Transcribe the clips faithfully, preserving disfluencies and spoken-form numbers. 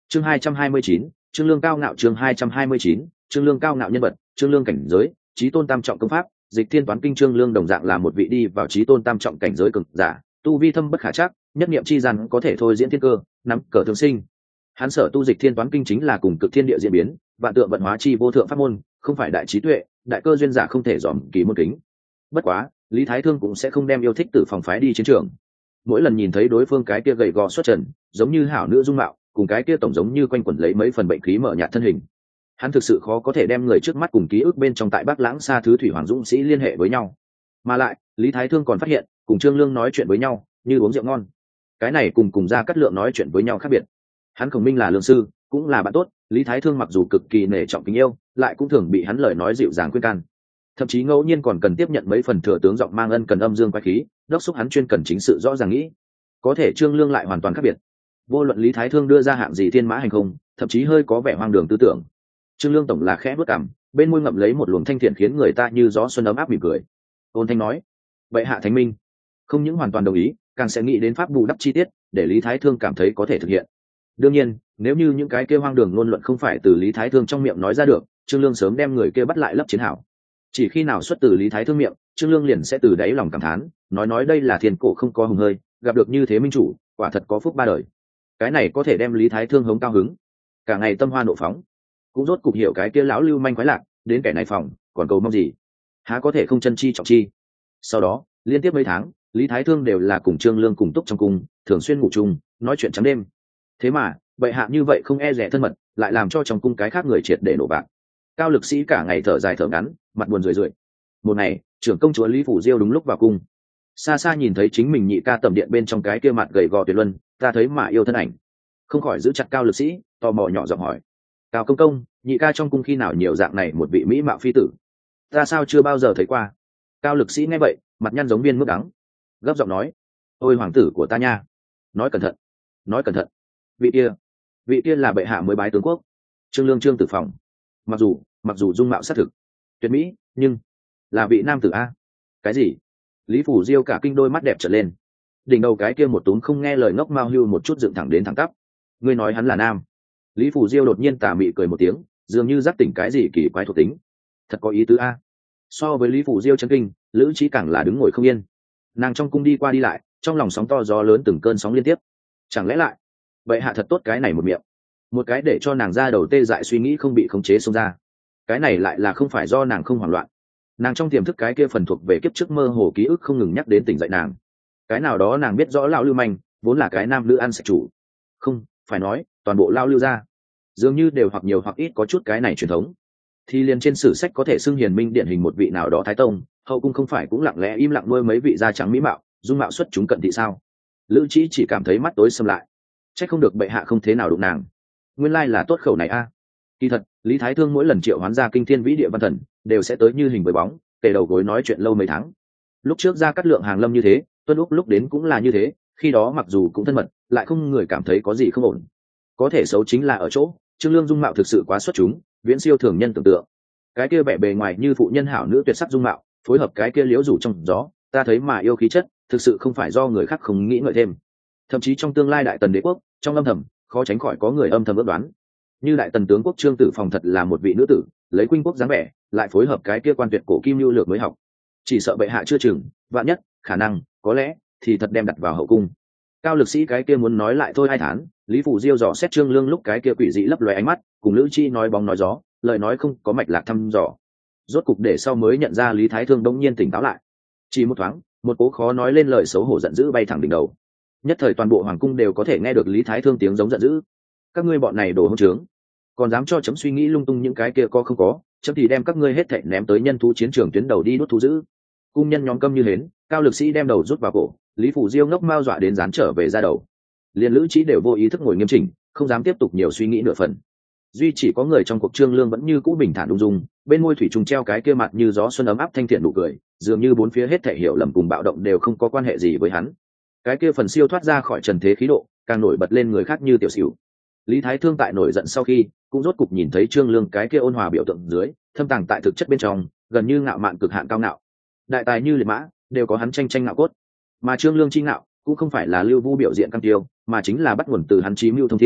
chương hai trăm hai mươi chín, trương lương cao ngạo chương hai trăm hai mươi chín, trương lương cao ngạo nhân vật, trương lương cảnh giới, chí tôn tam trọng công pháp, dịch thiên toán kinh trương lương đồng dạng là một vị đi vào chí tôn tam trọng cảnh giới cực giả, tu vi thâm bất khả trắc, nhất niệm chi gian có thể thôi diễn thiên cơ, nắm cờ thương sinh. Hắn sở tu dịch thiên toán kinh chính là cùng cực thiên địa diễn biến, vạn tượng vận hóa chi vô thượng pháp môn, không phải đại trí tuệ, đại cơ duyên giả không thể dòm kỳ môn kính. Bất quá, Lý Thái Thương cũng sẽ không đem yêu thích Tử Phòng phái đi chiến trường. Mỗi lần nhìn thấy đối phương cái kia gầy gò xuất trần, giống như hảo nữ dung mạo, cùng cái kia tổng giống như quanh quẩn lấy mấy phần bệnh khí mở nhạt thân hình, hắn thực sự khó có thể đem người trước mắt cùng ký ức bên trong tại Bắc Lãng xa thứ thủy hoàng dũng sĩ liên hệ với nhau. Mà lại, Lý Thái Thương còn phát hiện, cùng Trương Lương nói chuyện với nhau, như uống rượu ngon. Cái này cùng cùng Gia Cát Lượng nói chuyện với nhau khác biệt. Hắn Khổng Minh là lương sư, cũng là bạn tốt, Lý Thái Thương mặc dù cực kỳ nể trọng kính yêu, lại cũng thường bị hắn lời nói dịu dàng khuyên can. Thậm chí ngẫu nhiên còn cần tiếp nhận mấy phần thừa tướng giọng mang ân cần âm dương quái khí, đốc xúc hắn chuyên cần chính sự rõ ràng nghĩ. Có thể Trương Lương lại hoàn toàn khác biệt. Vô luận Lý Thái Thương đưa ra hạng gì thiên mã hành không, thậm chí hơi có vẻ hoang đường tư tưởng, Trương Lương tổng là khẽ bước cằm, bên môi ngậm lấy một luồng thanh thiện khiến người ta như gió xuân ấm áp mỉm cười. Ôn thanh nói: "Vậy hạ thánh minh." Không những hoàn toàn đồng ý, càng sẽ nghĩ đến pháp bù đắp chi tiết, để Lý Thái Thương cảm thấy có thể thực hiện. Đương nhiên, nếu như những cái kia hoang đường ngôn luận không phải từ Lý Thái Thương trong miệng nói ra được, Trương Lương sớm đem người kia bắt lại lấp chiến hảo. Chỉ khi nào xuất từ Lý Thái Thương miệng, Trương Lương liền sẽ từ đáy lòng cảm thán, nói nói đây là thiên cổ không có hùng hơi, gặp được như thế minh chủ, quả thật có phúc ba đời. Cái này có thể đem Lý Thái Thương hống cao hứng, cả ngày tâm hoa nộ phóng. Cũng rốt cục hiểu cái kia lão lưu manh quái lạc, đến kẻ này phòng, còn cầu mong gì? Há có thể không chân chi trọng chi. Sau đó, liên tiếp mấy tháng, Lý Thái Thương đều là cùng Trương Lương cùng túc trong cung, thường xuyên ngủ chung, nói chuyện trắng đêm. Thế mà, bệ hạ như vậy không e dè thân mật, lại làm cho trong cung cái khác người triệt để nổ bạc. Cao Lực Sĩ cả ngày thở dài thở ngắn, mặt buồn rười rượi. Một ngày, trưởng công chúa Lý Phủ Diêu đúng lúc vào cung. Xa xa nhìn thấy chính mình nhị ca tầm điện bên trong cái kia mặt gầy gò tuyệt luân, ta thấy mà yêu thân ảnh, không khỏi giữ chặt Cao Lực Sĩ, tò mò nhỏ giọng hỏi: "Cao công công, nhị ca trong cung khi nào nhiều dạng này một vị mỹ mạo phi tử? Ta sao chưa bao giờ thấy qua?" Cao Lực Sĩ nghe vậy, mặt nhăn giống viên mướp đắng, gấp giọng nói: "Ôi hoàng tử của ta nha, nói cẩn thận, nói cẩn thận. Vị kia, vị kia là bệ hạ mới bái tướng quốc, Trương Lương Trương Tử Phòng. Mặc dù, mặc dù dung mạo sát thực tuyệt mỹ, nhưng là vị nam tử a." Cái gì? Lý Phủ Diêu cả kinh đôi mắt đẹp trở lên, đỉnh đầu cái kia một túm không nghe lời ngốc mao hưu một chút dựng thẳng đến thẳng tắp. Ngươi nói hắn là nam? Lý Phủ Diêu đột nhiên tà mị cười một tiếng, dường như giác tỉnh cái gì kỳ quái thuộc tính. Thật có ý tứ a. So với Lý Phủ Diêu chân kinh, Lữ Trí càng là đứng ngồi không yên. Nàng trong cung đi qua đi lại, trong lòng sóng to gió lớn, từng cơn sóng liên tiếp. Chẳng lẽ lại, vậy hạ thật tốt cái này một miệng, một cái để cho nàng ra đầu tê dại suy nghĩ không bị khống chế xông ra. Cái này lại là không phải do nàng không hoảng loạn. Nàng trong tiềm thức cái kia phần thuộc về kiếp trước mơ hồ ký ức không ngừng nhắc đến tỉnh dậy nàng. Cái nào đó nàng biết rõ lão lưu manh vốn là cái nam nữ ăn sạch chủ. Không, phải nói, toàn bộ lao lưu ra dường như đều hoặc nhiều hoặc ít có chút cái này truyền thống. Thì liền trên sử sách có thể xưng hiền minh điển hình một vị nào đó thái tông, hậu cung không phải cũng lặng lẽ im lặng nuôi mấy vị da trắng mỹ mạo, dung mạo xuất chúng cận thị sao? Lữ Trí chỉ cảm thấy mắt tối sầm lại, trách không được bệ hạ không thế nào đụng nàng, nguyên lai là tốt khẩu này a. Kỳ thật, Lý Thái Thương mỗi lần triệu hoán ra kinh thiên vĩ địa văn thần, đều sẽ tới như hình với bóng, kề đầu gối nói chuyện lâu mấy tháng. Lúc trước Gia Cát Lượng hàng lâm như thế, Tuân Úc lúc đến cũng là như thế, khi đó mặc dù cũng thân mật, lại không người cảm thấy có gì không ổn. Có thể xấu chính là ở chỗ, Trương Lương dung mạo thực sự quá xuất chúng, viễn siêu thường nhân tưởng tượng. Cái kia vẻ bề ngoài như phụ nhân hảo nữ tuyệt sắc dung mạo, phối hợp cái kia liễu rủ trong gió, ta thấy mà yêu khí chất, thực sự không phải do người khác không nghĩ ngợi thêm. Thậm chí trong tương lai đại tần đế quốc, trong âm thầm, khó tránh khỏi có người âm thầm ước đoán. Như đại tần tướng quốc Trương Tử Phòng thật là một vị nữ tử, lấy Quynh quốc dáng vẻ, lại phối hợp cái kia quan tuyệt cổ kim lưu lược mới học, chỉ sợ bệ hạ chưa chừng, vạn nhất, khả năng, có lẽ, thì thật đem đặt vào hậu cung. Cao Lực Sĩ cái kia muốn nói lại thôi hai tháng, Lý Phủ Diêu dò xét Trương Lương lúc cái kia quỷ dị lấp lóe ánh mắt, cùng Lữ Chi nói bóng nói gió, lời nói không có mạch lạc thăm dò. Rốt cục để sau mới nhận ra Lý Thái Thương đống nhiên tỉnh táo lại. Chỉ một thoáng, một cố khó nói lên lời xấu hổ giận dữ bay thẳng đỉnh đầu. Nhất thời toàn bộ hoàng cung đều có thể nghe được Lý Thái Thương tiếng giống giận dữ. Các ngươi bọn này đồ hỗn trướng, còn dám cho chấm suy nghĩ lung tung những cái kia có không có, chấm thì đem các ngươi hết thảy ném tới nhân thú chiến trường tuyến đầu đi đốt thú dữ. Cung nhân nhóm câm như hến, Cao Lực Sĩ đem đầu rút vào cổ, Lý Phủ Diêu ngốc mao dọa đến dán trở về ra đầu. Liên Lữ Trí đều vô ý thức ngồi nghiêm chỉnh, không dám tiếp tục nhiều suy nghĩ nửa phần. Duy chỉ có người trong cuộc Trương Lương vẫn như cũ bình thản ung dung, bên môi thủy trùng treo cái kia mặt như gió xuân ấm áp thanh thiện nụ cười, dường như bốn phía hết thảy hiểu lầm cùng bạo động đều không có quan hệ gì với hắn. Cái kia phần siêu thoát ra khỏi trần thế khí độ, càng nổi bật lên người khác như tiểu xỉu. Lý Thái Thương tại nổi giận sau khi, cũng rốt cục nhìn thấy Trương Lương cái kia ôn hòa biểu tượng dưới, thâm tàng tại thực chất bên trong, gần như ngạo mạn cực hạn cao ngạo. Đại tài như liệt mã, đều có hắn tranh tranh ngạo cốt. Mà Trương Lương chi ngạo, cũng không phải là lưu vu biểu diện cam tiêu, mà chính là bắt nguồn từ hắn trí mưu thông thiên,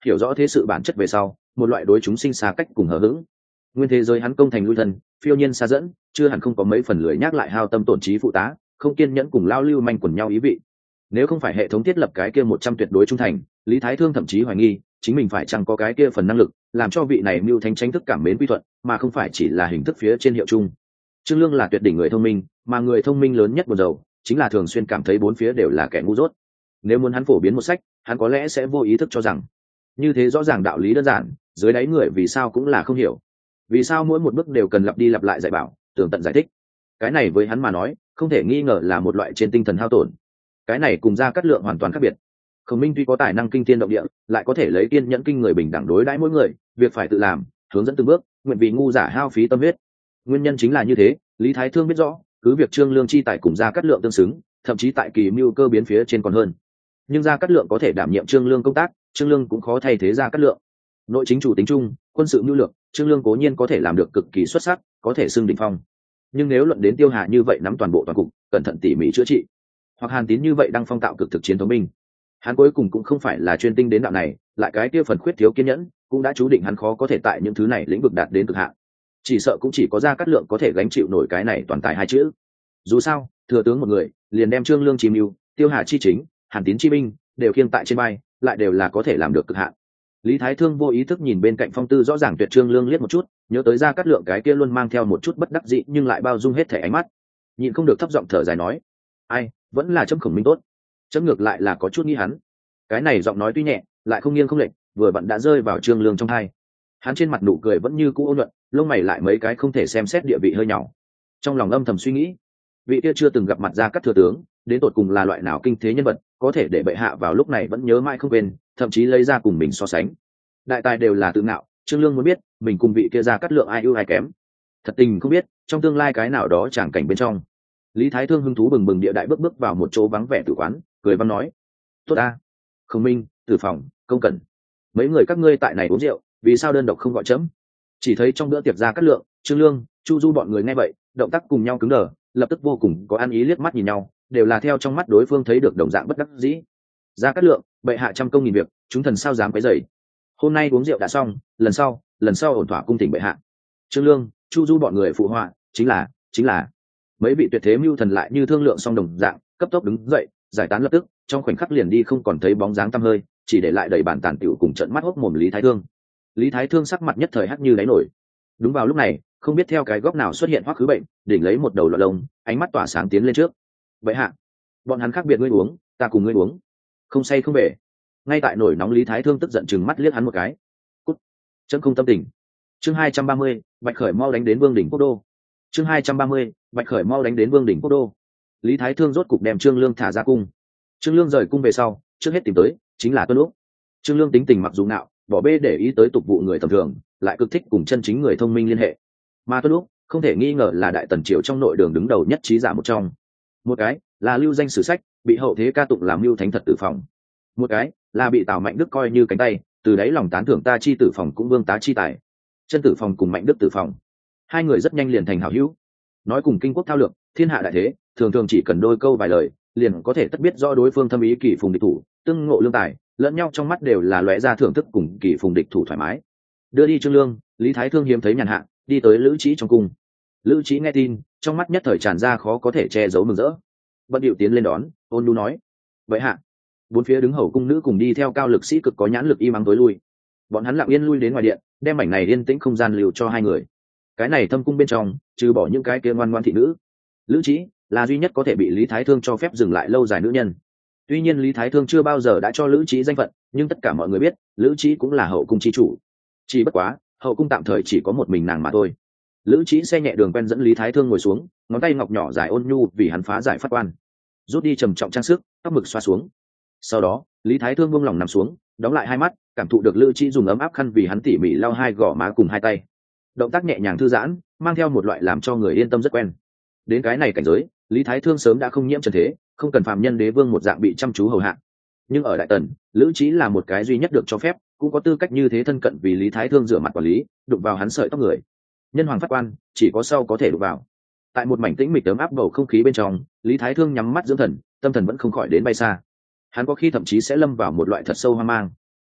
hiểu rõ thế sự bản chất về sau, một loại đối chúng sinh xa cách cùng hờ hững. Nguyên thế giới hắn công thành lui thân, phiêu nhiên xa dẫn, chưa hẳn không có mấy phần lười nhắc lại hao tâm tổn trí phụ tá, không kiên nhẫn cùng lao lưu manh quần nhau ý vị. Nếu không phải hệ thống thiết lập cái kia một trăm tuyệt đối trung thành, Lý Thái Thương thậm chí hoài nghi chính mình phải chăng có cái kia phần năng lực làm cho vị này mưu thánh tránh thức cảm mến quy thuận, mà không phải chỉ là hình thức phía trên hiệu chung. Trương Lương là tuyệt đỉnh người thông minh, mà người thông minh lớn nhất buồn rầu chính là thường xuyên cảm thấy bốn phía đều là kẻ ngu dốt. Nếu muốn hắn phổ biến một sách, hắn có lẽ sẽ vô ý thức cho rằng như thế rõ ràng đạo lý đơn giản, dưới đáy người vì sao cũng là không hiểu. Vì sao mỗi một bước đều cần lặp đi lặp lại dạy bảo, tường tận giải thích. Cái này với hắn mà nói, không thể nghi ngờ là một loại trên tinh thần hao tổn. Cái này cùng Gia Cát Lượng hoàn toàn khác biệt. Khổng Minh tuy có tài năng kinh thiên động địa, lại có thể lấy kiên nhẫn kinh người bình đẳng đối đãi mỗi người, việc phải tự làm, hướng dẫn từng bước, nguyện vì ngu giả hao phí tâm huyết. Nguyên nhân chính là như thế, Lý Thái Thương biết rõ, cứ việc Trương Lương chi tài cùng Gia Cát Lượng tương xứng, thậm chí tại kỳ mưu cơ biến phía trên còn hơn. Nhưng Gia Cát Lượng có thể đảm nhiệm Trương Lương công tác, Trương Lương cũng khó thay thế Gia Cát Lượng. Nội chính chủ tính chung, quân sự mưu lược, Trương Lương cố nhiên có thể làm được cực kỳ xuất sắc, có thể xưng đỉnh phong. Nhưng nếu luận đến Tiêu Hà như vậy nắm toàn bộ toàn cục, cẩn thận tỉ mỉ chữa trị, hoặc Hàn Tín như vậy đang phong tạo cực thực chiến thống binh, hắn cuối cùng cũng không phải là chuyên tinh đến đạo này, lại cái kia phần khuyết thiếu kiên nhẫn, cũng đã chú định hắn khó có thể tại những thứ này lĩnh vực đạt đến cực hạn. Chỉ sợ cũng chỉ có Gia Cát Lượng có thể gánh chịu nổi cái này toàn tài hai chữ. Dù sao, thừa tướng một người, liền đem Trương Lương chi mưu, Tiêu Hà chi chính, Hàn Tín chi binh đều khiêng tại trên vai, lại đều là có thể làm được cực hạn. Lý Thái Thương vô ý thức nhìn bên cạnh phong tư rõ ràng tuyệt Trương Lương liếc một chút, nhớ tới Gia Cát Lượng cái kia luôn mang theo một chút bất đắc dĩ nhưng lại bao dung hết thể ánh mắt, nhịn không được thấp giọng thở dài nói: ai, vẫn là chấm Khổng Minh tốt. Chấm ngược lại là có chút nghi hắn. Cái này giọng nói tuy nhẹ, lại không nghiêng không lệch, vừa vặn đã rơi vào Trương Lương trong tai. Hắn trên mặt nụ cười vẫn như cũ ôn nhuận, lông mày lại mấy cái không thể xem xét địa vị hơi nhỏ. Trong lòng âm thầm suy nghĩ, vị kia chưa từng gặp mặt Gia Cát thừa tướng, đến tột cùng là loại nào kinh thế nhân vật, có thể để bệ hạ vào lúc này vẫn nhớ mãi không quên, thậm chí lấy ra cùng mình so sánh. Đại tài đều là tự ngạo, Trương Lương muốn biết mình cùng vị kia Gia Cát Lượng ai ưu ai kém. Thật tình không biết, trong tương lai cái nào đó chẳng cảnh bên trong. Lý Thái Thương hứng thú bừng bừng địa đại bước bước vào một chỗ vắng vẻ tử quán, cười văn nói: tốt a, Khổng Minh, Tử Phòng, Công Cẩn, mấy người các ngươi tại này uống rượu, vì sao đơn độc không gọi chấm? Chỉ thấy trong bữa tiệc Gia Cát Lượng, Trương Lương, Chu Du bọn người nghe vậy, động tác cùng nhau cứng đờ, lập tức vô cùng có ăn ý liếc mắt nhìn nhau, đều là theo trong mắt đối phương thấy được đồng dạng bất đắc dĩ. Gia Cát Lượng, bệ hạ trăm công nghìn việc, chúng thần sao dám quấy rầy? Hôm nay uống rượu đã xong, lần sau, lần sau ổn thỏa cung thỉnh bệ hạ. Trương Lương, Chu Du bọn người phụ họa, chính là, chính là. Mấy vị tuyệt thế mưu thần lại như thương lượng xong đồng dạng, cấp tốc đứng dậy, giải tán lập tức, trong khoảnh khắc liền đi không còn thấy bóng dáng tăm hơi, chỉ để lại đầy bản tàn tiểu cùng trận mắt hốc mồm Lý Thái Thương. Lý Thái Thương sắc mặt nhất thời hắc như đáy nổi. Đúng vào lúc này, không biết theo cái góc nào xuất hiện Hoắc Khứ Bệnh, đỉnh lấy một đầu lọ lông, ánh mắt tỏa sáng tiến lên trước. Vậy hạ, bọn hắn khác biệt ngươi uống, ta cùng ngươi uống, không say không về. Ngay tại nổi nóng Lý Thái Thương tức giận chừng mắt liếc hắn một cái. Cút, chấm không tâm tình. Chương hai trăm ba mươi, Bạch Khởi mau đánh đến Vương đỉnh Quốc đô. Chương hai trăm ba mươi, Bạch Khởi mau đánh đến Vương đỉnh Quốc đô. Lý Thái Thương rốt cục đem Trương Lương thả ra cung. Trương Lương rời cung về sau, trước hết tìm tới chính là Tuân Lúc. Trương Lương tính tình mặc dù nạo, bỏ bê để ý tới tục vụ người tầm thường, lại cực thích cùng chân chính người thông minh liên hệ. Mà Tuân Lúc không thể nghi ngờ là đại tần triều trong nội đường đứng đầu nhất trí giả một trong. Một cái là lưu danh sử sách, bị hậu thế ca tụng làm mưu thánh thật Tử Phòng. Một cái là bị Tào Mạnh Đức coi như cánh tay, từ đấy lòng tán thưởng ta chi Tử Phòng cũng vương tá chi tài. Chân Tử Phòng cùng Mạnh Đức Tử Phòng, hai người rất nhanh liền thành hảo hữu. Nói cùng kinh quốc thao lược, thiên hạ đại thế, thường thường chỉ cần đôi câu vài lời, liền có thể tất biết rõ đối phương thâm ý kỳ phùng địch thủ, tương ngộ lương tài, lẫn nhau trong mắt đều là lóe ra thưởng thức cùng kỳ phùng địch thủ thoải mái. Đưa đi Trương Lương, Lý Thái Thương hiếm thấy nhàn hạ, đi tới Lữ Trí trong cung. Lữ Trí nghe tin, trong mắt nhất thời tràn ra khó có thể che giấu mừng rỡ. Bận điệu tiến lên đón, ôn nhu nói: vậy hạ. Bốn phía đứng hầu cung nữ cùng đi theo cao lực sĩ cực có nhãn lực im ắng tối lui. Bọn hắn lặng yên lui đến ngoài điện, đem mảnh này yên tĩnh không gian lưu cho hai người. Cái này thâm cung bên trong, trừ bỏ những cái kia ngoan ngoan thị nữ, Lữ Trí là duy nhất có thể bị Lý Thái Thương cho phép dừng lại lâu dài nữ nhân. Tuy nhiên Lý Thái Thương chưa bao giờ đã cho Lữ Trí danh phận, nhưng tất cả mọi người biết, Lữ Trí cũng là hậu cung chi chủ. Chỉ bất quá, hậu cung tạm thời chỉ có một mình nàng mà thôi. Lữ Trí xe nhẹ đường quen dẫn Lý Thái Thương ngồi xuống, ngón tay ngọc nhỏ dài ôn nhu vì hắn phá giải phát quan, rút đi trầm trọng trang sức, tóc mực xoa xuống. Sau đó, Lý Thái Thương buông lòng nằm xuống, đóng lại hai mắt, cảm thụ được Lữ Trí dùng ấm áp khăn vì hắn tỉ mỉ lau hai gò má cùng hai tay. Động tác nhẹ nhàng thư giãn, mang theo một loại làm cho người yên tâm rất quen. Đến cái này cảnh giới, Lý Thái Thương sớm đã không nhiễm trần thế, không cần phàm nhân đế vương một dạng bị chăm chú hầu hạ. Nhưng ở đại tần, Lữ Trí là một cái duy nhất được cho phép, cũng có tư cách như thế thân cận vì Lý Thái Thương rửa mặt quản lý, đụng vào hắn sợi tóc người. Nhân hoàng phát quan, chỉ có sau có thể đụng vào. Tại một mảnh tĩnh mịch ấm áp bầu không khí bên trong, Lý Thái Thương nhắm mắt dưỡng thần, tâm thần vẫn không khỏi đến bay xa. Hắn có khi thậm chí sẽ lâm vào một loại thật sâu hoang mang.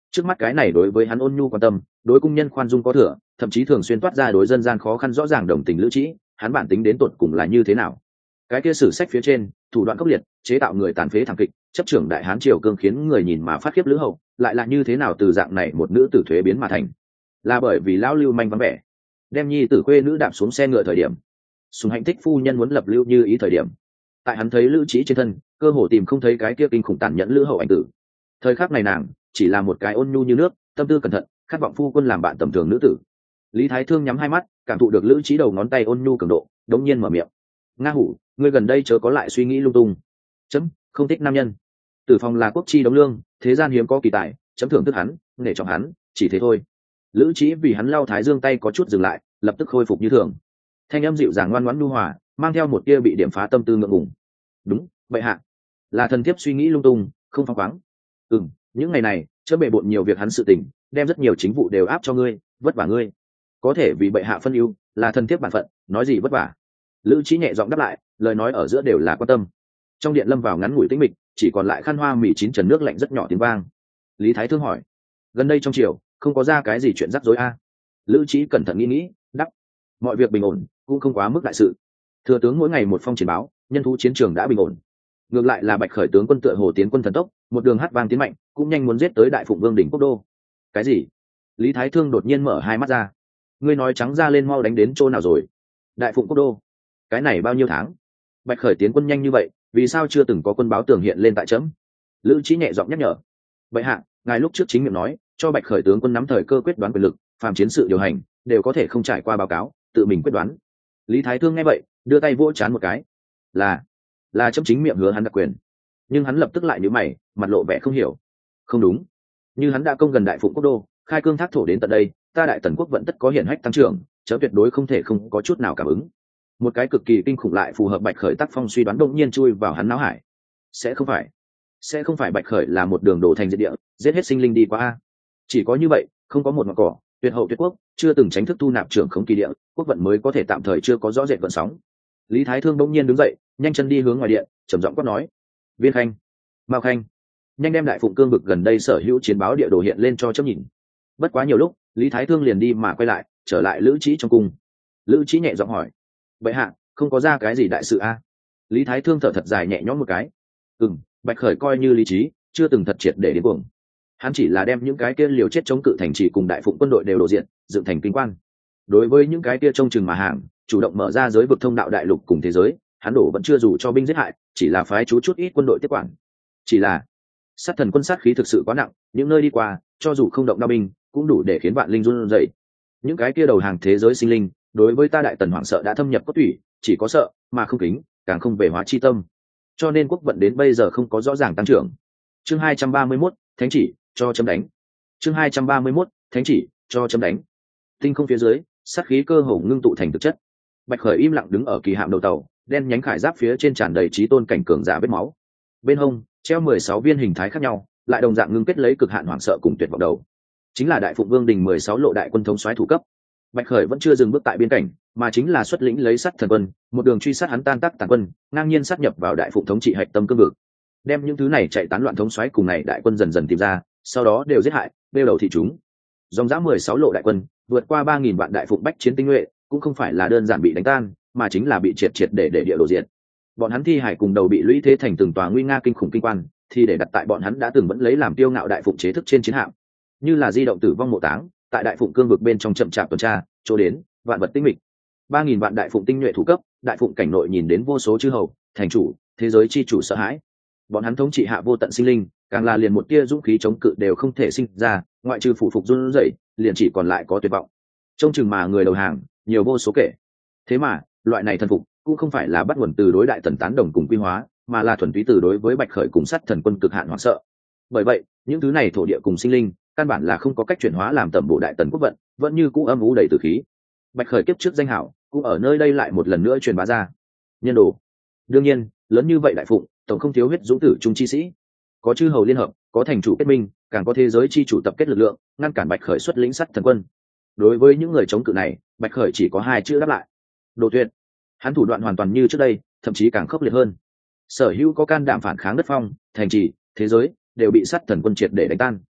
Trước mắt cái này đối với hắn ôn nhu quan tâm, đối cung nhân khoan dung có thừa, thậm chí thường xuyên toát ra đối dân gian khó khăn rõ ràng đồng tình lữ trĩ, hắn bản tính đến tột cùng là như thế nào? Cái kia sử sách phía trên thủ đoạn khốc liệt, chế tạo người tàn phế thảm kịch, chấp trưởng đại hán triều cương khiến người nhìn mà phát khiếp lữ hậu, lại là như thế nào từ dạng này một nữ tử thuế biến mà thành? Là bởi vì lão lưu manh vắng vẻ, đem nhi tử khuê nữ đạp xuống xe ngựa thời điểm, Sùng Hạnh thích phu nhân muốn lập lưu như ý thời điểm, tại hắn thấy lữ trĩ trên thân cơ hồ tìm không thấy cái kia kinh khủng tàn nhẫn lữ hậu ảnh tử. Thời khắc này nàng chỉ là một cái ôn nhu như nước, tâm tư cẩn thận, khát vọng phu quân làm bạn tầm thường nữ tử. Lý Thái Thương nhắm hai mắt, cảm thụ được lữ trĩ đầu ngón tay ôn nhu cường độ, đống nhiên mở miệng: nga hủ, ngươi gần đây chớ có lại suy nghĩ lung tung. Chấm không thích nam nhân. Tử Phong là quốc chi đống lương, thế gian hiếm có kỳ tài, chấm thưởng thức hắn, nể trọng hắn, chỉ thế thôi. Lữ trĩ vì hắn lau thái dương tay có chút dừng lại, lập tức khôi phục như thường. Thanh âm dịu dàng ngoan ngoãn nhu hòa, mang theo một tia bị điểm phá tâm tư ngượng ngùng. Đúng, bệ hạ, là thần thiếp suy nghĩ lung tung, không phăng khoáng. Ừm, những ngày này chớ bề bộn nhiều việc hắn sự tình, đem rất nhiều chính vụ đều áp cho ngươi, vất vả ngươi. Có thể vì bệ hạ phân ưu, là thần thiếp bản phận, nói gì vất vả. Lữ trĩ nhẹ giọng đáp lại, lời nói ở giữa đều là quan tâm. Trong điện lâm vào ngắn ngủi tĩnh mịch, chỉ còn lại khăn hoa mì chín trần nước lạnh rất nhỏ tiếng vang. Lý Thái Thương hỏi: gần đây trong triều không có ra cái gì chuyện rắc rối a? Lữ trĩ cẩn thận nghĩ nghĩ, đáp: mọi việc bình ổn, cũng không quá mức đại sự. Thừa tướng mỗi ngày một phong chiến báo, nhân thú chiến trường đã bình ổn. Ngược lại là Bạch Khởi tướng quân tựa hồ tiến quân thần tốc, một đường hát vang tiến mạnh, cũng nhanh muốn giết tới Đại Phụng Vương đỉnh quốc đô. Cái gì? Lý Thái Thương đột nhiên mở hai mắt ra. Ngươi nói trắng ra lên, mau đánh đến chỗ nào rồi? Đại Phụng quốc đô? Cái này bao nhiêu tháng? Bạch Khởi tiến quân nhanh như vậy, vì sao chưa từng có quân báo tường hiện lên tại chấm? Lữ Trí nhẹ giọng nhắc nhở. Vậy hạ, ngài lúc trước chính miệng nói, cho Bạch Khởi tướng quân nắm thời cơ quyết đoán quyền lực, phàm chiến sự điều hành đều có thể không trải qua báo cáo, tự mình quyết đoán. Lý Thái Thương nghe vậy, đưa tay vỗ trán một cái. Là, là chấm chính miệng hứa hắn đặc quyền. Nhưng hắn lập tức lại nhíu mày, mặt lộ vẻ không hiểu. Không đúng, như hắn đã công gần Đại Phụng quốc đô, khai cương thác thổ đến tận đây, ta Đại Tần quốc vẫn tất có hiển hách tăng trưởng, chớ tuyệt đối không thể không có chút nào cảm ứng. Một cái cực kỳ kinh khủng lại phù hợp Bạch Khởi tác phong suy đoán đột nhiên chui vào hắn não hải. Sẽ không phải, sẽ không phải Bạch Khởi là một đường đổ thành diệt địa, giết hết sinh linh đi qua a? Chỉ có như vậy, không có một ngọn cỏ, tuyệt hậu tuyệt quốc, chưa từng tránh thức thu nạp trưởng khống kỳ địa, quốc vận mới có thể tạm thời chưa có rõ rệt vận sóng. Lý Thái Thương bỗng nhiên đứng dậy, nhanh chân đi hướng ngoài điện, trầm giọng quát nói: Viên Khanh, Mao Khanh, nhanh đem Đại Phụng cương vực gần đây sở hữu chiến báo địa đồ hiện lên cho chấm nhìn. Bất quá nhiều lúc, Lý Thái Thương liền đi mà quay lại, trở lại Lữ Trí trong cung. Lữ Trí nhẹ giọng hỏi: vậy hạ, không có ra cái gì đại sự a? Lý Thái Thương thở thật dài nhẹ nhõm một cái. Ừm, Bạch Khởi coi như lý trí, chưa từng thật triệt để đến cuồng. Hắn chỉ là đem những cái kia liều chết chống cự thành trì cùng Đại Phụng quân đội đều đổ diện, dựng thành kinh quan. Đối với những cái kia trông chừng mà hàng, chủ động mở ra giới vực thông đạo đại lục cùng thế giới, hắn đổ vẫn chưa dù cho binh giết hại, chỉ là phái chú chút ít quân đội tiếp quản. Chỉ là sát thần quân sát khí thực sự quá nặng, những nơi đi qua, cho dù không động đao binh, cũng đủ để khiến vạn linh run rẩy. Những cái kia đầu hàng thế giới sinh linh, đối với ta Đại Tần hoảng sợ đã thâm nhập cốt tủy, chỉ có sợ mà không kính, càng không về hóa chi tâm. Cho nên quốc vận đến bây giờ không có rõ ràng tăng trưởng. Chương hai trăm ba mươi mốt, thánh chỉ cho chấm đánh. Chương hai trăm ba mươi mốt, thánh chỉ cho chấm đánh. Tinh không phía dưới, sát khí cơ hồ ngưng tụ thành thực chất. Bạch Khởi im lặng đứng ở kỳ hạm đầu tàu, đen nhánh khải giáp phía trên tràn đầy chí tôn cảnh cường giả vết máu. Bên hông treo mười sáu viên hình thái khác nhau, lại đồng dạng ngưng kết lấy cực hạn hoảng sợ cùng tuyệt vọng đầu. Chính là Đại Phụng Vương đình mười sáu lộ đại quân thống soái thủ cấp. Bạch Khởi vẫn chưa dừng bước tại biên cảnh, mà chính là xuất lĩnh lấy sắt thần quân, một đường truy sát hắn tan tác tàn quân, ngang nhiên sát nhập vào Đại Phụng thống trị hạch tâm cương vực, đem những thứ này chạy tán loạn thống soái cùng này đại quân dần dần tìm ra, sau đó đều giết hại, đeo đầu thị chúng. Dòng dã mười sáu lộ đại quân, vượt qua ba nghìn vạn Đại Phụng bách chiến tinh nhuệ, cũng không phải là đơn giản bị đánh tan, mà chính là bị triệt triệt để để địa đổ diệt. Bọn hắn thi hải cùng đầu bị lũy thế thành từng tòa nguy nga kinh khủng kinh quan, thì để đặt tại bọn hắn đã từng vẫn lấy làm tiêu ngạo Đại Phụng chế thức trên chiến hạm, như là di động tử vong mộ táng, tại Đại Phụng cương vực bên trong chậm chạp tuần tra, chỗ đến vạn vật tinh mịch. Ba nghìn vạn Đại Phụng tinh nhuệ thủ cấp, Đại Phụng cảnh nội nhìn đến vô số chư hầu, thành chủ, thế giới chi chủ sợ hãi. Bọn hắn thống trị hạ vô tận sinh linh, càng là liền một tia dũng khí chống cự đều không thể sinh ra, ngoại trừ phủ phục run rẩy, liền chỉ còn lại có tuyệt vọng. Trông chừng mà người đầu hàng, nhiều vô số kể. Thế mà, loại này thần phục cũng không phải là bắt nguồn từ đối Đại Tần tán đồng cùng quy hóa, mà là thuần túy từ đối với Bạch Khởi cùng sát thần quân cực hạn hoảng sợ. Bởi vậy, những thứ này thổ địa cùng sinh linh, căn bản là không có cách chuyển hóa làm tẩm bộ Đại Tần quốc vận, vẫn như cũ âm u đầy tử khí. Bạch Khởi kiếp trước danh hảo, cũng ở nơi đây lại một lần nữa truyền bá ra. Nhân đồ, đương nhiên, lớn như vậy Đại Phụng, tổng không thiếu huyết dũng tử trung chi sĩ. Có chư hầu liên hợp, có thành chủ kết minh, càng có thế giới chi chủ tập kết lực lượng, ngăn cản Bạch Khởi xuất lĩnh sắt thần quân. Đối với những người chống cự này, Bạch Khởi chỉ có hai chữ đáp lại: đồ tuyệt. Hắn thủ đoạn hoàn toàn như trước đây, thậm chí càng khốc liệt hơn. Sở hữu có can đảm phản kháng đất phong, thành trì, thế giới đều bị sắt thần quân triệt để đánh tan.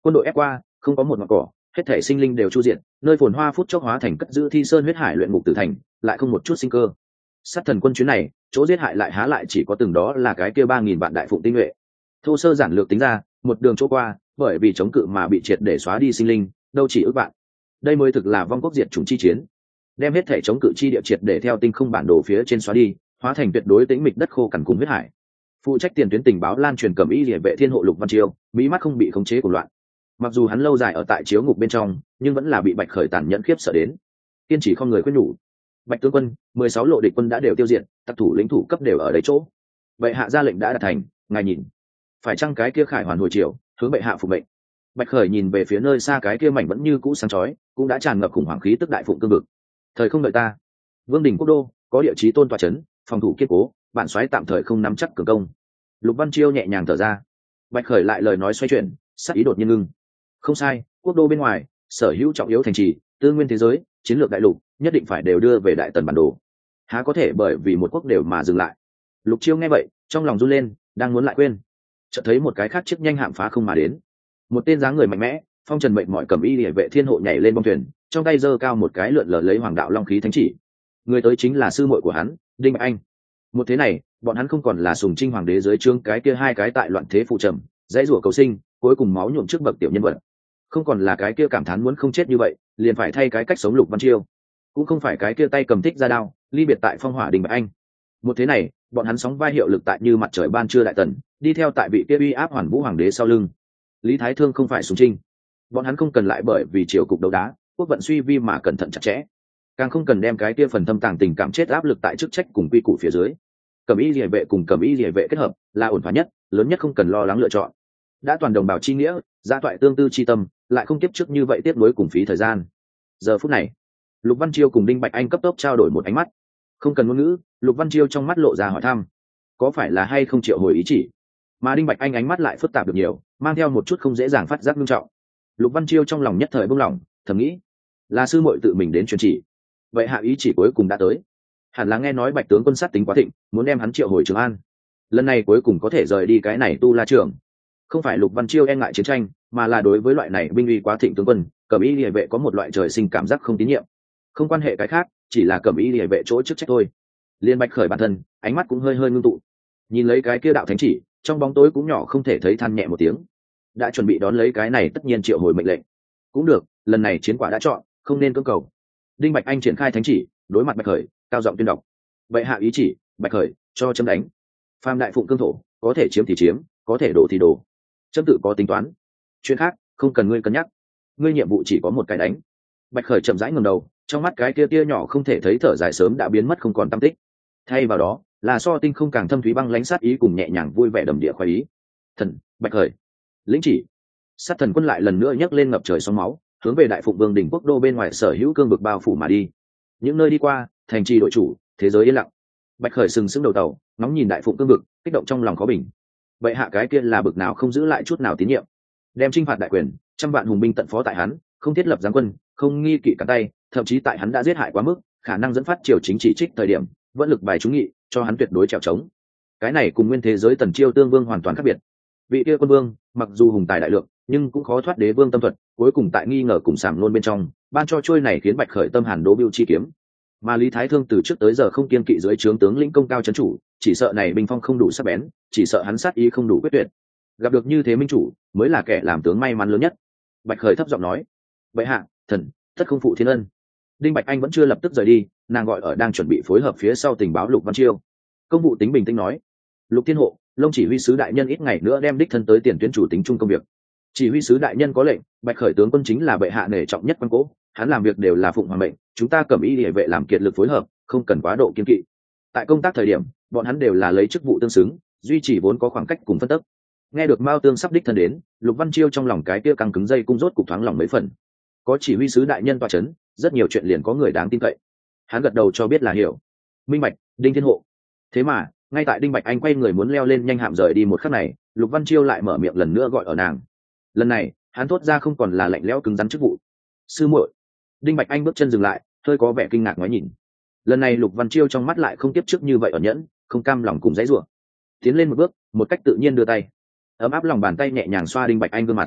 quân đội ép qua, không có một ngọn cỏ, hết thể sinh linh đều chu diện, nơi phồn hoa phút chốc hóa thành cất giữ thi sơn huyết hải luyện ngục tử thành, lại không một chút sinh cơ. Sát thần quân chuyến này, chỗ giết hại lại há lại chỉ có từng đó là cái kia ba nghìn vạn đại phụng tinh nhuệ. Thô sơ giản lược tính ra, một đường chỗ qua, bởi vì chống cự mà bị triệt để xóa đi sinh linh, đâu chỉ ước vạn. Đây mới thực là vong quốc diệt chủng chi chiến, đem hết thể chống cự chi địa triệt để theo tinh không bản đồ phía trên xóa đi, hóa thành tuyệt đối tĩnh mịch đất khô cằn cùng huyết hải. Phụ trách tiền tuyến tình báo lan truyền cẩm y liệt vệ thiên hộ Lục Văn Chiêu, mỹ mắt không bị khống chế của loạn. Mặc dù hắn lâu dài ở tại chiếu ngục bên trong, nhưng vẫn là bị Bạch Khởi tàn nhẫn khiếp sợ đến. Kiên trì không người khuyên nhủ. Bạch tướng quân, mười sáu lộ địch quân đã đều tiêu diệt, tặc thủ lĩnh thủ cấp đều ở đấy chỗ. Bệ hạ ra lệnh đã đạt thành, ngài nhìn, phải chăng cái kia khải hoàn hồi chiều, hướng bệ hạ phục mệnh. Bạch Khởi nhìn về phía nơi xa cái kia mảnh vẫn như cũ sáng chói, cũng đã tràn ngập khủng hoảng khí tức đại phụng cương vực. Thời không đợi ta. Vương đình quốc đô, có địa chí tôn tọa chấn, phòng thủ kiên cố, bản soái tạm thời không nắm chắc cường công. Lục Văn Chiêu nhẹ nhàng thở ra. Bạch Khởi lại lời nói xoay chuyển, sắc ý đột nhiên ngưng. Không sai, quốc đô bên ngoài, sở hữu trọng yếu thành trì, tư nguyên thế giới, chiến lược đại lục, nhất định phải đều đưa về đại tần bản đồ. Há có thể bởi vì một quốc đều mà dừng lại. Lục Chiêu nghe vậy, trong lòng run lên, đang muốn lại quên, chợt thấy một cái khác chiếc nhanh hạm phá không mà đến. Một tên dáng người mạnh mẽ, phong trần mệnh mọi cầm y liễu vệ thiên hộ nhảy lên bong thuyền, trong tay giơ cao một cái lượn lờ lấy hoàng đạo long khí thánh chỉ. Người tới chính là sư muội của hắn, Đinh Bạch Anh. Một thế này, bọn hắn không còn là sùng trinh hoàng đế dưới trướng cái kia hai cái tại loạn thế phụ trầm, dãy rủa cầu sinh, cuối cùng máu nhuộm trước bậc tiểu nhân vật. Không còn là cái kia cảm thán muốn không chết như vậy, liền phải thay cái cách sống Lục Văn Chiêu. Cũng không phải cái kia tay cầm thích ra đao, ly biệt tại phong hỏa Đinh Bạch Anh. Một thế này, bọn hắn sóng vai hiệu lực tại như mặt trời ban trưa đại tần, đi theo tại vị kia uy áp hoàn vũ hoàng đế sau lưng. Lý Thái Thương không phải sùng trinh, bọn hắn không cần lại bởi vì triều cục đấu đá, quốc vận suy vi mà cẩn thận chặt chẽ, càng không cần đem cái kia phần thâm tàng tình cảm chết áp lực tại chức trách cùng quy củ phía dưới. Cẩm y liễu vệ cùng cẩm y liễu vệ kết hợp là ổn thỏa nhất, lớn nhất không cần lo lắng lựa chọn. Đã toàn đồng bào chi nghĩa, gia toại tương tư chi tâm, lại không tiếp trước như vậy tiếp nối cùng phí thời gian. Giờ phút này, Lục Văn Chiêu cùng Đinh Bạch Anh cấp tốc trao đổi một ánh mắt. Không cần ngôn ngữ, Lục Văn Chiêu trong mắt lộ ra hỏi thăm, có phải là hay không triệu hồi ý chỉ. Mà Đinh Bạch Anh ánh mắt lại phức tạp được nhiều, mang theo một chút không dễ dàng phát giác nghiêm trọng. Lục Văn Chiêu trong lòng nhất thời buông lỏng, thầm nghĩ, là sư muội tự mình đến truyền chỉ. Vậy hạ ý chỉ cuối cùng đã tới. Hẳn là nghe nói Bạch tướng quân sát tính quá thịnh, muốn đem hắn triệu hồi Trường An. Lần này cuối cùng có thể rời đi cái này tu la trường. Không phải Lục Văn Chiêu e ngại chiến tranh, mà là đối với loại này binh uy quá thịnh tướng quân, Cẩm y liễu vệ có một loại trời sinh cảm giác không tín nhiệm. Không quan hệ cái khác, chỉ là Cẩm y liễu vệ chỗ chức trách thôi. Liên Bạch Khởi bản thân, ánh mắt cũng hơi hơi ngưng tụ. Nhìn lấy cái kia đạo thánh chỉ, trong bóng tối cũng nhỏ không thể thấy than nhẹ một tiếng. Đã chuẩn bị đón lấy cái này tất nhiên triệu hồi mệnh lệnh. Cũng được, lần này chiến quả đã chọn, không nên cưỡng cầu. Đinh Bạch Anh triển khai thánh chỉ, đối mặt Bạch Khởi, cao giọng tuyên đọc. Vậy hạ ý chỉ, Bạch Khởi, cho chấm đánh. Phàm đại phụng cương thổ, có thể chiếm thì chiếm, có thể đổ thì đổ. Chấm tự có tính toán. Chuyện khác, không cần ngươi cân nhắc. Ngươi nhiệm vụ chỉ có một cái đánh. Bạch Khởi chậm rãi ngẩng đầu, trong mắt cái kia tia nhỏ không thể thấy thở dài sớm đã biến mất không còn tăm tích. Thay vào đó, là so tinh không càng thâm thúy băng lãnh sát ý cùng nhẹ nhàng vui vẻ đầm địa khoái ý. Thần, Bạch Khởi, lĩnh chỉ. Sát thần quân lại lần nữa nhấc lên ngập trời sóng máu, hướng về đại phụng vương đỉnh quốc đô bên ngoài sở hữu cương vực bao phủ mà đi. Những nơi đi qua, thành trì đội chủ, thế giới yên lặng. Bạch Khởi sừng sững đầu tàu, ngóng nhìn đại phụng cương vực, kích động trong lòng khó bình. Vậy hạ cái kia là bực nào không giữ lại chút nào tín nhiệm, đem chinh phạt đại quyền, trăm vạn hùng binh tận phó tại hắn, không thiết lập giáng quân, không nghi kỵ cả tay, thậm chí tại hắn đã giết hại quá mức, khả năng dẫn phát triều chính chỉ trích thời điểm, vẫn lực bài trúng nghị, cho hắn tuyệt đối trèo trống. Cái này cùng nguyên thế giới Tần Chiêu Tương Vương hoàn toàn khác biệt. Vị kia quân vương, mặc dù hùng tài đại lượng, nhưng cũng khó thoát đế vương tâm thuật, cuối cùng tại nghi ngờ cùng sảm luôn bên trong, ban cho trôi này khiến Bạch Khởi tâm hàn đố biêu chi kiếm. Mà Lý Thái Thương từ trước tới giờ không kiên kỵ dưới trướng tướng lĩnh công cao chấn chủ, chỉ sợ này binh phong không đủ sắc bén, chỉ sợ hắn sát ý không đủ quyết tuyệt. Gặp được như thế minh chủ, mới là kẻ làm tướng may mắn lớn nhất. Bạch Khởi thấp giọng nói, vậy hạ, thần, tất không phụ thiên ân. Đinh Bạch Anh vẫn chưa lập tức rời đi, nàng gọi ở đang chuẩn bị phối hợp phía sau tình báo Lục Văn Chiêu. Công vụ tính bình tĩnh nói, Lục Thiên Hộ, Lông chỉ huy sứ đại nhân ít ngày nữa đem đích thân tới tiền tuyến chủ tính chung công việc. Chỉ huy sứ đại nhân có lệnh, Bạch Khởi tướng quân chính là bệ hạ nể trọng nhất quan cố, hắn làm việc đều là phụng hoàng mệnh, chúng ta Cẩm y liễu vệ làm kiệt lực phối hợp, không cần quá độ kiên kỵ. Tại công tác thời điểm, bọn hắn đều là lấy chức vụ tương xứng, duy trì vốn có khoảng cách cùng phân tấp. Nghe được Mao Tương sắp đích thân đến, Lục Văn Chiêu trong lòng cái kia căng cứng dây cung rốt cục thoáng lòng mấy phần. Có chỉ huy sứ đại nhân tọa chấn, rất nhiều chuyện liền có người đáng tin cậy. Hắn gật đầu cho biết là hiểu. Minh bạch, Đinh Thiên Hộ. Thế mà, ngay tại Đinh Bạch Anh quay người muốn leo lên nhanh hạm rời đi một khắc này, Lục Văn Chiêu lại mở miệng lần nữa gọi ở nàng. Lần này, hắn thốt ra không còn là lạnh lẽo cứng rắn chức vụ. Sư muội. Đinh Bạch Anh bước chân dừng lại, hơi có vẻ kinh ngạc ngoái nhìn. Lần này Lục Văn Chiêu trong mắt lại không tiếp trước như vậy ở nhẫn, không cam lòng cùng dãy rủa. Tiến lên một bước, một cách tự nhiên đưa tay, ấm áp lòng bàn tay nhẹ nhàng xoa Đinh Bạch Anh gương mặt.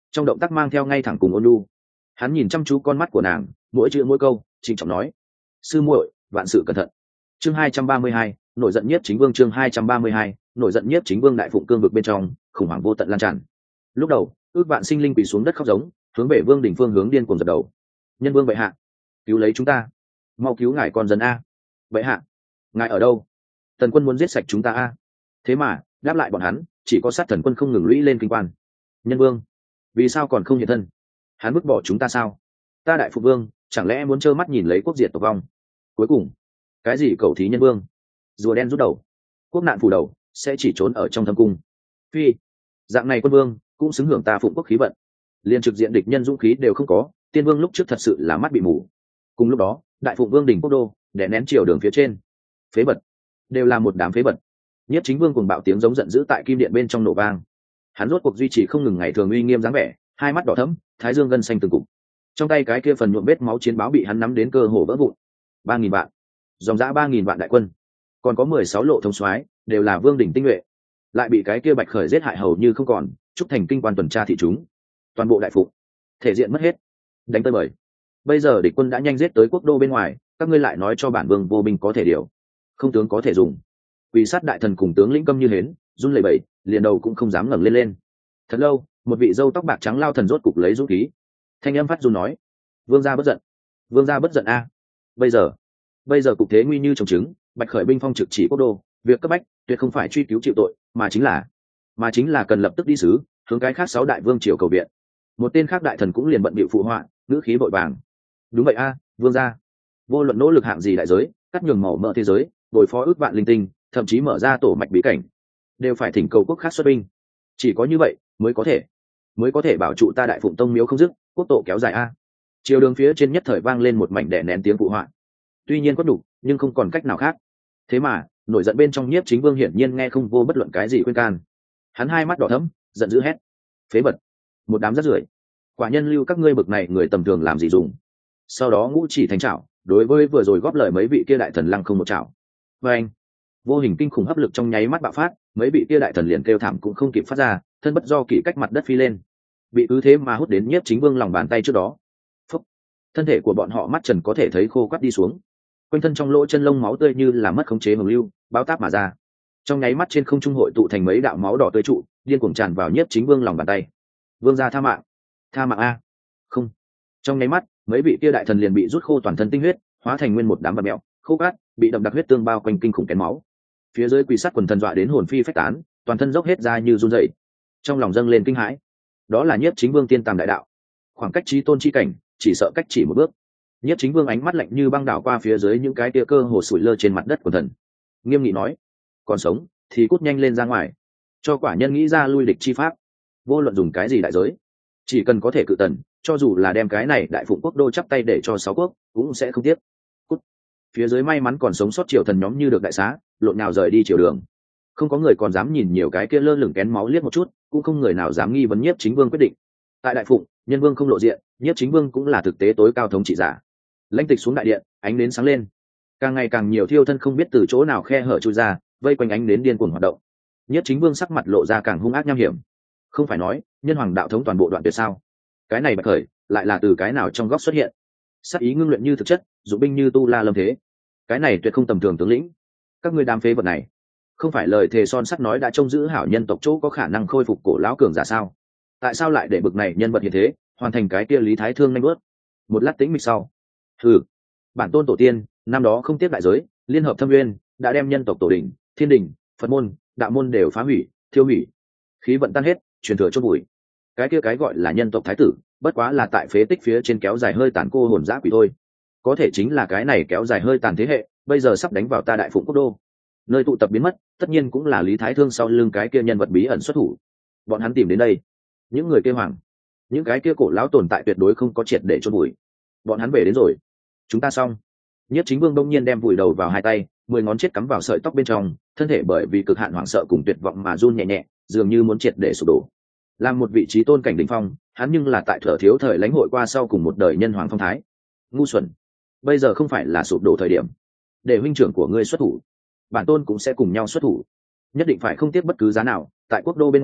trong động tác mang theo ngay thẳng cùng ôn lu. Hắn nhìn chăm chú con mắt của nàng, mỗi chữ mỗi câu trịnh trọng nói: sư muội, vạn sự cẩn thận. Chương hai trăm ba mươi hai, nổi giận nhiếp chính vương. Chương hai trăm ba mươi hai, nổi giận nhiếp chính vương. Đại phụng cương vực bên trong khủng hoảng vô tận lan tràn. Lúc đầu ước vạn sinh linh quỳ xuống đất khóc giống, hướng về vương đỉnh phương hướng điên cuồng dập đầu. Nhân vương bệ hạ, cứu lấy chúng ta, mau cứu ngài con dân a. Bệ hạ, ngài ở đâu? Tần quân muốn giết sạch chúng ta a. Thế mà đáp lại bọn hắn chỉ có sát thần quân không ngừng lũy lên kinh quan. Nhân vương, vì sao còn không hiện thân? Hắn vứt bỏ chúng ta sao? Ta đại phụ vương chẳng lẽ muốn trơ mắt nhìn lấy quốc diệt tộc vong? Cuối cùng cái gì cầu thí nhân vương, rùa đen rút đầu, quốc nạn phủ đầu sẽ chỉ trốn ở trong thâm cung. Phi, dạng này quân vương cũng xứng hưởng ta phụng quốc khí vận, liên trực diện địch nhân dũng khí đều không có. Tiên vương lúc trước thật sự là mắt bị mù. Cùng lúc đó đại phụng vương đỉnh quốc đô đè nén triều đường phía trên, phế bật, đều là một đám phế bật. Nhất chính vương cùng bạo tiếng giống giận dữ tại kim điện bên trong nổ vang. Hắn rốt cuộc duy trì không ngừng ngày thường uy nghiêm dáng vẻ, hai mắt đỏ thẫm, thái dương gân xanh từng cục. Trong tay cái kia phần nhuộm vết máu chiến báo bị hắn nắm đến cơ hồ vỡ vụn. Ba nghìn vạn, dòng dã ba nghìn vạn đại quân, còn có mười sáu lộ thông soái, đều là vương đỉnh tinh nhuệ, lại bị cái kia bạch khởi giết hại hầu như không còn. Trúc thành kinh quan tuần tra thị chúng, toàn bộ đại phụng thể diện mất hết, đánh tới bời. Bây giờ địch quân đã nhanh giết tới quốc đô bên ngoài, các ngươi lại nói cho bản vương vô binh có thể điều, không tướng có thể dùng. Quỷ sát đại thần cùng tướng lĩnh câm như hến, run lẩy bẩy, liền đầu cũng không dám ngẩng lên lên. Thật lâu, một vị dâu tóc bạc trắng lao thần rốt cục lấy dũng khí, thanh âm phát run nói: vương gia bất giận, vương gia bất giận a. Bây giờ bây giờ cục thế nguy như trồng trứng, bạch khởi binh phong trực chỉ quốc đô, việc cấp bách tuyệt không phải truy cứu chịu tội, mà chính là mà chính là cần lập tức đi sứ hướng cái khác sáu đại vương triều cầu viện. Một tên khác đại thần cũng liền bận bịu phụ họa, ngữ khí vội vàng: đúng vậy a, vương gia, vô luận nỗ lực hạng gì đại giới, cắt nhường màu mỡ thế giới, bồi phó ước vạn linh tinh, thậm chí mở ra tổ mạch bí cảnh, đều phải thỉnh cầu quốc khác xuất binh. Chỉ có như vậy mới có thể mới có thể bảo trụ ta đại phụng tông miếu không dứt, quốc tổ kéo dài a. Chiều đường phía trên nhất thời vang lên một mảnh đè nén tiếng phụ họa. Tuy nhiên có đủ, nhưng không còn cách nào khác. Thế mà nổi giận bên trong nhiếp chính vương hiển nhiên nghe không vô bất luận cái gì khuyên can. Hắn hai mắt đỏ thẫm, giận dữ hét: phế vật, một đám rác rưởi, quả nhân lưu các ngươi bực này người tầm thường làm gì dùng. Sau đó ngũ chỉ thành trảo, đối với vừa rồi góp lời mấy vị kia đại thần lăng không một trảo. Và anh, vô hình kinh khủng hấp lực trong nháy mắt bạo phát, mấy vị kia đại thần liền kêu thảm cũng không kịp phát ra, thân bất do kỷ cách mặt đất phi lên, bị cứ thế mà hút đến nhiếp chính vương lòng bàn tay trước đó. Phúc. Thân thể của bọn họ mắt trần có thể thấy khô quắt đi xuống, quanh thân trong lỗ chân lông máu tươi như là mất khống chế hồng lưu bao táp mà ra. Trong nháy mắt trên không trung hội tụ thành mấy đạo máu đỏ tươi trụ, điên cuồng tràn vào nhiếp chính vương lòng bàn tay. Vương gia tha mạng, tha mạng a. Không. Trong nháy mắt mấy vị kia đại thần liền bị rút khô toàn thân tinh huyết, hóa thành nguyên một đám vật mèo khô cát, bị đậm đặc huyết tương bao quanh kinh khủng kén máu. Phía dưới quỷ sát quần thần dọa đến hồn phi phách tán, toàn thân dốc hết ra như run rẩy, trong lòng dâng lên kinh hãi. Đó là nhiếp chính vương tiên tàm đại đạo, khoảng cách chí tôn chi cảnh chỉ sợ cách chỉ một bước. Nhiếp chính vương ánh mắt lạnh như băng đảo qua phía dưới những cái tia cơ hồ sủi lơ trên mặt đất của thần, nghiêm nghị nói: còn sống thì cút nhanh lên ra ngoài, cho quả nhân nghĩ ra lui địch chi pháp. Vô luận dùng cái gì đại giới, chỉ cần có thể cự tần, cho dù là đem cái này đại phụng quốc đô chắp tay để cho sáu quốc cũng sẽ không tiếc. Cút. Phía dưới may mắn còn sống sót triều thần nhóm như được đại xá, lộn nào rời đi triều đường. Không có người còn dám nhìn nhiều cái kia lơ lửng kén máu liếc một chút, cũng không người nào dám nghi vấn nhiếp chính vương quyết định. Tại đại phụng, nhân vương không lộ diện, nhiếp chính vương cũng là thực tế tối cao thống trị giả. Lãnh tịch xuống đại điện, ánh nến sáng lên, càng ngày càng nhiều thiêu thân không biết từ chỗ nào khe hở chui ra, vây quanh ánh nến điên cuồng hoạt động. Nhiếp chính vương sắc mặt lộ ra càng hung ác nham hiểm. Không phải nói nhân hoàng đạo thống toàn bộ đoạn tuyệt sao? Cái này bạch khởi lại là từ cái nào trong góc xuất hiện? Sát ý ngưng luyện như thực chất, dụng binh như tu la lâm thế. Cái này tuyệt không tầm thường tướng lĩnh. Các ngươi đám phế vật này, không phải lời thề son sắt nói đã trông giữ hảo nhân tộc chỗ có khả năng khôi phục cổ lão cường giả sao? Tại sao lại để bực này nhân vật như thế hoàn thành cái kia lý thái thương nhanh bước? Một lát tĩnh mịch sau, hừ, bản tôn tổ tiên năm đó không tiếp đại giới, liên hợp thâm nguyên, đã đem nhân tộc tổ đình, thiên đình, phật môn, đạo môn đều phá hủy, thiêu hủy, khí vận tan hết, truyền thừa chôn bụi. Cái kia cái gọi là nhân tộc thái tử, bất quá là tại phế tích phía trên kéo dài hơi tàn cô hồn dã quỷ thôi. Có thể chính là cái này kéo dài hơi tàn thế hệ, bây giờ sắp đánh vào ta đại phụng quốc đô, nơi tụ tập biến mất, tất nhiên cũng là lý thái thương sau lưng cái kia nhân vật bí ẩn xuất thủ. Bọn hắn tìm đến đây, những người kia hoàng, những cái kia cổ lão tồn tại tuyệt đối không có triệt để chôn bụi. Bọn hắn về đến rồi, chúng ta xong. Nhất chính vương đông nhiên đem vùi đầu vào hai tay, mười ngón chết cắm vào sợi tóc bên trong, thân thể bởi vì cực hạn hoảng sợ cùng tuyệt vọng mà run nhẹ nhẹ, dường như muốn triệt để sụp đổ. Làm một vị trí tôn cảnh đỉnh phong, hắn nhưng là tại thở thiếu thời lãnh hội qua sau cùng một đời nhân hoàng phong thái. Ngu xuẩn, bây giờ không phải là sụp đổ thời điểm. Để huynh trưởng của ngươi xuất thủ, bản tôn cũng sẽ cùng nhau xuất thủ. Nhất định phải không tiếc bất cứ giá nào, tại quốc đô bên ngoài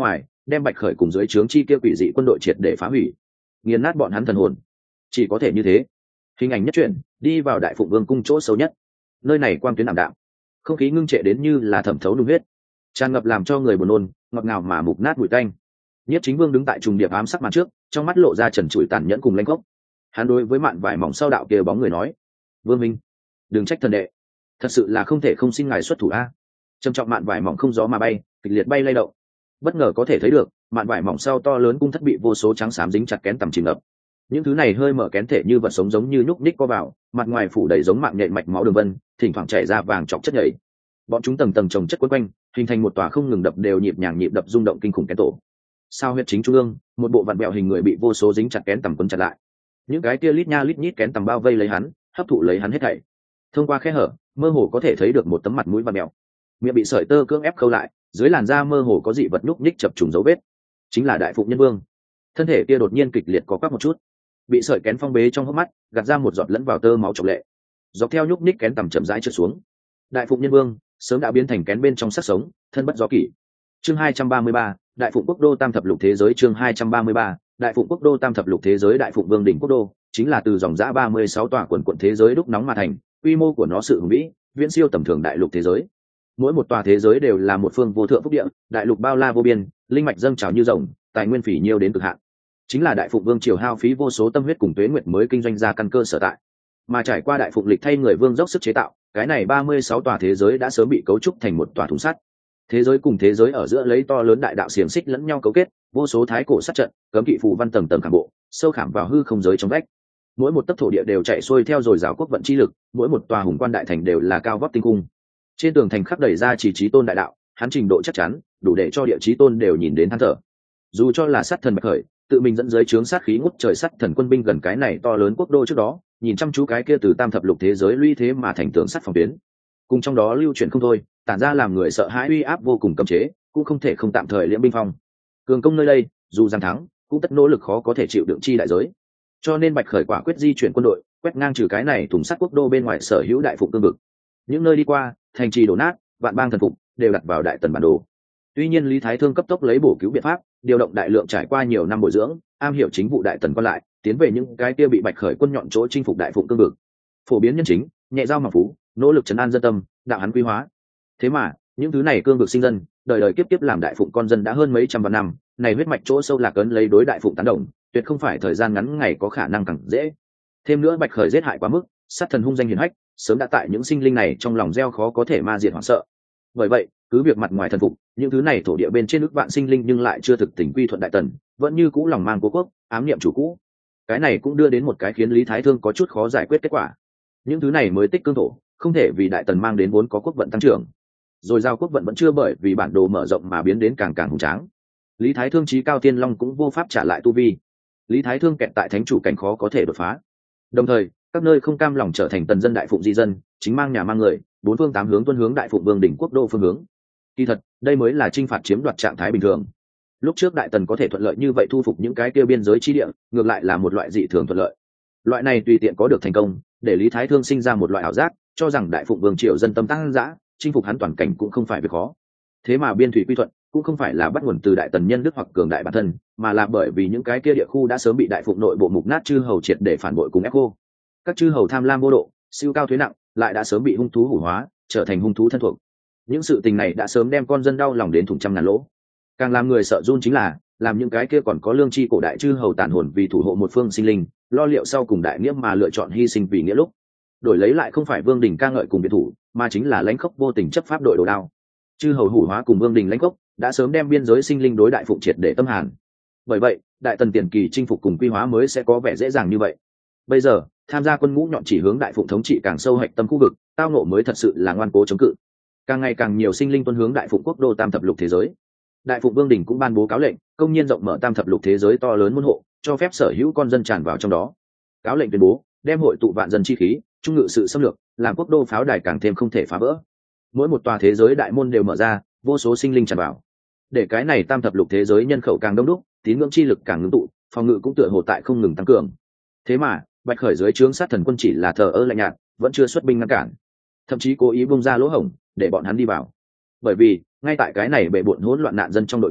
đem Bạch Khởi cùng dưới trướng chi kia quỷ dị quân đội triệt để phá hủy, nghiền nát bọn hắn thần hồn. Chỉ có thể như thế. Hình ảnh nhất chuyển, đi vào Đại Phụng Vương cung chỗ sâu nhất. Nơi này quang tuyến ảm đạm, không khí ngưng trệ đến như là thẩm thấu nung huyết, tràn ngập làm cho người buồn nôn, ngọt ngào mà mục nát mùi tanh. Nhiếp Chính Vương đứng tại trùng điệp ám sắc màn trước, trong mắt lộ ra trần trụi tàn nhẫn cùng lãnh gốc. Hắn đối với mạn vải mỏng sau đạo kia bóng người nói: "Vương minh, đừng trách thần đệ, thật sự là không thể không xin ngài xuất thủ a." Trầm trọng mạn vải mỏng không gió mà bay, kịch liệt bay lay động. Bất ngờ có thể thấy được, mạn vải mỏng sau to lớn cung thất bị vô số trắng xám dính chặt kén tầm chìm ngập. Những thứ này hơi mở kén thể như vật sống giống như nhúc nhích co vào, mặt ngoài phủ đầy giống mạng nhện mạch máu đường vân, thỉnh thoảng chảy ra vàng chọc chất nhảy. Bọn chúng tầng tầng chồng chất quấn quanh, hình thành một tòa không ngừng đập đều nhịp nhàng nhịp đập rung động kinh khủng kén tổ. Sao huyết chính trung ương, một bộ vặn bẹo hình người bị vô số dính chặt kén tầm quấn chặt lại. Những cái kia lít nha lít nhít kén tầm bao vây lấy hắn, hấp thụ lấy hắn hết thảy. Thông qua khe hở, mơ hồ có thể thấy được một tấm mặt mũi vặn bẹo, miệng bị sợi tơ cưỡng ép khâu lại, dưới làn da mơ hồ có dị vật nhúc nhích chập trùng dấu vết, chính là Đại Phụng Nhân Vương. Thân thể kia đột nhiên kịch liệt có quắc một chút, bị sợi kén phong bế trong hốc mắt, gạt ra một giọt lẫn vào tơ máu trọc lệ, dọc theo nhúc nhích kén tầm chậm rãi trượt xuống. Đại Phụng Nhân Vương sớm đã biến thành kén bên trong sắc sống, thân bất do kỷ. Chương hai trăm ba mươi ba, Đại Phụng Quốc đô tam thập lục thế giới. Chương hai trăm ba mươi ba, Đại Phụng Quốc đô tam thập lục thế giới. Đại Phụng Vương đỉnh quốc đô chính là từ dòng dã ba mươi sáu tòa quần quận thế giới đúc nóng mà thành, quy mô của nó sự hùng vĩ, viễn siêu tầm thường đại lục thế giới. Mỗi một tòa thế giới đều là một phương vô thượng phúc địa, đại lục bao la vô biên, linh mạch dâng trào như rồng, tài nguyên phỉ nhiêu đến cực hạn. Chính là Đại Phụng Vương triều hao phí vô số tâm huyết cùng tuế nguyện mới kinh doanh ra căn cơ sở tại. Mà trải qua Đại Phụng lịch thay người vương dốc sức chế tạo, cái này ba mươi sáu tòa thế giới đã sớm bị cấu trúc thành một tòa thùng sắt. Thế giới cùng thế giới ở giữa lấy to lớn đại đạo xiềng xích lẫn nhau cấu kết, vô số thái cổ sát trận, cấm kỵ phù văn tầng tầng khảm bộ, sâu khảm vào hư không giới trong vách. Mỗi một tấc thổ địa đều chạy xuôi theo dồi dào quốc vận chi lực, mỗi một tòa hùng quan đại thành đều là cao vóc tinh cung. Trên tường thành khắc đầy ra chỉ chí tôn đại đạo, hắn trình độ chắc chắn, đủ để cho địa chí tôn đều nhìn đến than thở. Dù cho là sát thần Bạch Khởi, tự mình dẫn dưới trướng sát khí ngút trời sát thần quân binh gần cái này to lớn quốc đô trước đó, nhìn chăm chú cái kia từ tam thập lục thế giới lũy thế mà thành tường sắt phòng tuyến, cùng trong đó lưu chuyển không thôi, tản ra làm người sợ hãi uy áp vô cùng cấm chế, cũng không thể không tạm thời liễm binh phong. Cường công nơi đây, dù giang thắng, cũng tất nỗ lực khó có thể chịu đựng chi đại giới. Cho nên Bạch Khởi quả quyết di chuyển quân đội, quét ngang trừ cái này thùng sắt quốc đô bên ngoài sở hữu đại phụng cương vực. Những nơi đi qua, thành trì đổ nát, vạn bang thần phục, đều đặt vào đại tần bản đồ. Tuy nhiên Lý Thái Thương cấp tốc lấy bổ cứu biện pháp, điều động đại lượng trải qua nhiều năm bồi dưỡng, am hiểu chính vụ đại tần quan lại, tiến về những cái kia bị Bạch Khởi quân nhọn chỗ chinh phục đại phụng cương vực. Phổ biến nhân chính, nhẹ giao mà phú, nỗ lực trấn an dân tâm, đạo hắn quy hóa. Thế mà, những thứ này cương vực sinh dân, đời đời kiếp kiếp làm đại phụng con dân đã hơn mấy trăm vạn năm, này huyết mạch chỗ sâu lạc ấn lấy đối đại phụng tán đồng, tuyệt không phải thời gian ngắn ngày có khả năng càng dễ. Thêm nữa Bạch Khởi giết hại quá mức, sát thần hung danh hiển hách, sớm đã tại những sinh linh này trong lòng gieo khó có thể ma diệt hoảng sợ. Bởi vậy, cứ việc mặt ngoài thần phục, những thứ này thổ địa bên trên ức vạn sinh linh nhưng lại chưa thực tình quy thuận đại tần, vẫn như cũ lòng mang cố quốc, ám niệm chủ cũ. Cái này cũng đưa đến một cái khiến Lý Thái Thương có chút khó giải quyết kết quả. Những thứ này mới tích cương thổ, không thể vì đại tần mang đến vốn có quốc vận tăng trưởng, rồi giao quốc vận vẫn chưa bởi vì bản đồ mở rộng mà biến đến càng càng hùng tráng. Lý Thái Thương chí cao tiên long cũng vô pháp trả lại tu vi. Lý Thái Thương kẹt tại thánh chủ cảnh khó có thể đột phá. Đồng thời, các nơi không cam lòng trở thành tần dân đại phụng di dân, chính mang nhà mang người, bốn phương tám hướng tuân hướng đại phụng vương đỉnh quốc đô phương hướng. Kỳ thật, đây mới là chinh phạt chiếm đoạt trạng thái bình thường. Lúc trước đại tần có thể thuận lợi như vậy thu phục những cái kia biên giới chi địa, ngược lại là một loại dị thường thuận lợi. Loại này tùy tiện có được thành công, để Lý Thái Thương sinh ra một loại ảo giác, cho rằng đại phụng vương triều dân tâm tăng dã, chinh phục hắn toàn cảnh cũng không phải việc khó. Thế mà biên thủy quy thuận cũng không phải là bắt nguồn từ đại tần nhân đức hoặc cường đại bản thân, mà là bởi vì những cái kia địa khu đã sớm bị đại phụng nội bộ mục nát chư hầu triệt để phản bội cùng ép cô. Các chư hầu tham lam vô độ, siêu cao thuế nặng, lại đã sớm bị hung thú hủ hóa, trở thành hung thú thân thuộc. Những sự tình này đã sớm đem con dân đau lòng đến thủng trăm ngàn lỗ. Càng làm người sợ run chính là, làm những cái kia còn có lương tri cổ đại chư hầu tàn hồn vì thủ hộ một phương sinh linh, lo liệu sau cùng đại nghĩa mà lựa chọn hy sinh vì nghĩa lúc, đổi lấy lại không phải vương đình ca ngợi cùng biệt thủ, mà chính là lãnh khốc vô tình chấp pháp đội đồ đao. Chư hầu hủ hóa cùng vương đình lãnh khốc đã sớm đem biên giới sinh linh đối đại phụng triệt để tâm hàn. Bởi vậy, đại tần tiền kỳ chinh phục cùng quy hóa mới sẽ có vẻ dễ dàng như vậy. Bây giờ, tham gia quân ngũ nhọn chỉ hướng đại phụng thống trị càng sâu hạch tâm khu vực, tao nộ mới thật sự là ngoan cố chống cự. Càng ngày càng nhiều sinh linh tuân hướng đại phụng quốc đô tam thập lục thế giới. Đại phụng vương đình cũng ban bố cáo lệnh, công nhiên rộng mở tam thập lục thế giới to lớn môn hộ, cho phép sở hữu con dân tràn vào trong đó. Cáo lệnh tuyên bố, đem hội tụ vạn dân chi khí, trung ngự sự xâm lược, làm quốc đô pháo đài càng thêm không thể phá vỡ. Mỗi một tòa thế giới đại môn đều mở ra, vô số sinh linh tràn vào. Để cái này tam thập lục thế giới nhân khẩu càng đông đúc, tín ngưỡng chi lực càng ngưng tụ, phòng ngự cũng tựa hồ tại không ngừng tăng cường. Thế mà, Bạch Khởi dưới trướng sát thần quân chỉ là thờ ơ lạnh nhạt, vẫn chưa xuất binh ngăn cản, thậm chí cố ý bung ra lỗ hổng để bọn hắn đi vào. Bởi vì ngay tại cái này bệ bội hỗn loạn nạn dân trong đội ngũ,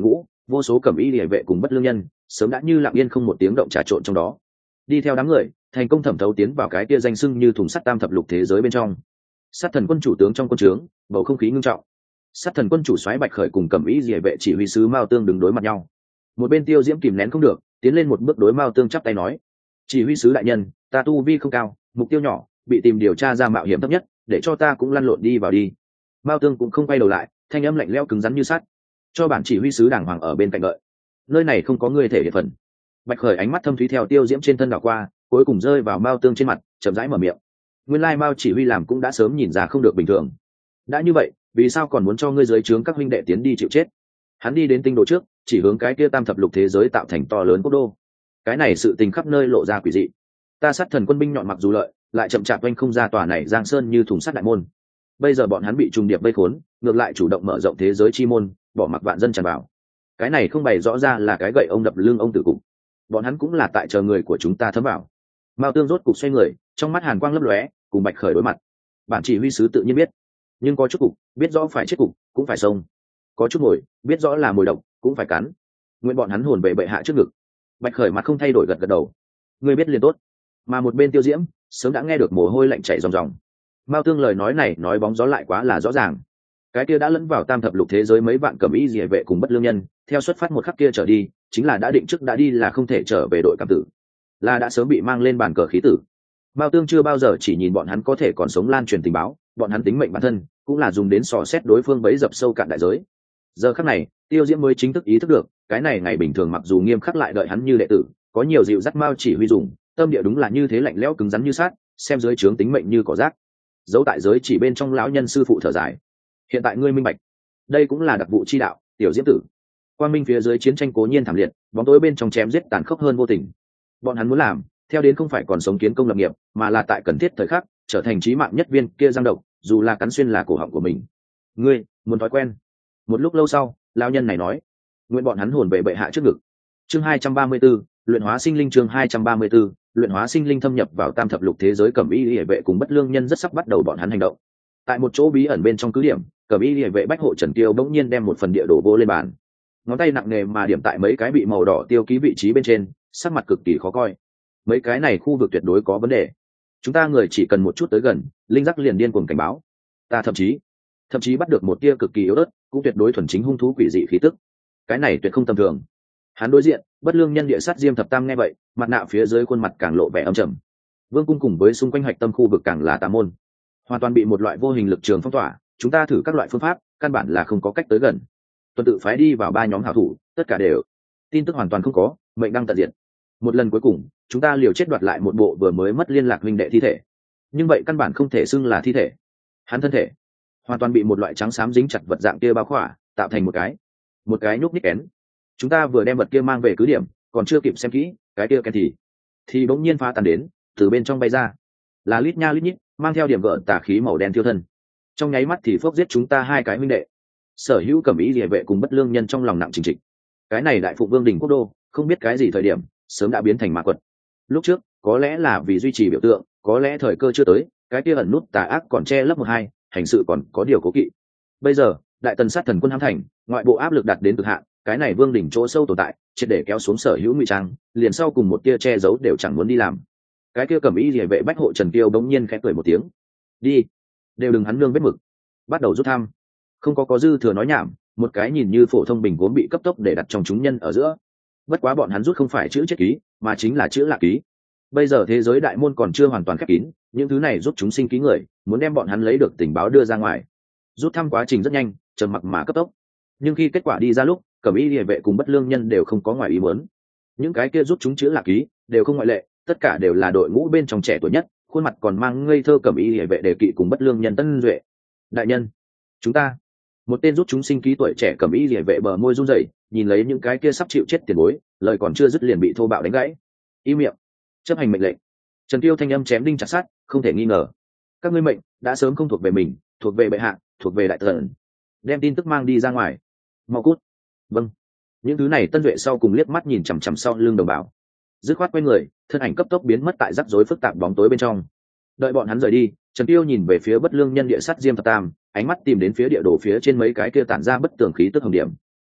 vô số cẩm y địa vệ cùng bất lương nhân sớm đã như lặng yên không một tiếng động trà trộn trong đó, đi theo đám người thành công thẩm thấu tiến vào cái kia danh sưng như thùng sắt tam thập lục thế giới bên trong. Sát thần quân chủ tướng trong quân trướng, bầu không khí ngưng trọng. Sát thần quân chủ soái Bạch Khởi cùng cẩm y địa vệ chỉ huy sứ Mao Tương đứng đối mặt nhau. Một bên Tiêu Diễm kìm nén không được, tiến lên một bước đối Mao Tương chắp tay nói: chỉ huy sứ đại nhân, ta tu vi không cao, mục tiêu nhỏ, bị tìm điều tra ra mạo hiểm thấp nhất, để cho ta cũng lăn lộn đi vào đi. Mao Tương cũng không quay đầu lại, thanh âm lạnh lẽo cứng rắn như sắt, cho bản chỉ huy sứ đàng hoàng ở bên cạnh đợi, nơi này không có người thể hiện phần. Bạch Khởi ánh mắt thâm thúy theo Tiêu Diễm trên thân đảo qua, cuối cùng rơi vào Mao Tương trên mặt, chậm rãi mở miệng: nguyên lai Mao chỉ huy làm cũng đã sớm nhìn ra không được bình thường. đã như vậy, vì sao còn muốn cho ngươi dưới trướng các huynh đệ tiến đi chịu chết? Hắn đi đến tinh đồ trước, chỉ hướng cái kia tam thập lục thế giới tạo thành to lớn quốc đô. Cái này sự tình khắp nơi lộ ra quỷ dị. Ta sát thần quân binh nhọn mặc dù lợi, lại chậm chạp oanh không ra tòa này giang sơn như thùng sắt đại môn. Bây giờ bọn hắn bị trùng điệp vây khốn, ngược lại chủ động mở rộng thế giới chi môn, bỏ mặc vạn dân tràn vào. Cái này không bày rõ ra là cái gậy ông đập lưng ông tử cục. Bọn hắn cũng là tại chờ người của chúng ta thấm vào. Mao Tương rốt cục xoay người, trong mắt hàn quang lấp lóe, cùng Bạch Khởi đối mặt. Bản chỉ huy sứ tự nhiên biết, nhưng có chút cục, biết rõ phải chết cục, cũng phải xông. Có chút mồi, biết rõ là mồi độc, cũng phải cắn. Nguyện bọn hắn hồn về bệ hạ trước ngực. Bạch Khởi mặt không thay đổi gật gật đầu. Ngươi biết liền tốt. Mà một bên Tiêu Diễm, sớm đã nghe được mồ hôi lạnh chảy ròng ròng. Mao Tương lời nói này nói bóng gió lại quá là rõ ràng. Cái kia đã lẫn vào tam thập lục thế giới mấy vạn cẩm y liề vệ cùng bất lương nhân, theo xuất phát một khắc kia trở đi, chính là đã định trước đã đi là không thể trở về đội cảm tử, là đã sớm bị mang lên bàn cờ khí tử. Mao Tương chưa bao giờ chỉ nhìn bọn hắn có thể còn sống lan truyền tình báo, bọn hắn tính mệnh bản thân cũng là dùng đến sò xét đối phương bấy dập sâu cạn đại giới. Giờ khắc này, Tiêu Diễm mới chính thức ý thức được, cái này ngày bình thường mặc dù nghiêm khắc lại đợi hắn như đệ tử, có nhiều dịu dắt Mao chỉ huy dùng, tâm địa đúng là như thế lạnh lẽo cứng rắn như sát, xem dưới trướng tính mệnh như cỏ rác. Dấu tại giới chỉ bên trong lão nhân sư phụ thở dài. Hiện tại ngươi minh bạch, đây cũng là đặc vụ chi đạo, Tiểu Diễm tử. Quang minh phía dưới chiến tranh cố nhiên thảm liệt, bóng tối bên trong chém giết tàn khốc hơn vô tình. Bọn hắn muốn làm, theo đến không phải còn sống kiến công lập nghiệp, mà là tại cần thiết thời khắc trở thành chí mạng nhất viên kia giang độc, dù là cắn xuyên là cổ họng của mình. Ngươi muốn thói quen. Một lúc lâu sau, lão nhân này nói, nguyện bọn hắn hồn về bệ hạ trước ngực. Chương hai trăm ba mươi 234, luyện hóa sinh linh. Chương hai trăm ba mươi 234, luyện hóa sinh linh thâm nhập vào tam thập lục thế giới cẩm y liề vệ cùng bất lương nhân rất sắp bắt đầu bọn hắn hành động. Tại một chỗ bí ẩn bên trong cứ điểm, cẩm y liề vệ bách hộ Trần Kiêu bỗng nhiên đem một phần địa đồ vô lên bàn, ngón tay nặng nề mà điểm tại mấy cái bị màu đỏ tiêu ký vị trí bên trên, sắc mặt cực kỳ khó coi. Mấy cái này khu vực tuyệt đối có vấn đề, chúng ta người chỉ cần một chút tới gần, linh giác liền điên cuồng cảnh báo. Ta thậm chí thậm chí bắt được một tia cực kỳ yếu ớt, cũng tuyệt đối thuần chính hung thú quỷ dị khí tức. Cái này tuyệt không tầm thường. Hắn đối diện, bất lương nhân địa sát diêm thập tam nghe vậy, mặt nạ phía dưới khuôn mặt càng lộ vẻ âm trầm. Vương cung cùng với xung quanh hạch tâm khu vực càng là tà môn, hoàn toàn bị một loại vô hình lực trường phong tỏa. Chúng ta thử các loại phương pháp, căn bản là không có cách tới gần. Tuần tự phái đi vào ba nhóm hảo thủ, tất cả đều tin tức hoàn toàn không có, mệnh đang tận diệt. Một lần cuối cùng, chúng ta liều chết đoạt lại một bộ vừa mới mất liên lạc huynh đệ thi thể, nhưng vậy căn bản không thể xưng là thi thể. Hắn thân thể hoàn toàn bị một loại trắng xám dính chặt vật dạng kia bao khỏa, tạo thành một cái một cái nhúc nhích kén. Chúng ta vừa đem vật kia mang về cứ điểm, còn chưa kịp xem kỹ, cái kia kén thì thì bỗng nhiên phá tan đến, từ bên trong bay ra, là lít nha lít nhít, mang theo điểm gợn tà khí màu đen thiêu thân. Trong nháy mắt thì phốc giết chúng ta hai cái huynh đệ. Sở hữu cẩm ý liề vệ cùng bất lương nhân trong lòng nặng trình trịch. Cái này đại phụ vương đình quốc đô, không biết cái gì thời điểm sớm đã biến thành ma quật. Lúc trước có lẽ là vì duy trì biểu tượng, có lẽ thời cơ chưa tới, cái kia ẩn nút tà ác còn che lấp một hai, hành sự còn có điều cố kỵ. Bây giờ đại tần sát thần quân hãm thành, ngoại bộ áp lực đạt đến cực hạn, cái này vương đỉnh chỗ sâu tồn tại triệt để kéo xuống sở hữu ngụy trang, liền sau cùng một tia che giấu đều chẳng muốn đi làm. Cái kia cẩm ý liề vệ bách hộ Trần Kiêu đống nhiên khẽ cười một tiếng. Đi, đều đừng hắn nương vết mực, bắt đầu rút thăm. Không có có dư thừa nói nhảm, một cái nhìn như phổ thông bình gốm bị cấp tốc để đặt trong chúng nhân ở giữa. Bất quá bọn hắn rút không phải chữ chết ký, mà chính là chữ lạc ký. Bây giờ thế giới đại môn còn chưa hoàn toàn khép kín, những thứ này giúp chúng sinh ký người, muốn đem bọn hắn lấy được tình báo đưa ra ngoài. Rút thăm quá trình rất nhanh, trầm mặc mà cấp tốc. Nhưng khi kết quả đi ra lúc, cẩm y liề vệ cùng bất lương nhân đều không có ngoài ý muốn. Những cái kia giúp chúng chữ lạc ký đều không ngoại lệ, tất cả đều là đội ngũ bên trong trẻ tuổi nhất, khuôn mặt còn mang ngây thơ cẩm y liề vệ đề kỵ cùng bất lương nhân Tân Duệ. Đại nhân, chúng ta một tên rút chúng sinh ký tuổi trẻ cẩm y liề vệ bờ môi run rẩy, nhìn lấy những cái kia sắp chịu chết tiền bối, lời còn chưa dứt liền bị thô bạo đánh gãy. Im miệng, chấp hành mệnh lệnh. Trần Kiêu thanh âm chém đinh chặt sắt, không thể nghi ngờ. Các ngươi mệnh đã sớm không thuộc về mình, thuộc về bệ hạ, thuộc về đại thần. Đem tin tức mang đi ra ngoài. Mau cút. Vâng. Những thứ này Tân Duệ sau cùng liếc mắt nhìn chằm chằm sau lưng đồng bào, dứt khoát quay người, thân ảnh cấp tốc biến mất tại rắc rối phức tạp bóng tối bên trong. Đợi bọn hắn rời đi, Trần Kiêu nhìn về phía bất lương nhân địa sắt diêm thập tam, ánh mắt tìm đến phía địa đồ phía trên mấy cái kia tản ra bất tường khí tức hồng điểm.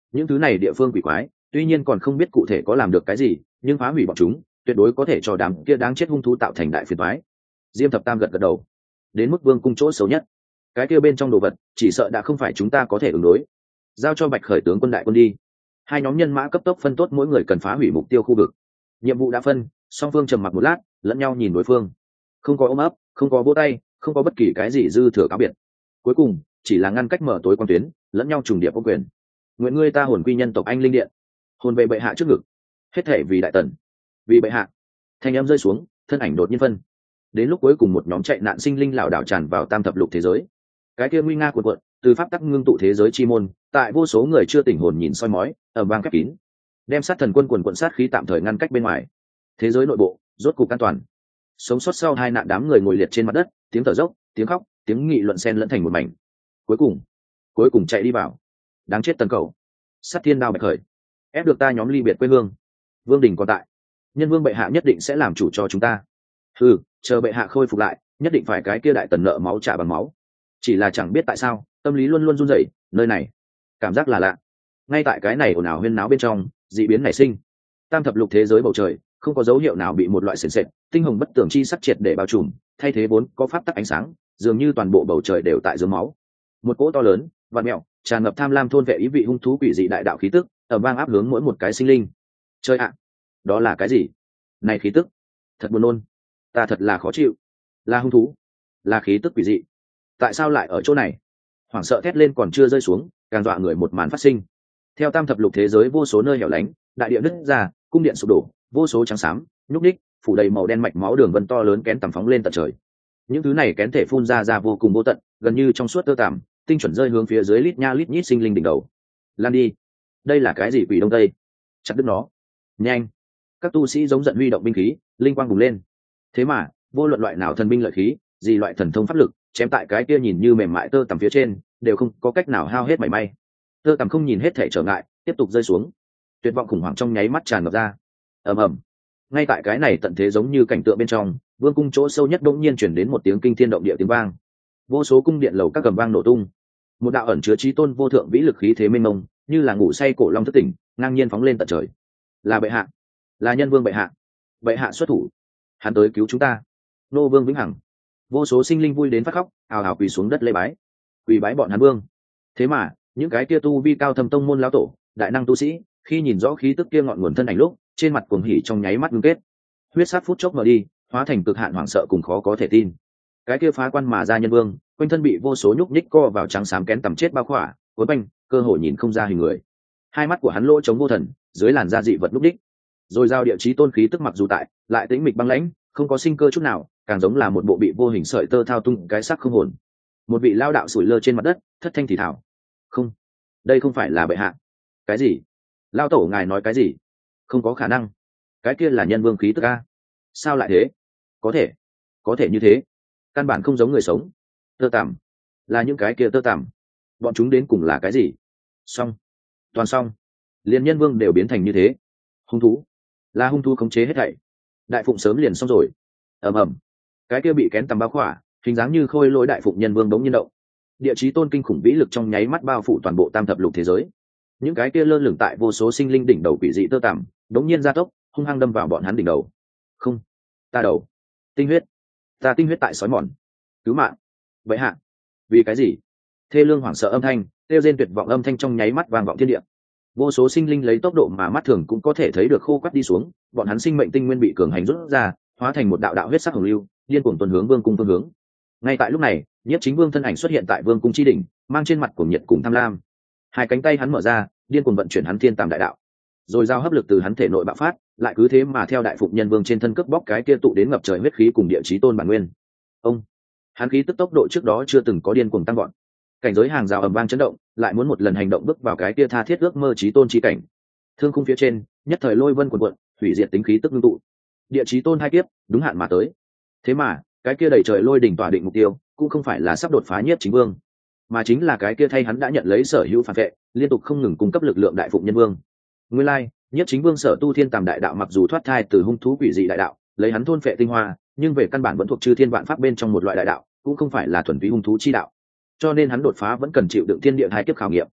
những thứ này địa phương quỷ quái tuy nhiên còn không biết cụ thể có làm được cái gì, nhưng phá hủy bọn chúng tuyệt đối có thể cho đám kia đáng chết hung thú tạo thành đại phiền toái. Diêm Thập Tam gật gật đầu. Đến mức vương cung chỗ xấu nhất, cái kia bên trong đồ vật chỉ sợ đã không phải chúng ta có thể ứng đối. Giao cho Bạch Khởi tướng quân đại quân đi. Hai nhóm nhân mã cấp tốc phân tốt, mỗi người cần phá hủy mục tiêu khu vực. Nhiệm vụ đã phân, song phương trầm mặc một lát, lẫn nhau nhìn đối phương, không có ôm ấp, không có vỗ tay, không có bất kỳ cái gì dư thừa cáo biệt. Cuối cùng chỉ là ngăn cách mở tối quan tuyến, lẫn nhau trùng điệp ô quyền. Nguyện ngươi ta hồn quy nhân tộc anh linh điện, hồn về bệ hạ trước ngực, hết thể vì đại tần, vì bệ hạ. Thanh âm rơi xuống, thân ảnh đột nhiên phân. Đến lúc cuối cùng một nhóm chạy nạn sinh linh lảo đảo tràn vào tam thập lục thế giới. Cái kia nguy nga cuộn cuộn, từ pháp tắc ngưng tụ thế giới chi môn, tại vô số người chưa tỉnh hồn nhìn soi mói, ầm vang khép kín, đem sát thần quân quần quận sát khí tạm thời ngăn cách bên ngoài. Thế giới nội bộ rốt cục an toàn. Sống sót sau hai nạn đám người ngồi liệt trên mặt đất, tiếng thở dốc, tiếng khóc, tiếng nghị luận xen lẫn thành một mảnh. Cuối cùng, cuối cùng chạy đi vào. Đáng chết tần cầu, sát thiên đao Bạch Khởi, ép được ta nhóm ly biệt quê hương. Vương đình còn tại, nhân vương bệ hạ nhất định sẽ làm chủ cho chúng ta. Ừ, chờ bệ hạ khôi phục lại, nhất định phải cái kia đại tần nợ máu trả bằng máu. Chỉ là chẳng biết tại sao tâm lý luôn luôn run rẩy, nơi này cảm giác là lạ. Ngay tại cái này ồn ào huyên náo bên trong, dị biến nảy sinh. Tam thập lục thế giới bầu trời không có dấu hiệu nào bị một loại sền sệt tinh hồng bất tường chi sắc triệt để bao trùm, thay thế vốn có pháp tắc ánh sáng, dường như toàn bộ bầu trời đều tại dưới máu. Một cỗ to lớn vạn mẹo tràn ngập tham lam thôn vệ ý vị hung thú quỷ dị đại đạo khí tức ở vang áp hướng mỗi một cái sinh linh. Chơi ạ, đó là cái gì? Này khí tức thật buồn nôn, ta thật là khó chịu. Là hung thú, là khí tức quỷ dị, tại sao lại ở chỗ này? Hoảng sợ thét lên còn chưa rơi xuống, càng dọa người một màn phát sinh. Theo tam thập lục thế giới vô số nơi hẻo lánh, đại địa nứt ra, cung điện sụp đổ, vô số trắng xám nhúc ních phủ đầy màu đen mạch máu đường vân to lớn kén tầm phóng lên tận trời. Những thứ này kén thể phun ra ra vô cùng vô tận, gần như trong suốt tơ tằm, tinh chuẩn rơi hướng phía dưới lít nha lít nhít sinh linh đỉnh đầu. Lan đi, đây là cái gì quỷ đông tây? Chặt đứt nó, nhanh! Các tu sĩ giống giận huy động binh khí, linh quang bùng lên. Thế mà vô luận loại nào thần binh lợi khí, gì loại thần thông pháp lực, chém tại cái kia nhìn như mềm mại tơ tằm phía trên, đều không có cách nào hao hết mảy may. Tơ tằm không nhìn hết thể trở ngại, tiếp tục rơi xuống. Tuyệt vọng khủng hoảng trong nháy mắt tràn ngập ra. Ầm ầm. Ngay tại cái này tận thế giống như cảnh tượng bên trong, vương cung chỗ sâu nhất bỗng nhiên chuyển đến một tiếng kinh thiên động địa tiếng vang. Vô số cung điện lầu các cầm vang nổ tung. Một đạo ẩn chứa chí tôn vô thượng vĩ lực khí thế mênh mông, như là ngủ say cổ long thức tỉnh, ngang nhiên phóng lên tận trời. Là bệ hạ, là nhân vương bệ hạ. Bệ hạ xuất thủ, hắn tới cứu chúng ta. Nô vương vĩnh hằng. Vô số sinh linh vui đến phát khóc, ào ào quỳ xuống đất lễ bái. Quỳ bái bọn hắn vương. Thế mà những cái kia tu vi cao thâm tông môn lão tổ, đại năng tu sĩ, khi nhìn rõ khí tức kia ngọn nguồn thân ảnh lúc, trên mặt cuồng hỉ trong nháy mắt ngưng kết. Huyết sát phút chốc mở đi, hóa thành cực hạn hoảng sợ cùng khó có thể tin. Cái kia phá quan mà ra nhân vương, quanh thân bị vô số nhúc nhích co vào trắng xám kén tầm chết bao khỏa, cuốn quanh, cơ hội nhìn không ra hình người. Hai mắt của hắn lỗ trống vô thần, dưới làn da dị vật nhúc nhích. Rồi giao địa chí tôn khí tức mặc dù tại, lại tĩnh mịch băng lãnh, không có sinh cơ chút nào, càng giống là một bộ bị vô hình sợi tơ thao tung cái xác không hồn. Một vị lao đạo sủi lơ trên mặt đất, thất thanh thì thào: "Không, đây không phải là bệ hạ." "Cái gì? Lao tổ ngài nói cái gì? Không có khả năng. Cái kia là nhân vương khí tức a. Sao lại thế? Có thể, có thể như thế. Căn bản không giống người sống. Tơ tằm, là những cái kia tơ tằm. Bọn chúng đến cùng là cái gì?" Xong, toàn xong. Liên nhân vương đều biến thành như thế. Hung thú, là hung thú khống chế hết thảy. Đại phụng sớm liền xong rồi. Ầm ầm. Cái kia bị kén tầm bao khỏa, hình dáng như khôi lỗi đại phụng nhân vương đống nhiên động. Địa chí tôn kinh khủng vĩ lực trong nháy mắt bao phủ toàn bộ tam thập lục thế giới. Những cái kia lơ lửng tại vô số sinh linh đỉnh đầu quỷ dị tơ tằm, đống nhiên gia tốc, hung hăng đâm vào bọn hắn đỉnh đầu. Không, ta đầu, tinh huyết, ta tinh huyết tại sói mòn, cứu mạng, vậy hạ, vì cái gì? Thê lương hoảng sợ âm thanh, kêu rên tuyệt vọng âm thanh trong nháy mắt vang vọng thiên địa. Vô số sinh linh lấy tốc độ mà mắt thường cũng có thể thấy được khô quắt đi xuống, bọn hắn sinh mệnh tinh nguyên bị cường hành rút ra, hóa thành một đạo đạo huyết sắc hồng lưu, điên cuồng tuần hướng vương cung phương hướng. Ngay tại lúc này, Nhiếp Chính Vương thân ảnh xuất hiện tại vương cung chi đỉnh, mang trên mặt cuồng nhiệt cùng tham lam. Hai cánh tay hắn mở ra, điên cuồng vận chuyển hắn thiên tàm đại đạo, rồi giao hấp lực từ hắn thể nội bạo phát, lại cứ thế mà theo đại phụng nhân vương trên thân cướp bóc cái kia tụ đến ngập trời huyết khí cùng địa chí tôn bản nguyên. Ông, hắn khí tức tốc độ trước đó chưa từng có điên cuồng tăng vọt. Cảnh giới hàng rào ầm vang chấn động, lại muốn một lần hành động bước vào cái kia tha thiết ước mơ chí tôn chi cảnh. Thương khung phía trên, nhất thời lôi vân cuồn cuộn, hủy diệt tính khí tức ngưng tụ. Địa chí tôn hai kiếp, đúng hạn mà tới. Thế mà, cái kia đầy trời lôi đỉnh tỏa định mục tiêu, cũng không phải là sắp đột phá Nhiếp Chính Vương, mà chính là cái kia thay hắn đã nhận lấy sở hữu phản vệ, liên tục không ngừng cung cấp lực lượng đại phụng nhân vương. Nguyên lai, like, Nhiếp Chính Vương sở tu thiên tàm đại đạo mặc dù thoát thai từ hung thú quỷ dị đại đạo, lấy hắn thôn phệ tinh hoa, nhưng về căn bản vẫn thuộc chư thiên vạn pháp bên trong một loại đại đạo, cũng không phải là thuần túy hung thú chi đạo. Cho nên hắn đột phá vẫn cần chịu đựng thiên địa hai kiếp khảo nghiệm.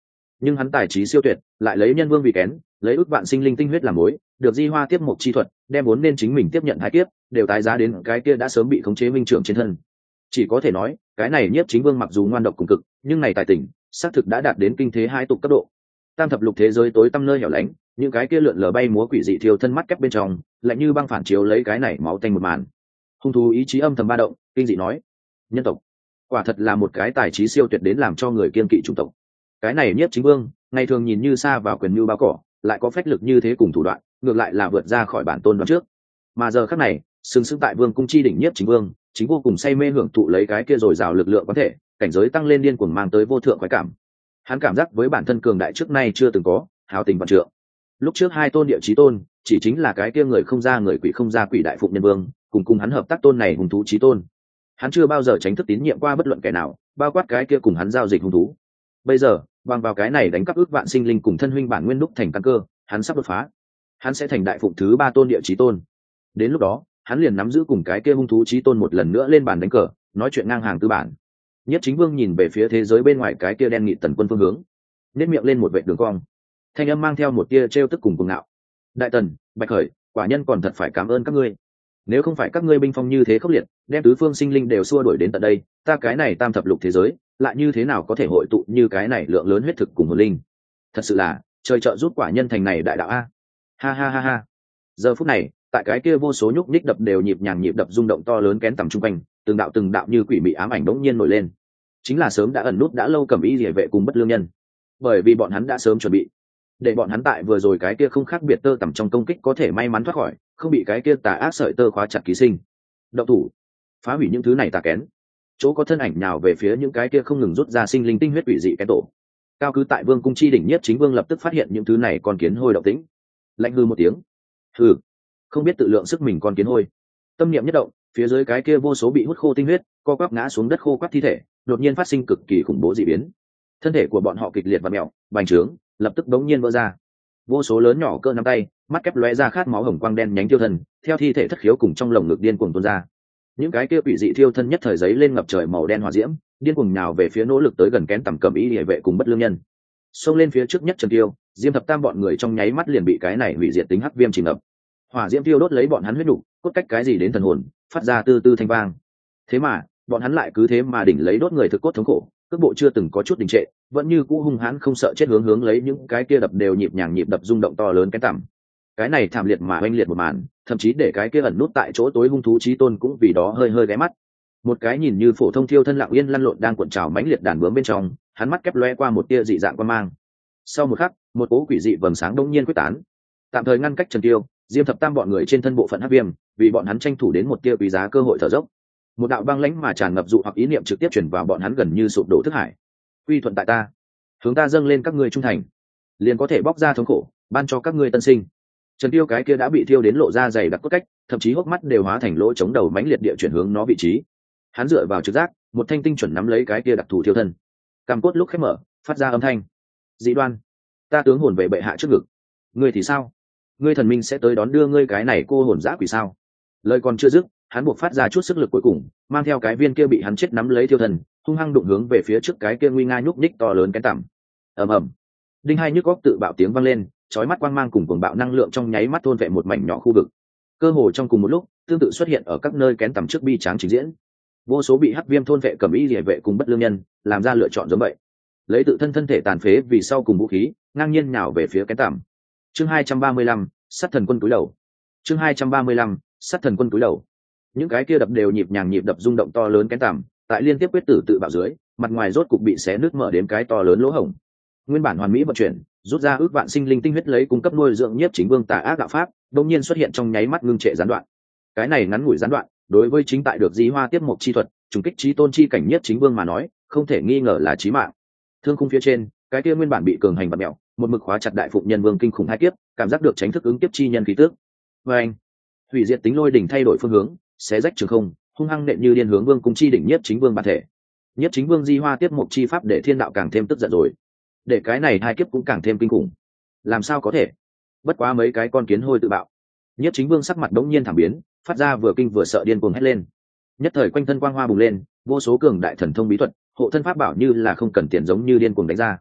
nhưng hắn tài trí siêu tuyệt, lại lấy nhân vương vì kén, lấy ức vạn sinh linh tinh huyết làm mối, được di hoa tiếp một chi thuật, đem vốn nên chính mình tiếp nhận hai kiếp, đều tái giá đến cái kia đã sớm bị khống chế minh trưởng trên thân. Chỉ có thể nói, cái này Nhiếp Chính Vương mặc dù ngoan độc cùng cực, nhưng này tài tình, xác thực đã đạt đến kinh thế hai tục cấp độ. Tam thập lục thế giới tối tăm nơi hẻo lánh, những cái kia lượn lờ bay múa quỷ dị thiêu thân mắt kép bên trong, lạnh như băng phản chiếu lấy cái này máu tanh một màn. Hung thú ý chí âm thầm ba động, kinh dị nói: nhân tộc, quả thật là một cái tài trí siêu tuyệt đến làm cho người kiên kỵ chủng tộc. Cái này Nhiếp Chính Vương, ngày thường nhìn như xa vào quyền mưu bao cỏ, lại có phách lực như thế cùng thủ đoạn, ngược lại là vượt ra khỏi bản tôn đoán trước. Mà giờ khắc này, sừng sững tại vương cung chi đỉnh Nhiếp Chính Vương, chính vô cùng say mê hưởng thụ lấy cái kia dồi dào lực lượng có thể, cảnh giới tăng lên điên cuồng mang tới vô thượng khoái cảm. Hắn cảm giác với bản thân cường đại trước nay chưa từng có, hào tình vạn trượng. Lúc trước hai tôn địa chí tôn, chỉ chính là cái kia người không ra người quỷ không ra quỷ đại phụng nhân vương, cùng cùng hắn hợp tác tôn này hùng thú chí tôn. Hắn chưa bao giờ tránh thức tín nhiệm qua bất luận kẻ nào, bao quát cái kia cùng hắn giao dịch hung thú. Bây giờ, bằng vào cái này đánh cắp ước vạn sinh linh cùng thân huynh bản nguyên đúc thành căn cơ, hắn sắp đột phá. Hắn sẽ thành đại phụng thứ ba tôn địa chí tôn. Đến lúc đó, hắn liền nắm giữ cùng cái kia hung thú chí tôn một lần nữa lên bàn đánh cờ, nói chuyện ngang hàng tư bản. Nhất Chính Vương nhìn về phía thế giới bên ngoài cái kia đen nghị tần quân phương hướng, nét miệng lên một vệt đường cong, thanh âm mang theo một tia trêu tức cùng cuồng ngạo. Đại tần, Bạch Khởi, quả nhân còn thật phải cảm ơn các ngươi. Nếu không phải các ngươi binh phong như thế khốc liệt, đem tứ phương sinh linh đều xua đuổi đến tận đây, ta cái này tam thập lục thế giới, lại như thế nào có thể hội tụ như cái này lượng lớn huyết thực cùng hồn linh? Thật sự là, trời trợ giúp quả nhân thành này đại đạo a. Ha ha ha ha. Giờ phút này, tại cái kia vô số nhúc nhích đập đều nhịp nhàng nhịp đập rung động to lớn kén tầm trung quanh, từng đạo từng đạo như quỷ mị ám ảnh bỗng nhiên nổi lên. Chính là sớm đã ẩn nút đã lâu cầm ý liễu vệ cùng bất lương nhân, bởi vì bọn hắn đã sớm chuẩn bị, để bọn hắn tại vừa rồi cái kia không khác biệt tơ tằm trong công kích có thể may mắn thoát khỏi, không bị cái kia tà ác sợi tơ khóa chặt ký sinh. Động thủ, phá hủy những thứ này tà kén. Chỗ có thân ảnh nào về phía những cái kia không ngừng rút ra sinh linh tinh huyết quỷ dị cái tổ. Cao cứ tại vương cung chi đỉnh Nhất Chính Vương lập tức phát hiện những thứ này con kiến hôi động tĩnh, lạnh hư một tiếng. Hừ, không biết tự lượng sức mình con kiến hôi. Tâm niệm nhất động, phía dưới cái kia vô số bị hút khô tinh huyết, co quắp ngã xuống đất khô quắp thi thể, đột nhiên phát sinh cực kỳ khủng bố dị biến. Thân thể của bọn họ kịch liệt và mèo, bành trướng, lập tức đống nhiên vỡ ra. Vô số lớn nhỏ cỡ nắm tay, mắt kép lóe ra khát máu hồng quang đen nhánh tiêu thân, theo thi thể thất khiếu cùng trong lồng ngực điên cuồng tuôn ra. Những cái kia quỷ dị thiêu thân nhất thời giấy lên ngập trời màu đen hỏa diễm, điên cuồng nhào về phía nỗ lực tới gần kén tầm cầm ý liễu vệ cùng bất lương nhân. Xông lên phía trước nhất Trần Tiêu, Diêm Thập Tam bọn người trong nháy mắt liền bị cái này hủy diệt tính hắc viêm chìm ngập. Hỏa diễm tiêu đốt lấy bọn hắn huyết nục, cốt cách cái gì đến thần hồn, phát ra tư tư thanh vang. Thế mà, bọn hắn lại cứ thế mà đỉnh lấy đốt người thực cốt thống khổ, cước bộ chưa từng có chút đình trệ, vẫn như cũ hung hãn không sợ chết hướng hướng lấy những cái kia đập đều nhịp nhàng nhịp đập rung động to lớn cái tầm. Cái này thảm liệt mà oanh liệt một màn, thậm chí để cái kia ẩn nút tại chỗ tối hung thú chí tôn cũng vì đó hơi hơi ghé mắt. Một cái nhìn như phổ thông thiêu thân lặng yên lăn lộn đang cuộn trào mãnh liệt đàn bướm bên trong, hắn mắt kép lóe qua một tia dị dạng quan mang. Sau một khắc, một cỗ quỷ dị vầng sáng đông nhiên quyết tán, tạm thời ngăn cách Trần Tiêu, Diêm Thập Tam bọn người trên thân bộ phận hắc viêm, vì bọn hắn tranh thủ đến một tia quý giá cơ hội thở dốc. Một đạo băng lãnh mà tràn ngập dụ hoặc ý niệm trực tiếp truyền vào bọn hắn gần như sụp đổ thức hải. Quy thuận tại ta, hướng ta dâng lên các ngươi trung thành, liền có thể bóc ra thống khổ, ban cho các ngươi tân sinh. Trần Tiêu cái kia đã bị thiêu đến lộ ra dày đặc cốt cách, thậm chí hốc mắt đều hóa thành lỗ chống đầu mãnh liệt địa chuyển hướng nó vị trí. Hắn dựa vào trực giác, một thanh tinh chuẩn nắm lấy cái kia đặc thù thiêu thân. Cằm cốt lúc khép mở, phát ra âm thanh. Dị đoan, ta tướng hồn về bệ hạ trước ngực. Ngươi thì sao? Ngươi thần minh sẽ tới đón đưa ngươi cái này cô hồn dã quỷ sao? Lời còn chưa dứt, hắn buộc phát ra chút sức lực cuối cùng, mang theo cái viên kia bị hắn chết nắm lấy thiêu thần, hung hăng đụng hướng về phía trước cái kia nguy nga nhúc nhích to lớn cái tằm. Ầm ầm, đinh hai nhức góc tự bạo tiếng vang lên, chói mắt quang mang cùng cuồng bạo năng lượng trong nháy mắt thôn vệ một mảnh nhỏ khu vực. Cơ hồ trong cùng một lúc, tương tự xuất hiện ở các nơi kén tằm trước bi tráng trình diễn. Vô số bị hắc viêm thôn vệ cầm y liễu vệ cùng bất lương nhân, làm ra lựa chọn giống vậy. Lấy tự thân thân thể tàn phế vì sau cùng vũ khí, ngang nhiên nhào về phía kén tằm. Chương hai trăm ba mươi lăm, sát thần quân cúi đầu. Chương hai trăm ba mươi lăm, sát thần quân cúi đầu. Những cái kia đập đều nhịp nhàng nhịp đập rung động to lớn kén tằm, tại liên tiếp quyết tử tự bạo dưới, mặt ngoài rốt cục bị xé nứt mở đến cái to lớn lỗ hổng. Nguyên bản hoàn mỹ vận chuyển, rút ra ước vạn sinh linh tinh huyết lấy cung cấp nuôi dưỡng Nhiếp Chính Vương tà ác đạo pháp, đột nhiên xuất hiện trong nháy mắt ngưng trệ gián đoạn. Cái này ngắn ngủi gián đoạn, đối với chính tại được Dí Hoa tiếp một chi thuật, trùng kích chí tôn chi cảnh Nhiếp Chính Vương mà nói, không thể nghi ngờ là chí mạng. Thương khung phía trên, cái kia nguyên bản bị cường hành bật mèo, một mực khóa chặt đại phụng nhân vương kinh khủng hai kiếp, cảm giác được tránh thức ứng kiếp chi nhân khí tước. Và anh, hủy diệt tính lôi đỉnh thay đổi phương hướng, xé rách trường không, hung hăng nện như điên hướng vương cung chi đỉnh Nhiếp Chính Vương bản thể. Nhiếp Chính Vương Dí Hoa tiếp một chi pháp để thiên đạo càng thêm tức giận rồi, để cái này hai kiếp cũng càng thêm kinh khủng. Làm sao có thể? Bất quá mấy cái con kiến hôi tự bạo. Nhiếp Chính Vương sắc mặt đống nhiên thảm biến, phát ra vừa kinh vừa sợ điên cuồng hét lên. Nhất thời quanh thân quang hoa bùng lên, vô số cường đại thần thông bí thuật, hộ thân pháp bảo như là không cần tiền giống như điên cuồng đánh ra.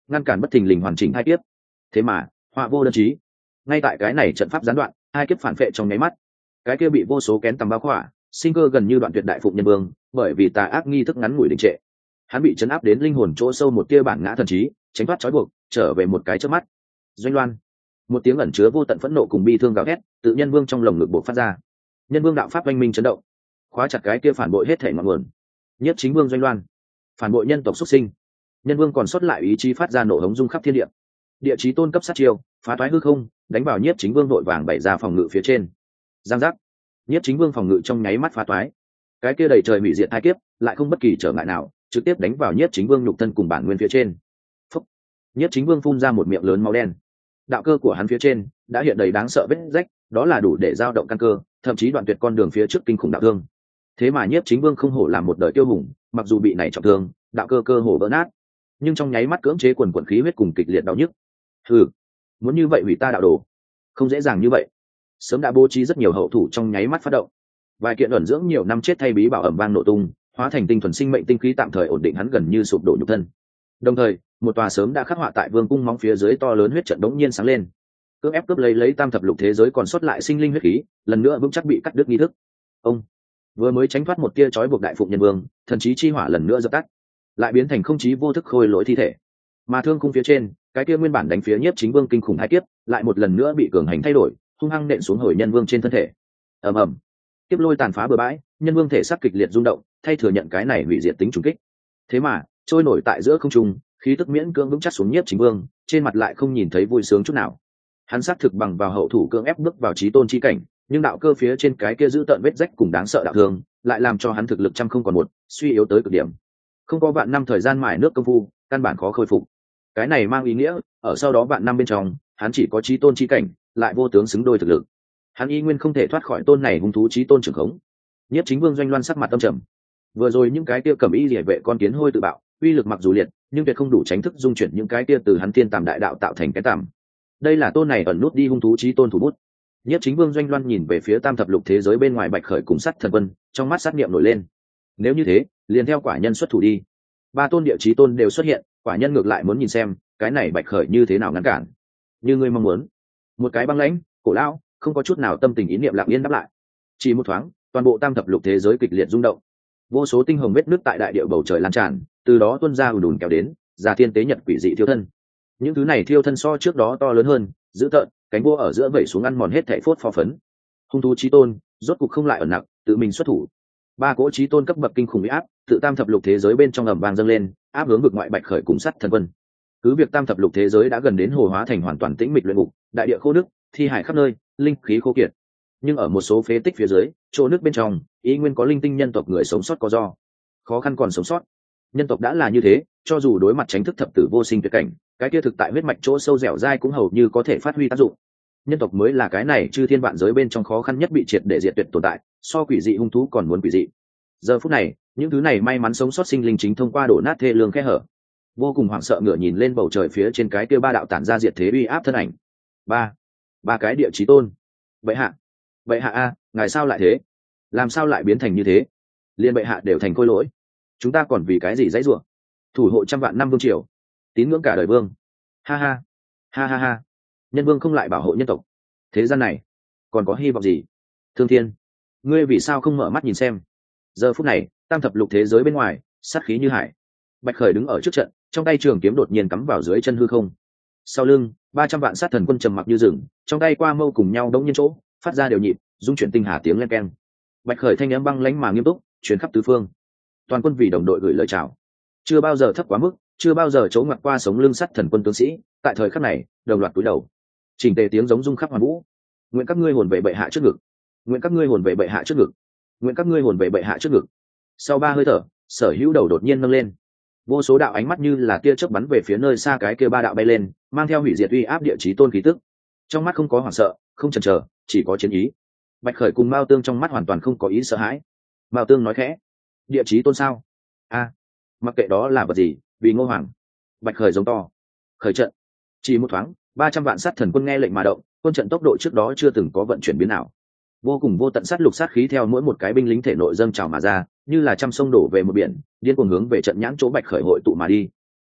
ngăn cản bất thình lình hoàn chỉnh hai kiếp. Thế mà họa vô đơn chí, ngay tại cái này trận pháp gián đoạn, hai kiếp phản vệ trong nháy mắt, cái kia bị vô số kén tầm bao khỏa, sinh cơ gần như đoạn tuyệt đại phụng nhân vương, bởi vì tà ác nghi thức ngắn ngủi đình trệ, hắn bị chấn áp đến linh hồn chỗ sâu một tia bản ngã thần trí, tránh thoát trói buộc, trở về một cái chớp mắt. Doanh Loan, một tiếng ẩn chứa vô tận phẫn nộ cùng bi thương gào thét, tự nhân vương trong lồng ngực bộc phát ra. Nhân vương đạo pháp oanh minh chấn động, khóa chặt cái kia phản bội hết thể ngọn nguồn. Nhất chính vương Doanh Loan, phản bội nhân tộc xuất sinh. Nhân vương còn sót lại ý chí phát ra nổ hống rung khắp thiên địa. Địa chí tôn cấp sát chiêu, phá toái hư không, đánh vào Nhiếp Chính Vương đội vàng bày ra phòng ngự phía trên. Giang giác, Nhiếp Chính Vương phòng ngự trong nháy mắt phá toái. Cái kia đầy trời hủy diệt hai kiếp, lại không bất kỳ trở ngại nào, trực tiếp đánh vào Nhiếp Chính Vương nhục thân cùng bản nguyên phía trên. Phúc. Nhiếp Chính Vương phun ra một miệng lớn máu đen. Đạo cơ của hắn phía trên đã hiện đầy đáng sợ vết rách, đó là đủ để dao động căn cơ, thậm chí đoạn tuyệt con đường phía trước kinh khủng đạo thương. Thế mà Nhiếp Chính Vương không hổ làm một đời tiêu hùng, mặc dù bị này trọng thương, đạo cơ cơ hổ vỡ nát, nhưng trong nháy mắt cưỡng chế quần quần khí huyết cùng kịch liệt đau nhức. Hừ, muốn như vậy hủy ta đạo đồ, không dễ dàng như vậy. Sớm đã bố trí rất nhiều hậu thủ trong nháy mắt phát động. Vài kiện ẩn dưỡng nhiều năm chết thay bí bảo ẩm vang nổ tung, hóa thành tinh thuần sinh mệnh tinh khí tạm thời ổn định hắn gần như sụp đổ nhục thân. Đồng thời, một tòa sớm đã khắc họa tại vương cung móng phía dưới to lớn huyết trận đống nhiên sáng lên. Cưỡng ép cướp lấy lấy tam thập lục thế giới còn sót lại sinh linh huyết khí, lần nữa vững chắc bị cắt đứt nghi thức. Ông vừa mới tránh thoát một tia chói buộc đại phụng nhân vương, thần trí chi hỏa lần nữa dập tắt, lại biến thành không chí vô thức khôi lỗi thi thể. Mà thương khung phía trên, cái kia nguyên bản đánh phía Nhiếp Chính Vương kinh khủng hai kiếp, lại một lần nữa bị cường hành thay đổi, hung hăng nện xuống hồi nhân vương trên thân thể. Ầm ầm, kiếp lôi tàn phá bừa bãi, nhân vương thể xác kịch liệt rung động, thay thừa nhận cái này hủy diệt tính trùng kích. Thế mà trôi nổi tại giữa không trung, khí tức miễn cưỡng vững chắc xuống Nhiếp Chính Vương, trên mặt lại không nhìn thấy vui sướng chút nào. Hắn xác thực bằng vào hậu thủ cưỡng ép bước vào chí tôn chi cảnh, nhưng đạo cơ phía trên cái kia giữ tợn vết rách cùng đáng sợ đạo thương, lại làm cho hắn thực lực trăm không còn một, suy yếu tới cực điểm. Không có vạn năm thời gian mài nước công phu, căn bản khó khôi phục. Cái này mang ý nghĩa, ở sau đó vạn năm bên trong, hắn chỉ có chí tôn chi cảnh, lại vô tướng xứng đôi thực lực. Hắn y nguyên không thể thoát khỏi tôn này hung thú chí tôn trưởng khống. Nhiếp Chính Vương Doanh Loan sắc mặt âm trầm. Vừa rồi những cái kia cầm y liễu vệ con kiến hôi tự bạo, uy lực mặc dù liệt, nhưng tuyệt không đủ tránh thức dung chuyển những cái kia từ hắn thiên tàm đại đạo tạo thành cái tàm. Đây là tôn này ẩn nút đi hung thú chí tôn thủ bút. Nhiếp Chính Vương Doanh Loan nhìn về phía tam thập lục thế giới bên ngoài Bạch Khởi cùng Sắt Thần Quân, trong mắt sát niệm nổi lên. Nếu như thế, liền theo quả nhân xuất thủ đi. Ba tôn địa chí tôn đều xuất hiện, quả nhân ngược lại muốn nhìn xem cái này Bạch Khởi như thế nào ngăn cản. Như ngươi mong muốn. Một cái băng lãnh, cổ lão, không có chút nào tâm tình ý niệm lặng yên đáp lại. Chỉ một thoáng, toàn bộ tam thập lục thế giới kịch liệt rung động. Vô số tinh hồng vết nước tại đại địa bầu trời lan tràn, từ đó tuôn ra ùn ùn kéo đến, ra thiên tế nhật quỷ dị thiêu thân. Những thứ này thiêu thân so trước đó to lớn hơn, dữ tợn, cánh vua ở giữa vẩy xuống ăn mòn hết thảy phốt pho phấn. Hung thú chí tôn, rốt cục không lại ẩn nặng, tự mình xuất thủ. Ba cỗ chí tôn cấp bậc kinh khủng uy áp, tự tam thập lục thế giới bên trong ầm vang dâng lên, áp hướng vực ngoại Bạch Khởi cùng Sắt Thần Quân. Cứ việc tam thập lục thế giới đã gần đến hồ hóa thành hoàn toàn tĩnh mịch luyện ngục, đại địa khô nước, thi hải khắp nơi, linh khí khô kiệt. Nhưng ở một số phế tích phía dưới, chỗ nước bên trong, ý nguyên có linh tinh nhân tộc người sống sót có do. Khó khăn còn sống sót. Nhân tộc đã là như thế, cho dù đối mặt tránh thức thập tử vô sinh tuyệt cảnh, cái kia thực tại huyết mạch chỗ sâu dẻo dai cũng hầu như có thể phát huy tác dụng. Nhân tộc mới là cái này chư thiên vạn giới bên trong khó khăn nhất bị triệt để diệt tuyệt tồn tại, so quỷ dị hung thú còn muốn quỷ dị. Giờ phút này, những thứ này may mắn sống sót sinh linh chính thông qua đổ nát thê lương khe hở, vô cùng hoảng sợ ngửa nhìn lên bầu trời phía trên cái kia ba đạo tản ra diệt thế uy áp thân ảnh. Ba, ba cái địa chí tôn. Bệ hạ, bệ hạ a, ngài sao lại thế? Làm sao lại biến thành như thế? Liên bệ hạ đều thành khôi lỗi, chúng ta còn vì cái gì dãy rủa? Thủ hộ trăm vạn năm vương triều, tín ngưỡng cả đời vương. Ha ha, ha ha ha. Nhân vương không lại bảo hộ nhân tộc, thế gian này còn có hy vọng gì? Thương Thiên, ngươi vì sao không mở mắt nhìn xem? Giờ phút này, tam thập lục thế giới bên ngoài, sát khí như hải. Bạch Khởi đứng ở trước trận, trong tay trường kiếm đột nhiên cắm vào dưới chân hư không. Sau lưng, ba trăm vạn sát thần quân trầm mặc như rừng, trong tay qua mâu cùng nhau đống nhiên chỗ, phát ra đều nhịp, dung chuyển tinh hà tiếng len keng. Bạch Khởi thanh âm băng lãnh mà nghiêm túc, truyền khắp tứ phương. Toàn quân vì đồng đội gửi lời chào. Chưa bao giờ thấp quá mức, chưa bao giờ chỗ ngoặt qua sống lưng sắt thần quân tướng sĩ, tại thời khắc này, đồng loạt cúi đầu. Chỉnh tề tiếng giống rung khắp hoàn vũ. Nguyện các ngươi hồn về bệ hạ trước ngực. Nguyện các ngươi hồn về bệ hạ trước ngực. Nguyện các ngươi hồn về bệ hạ trước ngực. Sau ba hơi thở, Sở Hữu đầu đột nhiên nâng lên. Vô số đạo ánh mắt như là tia chớp bắn về phía nơi xa cái kia ba đạo bay lên, mang theo hủy diệt uy áp địa chí tôn khí tức. Trong mắt không có hoảng sợ, không chần chờ, chỉ có chiến ý. Bạch Khởi cùng Mao Tương trong mắt hoàn toàn không có ý sợ hãi. Mao Tương nói khẽ: địa chí tôn sao? A, mặc kệ đó là vật gì, vì Ngô Hoàng. Bạch Khởi giống to: khởi trận. Chỉ một thoáng, ba trăm vạn sát thần quân nghe lệnh mà động, quân trận tốc độ trước đó chưa từng có vận chuyển biến nào. Vô cùng vô tận sát lục sát khí theo mỗi một cái binh lính thể nội dâng trào mà ra, như là trăm sông đổ về một biển, điên cuồng hướng về trận nhãn chỗ Bạch Khởi hội tụ mà đi.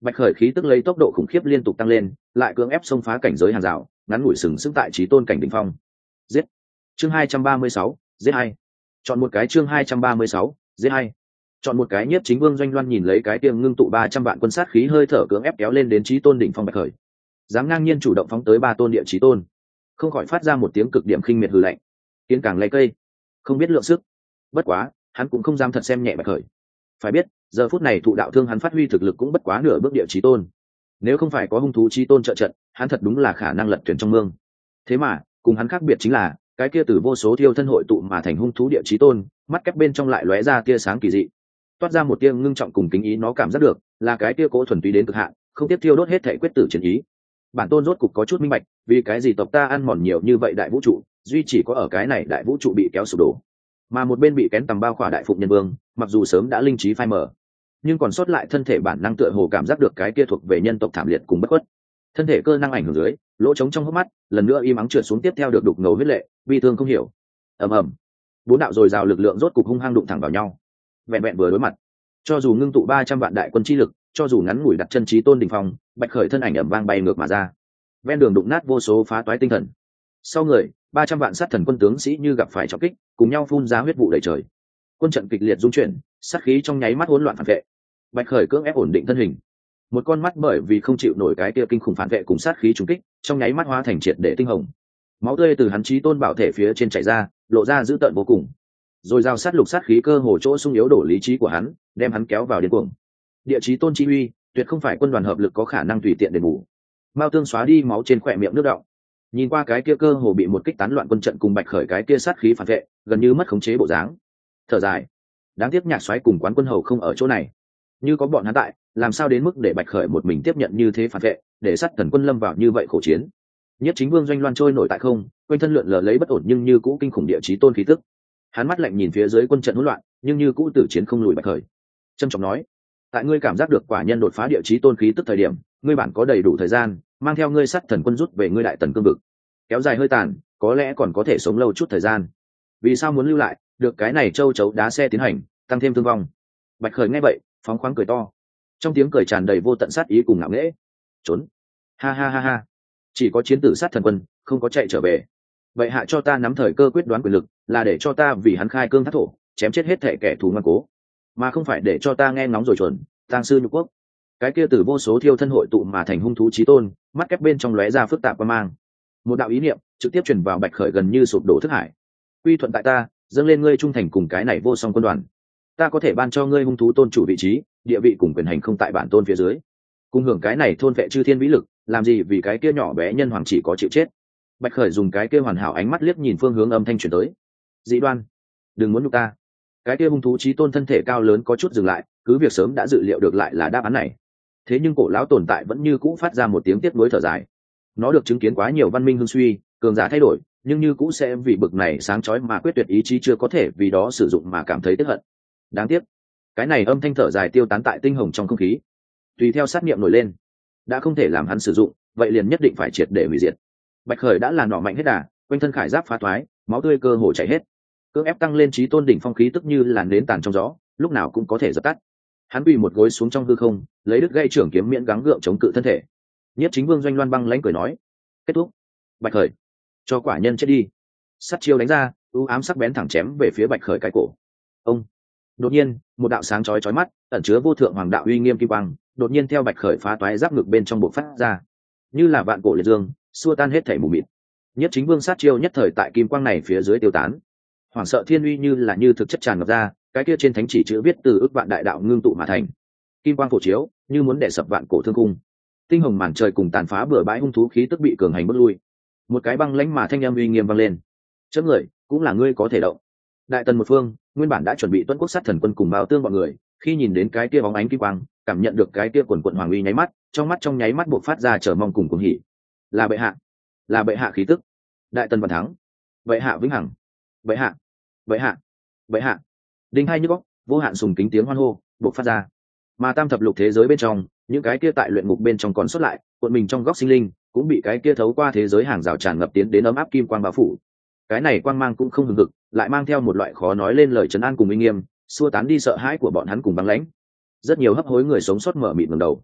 Bạch Khởi khí tức lấy tốc độ khủng khiếp liên tục tăng lên, lại cưỡng ép xông phá cảnh giới hàng rào, ngắn ngủi sừng sững tại chí tôn cảnh đỉnh phong. Giết. Chương hai trăm ba mươi sáu, giết hay. Chọn một cái chương hai trăm ba mươi sáu, giết hay. Chọn một cái. Nhiếp Chính Vương Doanh Loan nhìn lấy cái tiềng ngưng tụ ba trăm vạn quân sát khí hơi thở cưỡng ép kéo lên đến chí tôn đỉnh phong Bạch Khởi. Dám ngang nhiên chủ động phóng tới ba tôn địa chí tôn, không khỏi phát ra một tiếng cực điểm khinh miệt hừ lạnh. Kiến càng lấy cây, không biết lượng sức. Bất quá, hắn cũng không dám thật xem nhẹ Bạch Khởi. Phải biết, giờ phút này thụ đạo thương hắn phát huy thực lực cũng bất quá nửa bước địa chí tôn. Nếu không phải có hung thú chí tôn trợ trận, hắn thật đúng là khả năng lật thuyền trong mương. Thế mà, cùng hắn khác biệt chính là, cái kia từ vô số thiêu thân hội tụ mà thành hung thú địa chí tôn, mắt kép bên trong lại lóe ra tia sáng kỳ dị, toát ra một tia ngưng trọng cùng kính ý. Nó cảm giác được là cái tia cố thuần túy đến cực hạn, không tiếp thiêu đốt hết thể quyết tử chiến ý. Bản tôn rốt cục có chút minh bạch, vì cái gì tộc ta ăn mòn nhiều như vậy đại vũ trụ, duy chỉ có ở cái này đại vũ trụ bị kéo sụp đổ, mà một bên bị kén tầm bao khỏa đại phụng nhân vương, mặc dù sớm đã linh trí phai mờ, nhưng còn sót lại thân thể bản năng tựa hồ cảm giác được cái kia thuộc về nhân tộc thảm liệt cùng bất khuất. Thân thể cơ năng ảnh hưởng dưới, lỗ trống trong hốc mắt lần nữa im ắng trượt xuống, tiếp theo được đục ngầu huyết lệ, bi thương không hiểu. Ầm ầm, bốn đạo dồi dào lực lượng rốt cục hung hăng đụng thẳng vào nhau. Vẹn vẹn vừa đối mặt, cho dù ngưng tụ ba trăm vạn đại quân chi lực, cho dù ngắn ngủi đặt chân chí tôn đỉnh phong, Bạch Khởi thân ảnh ầm vang bay ngược mà ra, ven đường đụng nát vô số phá toái tinh thần. Sau người, ba trăm vạn sát thần quân tướng sĩ như gặp phải trọng kích, cùng nhau phun ra huyết vụ đầy trời. Quân trận kịch liệt rung chuyển, sát khí trong nháy mắt hỗn loạn phản vệ. Bạch Khởi cưỡng ép ổn định thân hình, một con mắt bởi vì không chịu nổi cái kia kinh khủng phản vệ cùng sát khí trùng kích, trong nháy mắt hóa thành triệt để tinh hồng. Máu tươi từ hắn chí tôn bảo thể phía trên chảy ra, lộ ra dữ tợn vô cùng. Rồi giao sát lục sát khí cơ hồ chỗ sung yếu đổ lý trí của hắn, đem hắn kéo vào điên cuồng. Địa chí tôn chi uy, tuyệt không phải quân đoàn hợp lực có khả năng tùy tiện đền bù. Mao Tương xóa đi máu trên khỏe miệng nước đọng, nhìn qua cái kia cơ hồ bị một kích tán loạn quân trận cùng Bạch Khởi cái kia sát khí phản vệ, gần như mất khống chế bộ dáng. Thở dài, đáng tiếc Nhạc Soái cùng Quán Quân Hầu không ở chỗ này. Như có bọn hắn tại, làm sao đến mức để Bạch Khởi một mình tiếp nhận như thế phản vệ, để sát thần quân lâm vào như vậy khổ chiến. Nhất Chính Vương Doanh Loan trôi nổi tại không, quanh thân lượn lờ lấy bất ổn nhưng như cũ kinh khủng địa chí tôn khí tức. Hắn mắt lạnh nhìn phía dưới quân trận hỗn loạn, nhưng như cũ tử chiến không lùi Bạch Khởi. Trâm trọng nói: tại ngươi cảm giác được quả nhân đột phá địa chí tôn khí tức thời điểm, ngươi bản có đầy đủ thời gian, mang theo ngươi sát thần quân rút về ngươi đại tần cương vực, kéo dài hơi tàn, có lẽ còn có thể sống lâu chút thời gian. Vì sao muốn lưu lại, được cái này châu chấu đá xe tiến hành, tăng thêm thương vong? Bạch Khởi nghe vậy, phóng khoáng cười to, trong tiếng cười tràn đầy vô tận sát ý cùng ngạo nghễ. Trốn! Ha ha ha ha! Chỉ có chiến tử sát thần quân, không có chạy trở về. Vậy hạ cho ta nắm thời cơ quyết đoán quyền lực, là để cho ta vì hắn khai cương thác thổ, chém chết hết thể kẻ thù ngoan cố, mà không phải để cho ta nghe ngóng rồi chuẩn, tang sư nhục quốc. Cái kia từ vô số thiêu thân hội tụ mà thành hung thú chí tôn, mắt kép bên trong lóe ra phức tạp qua mang. Một đạo ý niệm trực tiếp truyền vào Bạch Khởi gần như sụp đổ thức hải. Quy thuận tại ta, dâng lên ngươi trung thành cùng cái này vô song quân đoàn. Ta có thể ban cho ngươi hung thú tôn chủ vị trí, địa vị cùng quyền hành không tại bản tôn phía dưới. Cùng hưởng cái này thôn vệ chư thiên vĩ lực, làm gì vì cái kia nhỏ bé nhân hoàng chỉ có chịu chết. Bạch Khởi dùng cái kia hoàn hảo ánh mắt liếc nhìn phương hướng âm thanh truyền tới. Dị đoan, đừng muốn nhục ta. Cái kia hung thú chí tôn thân thể cao lớn có chút dừng lại, cứ việc sớm đã dự liệu được lại là đáp án này. Thế nhưng cổ lão tồn tại vẫn như cũ phát ra một tiếng tiếc nuối thở dài. Nó được chứng kiến quá nhiều văn minh hưng suy, cường giả thay đổi, nhưng như cũ sẽ vì bực này sáng chói mà quyết tuyệt ý chí chưa có thể vì đó sử dụng mà cảm thấy tiếc hận. Đáng tiếc, cái này âm thanh thở dài tiêu tán tại tinh hồng trong không khí. Tùy theo sát niệm nổi lên, đã không thể làm hắn sử dụng, vậy liền nhất định phải triệt để hủy diệt. Bạch Khởi đã là nỏ mạnh hết đà, quanh thân khải giáp phá thoái, máu tươi cơ hồ chảy hết. Cưỡng ép tăng lên chí tôn đỉnh phong khí tức như làn nến tàn trong gió, lúc nào cũng có thể dập tắt. Hắn quỳ một gối xuống trong hư không, lấy đứt gây trưởng kiếm miễn gắng gượng chống cự thân thể. Nhất Chính Vương Doanh Loan băng lãnh cười nói: kết thúc. Bạch Khởi, cho quả nhân chết đi. Sắt chiêu đánh ra, u ám sắc bén thẳng chém về phía Bạch Khởi cái cổ. Ông. Đột nhiên, một đạo sáng chói chói mắt, ẩn chứa vô thượng hoàng đạo uy nghiêm kim quang, đột nhiên theo Bạch Khởi phá toái giáp ngực bên trong bộc phát ra, như là vạn cổ liệt dương, xua tan hết thảy mù mịt. Nhất Chính Vương sát chiêu nhất thời tại kim quang này phía dưới tiêu tán. Hoàng sợ thiên uy như là như thực chất tràn ngập ra, cái kia trên thánh chỉ chữ viết từ ước vạn đại đạo ngưng tụ mà thành. Kim quang phổ chiếu, như muốn đè sập vạn cổ thương cung. Tinh hồng màn trời cùng tàn phá bừa bãi hung thú khí tức bị cường hành bước lui. Một cái băng lãnh mà thanh âm uy nghiêm vang lên: chấm người, cũng là ngươi có thể động. Đại tần một phương, nguyên bản đã chuẩn bị tuân quốc sát thần quân cùng Mao Tương bọn người, khi nhìn đến cái kia bóng ánh kim quang, cảm nhận được cái kia quần quần hoàng uy nháy mắt, trong mắt trong nháy mắt bộc phát ra chờ mong cùng cuồng hỉ. Là bệ hạ, là bệ hạ khí tức. Đại tần vạn thắng. Bệ hạ vĩnh hằng. Bệ hạ, bệ hạ, bệ hạ. Đinh hai nhức óc, vô hạn sùng kính tiếng hoan hô bộc phát ra. Mà tam thập lục thế giới bên trong, những cái kia tại luyện ngục bên trong còn xuất lại, cuộn mình trong góc sinh linh, cũng bị cái kia thấu qua thế giới hàng rào tràn ngập tiến đến ấm áp kim quang bao phủ. Cái này quang mang cũng không hừng hực, lại mang theo một loại khó nói lên lời trấn an cùng uy nghiêm, xua tán đi sợ hãi của bọn hắn cùng băng lãnh. Rất nhiều hấp hối người sống sót mở mịt ngẩng đầu.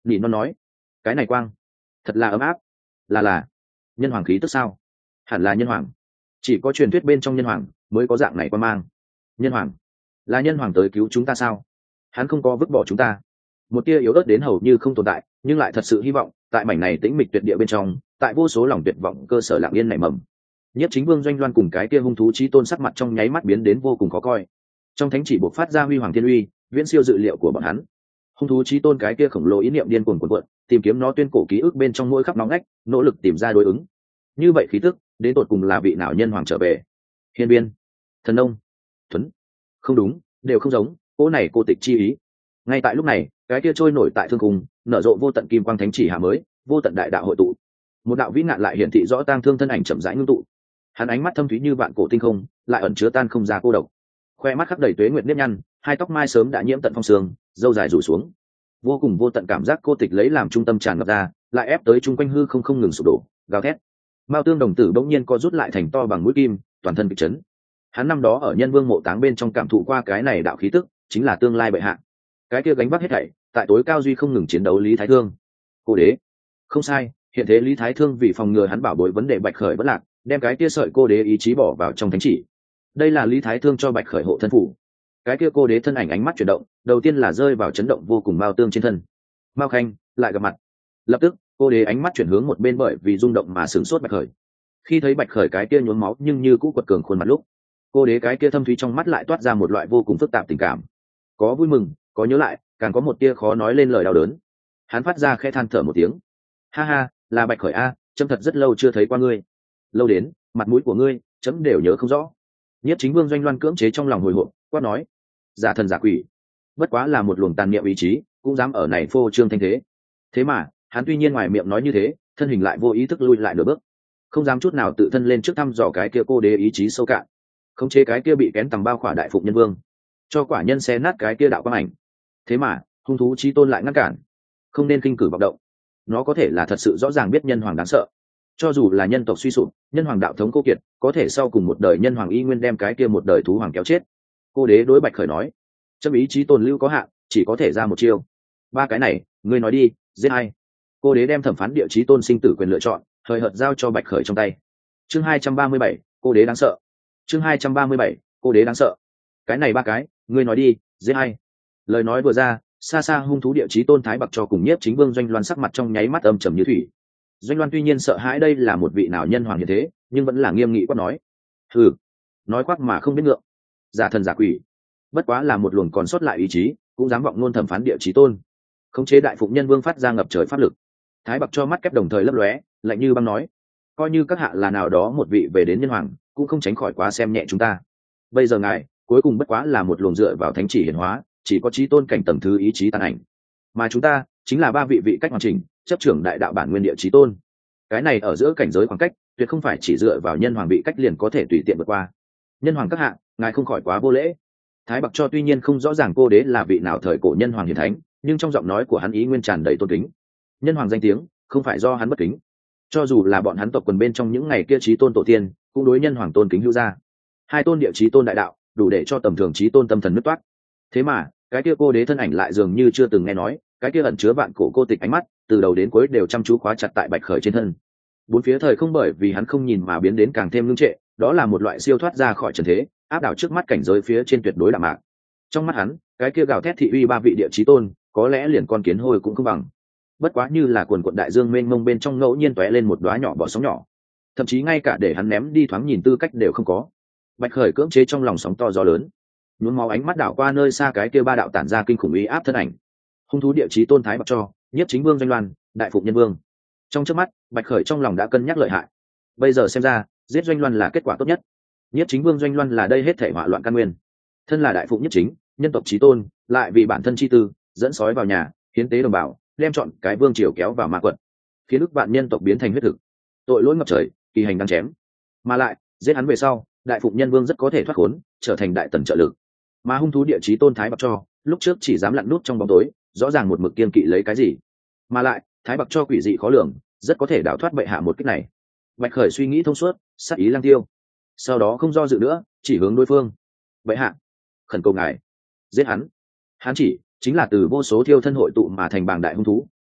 nỉ non nói, cái này quang thật là ấm áp, là là nhân hoàng khí tức sao? Hẳn là nhân hoàng, chỉ có truyền thuyết bên trong nhân hoàng mới có dạng này quan mang. Nhân hoàng là nhân hoàng tới cứu chúng ta sao? Hắn không có vứt bỏ chúng ta. Một tia yếu ớt đến hầu như không tồn tại, nhưng lại thật sự hy vọng tại mảnh này tĩnh mịch tuyệt địa bên trong, tại vô số lòng tuyệt vọng cơ sở lặng yên nảy mầm. Nhất Chính Vương Doanh Loan cùng cái kia hung thú chí tôn sắc mặt trong nháy mắt biến đến vô cùng khó coi. Trong thánh chỉ bộc phát ra huy hoàng thiên uy, viễn siêu dự liệu của bọn hắn. Hung thú chí tôn cái kia khổng lồ ý niệm điên cuồng cuộn cuộn, tìm kiếm nó tuyên cổ ký ức bên trong mỗi khắp nóng ngách, nỗ lực tìm ra đối ứng. Như vậy khí tức, đến tột cùng là vị nào nhân hoàng trở về? Hiên Viên, Thần Nông, Thuấn, không đúng, đều không giống, cỗ này cô tịch chi ý. Ngay tại lúc này, cái kia trôi nổi tại thương cung, nở rộ vô tận kim quang thánh chỉ hạ mới, vô tận đại đạo hội tụ. Một đạo vĩ ngạn lại hiển thị rõ tang thương thân ảnh chậm rãi ngưng tụ. Hắn ánh mắt thâm thúy như vạn cổ tinh không, lại ẩn chứa tan không ra cô độc. Khoe mắt khắc đầy tuế nguyệt nếp nhăn, hai tóc mai sớm đã nhiễm tận phong sương, râu dài rủ xuống. Vô cùng vô tận cảm giác cô tịch lấy làm trung tâm tràn ngập ra, lại ép tới chung quanh hư không không ngừng sụp đổ, gào thét. Mao Tương đồng tử bỗng nhiên co rút lại thành to bằng mũi kim, toàn thân bị chấn. Hắn năm đó ở Nhân Vương mộ táng bên trong cảm thụ qua cái này đạo khí tức, chính là tương lai bệ hạ. Cái kia gánh vác hết thảy, tại tối cao duy không ngừng chiến đấu Lý Thái Thương. Cô đế, không sai, hiện thế Lý Thái Thương vì phòng ngừa hắn bảo bối vấn đề Bạch Khởi bất lạc, đem cái kia sợi cô đế ý chí bỏ vào trong thánh chỉ. Đây là Lý Thái Thương cho Bạch Khởi hộ thân phủ. Cái kia cô đế thân ảnh ánh mắt chuyển động, đầu tiên là rơi vào chấn động vô cùng Mao Tương trên thân. Mao Khanh lại gặp mặt. Lập tức, cô đế ánh mắt chuyển hướng một bên bởi vì rung động mà sửng sốt Bạch Khởi. Khi thấy Bạch Khởi cái kia nhuốm máu nhưng như cũ quật cường khuôn mặt lúc, cô đế cái kia thâm thúy trong mắt lại toát ra một loại vô cùng phức tạp tình cảm. Có vui mừng, có nhớ lại, càng có một tia khó nói lên lời đau đớn. Hắn phát ra khẽ than thở một tiếng. Ha ha, là Bạch Khởi a, chấm thật rất lâu chưa thấy qua ngươi. Lâu đến, mặt mũi của ngươi, chấm đều nhớ không rõ. Nhất Chính Vương Doanh Loan cưỡng chế trong lòng hồi hộp, quát nói: giả thần giả quỷ, bất quá là một luồng tàn niệm ý chí, cũng dám ở này phô trương thanh thế. Thế mà, hắn tuy nhiên ngoài miệng nói như thế, thân hình lại vô ý thức lui lại nửa bước, không dám chút nào tự thân lên trước thăm dò cái kia cô đế ý chí sâu cạn, khống chế cái kia bị kén tầm bao khỏa đại phụng nhân vương, cho quả nhân xé nát cái kia đạo quang ảnh. Thế mà, hung thú chí tôn lại ngăn cản, không nên kinh cử vọng động. Nó có thể là thật sự rõ ràng biết nhân hoàng đáng sợ, cho dù là nhân tộc suy sụp, nhân hoàng đạo thống cô kiệt, có thể sau cùng một đời nhân hoàng y nguyên đem cái kia một đời thú hoàng kéo chết. Cô đế đối Bạch Khởi nói: chấm ý chí tồn lưu có hạn, chỉ có thể ra một chiêu. Ba cái này, ngươi nói đi, giết ai? Cô đế đem thẩm phán địa chí tôn sinh tử quyền lựa chọn, hời hợt giao cho Bạch Khởi trong tay. Chương hai trăm ba mươi bảy, cô đế đáng sợ. Chương hai trăm ba mươi bảy, cô đế đáng sợ. Cái này ba cái, ngươi nói đi, giết ai? Lời nói vừa ra, xa xa hung thú địa chí tôn Thái Bạc cho cùng Nhiếp Chính Vương Doanh Loan sắc mặt trong nháy mắt âm trầm như thủy. Doanh Loan tuy nhiên sợ hãi đây là một vị nào nhân hoàng như thế, nhưng vẫn là nghiêm nghị quát nói: hừ, nói quát mà không biết ngượng, giả thần giả quỷ, bất quá là một luồng còn sót lại ý chí, cũng dám vọng ngôn thẩm phán địa chí tôn. Khống chế đại phụng nhân vương phát ra ngập trời pháp lực. Thái Bạc cho mắt kép đồng thời lấp lóe, lạnh như băng nói: coi như các hạ là nào đó một vị về đến nhân hoàng, cũng không tránh khỏi quá xem nhẹ chúng ta. Bây giờ ngài cuối cùng bất quá là một luồng dựa vào thánh chỉ hiển hóa, chỉ có chí tôn cảnh tầng thứ ý chí tàn ảnh, mà chúng ta chính là ba vị vị cách hoàn chỉnh, chấp trưởng đại đạo bản nguyên địa chí tôn. Cái này ở giữa cảnh giới khoảng cách, tuyệt không phải chỉ dựa vào nhân hoàng vị cách liền có thể tùy tiện vượt qua. Nhân hoàng các hạ, ngài không khỏi quá vô lễ. Thái Bạc cho tuy nhiên không rõ ràng cô đế là vị nào thời cổ nhân hoàng hiền thánh, nhưng trong giọng nói của hắn ý nguyên tràn đầy tôn kính. Nhân hoàng danh tiếng không phải do hắn bất kính, cho dù là bọn hắn tộc quần bên trong những ngày kia chí tôn tổ tiên, cũng đối nhân hoàng tôn kính hữu ra. Hai tôn địa chí tôn đại đạo, đủ để cho tầm thường chí tôn tâm thần nứt toát. Thế mà, cái kia cô đế thân ảnh lại dường như chưa từng nghe nói, cái kia ẩn chứa vạn cổ cô tịch ánh mắt, từ đầu đến cuối đều chăm chú khóa chặt tại Bạch Khởi trên thân. Bốn phía thời không bởi vì hắn không nhìn mà biến đến càng thêm ngưng trệ, đó là một loại siêu thoát ra khỏi trần thế, áp đảo trước mắt cảnh giới phía trên tuyệt đối đạm mạc. Trong mắt hắn, cái kia gào thét thị uy ba vị địa chí tôn, có lẽ liền con kiến hôi cũng không bằng. Bất quá như là quần quần đại dương mênh mông bên trong ngẫu nhiên tóe lên một đóa nhỏ bọ sóng nhỏ, thậm chí ngay cả để hắn ném đi thoáng nhìn tư cách đều không có. Bạch Khởi cưỡng chế trong lòng sóng to gió lớn, nhuốm máu ánh mắt đảo qua nơi xa cái kia ba đạo tản ra kinh khủng uy áp thân ảnh. Hung thú địa chí tôn Thái Bạc cho, Nhiếp Chính Vương Doanh Loan, đại phụng nhân vương. Trong chớp mắt, Bạch Khởi trong lòng đã cân nhắc lợi hại. Bây giờ xem ra, giết Doanh Loan là kết quả tốt nhất. Nhiếp Chính Vương Doanh Loan là đây hết thảy hỏa loạn căn nguyên. Thân là đại phụng nhất chính, nhân tộc chí tôn, lại vì bản thân chi tư, dẫn sói vào nhà, hiến tế đồng bào, đem chọn cái vương triều kéo vào ma quật, khiến ức vạn nhân tộc biến thành huyết thực. Tội lỗi ngập trời, kỳ hành đang chém. Mà lại, giết hắn về sau, đại phụng nhân vương rất có thể thoát khốn, trở thành đại tần trợ lực. Mà hung thú địa chí tôn Thái Bạc cho, lúc trước chỉ dám lặn nút trong bóng tối, rõ ràng một mực kiên kỵ lấy cái gì. Mà lại, Thái Bạc cho quỷ dị khó lường, rất có thể đào thoát bệ hạ một kích này. Bạch Khởi suy nghĩ thông suốt, sát ý lang tiêu, sau đó không do dự nữa, chỉ hướng đối phương. Bệ hạ, khẩn cầu ngài giết hắn. Hắn chỉ chính là từ vô số thiêu thân hội tụ mà thành bàng đại hung thú,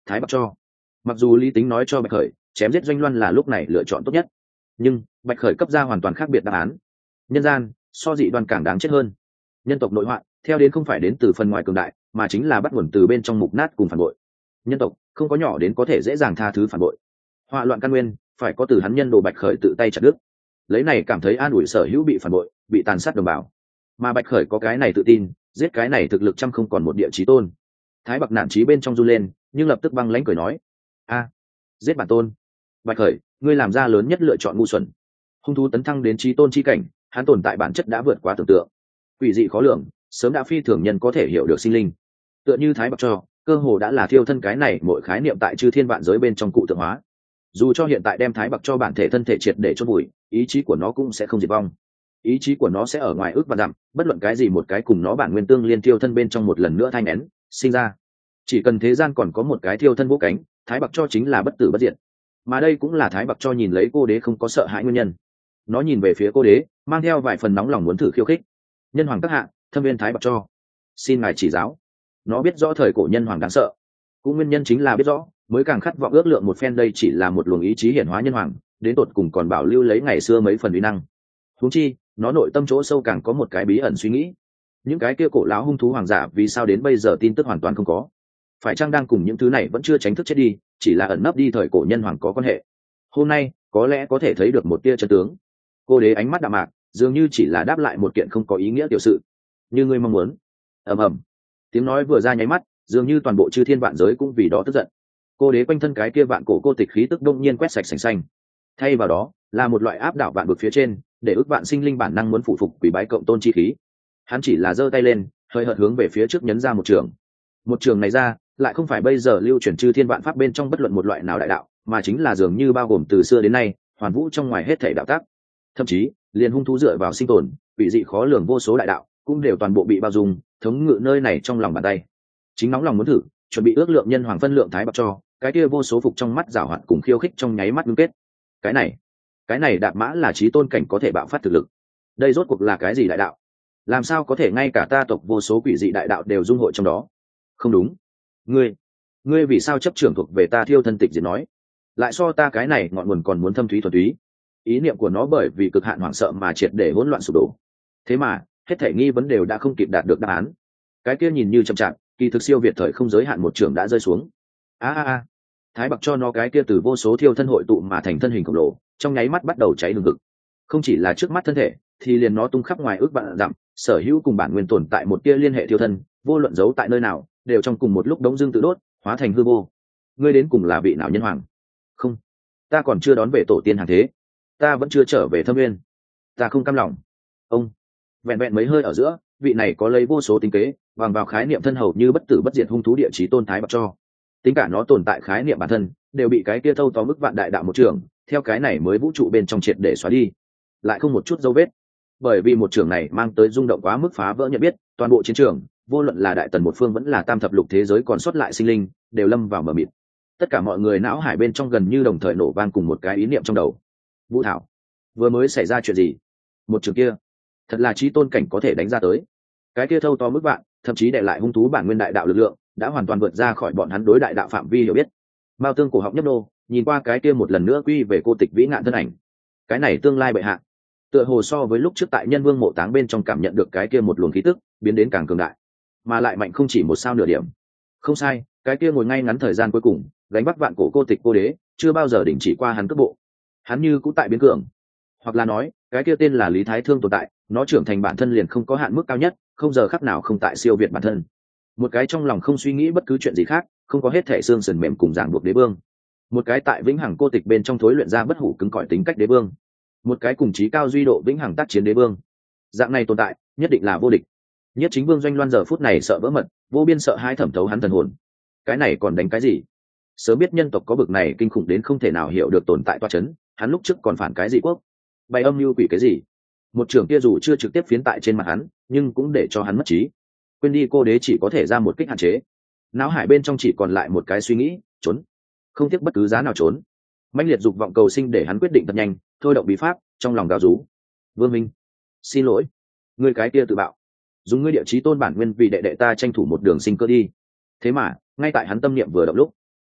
Thái Bạc cho. Mặc dù lý tính nói cho Bạch Khởi chém giết Doanh Loan là lúc này lựa chọn tốt nhất, nhưng Bạch Khởi cấp ra hoàn toàn khác biệt đáp án. Nhân gian so dị đoan càng đáng chết hơn. Nhân tộc nội hoạn theo đến không phải đến từ phần ngoài cường đại, mà chính là bắt nguồn từ bên trong mục nát cùng phản bội. Nhân tộc không có nhỏ đến có thể dễ dàng tha thứ phản bội. Họa loạn căn nguyên phải có từ hắn nhân đồ Bạch Khởi tự tay chặt đứt. Lấy này cảm thấy an ủi sở hữu bị phản bội, bị tàn sát đồng bào. Mà Bạch Khởi có cái này tự tin, giết cái này thực lực trăm không còn một địa chí tôn. Thái Bạc nản chí bên trong run lên, nhưng lập tức băng lãnh cười nói: "A, giết bản tôn." Bạch Khởi, ngươi làm ra lớn nhất lựa chọn ngu xuẩn. Hung thú tấn thăng đến chí tôn chi cảnh, hắn tồn tại bản chất đã vượt quá tưởng tượng. Quỷ dị khó lường, sớm đã phi thường nhân có thể hiểu được sinh linh. Tựa như Thái Bạc cho, cơ hồ đã là thiêu thân cái này mỗi khái niệm tại chư thiên vạn giới bên trong cụ tượng hóa. Dù cho hiện tại đem Thái Bạc cho bản thể thân thể triệt để chôn vùi, ý chí của nó cũng sẽ không diệt vong. Ý chí của nó sẽ ở ngoài ước và dặm, bất luận cái gì một cái cùng nó bản nguyên tương liên thiêu thân bên trong một lần nữa thay nén, sinh ra. Chỉ cần thế gian còn có một cái thiêu thân vô cánh, Thái Bạc cho chính là bất tử bất diệt. Mà đây cũng là Thái Bạc cho nhìn lấy cô đế không có sợ hãi nguyên nhân. Nó nhìn về phía cô đế, mang theo vài phần nóng lòng muốn thử khiêu khích. Nhân hoàng các hạ, thâm viên Thái Bạc cho, xin ngài chỉ giáo. Nó biết rõ thời cổ nhân hoàng đáng sợ, cũng nguyên nhân chính là biết rõ mới càng khát vọng ước lượng một phen đây chỉ là một luồng ý chí hiển hóa nhân hoàng, đến tột cùng còn bảo lưu lấy ngày xưa mấy phần uy năng. Huống chi nó nội tâm chỗ sâu càng có một cái bí ẩn suy nghĩ: những cái kia cổ lão hung thú hoàng giả vì sao đến bây giờ tin tức hoàn toàn không có? Phải chăng đang cùng những thứ này vẫn chưa tránh thức chết đi, chỉ là ẩn nấp đi thời cổ nhân hoàng có quan hệ? Hôm nay có lẽ có thể thấy được một tia chân tướng. Cô đế ánh mắt đạm mạc, dường như chỉ là đáp lại một kiện không có ý nghĩa tiểu sự. Như ngươi mong muốn. Ầm ầm. Tiếng nói vừa ra nháy mắt, dường như toàn bộ chư thiên vạn giới cũng vì đó tức giận. Cô đế quanh thân cái kia vạn cổ cô tịch khí tức đông nhiên quét sạch sành xanh. Thay vào đó là một loại áp đảo vạn vực phía trên, để ước vạn sinh linh bản năng muốn phụ phục quỷ bái cộng tôn chi khí. Hắn chỉ là giơ tay lên, hơi hợt hướng về phía trước nhấn ra một trường. Một trường này ra, lại không phải bây giờ lưu truyền chư thiên vạn pháp bên trong bất luận một loại nào đại đạo, mà chính là dường như bao gồm từ xưa đến nay, hoàn vũ trong ngoài hết thảy đạo tác. Thậm chí, liền hung thú dựa vào sinh tồn, quỷ dị khó lường vô số đại đạo, cũng đều toàn bộ bị bao dung, thống ngự nơi này trong lòng bàn tay. Chính nóng lòng muốn thử, chuẩn bị ước lượng nhân hoàng phân lượng Thái Bạc cho, cái kia vô số phục trong mắt giảo hoạt cùng khiêu khích trong nháy mắt ngưng kết. Cái này, cái này đạp mã là chí tôn cảnh có thể bạo phát thực lực. Đây rốt cuộc là cái gì đại đạo? Làm sao có thể ngay cả ta tộc vô số quỷ dị đại đạo đều dung hội trong đó? Không đúng, ngươi, ngươi vì sao chấp trưởng thuộc về ta thiêu thân tịch diệt nói, lại so ta cái này ngọn nguồn còn muốn thâm thúy thuần túy? Ý niệm của nó bởi vì cực hạn hoảng sợ mà triệt để hỗn loạn sụp đổ. Thế mà hết thảy nghi vấn đều đã không kịp đạt được đáp án. Cái kia nhìn như chậm chạp, kỳ thực siêu việt thời không giới hạn một trường đã rơi xuống. A a a. Thái Bạc cho nó cái kia từ vô số thiêu thân hội tụ mà thành thân hình khổng lồ, trong nháy mắt bắt đầu cháy lừng ngực. Không chỉ là trước mắt thân thể, thì liền nó tung khắp ngoài ước vạn dặm, sở hữu cùng bản nguyên tồn tại một tia liên hệ thiêu thân, vô luận giấu tại nơi nào, đều trong cùng một lúc đống dương tự đốt, hóa thành hư vô. Ngươi đến cùng là vị nào nhân hoàng? Không, ta còn chưa đón về tổ tiên hàng thế, ta vẫn chưa trở về thâm nguyên, ta không cam lòng. Ông, vẹn vẹn mấy hơi ở giữa, vị này có lấy vô số tính kế, bằng vào khái niệm thân hầu như bất tử bất diệt hung thú địa chí tôn Thái Bạc cho, tính cả nó tồn tại khái niệm bản thân, đều bị cái kia thâu tóm mức vạn đại đạo một trường, theo cái này mới vũ trụ bên trong triệt để xóa đi, lại không một chút dấu vết. Bởi vì một trường này mang tới rung động quá mức phá vỡ nhận biết, toàn bộ chiến trường, vô luận là đại tần một phương vẫn là tam thập lục thế giới còn sót lại sinh linh, đều lâm vào mờ mịt. Tất cả mọi người não hải bên trong gần như đồng thời nổ vang cùng một cái ý niệm trong đầu. Vũ Thảo, vừa mới xảy ra chuyện gì? Một trường kia, thật là chí tôn cảnh có thể đánh ra tới. Cái kia thâu to mức vạn, thậm chí để lại hung thú bản nguyên đại đạo lực lượng, đã hoàn toàn vượt ra khỏi bọn hắn đối đại đạo phạm vi hiểu biết. Mao Tương cổ họng nhấp nô, nhìn qua cái kia một lần nữa quy về cô tịch vĩ ngạn thân ảnh. Cái này tương lai bệ hạ, tựa hồ so với lúc trước tại Nhân Vương mộ táng bên trong cảm nhận được cái kia một luồng khí tức, biến đến càng cường đại, mà lại mạnh không chỉ một sao nửa điểm. Không sai, cái kia ngồi ngay ngắn thời gian cuối cùng, gánh vác vạn cổ cô tịch cô đế, chưa bao giờ đình chỉ qua hắn cước bộ. Hắn như cũng tại biến cường, hoặc là nói, cái kia tên là Lý Thái Thương tồn tại, nó trưởng thành bản thân liền không có hạn mức cao nhất, không giờ khắc nào không tại siêu việt bản thân. Một cái trong lòng không suy nghĩ bất cứ chuyện gì khác, không có hết thể xương sườn mềm cùng giảng buộc đế vương. Một cái tại vĩnh hằng cô tịch bên trong thối luyện ra bất hủ cứng cỏi tính cách đế vương. Một cái cùng chí cao duy độ vĩnh hằng tác chiến đế vương. Dạng này tồn tại, nhất định là vô địch. Nhất chính vương Doanh Loan giờ phút này sợ vỡ mật, vô biên sợ hai thẩm thấu hắn thần hồn. Cái này còn đánh cái gì? Sớm biết nhân tộc có bực này kinh khủng đến không thể nào hiểu được tồn tại toa chấn, hắn lúc trước còn phản cái gì quốc? Bày âm mưu quỷ cái gì? Một trường kia dù chưa trực tiếp phiến tại trên mặt hắn, nhưng cũng để cho hắn mất trí. Quên đi cô đế chỉ có thể ra một kích hạn chế. Não hải bên trong chỉ còn lại một cái suy nghĩ, trốn. Không tiếc bất cứ giá nào trốn. Mãnh liệt dục vọng cầu sinh để hắn quyết định thật nhanh, thôi động bí pháp, trong lòng gào rú. Vương Minh, xin lỗi, ngươi cái kia tự bạo, dùng ngươi địa chí tôn bản nguyên vì đệ đệ ta tranh thủ một đường sinh cơ đi. Thế mà, ngay tại hắn tâm niệm vừa động lúc,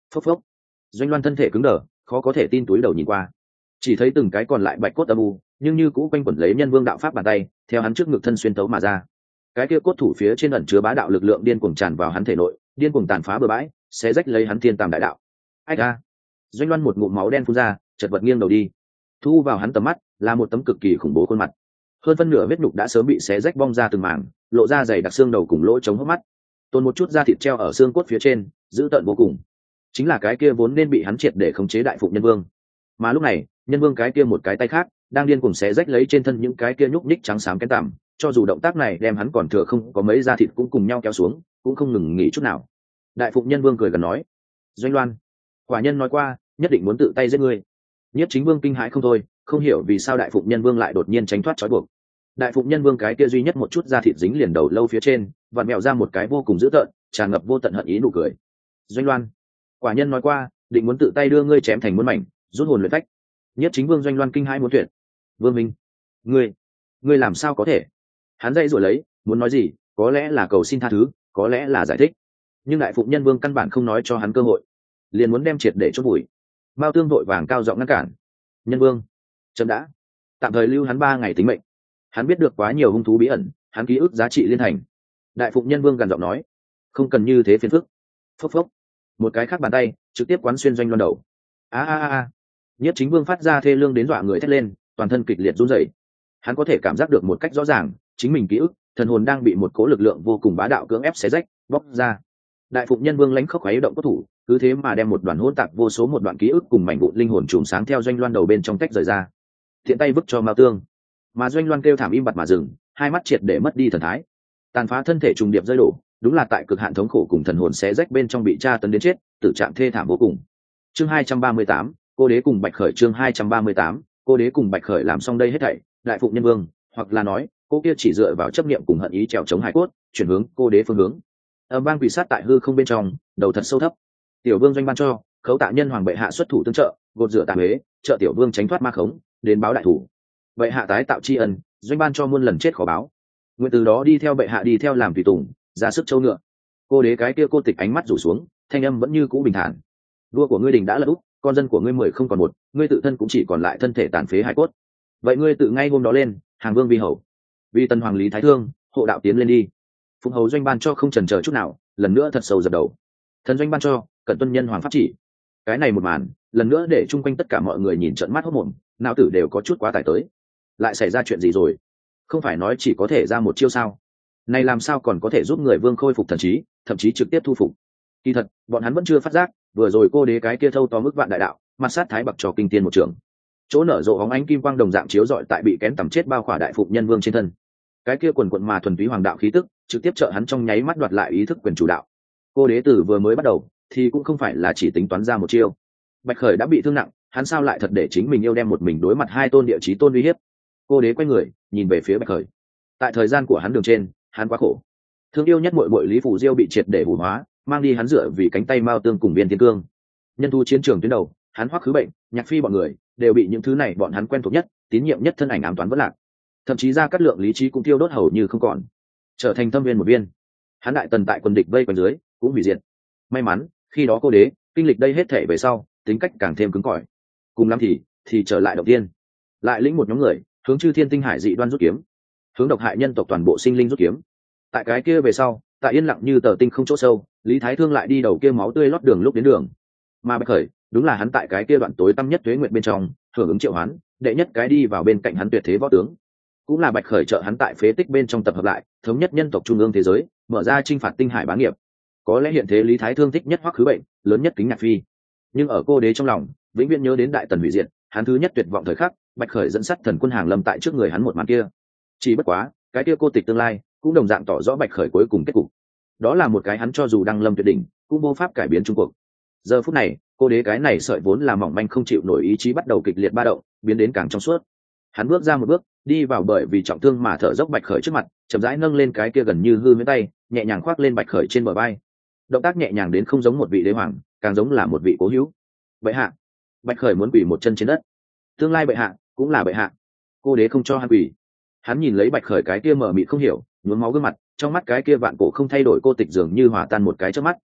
Phốc phốc. Doanh Loan thân thể cứng đờ, khó có thể tin túi đầu nhìn qua, chỉ thấy từng cái còn lại bạch cốt âm u nhưng như cũ quanh quẩn lấy nhân vương đạo pháp bàn tay theo hắn trước ngực thân xuyên tấu mà ra. Cái kia cốt thủ phía trên ẩn chứa bá đạo lực lượng điên cuồng tràn vào hắn thể nội, điên cuồng tàn phá bừa bãi, xé rách lấy hắn thiên tàm đại đạo. Ách a! Doanh Loan một ngụm máu đen phun ra, chật vật nghiêng đầu đi. Thu vào hắn tầm mắt là một tấm cực kỳ khủng bố khuôn mặt, hơn phân nửa vết nhục đã sớm bị xé rách bong ra từng mảng, lộ ra dày đặc xương đầu cùng lỗ trống hốc mắt, tồn một chút da thịt treo ở xương cốt phía trên, dữ tợn vô cùng. Chính là cái kia vốn nên bị hắn triệt để khống chế đại phụng nhân vương, mà lúc này nhân vương cái kia một cái tay khác đang điên cuồng xé rách lấy trên thân những cái kia nhúc nhích trắng xám kén tằm, cho dù động tác này đem hắn còn thừa không có mấy da thịt cũng cùng nhau kéo xuống, cũng không ngừng nghỉ chút nào. Đại phụng nhân vương cười gần nói: Doanh Loan, quả nhân nói qua nhất định muốn tự tay giết ngươi. Nhiếp Chính Vương kinh hãi không thôi, không hiểu vì sao đại phụng nhân vương lại đột nhiên tránh thoát trói buộc. Đại phụng nhân vương cái kia duy nhất một chút da thịt dính liền đầu lâu phía trên, vặn mèo ra một cái vô cùng dữ tợn, tràn ngập vô tận hận ý nụ cười. Doanh Loan, quả nhân nói qua định muốn tự tay đưa ngươi chém thành muôn mảnh, rút hồn luyện phách. Nhiếp Chính Vương Doanh Loan kinh hãi muốn tuyệt. Vương minh, ngươi ngươi làm sao có thể? Hắn dây rồi lấy muốn nói gì, có lẽ là cầu xin tha thứ, có lẽ là giải thích, nhưng đại phụng nhân vương căn bản không nói cho hắn cơ hội, liền muốn đem triệt để chốt bụi. Mao Tương vội vàng cao giọng ngăn cản: Nhân vương, chậm đã, tạm thời lưu hắn ba ngày tính mệnh. Hắn biết được quá nhiều hung thú bí ẩn, hắn ký ức giá trị liên thành. Đại phụng nhân vương gằn giọng nói: không cần như thế phiền phức. Phốc phốc, một cái khác bàn tay trực tiếp quán xuyên Doanh Loan đầu. A a a! Nhiếp Chính Vương phát ra thê lương đến dọa người thét lên, toàn thân kịch liệt run rẩy. Hắn có thể cảm giác được một cách rõ ràng, chính mình ký ức, thần hồn đang bị một cỗ lực lượng vô cùng bá đạo cưỡng ép xé rách, bóc ra. Đại phụng nhân vương lãnh khốc khuấy động cốt thủ, cứ thế mà đem một đoàn hỗn tạp vô số một đoạn ký ức cùng mảnh vụn linh hồn trùm sáng theo Doanh Loan đầu bên trong tách rời ra. Thiện tay vứt cho Mao Tương, mà Doanh Loan kêu thảm im bặt mà dừng, hai mắt triệt để mất đi thần thái, tàn phá thân thể trùng điệp rơi đổ, đúng là tại cực hạn thống khổ cùng thần hồn xé rách bên trong bị tra tấn đến chết, tử trạng thê thảm vô cùng. Chương hai trăm ba mươi tám, cô đế cùng Bạch Khởi. Chương hai trăm ba mươi tám, cô đế cùng Bạch Khởi làm xong đây hết thảy, đại phụng nhân vương, hoặc là nói, cô kia chỉ dựa vào chấp niệm cùng hận ý trèo chống hải cốt, chuyển hướng cô đế phương hướng. Âm vang quỷ sát tại hư không bên trong, đầu thật sâu thấp. Tiểu vương Doanh ban cho, khấu tạ nhân hoàng bệ hạ xuất thủ tương trợ, gột rửa tà huế, trợ tiểu vương tránh thoát ma khống, đến báo đại thủ. Bệ hạ tái tạo tri ân, Doanh ban cho muôn lần chết khó báo. Nguyện từ đó đi theo bệ hạ đi theo làm tùy tùng, ra sức châu ngựa. Cô đế cái kia cô tịch ánh mắt rủ xuống, thanh âm vẫn như cũ bình thản. Đua của ngươi đình đã lật úp, con dân của ngươi mười không còn một, ngươi tự thân cũng chỉ còn lại thân thể tàn phế hải cốt. Vậy ngươi tự ngay hôm đó lên, hàng vương vi hầu, vì tần hoàng lý thái thương, hộ đạo tiến lên đi. Phụng hầu Doanh ban cho không chần chờ chút nào, lần nữa thật sâu dập đầu. Thần Doanh ban cho, cận tuân nhân hoàng pháp chỉ. Cái này một màn, lần nữa để chung quanh tất cả mọi người nhìn trợn mắt hốt mồm, não tử đều có chút quá tải tới. Lại xảy ra chuyện gì rồi? Không phải nói chỉ có thể ra một chiêu sao? Này làm sao còn có thể giúp người vương khôi phục thần trí, thậm chí trực tiếp thu phục? Kỳ thật, bọn hắn vẫn chưa phát giác, vừa rồi cô đế cái kia thâu to mức vạn đại đạo, mặt sát thái bậc trò kinh tiên một trường. Chỗ nở rộ bóng ánh kim quang đồng dạng chiếu rọi tại bị kén tầm chết bao khỏa đại phụng nhân vương trên thân. Cái kia quần quần mà thuần túy hoàng đạo khí tức, trực tiếp trợ hắn trong nháy mắt đoạt lại ý thức quyền chủ đạo. Cô đế tử vừa mới bắt đầu, thì cũng không phải là chỉ tính toán ra một chiêu. Bạch Khởi đã bị thương nặng, hắn sao lại thật để chính mình yêu đem một mình đối mặt hai tôn địa chí tôn uy hiếp? Cô đế quay người, nhìn về phía Bạch Khởi. Tại thời gian của hắn đường trên, hắn quá khổ. Thương yêu nhất muội muội Lý Phủ Diêu bị triệt để hủ hóa, mang đi hắn dựa vì cánh tay Mao Tương cùng Viên Thiên Cương. Nhân thu chiến trường tuyến đầu, hắn hoắc khứ bệnh, Nhạc Phi bọn người, đều bị những thứ này bọn hắn quen thuộc nhất, tín nhiệm nhất thân ảnh ám toán vỡ lạc. Thậm chí ra cắt lượng lý trí cũng tiêu đốt hầu như không còn, trở thành tâm viên một viên. Hắn đại tần tại quân địch vây quanh dưới, cũng hủy diệt. May mắn, khi đó cô đế, kinh lịch đây hết thể về sau, tính cách càng thêm cứng cỏi. Cùng lắm thì, thì trở lại động tiên. Lại lĩnh một nhóm người, hướng Chư Thiên Tinh Hải dị đoan rút kiếm, hướng độc hại nhân tộc toàn bộ sinh linh rút kiếm. Tại cái kia về sau, tại yên lặng như tờ tinh không chỗ sâu, Lý Thái Thương lại đi đầu kia máu tươi lót đường lúc đến đường. Mà Bạch Khởi, đúng là hắn tại cái kia đoạn tối tăm nhất tuế nguyện bên trong, hưởng ứng triệu hoán, đệ nhất cái đi vào bên cạnh hắn tuyệt thế võ tướng. Cũng là Bạch Khởi trợ hắn tại phế tích bên trong tập hợp lại, thống nhất nhân tộc trung ương thế giới, mở ra chinh phạt tinh hải bá nghiệp. Có lẽ hiện thế Lý Thái Thương thích nhất hoắc khứ bệnh, lớn nhất kính Nhạc Phi. Nhưng ở cô đế trong lòng, vĩnh viễn nhớ đến đại tần hủy diệt, hắn thứ nhất tuyệt vọng thời khắc, Bạch Khởi dẫn sắt thần quân hàng lâm tại trước người hắn một màn kia. Chỉ bất quá, cái kia cô tịch tương lai, cũng đồng dạng tỏ rõ Bạch Khởi cuối cùng kết cục. Đó là một cái hắn cho dù đăng lâm tuyệt đỉnh, cũng vô pháp cải biến chung cuộc. Giờ phút này, cô đế cái này sợi vốn là mỏng manh không chịu nổi ý chí bắt đầu kịch liệt ba động, biến đến càng trong suốt. Hắn bước ra một bước, đi vào bởi vì trọng thương mà thở dốc Bạch Khởi trước mặt, chậm rãi nâng lên cái kia gần như hư với tay, nhẹ nhàng khoác lên Bạch Khởi trên bờ vai. Động tác nhẹ nhàng đến không giống một vị đế hoàng, càng giống là một vị cố hữu. Bệ hạ. Bạch Khởi muốn quỳ một chân trên đất. Tương lai bệ hạ, cũng là bệ hạ. Cô đế không cho hắn quỳ. Hắn nhìn lấy Bạch Khởi cái kia mở mịt không hiểu, nhuốm máu gương mặt, trong mắt cái kia vạn cổ không thay đổi cô tịch dường như hòa tan một cái trước mắt.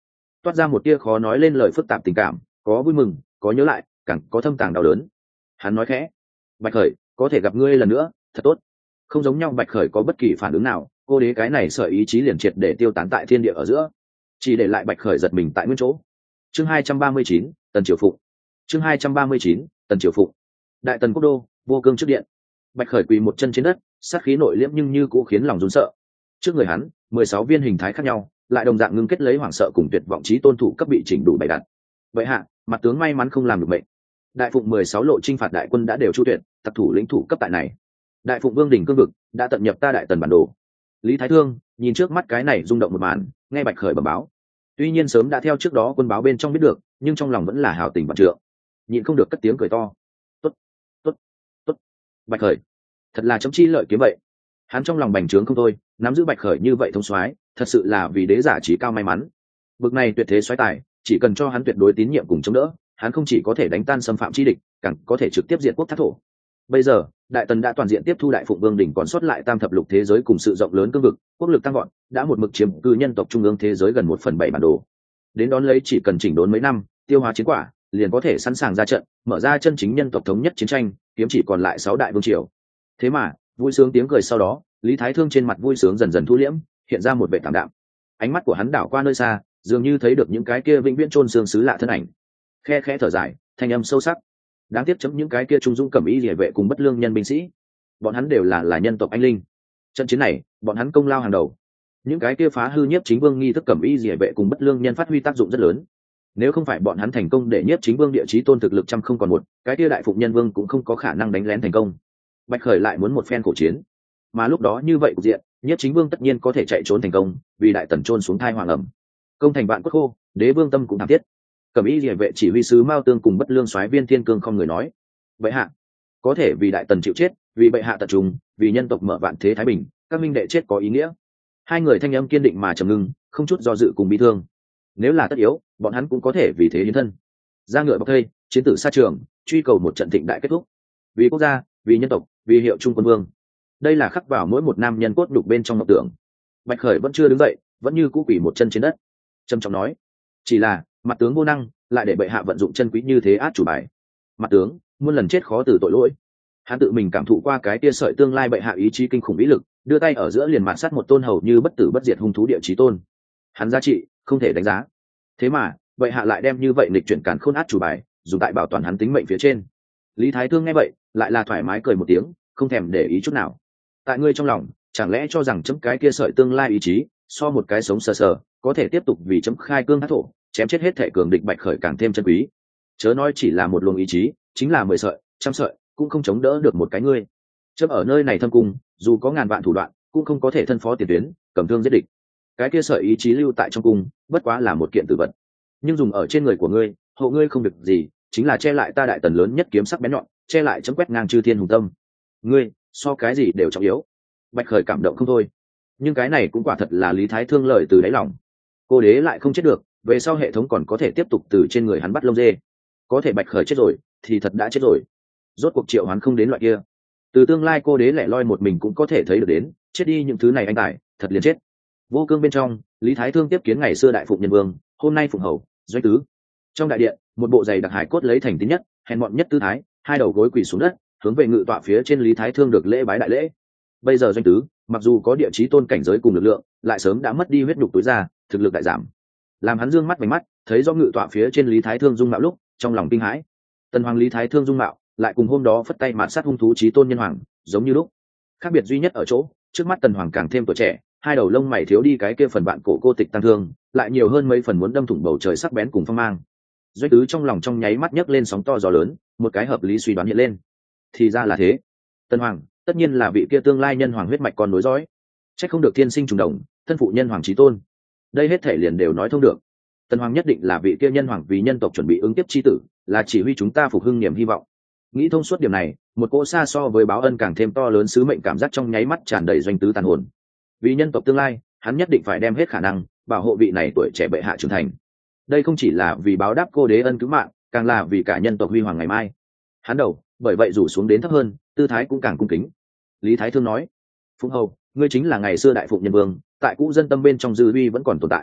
toát ra một tia khó nói lên lời phức tạp tình cảm, có vui mừng, có nhớ lại, càng có thâm tàng đau đớn. Hắn nói khẽ: Bạch Khởi, có thể gặp ngươi lần nữa, thật tốt. Không giống nhau, Bạch Khởi có bất kỳ phản ứng nào, cô đế cái này sợi ý chí liền triệt để tiêu tán tại thiên địa ở giữa, chỉ để lại Bạch Khởi giật mình tại nguyên chỗ. Chương hai trăm ba mươi chín, Tần Triều Phụng. Chương hai trăm ba mươi chín, Tần Triều Phụng. Đại Tần Quốc đô, Vô Cương trước điện. Bạch Khởi quỳ một chân trên đất, sát khí nội liễm nhưng như cũ khiến lòng run sợ. Trước người hắn, mười sáu viên hình thái khác nhau, lại đồng dạng ngưng kết lấy hoảng sợ cùng tuyệt vọng chí tôn thủ cấp bị chỉnh đủ bày đặt. Vậy hạ, mặt tướng may mắn không làm được mệnh. Đại Phụng mười sáu lộ chinh phạt đại quân đã đều chu tuyệt, tập thủ lĩnh thủ cấp tại này. Đại Phụng vương đỉnh cương vực đã tận nhập ta Đại Tần bản đồ. Lý Thái Thương nhìn trước mắt cái này rung động một màn, nghe Bạch Khởi bẩm báo. Tuy nhiên sớm đã theo trước đó quân báo bên trong biết được, nhưng trong lòng vẫn là hào tình vạn trượng, nhịn không được cất tiếng cười to. Tốt, tốt, tốt. Bạch Khởi, thật là chấm chi lợi kiếm vậy. Hắn trong lòng bành trướng không thôi, nắm giữ Bạch Khởi như vậy thông soái, thật sự là vì đế giả trí cao may mắn. Bực này tuyệt thế soái tài, chỉ cần cho hắn tuyệt đối tín nhiệm cùng chống đỡ, hắn không chỉ có thể đánh tan xâm phạm chi địch, càng có thể trực tiếp diệt quốc thác thổ. Bây giờ, Đại Tần đã toàn diện tiếp thu Đại Phụng Vương đỉnh còn sót lại tam thập lục thế giới cùng sự rộng lớn cương vực, quốc lực tăng vọt, đã một mực chiếm cư nhân tộc trung ương thế giới gần một phần bảy bản đồ. Đến đón lấy chỉ cần chỉnh đốn mấy năm, tiêu hóa chiến quả, liền có thể sẵn sàng ra trận, mở ra chân chính nhân tộc thống nhất chiến tranh, kiếm chỉ còn lại sáu đại vương triều. Thế mà, vui sướng tiếng cười sau đó, Lý Thái Thương trên mặt vui sướng dần dần thu liễm, hiện ra một vẻ tạm đạm. Ánh mắt của hắn đảo qua nơi xa, dường như thấy được những cái kia vĩnh viễn chôn xương xứ lạ thân ảnh. Khe khẽ thở dài, thanh âm sâu sắc. Đáng tiếc chấm những cái kia trung dũng cẩm ý liề vệ cùng bất lương nhân binh sĩ, bọn hắn đều là là nhân tộc anh linh. Trận chiến này, bọn hắn công lao hàng đầu. Những cái kia phá hư nhiếp chính vương nghi thức cẩm ý liề vệ cùng bất lương nhân phát huy tác dụng rất lớn. Nếu không phải bọn hắn thành công để nhiếp chính vương địa chí tôn thực lực trăm không còn một, cái kia đại phụng nhân vương cũng không có khả năng đánh lén thành công. Bạch Khởi lại muốn một phen cổ chiến, mà lúc đó như vậy cục diện, nhiếp chính vương tất nhiên có thể chạy trốn thành công, vì đại tần trôn xuống thai hoàng ẩm. Công thành vạn quốc khô, đế vương tâm cũng thảm thiết. Cẩm ý liề vệ chỉ huy sứ Mao Tương cùng bất lương soái viên Thiên Cương không người nói: vậy hạ, có thể vì đại tần chịu chết, vì bệ hạ tận trùng, vì nhân tộc mở vạn thế thái bình, các minh đệ chết có ý nghĩa. Hai người thanh âm kiên định mà trầm ngưng, không chút do dự cùng bi thương. Nếu là tất yếu, bọn hắn cũng có thể vì thế hiến thân, ra ngựa bọc thây, chiến tử xa trường, truy cầu một trận thịnh đại kết thúc. Vì quốc gia, vì nhân tộc, vì hiệu trung quân vương. Đây là khắc vào mỗi một nam nhân cốt đục bên trong ngọc tưởng. Bạch Khởi vẫn chưa đứng dậy, vẫn như cũ quỳ một chân trên đất, trầm trọng nói: chỉ là mặt tướng vô năng, lại để bệ hạ vận dụng chân quý như thế át chủ bài. Mặt tướng muôn lần chết khó từ tội lỗi. Hắn tự mình cảm thụ qua cái tia sợi tương lai bệ hạ ý chí kinh khủng vĩ lực, đưa tay ở giữa liền mạn sát một tôn hầu như bất tử bất diệt hung thú địa chí tôn. Hắn giá trị không thể đánh giá. Thế mà bệ hạ lại đem như vậy nghịch chuyển càn khôn át chủ bài dùng tại bảo toàn hắn tính mệnh phía trên. Lý Thái Thương nghe vậy lại là thoải mái cười một tiếng, không thèm để ý chút nào. Tại ngươi trong lòng, chẳng lẽ cho rằng chấm cái kia sợi tương lai ý chí so một cái sống sờ sờ có thể tiếp tục vì chấm khai cương thác thổ, chém chết hết thể cường địch Bạch Khởi càng thêm chân quý. Chớ nói chỉ là một luồng ý chí, chính là mười sợi, trăm sợi cũng không chống đỡ được một cái ngươi. Chấm ở nơi này thâm cung, dù có ngàn vạn thủ đoạn, cũng không có thể thân phó tiền tuyến, cầm thương giết địch. Cái kia sợi ý chí lưu tại trong cung, bất quá là một kiện tử vật. Nhưng dùng ở trên người của ngươi, hộ ngươi không được gì, chính là che lại ta đại tần lớn nhất kiếm sắc bén nhọn, che lại chấm quét ngang chư thiên hùng tâm. Ngươi, so cái gì đều trọng yếu. Bạch Khởi cảm động không thôi. Nhưng cái này cũng quả thật là Lý Thái Thương lời từ đáy lòng. Cô đế lại không chết được, về sau hệ thống còn có thể tiếp tục từ trên người hắn bắt lông dê. Có thể Bạch Khởi chết rồi thì thật đã chết rồi, rốt cuộc triệu hắn không đến loại kia. Từ tương lai cô đế lẻ loi một mình cũng có thể thấy được đến, chết đi những thứ này anh tài thật liền chết. Vô Cương bên trong, Lý Thái Thương tiếp kiến ngày xưa đại phụng nhân vương, hôm nay phụng hầu doanh tứ. Trong đại điện, một bộ giày đặc hải cốt lấy thành tín nhất, hèn mọn nhất tư thái, hai đầu gối quỳ xuống đất, hướng về ngự tọa phía trên Lý Thái Thương được lễ bái đại lễ. Bây giờ doanh tứ, mặc dù có địa chí tôn cảnh giới cùng lực lượng, lại sớm đã mất đi huyết nhục tối ra, thực lực đại giảm. Làm hắn dương mắt vành mắt, thấy do ngự tọa phía trên Lý Thái Thương dung mạo lúc, trong lòng kinh hãi. Tần hoàng Lý Thái Thương dung mạo, lại cùng hôm đó phất tay mạt sát hung thú chí tôn nhân hoàng, giống như lúc. Khác biệt duy nhất ở chỗ, trước mắt Tần hoàng càng thêm tuổi trẻ, hai đầu lông mày thiếu đi cái kia phần bạn cổ cô tịch tăng thương, lại nhiều hơn mấy phần muốn đâm thủng bầu trời sắc bén cùng phong mang. Doanh tứ trong lòng trong nháy mắt nhấc lên sóng to gió lớn, một cái hợp lý suy đoán hiện lên. Thì ra là thế. Tần hoàng, tất nhiên là vị kia tương lai nhân hoàng huyết mạch con nối dõi. Chắc không được thiên sinh trùng đồng, thân phụ nhân hoàng chí tôn. Đây hết thể liền đều nói thông được. Tần hoàng nhất định là vị kia nhân hoàng vì nhân tộc chuẩn bị ứng tiếp chi tử, là chỉ huy chúng ta phục hưng niềm hy vọng. Nghĩ thông suốt điểm này, một cỗ xa so với báo ân càng thêm to lớn sứ mệnh cảm giác trong nháy mắt tràn đầy doanh tứ tàn hồn. Vì nhân tộc tương lai, hắn nhất định phải đem hết khả năng bảo hộ vị này tuổi trẻ bệ hạ trưởng thành. Đây không chỉ là vì báo đáp cô đế ân cứu mạng, càng là vì cả nhân tộc huy hoàng ngày mai. Hắn đầu bởi vậy rủ xuống đến thấp hơn, tư thái cũng càng cung kính. Lý Thái Thương nói: Phụng hầu, ngươi chính là ngày xưa đại phụng nhân vương, tại cũ dân tâm bên trong dư uy vẫn còn tồn tại.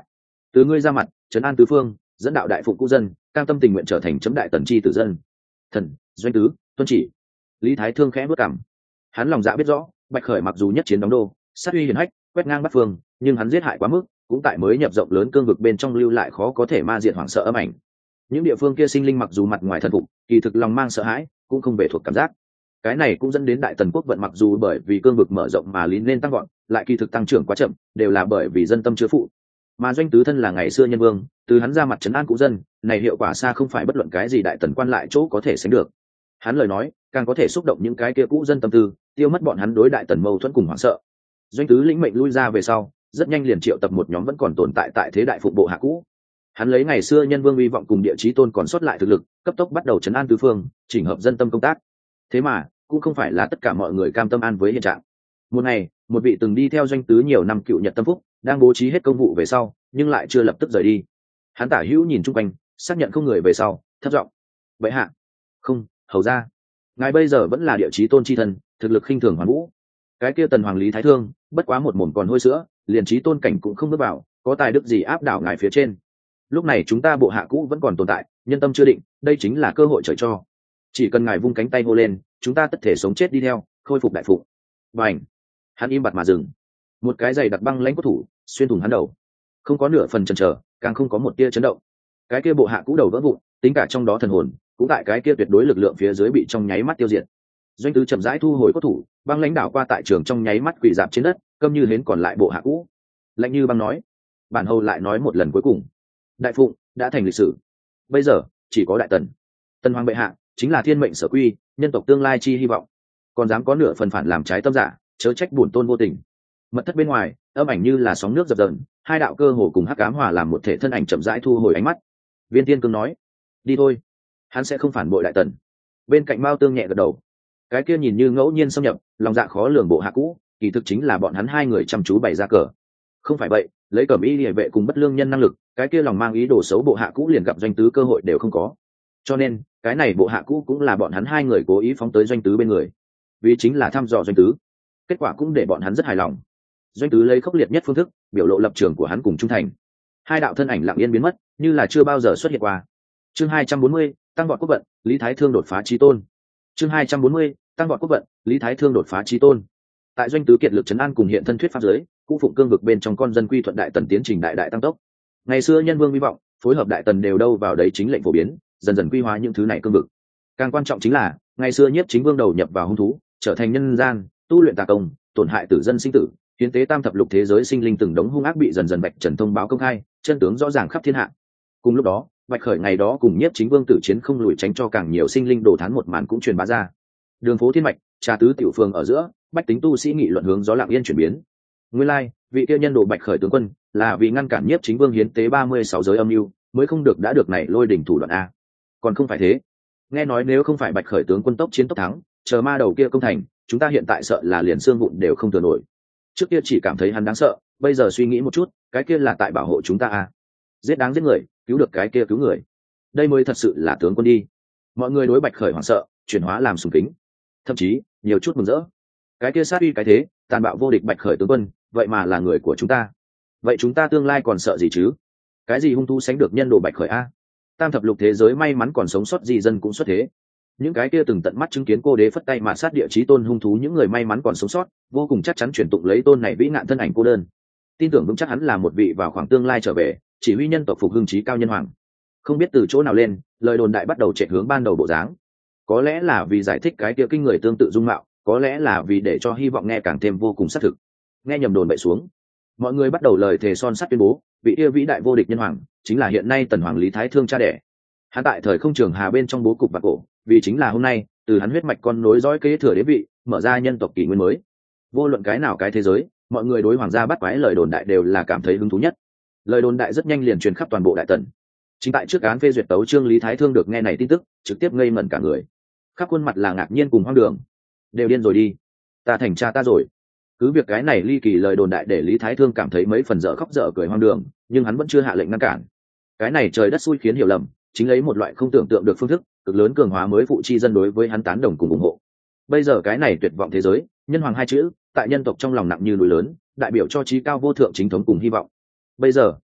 từ ngươi ra mặt trấn an tứ phương, dẫn đạo đại phụng cũ dân, cam tâm tình nguyện trở thành chấm đại tần chi tử dân. Thần doanh tứ tuân chỉ. Lý Thái Thương khẽ bước cằm. Hắn lòng dạ biết rõ, Bạch Khởi mặc dù nhất chiến đóng đô, sát uy hiển hách, quét ngang bắt phương, nhưng hắn giết hại quá mức, cũng tại mới nhập rộng lớn cương vực bên trong lưu lại khó có thể ma diệt hoảng sợ âm ảnh. Những địa phương kia sinh linh mặc dù mặt ngoài thần phục, kỳ thực lòng mang sợ hãi, cũng không về thuộc cảm giác. Cái này cũng dẫn đến đại tần quốc vận mặc dù bởi vì cương vực mở rộng mà lý nên tăng gọn, lại kỳ thực tăng trưởng quá chậm, đều là bởi vì dân tâm chưa phụ. Mà doanh tứ thân là ngày xưa nhân vương, từ hắn ra mặt trấn an cũ dân, này hiệu quả xa không phải bất luận cái gì đại tần quan lại chỗ có thể sánh được. Hắn lời nói càng có thể xúc động những cái kia cũ dân tâm tư, tiêu mất bọn hắn đối đại tần mâu thuẫn cùng hoảng sợ. Doanh tứ lĩnh mệnh lui ra về sau, rất nhanh liền triệu tập một nhóm vẫn còn tồn tại tại thế đại phục bộ hạ cũ. Hắn lấy ngày xưa nhân vương uy vọng cùng địa chí tôn còn sót lại thực lực, cấp tốc bắt đầu trấn an tứ phương, chỉnh hợp dân tâm công tác. Thế mà cũng không phải là tất cả mọi người cam tâm an với hiện trạng. Một ngày, một vị từng đi theo doanh tứ nhiều năm cựu Nhật Tâm Phúc đang bố trí hết công vụ về sau, nhưng lại chưa lập tức rời đi. Hắn tả hữu nhìn chung quanh, xác nhận không người về sau, thấp giọng: "Bệ hạ." "Không, hầu ra. Ngài bây giờ vẫn là địa chí tôn chi thân, thực lực khinh thường hoàn vũ. Cái kia tần hoàng Lý Thái Thương, bất quá một mồm còn hôi sữa, liền chí tôn cảnh cũng không bước vào, có tài đức gì áp đảo ngài phía trên. Lúc này chúng ta bộ hạ cũ vẫn còn tồn tại, nhân tâm chưa định, đây chính là cơ hội trời cho. Chỉ cần ngài vung cánh tay hô lên, chúng ta tất thể sống chết đi theo, khôi phục đại phục." Bành! Hắn im bặt mà dừng. Một cái giày đặc băng lãnh cốt thủ xuyên thủng hắn đầu, không có nửa phần chần chờ, càng không có một tia chấn động. Cái kia bộ hạ cũ đầu vỡ vụn, tính cả trong đó thần hồn cũng tại cái kia tuyệt đối lực lượng phía dưới bị trong nháy mắt tiêu diệt. Doanh tứ chậm rãi thu hồi cốt thủ, băng lãnh đảo qua tại trường trong nháy mắt quỳ dạp trên đất, câm như hến còn lại bộ hạ cũ. Lạnh như băng nói: "Bản hầu lại nói một lần cuối cùng, đại phụng đã thành lịch sử, bây giờ chỉ có đại tần. Tần hoàng bệ hạ chính là thiên mệnh sở quy, nhân tộc tương lai chi hy vọng, còn dám có nửa phần phản làm trái tâm giả, chớ trách bổn tôn vô tình." Mật thất bên ngoài, âm ảnh như là sóng nước dập dờn, hai đạo cơ hồ cùng hắc ám hòa làm một thể thân ảnh chậm rãi thu hồi ánh mắt. Viên Tiên Cương nói: "Đi thôi, hắn sẽ không phản bội đại tần." Bên cạnh Mao Tương nhẹ gật đầu. Cái kia nhìn như ngẫu nhiên xâm nhập, lòng dạ khó lường bộ hạ cũ, kỳ thực chính là bọn hắn hai người chăm chú bày ra cờ. Không phải vậy, lấy Cẩm Y Liễu vệ cùng bất lương nhân năng lực, cái kia lòng mang ý đồ xấu bộ hạ cũ liền gặp doanh tứ cơ hội đều không có. Cho nên, cái này bộ hạ cũ cũng là bọn hắn hai người cố ý phóng tới doanh tứ bên người, vì chính là thăm dò doanh tứ. Kết quả cũng để bọn hắn rất hài lòng. Doanh tứ lấy khốc liệt nhất phương thức biểu lộ lập trường của hắn cùng trung thành. Hai đạo thân ảnh lặng yên biến mất, như là chưa bao giờ xuất hiện qua. Chương hai trăm bốn mươi, tăng vọt quốc vận, Lý Thái Thương đột phá chí tôn. Chương hai trăm bốn mươi, tăng vọt quốc vận, Lý Thái Thương đột phá chí tôn. Tại doanh tứ kiệt lực trấn an cùng hiện thân thuyết pháp giới, cũ phụng cương vực bên trong con dân quy thuận đại tần tiến trình đại đại tăng tốc. Ngày xưa nhân vương hy vọng, phối hợp đại tần đều đâu vào đấy chính lệnh phổ biến, dần dần quy hóa những thứ này cương vực. Càng quan trọng chính là, ngày xưa nhiếp chính vương đầu nhập vào hung thú, trở thành nhân gian, tu luyện tà công, tổn hại tử dân sinh tử, hiến tế tam thập lục thế giới sinh linh từng đống hung ác bị dần dần bạch trần thông báo công khai, chân tướng rõ ràng khắp thiên hạ. Cùng lúc đó, Bạch Khởi ngày đó cùng nhiếp chính vương tử chiến không lùi tránh cho càng nhiều sinh linh đổ thán một màn cũng truyền bá ra. Đường phố thiên mạch, trà tứ tiểu phường ở giữa, bách tính tu sĩ nghị luận hướng gió lặng yên chuyển biến. Nguyên lai, like, vị kia nhân đồ Bạch Khởi tướng quân, là vì ngăn cản nhiếp chính vương hiến tế ba mươi sáu giới âm mưu, mới không được đã được này lôi đỉnh thủ đoạn a. Còn không phải thế. Nghe nói nếu không phải Bạch Khởi tướng quân tốc chiến tốc thắng, chờ ma đầu kia công thành, chúng ta hiện tại sợ là liền xương vụn đều không thừa nổi. Trước kia chỉ cảm thấy hắn đáng sợ, bây giờ suy nghĩ một chút, cái kia là tại bảo hộ chúng ta à. Giết đáng giết người, cứu được cái kia cứu người. Đây mới thật sự là tướng quân đi. Mọi người đối Bạch Khởi hoảng sợ, chuyển hóa làm sùng kính. Thậm chí, nhiều chút mừng rỡ. Cái kia sát uy cái thế, tàn bạo vô địch Bạch Khởi tướng quân, vậy mà là người của chúng ta. Vậy chúng ta tương lai còn sợ gì chứ? Cái gì hung thú sánh được nhân đồ Bạch Khởi a? Tam thập lục thế giới may mắn còn sống sót gì dân cũng xuất thế. Những cái kia từng tận mắt chứng kiến cô đế phất tay mà sát địa chí tôn hung thú, những người may mắn còn sống sót vô cùng chắc chắn truyền tụng lấy tôn này vĩ ngạn thân ảnh cô đơn, tin tưởng vững chắc hắn là một vị vào khoảng tương lai trở về chỉ huy nhân tộc phục hưng trí cao nhân hoàng. Không biết từ chỗ nào lên, lời đồn đại bắt đầu chạy hướng ban đầu bộ dáng. Có lẽ là vì giải thích cái kia kinh người tương tự dung mạo, có lẽ là vì để cho hy vọng nghe càng thêm vô cùng xác thực. Nghe nhầm đồn bậy xuống, mọi người bắt đầu lời thề son sắt tuyên bố vị kia vĩ đại vô địch nhân hoàng chính là hiện nay tần hoàng Lý Thái Thương cha đẻ. Hắn tại thời không trường hà bên trong bố cục bạc cổ, vì chính là hôm nay từ hắn huyết mạch con nối dõi kế thừa đế vị, mở ra nhân tộc kỷ nguyên mới. Vô luận cái nào cái thế giới, mọi người đối hoàng gia bắt quái lời đồn đại đều là cảm thấy hứng thú nhất. Lời đồn đại rất nhanh liền truyền khắp toàn bộ đại tần. Chính tại trước án phê duyệt tấu chương Lý Thái Thương được nghe này tin tức, trực tiếp ngây mẩn cả người, khắp khuôn mặt là ngạc nhiên cùng hoang đường. Đều điên rồi đi, ta thành cha ta rồi. Cứ việc cái này ly kỳ lời đồn đại để Lý Thái Thương cảm thấy mấy phần dở khóc dở cười hoang đường, nhưng hắn vẫn chưa hạ lệnh ngăn cản. Cái này trời đất xui khiến hiểu lầm, chính lấy một loại không tưởng tượng được phương thức cực lớn cường hóa mới phụ chi dân đối với hắn tán đồng cùng ủng hộ. Bây giờ cái này tuyệt vọng thế giới, nhân hoàng hai chữ tại nhân tộc trong lòng nặng như núi lớn, đại biểu cho trí cao vô thượng chính thống cùng hy vọng. Bây giờ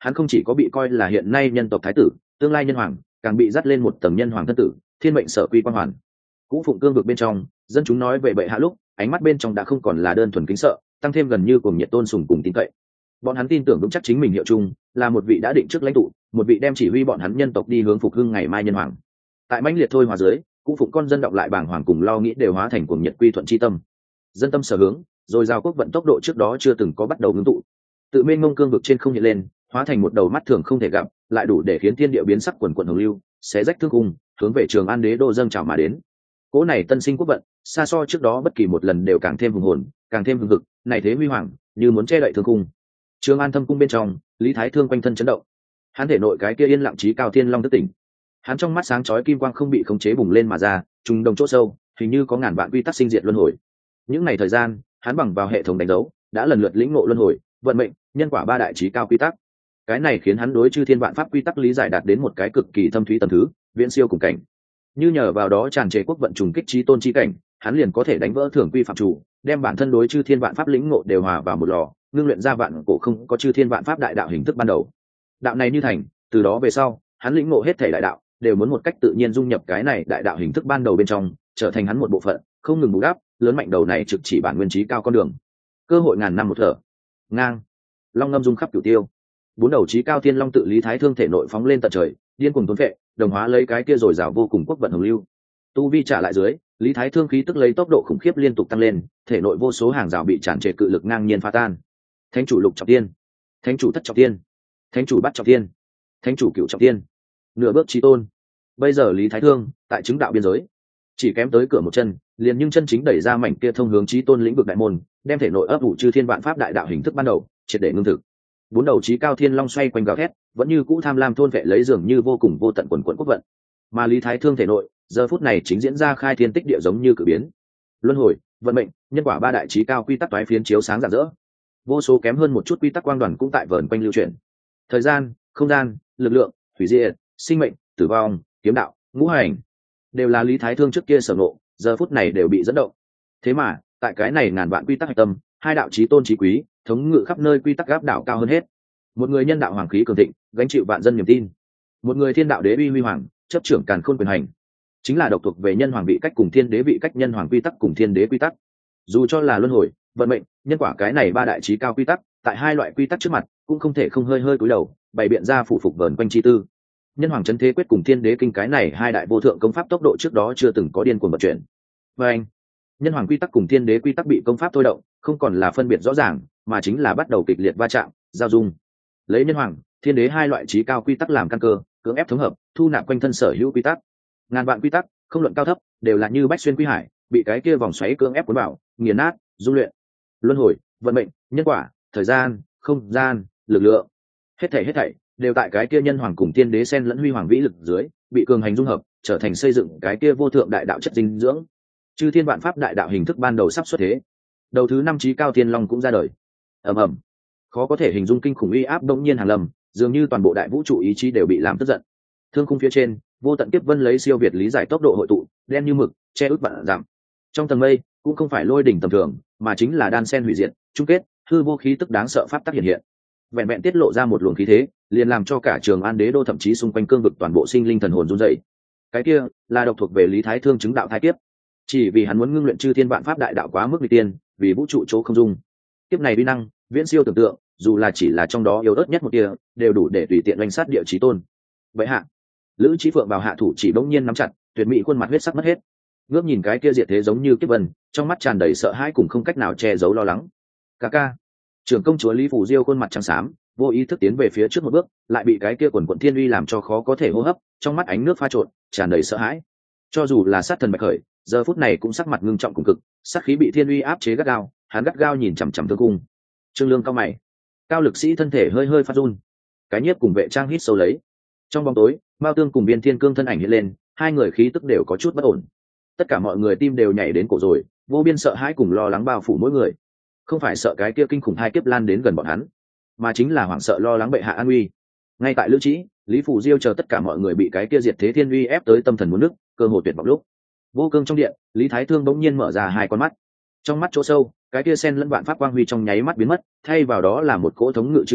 hắn không chỉ có bị coi là hiện nay nhân tộc thái tử, tương lai nhân hoàng, càng bị dắt lên một tầng nhân hoàng thân tử, thiên mệnh sở quy quan hoàn. Cũ Phụng Cương vực bên trong, dân chúng nói về bệ hạ lúc, ánh mắt bên trong đã không còn là đơn thuần kính sợ, tăng thêm gần như cùng nhiệt tôn sùng cùng tin cậy. Bọn hắn tin tưởng vững chắc chính mình hiệu chung là một vị đã định trước lãnh tụ, một vị đem chỉ huy bọn hắn nhân tộc đi hướng phục hưng ngày mai nhân hoàng. Tại mãnh liệt thôi hòa dưới, Cũ Phụng con dân đọc lại bảng hoàng cùng lo nghĩ đều hóa thành cuồng nhiệt quy thuận chi tâm. Dân tâm sở hướng, rồi giao quốc vận tốc độ trước đó chưa từng có bắt đầu ngưng tụ. Tự mênh mông cương vực trên không hiện lên, hóa thành một đầu mắt thường không thể gặp, lại đủ để khiến thiên địa biến sắc quần quần hồng lưu, xé rách thương cung, hướng về Trường An đế đô dâng trào mà đến. Cỗ này tân sinh quốc vận, xa so trước đó bất kỳ một lần đều càng thêm hùng hồn, càng thêm hùng hực, này thế huy hoàng, như muốn che đậy thương cung. Trường An thâm cung bên trong, Lý Thái Thương quanh thân chấn động. Hắn thể nội cái kia yên lặng trí cao thiên long thức tỉnh. Hắn trong mắt sáng chói kim quang không bị khống chế bùng lên mà ra, trùng đồng chỗ sâu, hình như có ngàn vạn quy tắc sinh diệt luân hồi. Những ngày thời gian, hắn bằng vào hệ thống đánh dấu, đã lần lượt lĩnh ngộ luân hồi, vận mệnh, nhân quả ba đại trí cao quy tắc. Cái này khiến hắn đối chư thiên vạn pháp quy tắc lý giải đạt đến một cái cực kỳ thâm thúy tầm thứ, viễn siêu cùng cảnh. Như nhờ vào đó tràn trề quốc vận trùng kích trí tôn chi cảnh, hắn liền có thể đánh vỡ thường quy phạm chủ, đem bản thân đối chư thiên vạn pháp lĩnh ngộ đều hòa vào một lò, ngưng luyện ra vạn cổ không có chư thiên vạn pháp đại đạo hình thức ban đầu. Đạo này như thành, từ đó về sau, hắn lĩnh ngộ hết thể đại đạo, đều muốn một cách tự nhiên dung nhập cái này đại đạo hình thức ban đầu bên trong, trở thành hắn một bộ phận, không ngừng bù đắp, lớn mạnh đầu này trực chỉ bản nguyên trí cao con đường. Cơ hội ngàn năm một thở. Ngang. Long ngâm dung khắp cửu tiêu. Bốn đầu trí cao thiên long tự Lý Thái Thương thể nội phóng lên tận trời, điên cuồng tuôn phệ, đồng hóa lấy cái kia rồi rào vô cùng quốc vận hồng lưu. Tu vi trả lại dưới, Lý Thái Thương khí tức lấy tốc độ khủng khiếp liên tục tăng lên, thể nội vô số hàng rào bị tràn trề cự lực ngang nhiên phá tan. Thánh chủ lục trọng tiên, thánh chủ thất trọng tiên, thánh chủ bát trọng tiên, thánh chủ cửu trọng tiên, nửa bước chí tôn. Bây giờ Lý Thái Thương tại chứng đạo biên giới, chỉ kém tới cửa một chân, liền nhưng chân chính đẩy ra mảnh kia thông hướng chí tôn lĩnh vực đại môn, đem thể nội ấp ủ chư thiên vạn pháp đại đạo hình thức ban đầu, triệt để ngưng thực. Bốn đầu chí cao thiên long xoay quanh gào thét, vẫn như cũ tham lam thôn vệ lấy dường như vô cùng vô tận quần quần quốc vận. Mà Lý Thái Thương thể nội, giờ phút này chính diễn ra khai thiên tích địa giống như cử biến. Luân hồi, vận mệnh, nhân quả ba đại chí cao quy tắc toái phiến chiếu sáng rạng rỡ. Vô số kém hơn một chút quy tắc quang đoàn cũng tại vờn quanh lưu chuyển. Thời gian, không gian, lực lượng, hủy diệt, sinh mệnh, tử vong, kiếm đạo, ngũ hành, đều là Lý Thái Thương trước kia sở ngộ, giờ phút này đều bị dẫn động. Thế mà, tại cái này ngàn vạn quy tắc hạch tâm, hai đạo chí tôn chí quý, thống ngự khắp nơi quy tắc áp đảo cao hơn hết. Một người nhân đạo hoàng khí cường thịnh, gánh chịu vạn dân niềm tin. Một người thiên đạo đế uy huy hoàng, chấp trưởng càn khôn quyền hành. Chính là độc thuộc về nhân hoàng vị cách cùng thiên đế vị cách nhân hoàng quy tắc cùng thiên đế quy tắc. Dù cho là luân hồi, vận mệnh, nhân quả cái này ba đại chí cao quy tắc, tại hai loại quy tắc trước mặt, cũng không thể không hơi hơi cúi đầu, bày biện ra phụ phục vờn quanh chi tư. Nhân hoàng chấn thế quyết cùng thiên đế kinh cái này hai đại vô thượng công pháp tốc độ trước đó chưa từng có điên cuồng vận chuyển. Và anh, nhân hoàng quy tắc cùng thiên đế quy tắc bị công pháp thôi động, không còn là phân biệt rõ ràng, mà chính là bắt đầu kịch liệt va chạm, giao dung. Lấy nhân hoàng, thiên đế hai loại chí cao quy tắc làm căn cơ, cưỡng ép thống hợp, thu nạp quanh thân sở hữu quy tắc. Ngàn vạn quy tắc, không luận cao thấp, đều là như bách xuyên quy hải, bị cái kia vòng xoáy cưỡng ép cuốn vào, nghiền nát, dung luyện. Luân hồi, vận mệnh, nhân quả, thời gian, không gian, lực lượng, hết thảy hết thảy đều tại cái kia nhân hoàng cùng thiên đế xen lẫn huy hoàng vĩ lực dưới, bị cường hành dung hợp, trở thành xây dựng cái kia vô thượng đại đạo chất dinh dưỡng. Chư thiên vạn pháp đại đạo hình thức ban đầu sắp xuất thế. Đầu thứ năm chí cao thiên long cũng ra đời. Ầm ầm. Khó có thể hình dung kinh khủng uy áp đột nhiên hàng lâm, dường như toàn bộ đại vũ trụ ý chí đều bị làm tức giận. Thương khung phía trên, vô tận kiếp vân lấy siêu việt lý giải tốc độ hội tụ, đen như mực, che ức vạn giảm. Trong tầng mây, cũng không phải lôi đỉnh tầm thường, mà chính là đan sen hủy diệt, chung kết, hư vô khí tức đáng sợ pháp tắc hiện hiện. Vẹn vẹn tiết lộ ra một luồng khí thế, liền làm cho cả Trường An đế đô thậm chí xung quanh cương vực toàn bộ sinh linh thần hồn run rẩy. Cái kia, là độc thuộc về Lý Thái Thương chứng đạo thái kiếp. Chỉ vì hắn muốn ngưng luyện chư thiên vạn pháp đại đạo quá mức nguy tiên, vì vũ trụ chỗ không dung. Kiếp này uy năng, viễn siêu tưởng tượng, dù là chỉ là trong đó yếu ớt nhất một tia, đều đủ để tùy tiện oanh sát địa chí tôn. Vậy hạ, Lữ Chí Phượng vào hạ thủ chỉ bỗng nhiên nắm chặt, tuyệt mỹ khuôn mặt huyết sắc mất hết. Ngước nhìn cái kia diệt thế giống như kiếp vân, trong mắt tràn đầy sợ hãi cùng không cách nào che giấu lo lắng. Ca ca. Trưởng công chúa Lý Phủ Diêu khuôn mặt trắng xám, vô ý thức tiến về phía trước một bước, lại bị cái kia quần quần thiên uy làm cho khó có thể hô hấp, trong mắt ánh nước pha trộn, tràn đầy sợ hãi. Cho dù là sát thần Bạch Khởi, giờ phút này cũng sắc mặt ngưng trọng cùng cực, sát khí bị thiên uy áp chế gắt gao, hắn gắt gao nhìn chằm chằm Thương Cung. Trương Lương cao mày, cao lực sĩ thân thể hơi hơi phát run. Cái nhiếp cùng vệ trang hít sâu lấy. Trong bóng tối, Mao Tương cùng Biên Thiên Cương thân ảnh hiện lên, hai người khí tức đều có chút bất ổn. Tất cả mọi người tim đều nhảy đến cổ rồi, vô biên sợ hãi cùng lo lắng bao phủ mỗi người. Không phải sợ cái kia kinh khủng hai kiếp lan đến gần bọn hắn, mà chính là hoảng sợ lo lắng bệ hạ an nguy. Ngay tại Lữ Trĩ, Lý Phủ Diêu chờ tất cả mọi người bị cái kia diệt thế thiên uy ép tới tâm thần muốn nứt, cơ hồ tuyệt vọng lúc. Vô cương trong điện, Lý Thái Thương bỗng nhiên mở ra hai con mắt. Trong mắt chỗ sâu, cái kia sen lẫn vạn pháp quang huy trong nháy mắt biến mất, thay vào đó là một cỗ thống ngự chư thiên,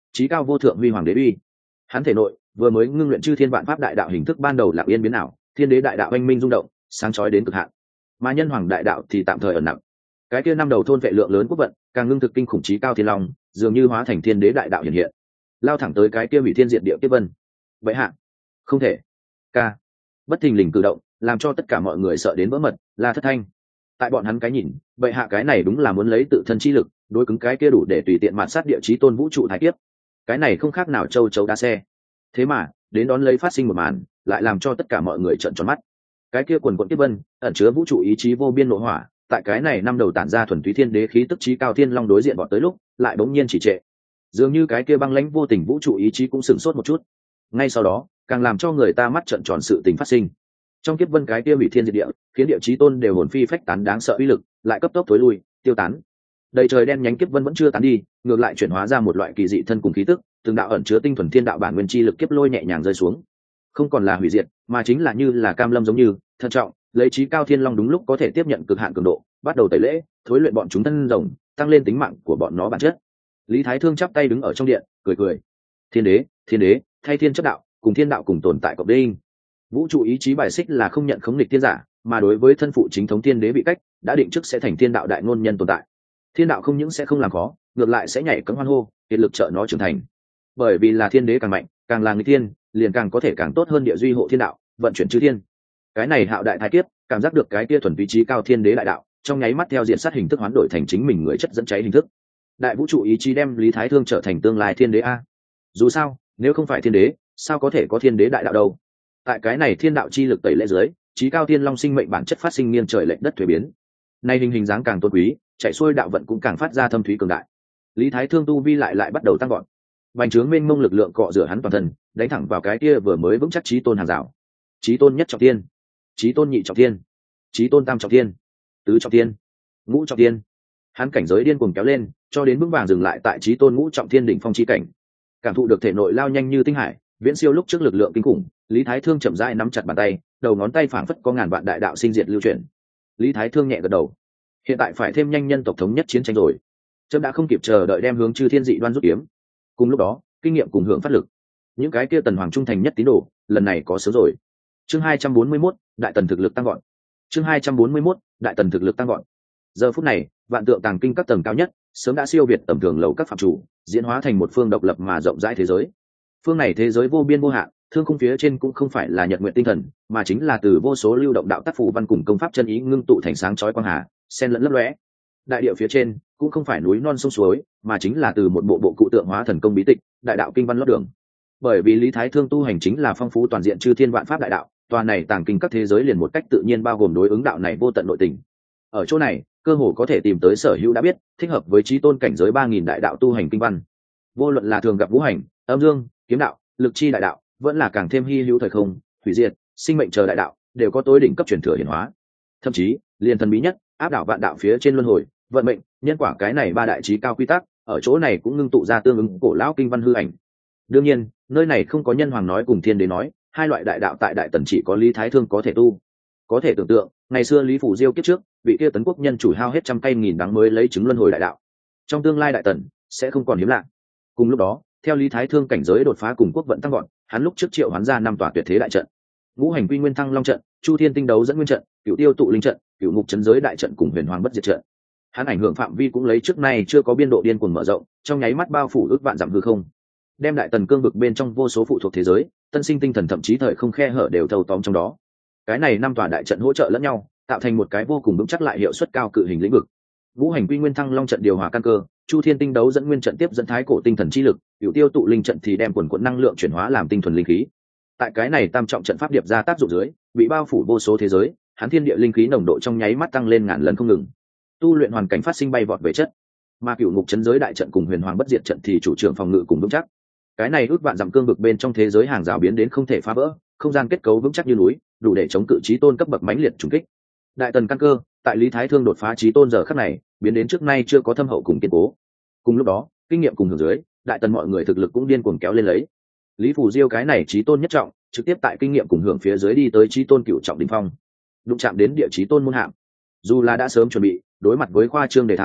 trí cao vô thượng huy hoàng đế uy. Hắn thể nội vừa mới ngưng luyện chư thiên vạn pháp đại đạo hình thức ban đầu lặng yên biến ảo, thiên đế đại đạo anh minh rung động, sáng chói đến cực hạn. Mà nhân hoàng đại đạo thì tạm thời ẩn nặng. Cái kia năm đầu thôn vệ lượng lớn quốc vận, càng ngưng thực kinh khủng trí cao thiên long, dường như hóa thành thiên đế đại đạo hiện hiện, lao thẳng tới cái kia hủy thiên diệt địa kiếp vân. Vậy hạ, không thể. Ca, bất thình lình cử động, làm cho tất cả mọi người sợ đến vỡ mật, là thất thanh. Tại bọn hắn cái nhìn, vậy hạ cái này đúng là muốn lấy tự thân chi lực đối cứng cái kia đủ để tùy tiện mạt sát địa chí tôn vũ trụ thái kiếp. Cái này không khác nào châu chấu đá xe. Thế mà đến đón lấy phát sinh một màn, lại làm cho tất cả mọi người trợn tròn mắt. Cái kia quần quần kiếp vân ẩn chứa vũ trụ ý chí vô biên nội hỏa, tại cái này năm đầu tản ra thuần túy thiên đế khí tức chí cao thiên long đối diện bọn tới lúc, lại bỗng nhiên chỉ trệ. Dường như cái kia băng lãnh vô tình vũ trụ ý chí cũng sửng sốt một chút. Ngay sau đó, càng làm cho người ta mắt trợn tròn sự tình phát sinh. Trong kiếp vân cái kia hủy thiên diệt địa, khiến địa chí tôn đều hồn phi phách tán đáng sợ uy lực, lại cấp tốc thối lui, tiêu tán. Đầy trời đen nhánh kiếp vân vẫn chưa tán đi, ngược lại chuyển hóa ra một loại kỳ dị thân cùng khí tức, từng đạo ẩn chứa tinh thuần thiên đạo bản nguyên chi lực kiếp lôi nhẹ nhàng rơi xuống. Không còn là hủy diệt, mà chính là như là cam lâm giống như, thận trọng, lấy chí cao thiên long đúng lúc có thể tiếp nhận cực hạn cường độ, bắt đầu tẩy lễ, thối luyện bọn chúng thân rồng, tăng lên tính mạng của bọn nó bản chất. Lý Thái Thương chắp tay đứng ở trong điện, cười cười. Thiên đế, thiên đế, thay thiên chấp đạo, cùng thiên đạo cùng tồn tại cộng đinh. Vũ trụ ý chí bài xích là không nhận khống nghịch thiên giả, mà đối với thân phụ chính thống thiên đế bị cách, đã định trước sẽ thành thiên đạo đại ngôn nhân tồn tại. Thiên đạo không những sẽ không làm khó, ngược lại sẽ nhảy cẫng hoan hô, kiệt lực trợ nó trưởng thành. Bởi vì là thiên đế càng mạnh, càng là nghịch thiên, liền càng có thể càng tốt hơn địa duy hộ thiên đạo, vận chuyển chư thiên. Cái này hạo đại thái kiếp, cảm giác được cái kia thuần túy trí cao thiên đế đại đạo, trong nháy mắt theo diện sát hình thức hoán đổi thành chính mình người chất dẫn cháy hình thức. Đại vũ trụ ý chí đem Lý Thái Thương trở thành tương lai thiên đế a. Dù sao, nếu không phải thiên đế, sao có thể có thiên đế đại đạo đâu? Tại cái này thiên đạo chi lực tẩy lễ dưới, trí cao thiên long sinh mệnh bản chất phát sinh nghiêng trời lệch đất thuế biến. Nay hình hình dáng càng tôn quý, chạy xuôi đạo vận cũng càng phát ra thâm thúy cường đại. Lý Thái Thương tu vi lại lại bắt đầu tăng gọn. Bành trướng mênh mông lực lượng cọ rửa hắn toàn thân, đánh thẳng vào cái kia vừa mới vững chắc chí tôn hàng rào. Chí tôn nhất trọng thiên, chí tôn nhị trọng thiên, chí tôn tam trọng thiên, tứ trọng thiên, ngũ trọng thiên. Hắn cảnh giới điên cuồng kéo lên, cho đến vững vàng dừng lại tại chí tôn ngũ trọng thiên đỉnh phong chi cảnh. Cảm thụ được thể nội lao nhanh như tinh hải, viễn siêu lúc trước lực lượng kinh khủng, Lý Thái Thương chậm rãi nắm chặt bàn tay, đầu ngón tay phảng phất có ngàn vạn đại đạo sinh diệt lưu chuyển. Lý Thái Thương nhẹ gật đầu. Hiện tại phải thêm nhanh nhân tộc thống nhất chiến tranh rồi. Trâm đã không kịp chờ đợi đem hướng chư thiên dị đoan rút kiếm. Cùng lúc đó, kinh nghiệm cùng hưởng phát lực. Những cái kia tần hoàng trung thành nhất tín đồ, lần này có sớm rồi. Chương hai trăm bốn mươi mốt, đại tần thực lực tăng gọn. Chương hai trăm bốn mươi mốt, đại tần thực lực tăng gọn. Giờ phút này, vạn tượng tàng kinh các tầng cao nhất, sớm đã siêu việt tầm thường lầu các phạm chủ, diễn hóa thành một phương độc lập mà rộng rãi thế giới. Phương này thế giới vô biên vô hạn, thương khung phía trên cũng không phải là nhật nguyện tinh thần, mà chính là từ vô số lưu động đạo tác phù văn cùng công pháp chân ý ngưng tụ thành sáng chói quang hà, xen lẫn lấp lóe. Đại địa phía trên cũng không phải núi non sông suối, mà chính là từ một bộ bộ cụ tượng hóa thần công bí tịch, đại đạo kinh văn lót đường. Bởi vì Lý Thái Thương tu hành chính là phong phú toàn diện chư thiên vạn pháp đại đạo, toàn này tàng kinh các thế giới liền một cách tự nhiên bao gồm đối ứng đạo này vô tận nội tình. Ở chỗ này, cơ hồ có thể tìm tới sở hữu đã biết, thích hợp với chí tôn cảnh giới ba nghìn đại đạo tu hành kinh văn. Vô luận là thường gặp vũ hành, âm dương, kiếm đạo, lực chi đại đạo, vẫn là càng thêm hy hữu thời không, hủy diệt, sinh mệnh chờ đại đạo, đều có tối đỉnh cấp truyền thừa hiển hóa. Thậm chí, liền thần bí nhất, áp đảo vạn đạo phía trên luân hồi, vận mệnh, nhân quả cái này ba đại chí cao quy tắc, ở chỗ này cũng ngưng tụ ra tương ứng cổ lão kinh văn hư ảnh. Đương nhiên, nơi này không có nhân hoàng nói cùng thiên đế nói, hai loại đại đạo tại đại tần chỉ có Lý Thái Thương có thể tu. Có thể tưởng tượng, ngày xưa Lý Phủ Diêu kiếp trước, vị kia tấn quốc nhân chủ hao hết trăm cây nghìn đắng mới lấy chứng luân hồi đại đạo. Trong tương lai đại tần sẽ không còn hiếm lạ. Cùng lúc đó, theo Lý Thái Thương cảnh giới đột phá cùng quốc vận tăng gọn, hắn lúc trước triệu hoán ra năm tòa tuyệt thế đại trận: ngũ hành quy nguyên thăng long trận, chu thiên tinh đấu dẫn nguyên trận, cửu tiêu tụ linh trận, cửu ngục chấn giới đại trận cùng huyền hoàng bất diệt trận. Hắn ảnh hưởng phạm vi cũng lấy trước nay chưa có biên độ điên cuồng mở rộng, trong nháy mắt bao phủ ước vạn dặm hư không, đem đại tần cương vực bên trong vô số phụ thuộc thế giới, tân sinh tinh thần thậm chí thời không khe hở đều thâu tóm trong đó. Cái này năm tòa đại trận hỗ trợ lẫn nhau, tạo thành một cái vô cùng vững chắc lại hiệu suất cao cự hình lĩnh vực. Ngũ hành quy nguyên thăng long trận điều hòa căn cơ, chu thiên tinh đấu dẫn nguyên trận tiếp dẫn thái cổ tinh thần chi lực, cửu tiêu tụ linh trận thì đem quần quần năng lượng chuyển hóa làm tinh thuần linh khí. Tại cái này tam trọng trận pháp điệp ra tác dụng dưới, bị bao phủ vô số thế giới, hắn thiên địa linh khí nồng độ trong nháy mắt tăng lên ngàn lần không ngừng. Tu luyện hoàn cảnh phát sinh bay vọt về chất, mà cửu ngục chấn giới đại trận cùng huyền hoàng bất diệt trận thì chủ trưởng phòng ngự cùng vững chắc. Cái này ước vạn dặm cương vực bên trong thế giới hàng rào biến đến không thể phá vỡ, không gian kết cấu vững chắc như núi, đủ để chống cự chí tôn cấp bậc mãnh liệt trùng kích. Đại tần căn cơ, tại Lý Thái Thương đột phá chí tôn giờ khắc này, biến đến trước nay chưa có thâm hậu cùng kiên cố. Cùng lúc đó, kinh nghiệm cùng hưởng dưới, đại tần mọi người thực lực cũng điên cuồng kéo lên lấy. Lý Phủ Diêu cái này chí tôn nhất trọng, trực tiếp tại kinh nghiệm cùng hưởng phía dưới đi tới chí tôn cửu trọng đỉnh phong, đụng chạm đến địa chí tôn môn hạng. Dù là đã sớm chuẩn bị, đối mặt với khoa trương đề thăng,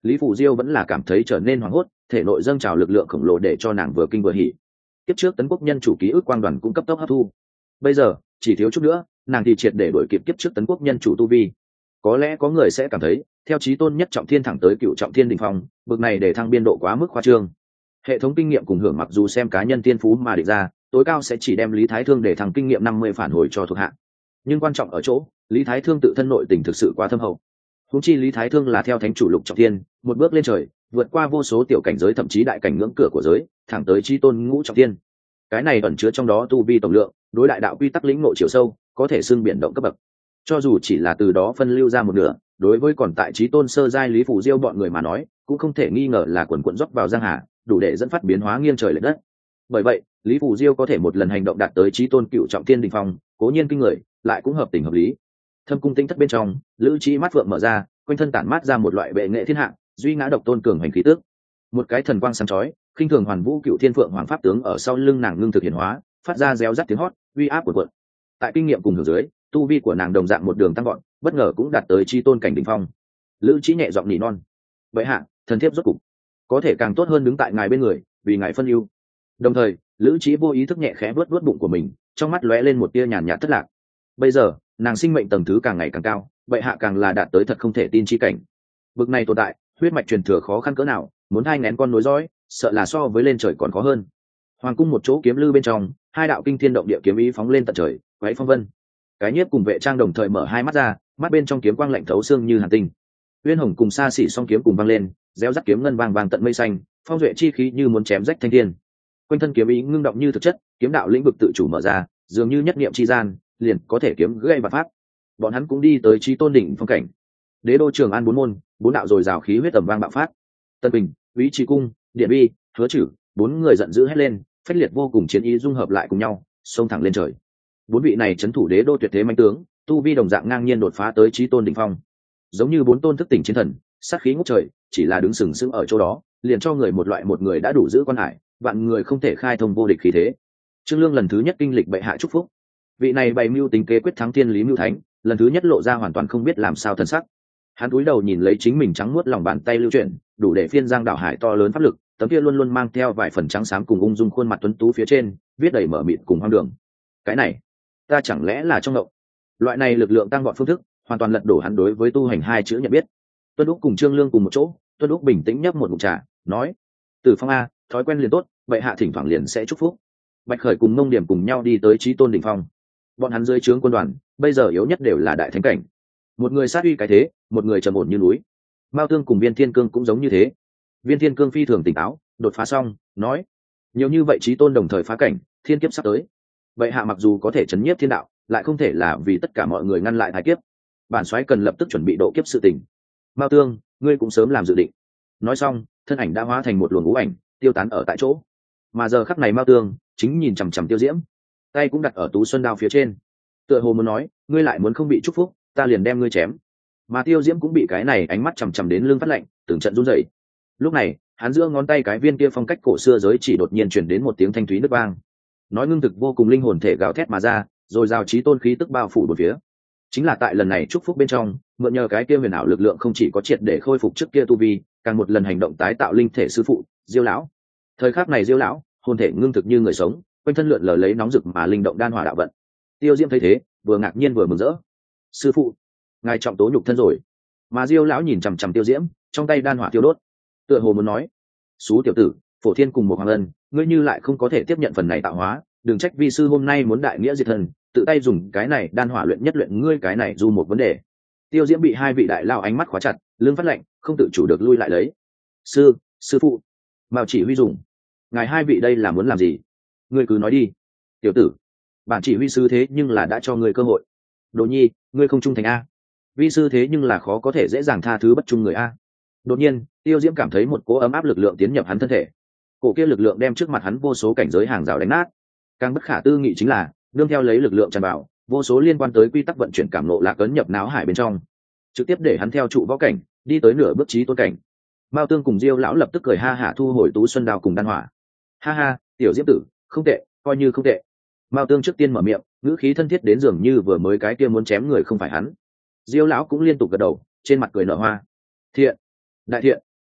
Lý Phủ Diêu vẫn là cảm thấy trở nên hoảng hốt, thể nội dâng trào lực lượng khổng lồ để cho nàng vừa kinh vừa hỉ. Tiếp trước tấn quốc nhân chủ ký ức quang đoàn cũng cấp tốc hấp thu, bây giờ chỉ thiếu chút nữa nàng thì triệt để đuổi kịp kiếp trước tấn quốc nhân chủ tu vi. Có lẽ có người sẽ cảm thấy theo chí tôn nhất trọng thiên thẳng tới cựu trọng thiên đỉnh phong, bực này để thăng biên độ quá mức khoa trương. Hệ thống kinh nghiệm cùng hưởng mặc dù xem cá nhân tiên phú mà định ra, tối cao sẽ chỉ đem Lý Thái Thương để thăng kinh nghiệm năm mươi phản hồi cho thuộc hạ, nhưng quan trọng ở chỗ Lý Thái Thương tự thân nội tình thực sự quá thâm hậu. Huống chi Lý Thái Thương là theo thánh chủ lục trọng thiên một bước lên trời, vượt qua vô số tiểu cảnh giới thậm chí đại cảnh ngưỡng cửa của giới, thẳng tới chí tôn ngũ trọng thiên. Cái này ẩn chứa trong đó tu vi tổng lượng, đối đại đạo quy tắc lĩnh ngộ chiều sâu, có thể xưng biển động cấp bậc. Cho dù chỉ là từ đó phân lưu ra một nửa, đối với còn tại chí tôn sơ giai Lý Phủ Diêu bọn người mà nói, cũng không thể nghi ngờ là quần quần rót vào giang hà, đủ để dẫn phát biến hóa nghiêng trời lệch đất. Bởi vậy, Lý Phủ Diêu có thể một lần hành động đạt tới chí tôn cựu trọng thiên đỉnh phong, cố nhiên kinh người, lại cũng hợp tình hợp lý. Thâm cung tinh thất bên trong, Lữ Trí mắt phượng mở ra, quanh thân tản mát ra một loại bệ nghệ thiên hạ, duy ngã độc tôn cường hành khí tức. Một cái thần quang sáng chói, khinh thường hoàn vũ cựu thiên phượng hoàng pháp tướng ở sau lưng nàng ngưng thực hiện hóa, phát ra réo rắt tiếng hót, uy áp của quận. Tại kinh nghiệm cùng hưởng dưới, tu vi của nàng đồng dạng một đường tăng gọn, bất ngờ cũng đạt tới chi tôn cảnh đỉnh phong. Lữ Trí nhẹ giọng nỉ non: "Vậy hạ, thần thiếp rốt cục có thể càng tốt hơn đứng tại ngài bên người, vì ngài phân ưu." Đồng thời, Lữ Trí vô ý thức nhẹ khẽ vuốt vuốt bụng của mình, trong mắt lóe lên một tia nhàn nhạt thất lạc. Bây giờ, nàng sinh mệnh tầng thứ càng ngày càng cao, vậy hạ càng là đạt tới thật không thể tin chi cảnh. Bực này tồn tại, huyết mạch truyền thừa khó khăn cỡ nào, muốn hai ngén con nối dõi, sợ là so với lên trời còn khó hơn. Hoàng cung một chỗ kiếm lư bên trong, hai đạo kinh thiên động địa kiếm ý phóng lên tận trời, quấy phong vân. Cái nhiếp cùng vệ trang đồng thời mở hai mắt ra, mắt bên trong kiếm quang lạnh thấu xương như hàn tinh. Uyên Hồng cùng Sa Sĩ song kiếm cùng vang lên, réo rắt kiếm ngân vang vang tận mây xanh, phong duệ chi khí như muốn chém rách thanh thiên. Quanh thân kiếm ý ngưng động như thực chất, kiếm đạo lĩnh vực tự chủ mở ra, dường như nhất niệm chi gian, liền có thể kiếm gây và phát. Bọn hắn cũng đi tới chí tôn đỉnh phong cảnh. Đế đô Trường An bốn môn, bốn đạo rồi rào khí huyết tầm vang bạo phát. Tân Bình, Úy Trí Cung, Điện Bi, Hứa Chử, bốn người giận dữ hét lên, phách liệt vô cùng chiến ý dung hợp lại cùng nhau, xông thẳng lên trời. Bốn vị này trấn thủ đế đô tuyệt thế mãnh tướng, tu vi đồng dạng ngang nhiên đột phá tới chí tôn đỉnh phong. Giống như bốn tôn thức tỉnh chiến thần, sát khí ngút trời, chỉ là đứng sừng sững ở chỗ đó, liền cho người một loại một người đã đủ giữ quan hải, vạn người không thể khai thông vô địch khí thế. Trương Lương lần thứ nhất kinh lịch bệ hạ chúc phúc. Vị này bày mưu tính kế quyết thắng thiên lý mưu thánh, lần thứ nhất lộ ra hoàn toàn không biết làm sao thần sắc. Hắn cúi đầu nhìn lấy chính mình trắng muốt lòng bàn tay lưu chuyển, đủ để phiên giang đảo hải to lớn pháp lực, tấm kia luôn luôn mang theo vài phần trắng xám cùng ung dung khuôn mặt tuấn tú phía trên, viết đầy mở mịt cùng hoang đường. Cái này, ta chẳng lẽ là trong ngộng? Loại này lực lượng tăng vọt phương thức, hoàn toàn lật đổ hắn đối với tu hành hai chữ nhận biết. Tuân Úc cùng Trương Lương cùng một chỗ, Tuân Úc bình tĩnh nhấp một ngụm trà, nói: "Tử Phong a, thói quen liền tốt, vậy hạ thỉnh thoảng liền sẽ chúc phúc." Bạch Khởi cùng Mông Điểm cùng nhau đi tới chí tôn đỉnh phong. Bọn hắn dưới trướng quân đoàn, bây giờ yếu nhất đều là đại thánh cảnh. Một người sát uy cái thế, một người trầm ổn như núi. Mao Tương cùng Viên Thiên Cương cũng giống như thế. Viên Thiên Cương phi thường tỉnh táo, đột phá xong, nói: "Nhiều như vậy chí tôn đồng thời phá cảnh, thiên kiếp sắp tới. Vậy hạ mặc dù có thể chấn nhiếp thiên đạo, lại không thể là vì tất cả mọi người ngăn lại thái kiếp. Bản soái cần lập tức chuẩn bị độ kiếp sự tình. Mao Tương, ngươi cũng sớm làm dự định." Nói xong, thân ảnh đã hóa thành một luồng ngũ ảnh, tiêu tán ở tại chỗ. Mà giờ khắc này Mao Tương chính nhìn chằm chằm Tiêu Diễm, tay cũng đặt ở Tú Xuân đao phía trên, tựa hồ muốn nói: "Ngươi lại muốn không bị chúc phúc, ta liền đem ngươi chém." Mà Tiêu Diễm cũng bị cái này ánh mắt chằm chằm đến lưng phát lạnh, từng trận run rẩy. Lúc này, hắn giữa ngón tay cái viên kia phong cách cổ xưa giới chỉ đột nhiên truyền đến một tiếng thanh thúy nứt vang, nói ngưng thực vô cùng linh hồn thể gào thét mà ra, rồi giao chí tôn khí tức bao phủ bốn phía. Chính là tại lần này chúc phúc bên trong, mượn nhờ cái kia huyền ảo lực lượng không chỉ có triệt để khôi phục trước kia tu vi, càng một lần hành động tái tạo linh thể sư phụ Diêu lão. Thời khắc này Diêu lão hồn thể ngưng thực như người sống, quanh thân lượn lờ lấy nóng rực mà linh động đan hỏa đạo vận. Tiêu Diễm thấy thế, vừa ngạc nhiên vừa mừng rỡ: "Sư phụ, ngài trọng tố nhục thân rồi." Mà Diêu lão nhìn chằm chằm Tiêu Diễm, trong tay đan hỏa tiêu đốt, tựa hồ muốn nói: "Xú tiểu tử, Phổ Thiên cùng một Hoàng Ân, ngươi như lại không có thể tiếp nhận phần này tạo hóa, đừng trách vi sư hôm nay muốn đại nghĩa diệt thần, tự tay dùng cái này đan hỏa luyện nhất luyện ngươi cái này dù một vấn đề." Tiêu Diễm bị hai vị đại lao ánh mắt khóa chặt, lưng phát lạnh, không tự chủ được lui lại lấy. "Sư, sư phụ." Mao chỉ huy dùng: "Ngài hai vị đây là muốn làm gì? Ngươi cứ nói đi." "Tiểu tử, bản chỉ huy sư thế nhưng là đã cho ngươi cơ hội." "Đồ nhi, ngươi không trung thành a." "Vi sư thế nhưng là khó có thể dễ dàng tha thứ bất trung người a." Đột nhiên, Tiêu Diễm cảm thấy một cỗ ấm áp lực lượng tiến nhập hắn thân thể. Cổ kia lực lượng đem trước mặt hắn vô số cảnh giới hàng rào đánh nát. Càng bất khả tư nghị chính là, nương theo lấy lực lượng tràn vào, vô số liên quan tới quy tắc vận chuyển cảm ngộ lạc ấn nhập não hải bên trong, trực tiếp để hắn theo trụ võ cảnh đi tới nửa bước chí tôn cảnh. Mao Tương cùng Diêu lão lập tức cười ha hả thu hồi Tú Xuân đao cùng đan hỏa. "Ha ha, tiểu Diễm tử, không tệ, coi như không tệ." Mao Tương trước tiên mở miệng, ngữ khí thân thiết đến dường như vừa mới cái kia muốn chém người không phải hắn. Diêu lão cũng liên tục gật đầu, trên mặt cười nở hoa. "Thiện, đại thiện."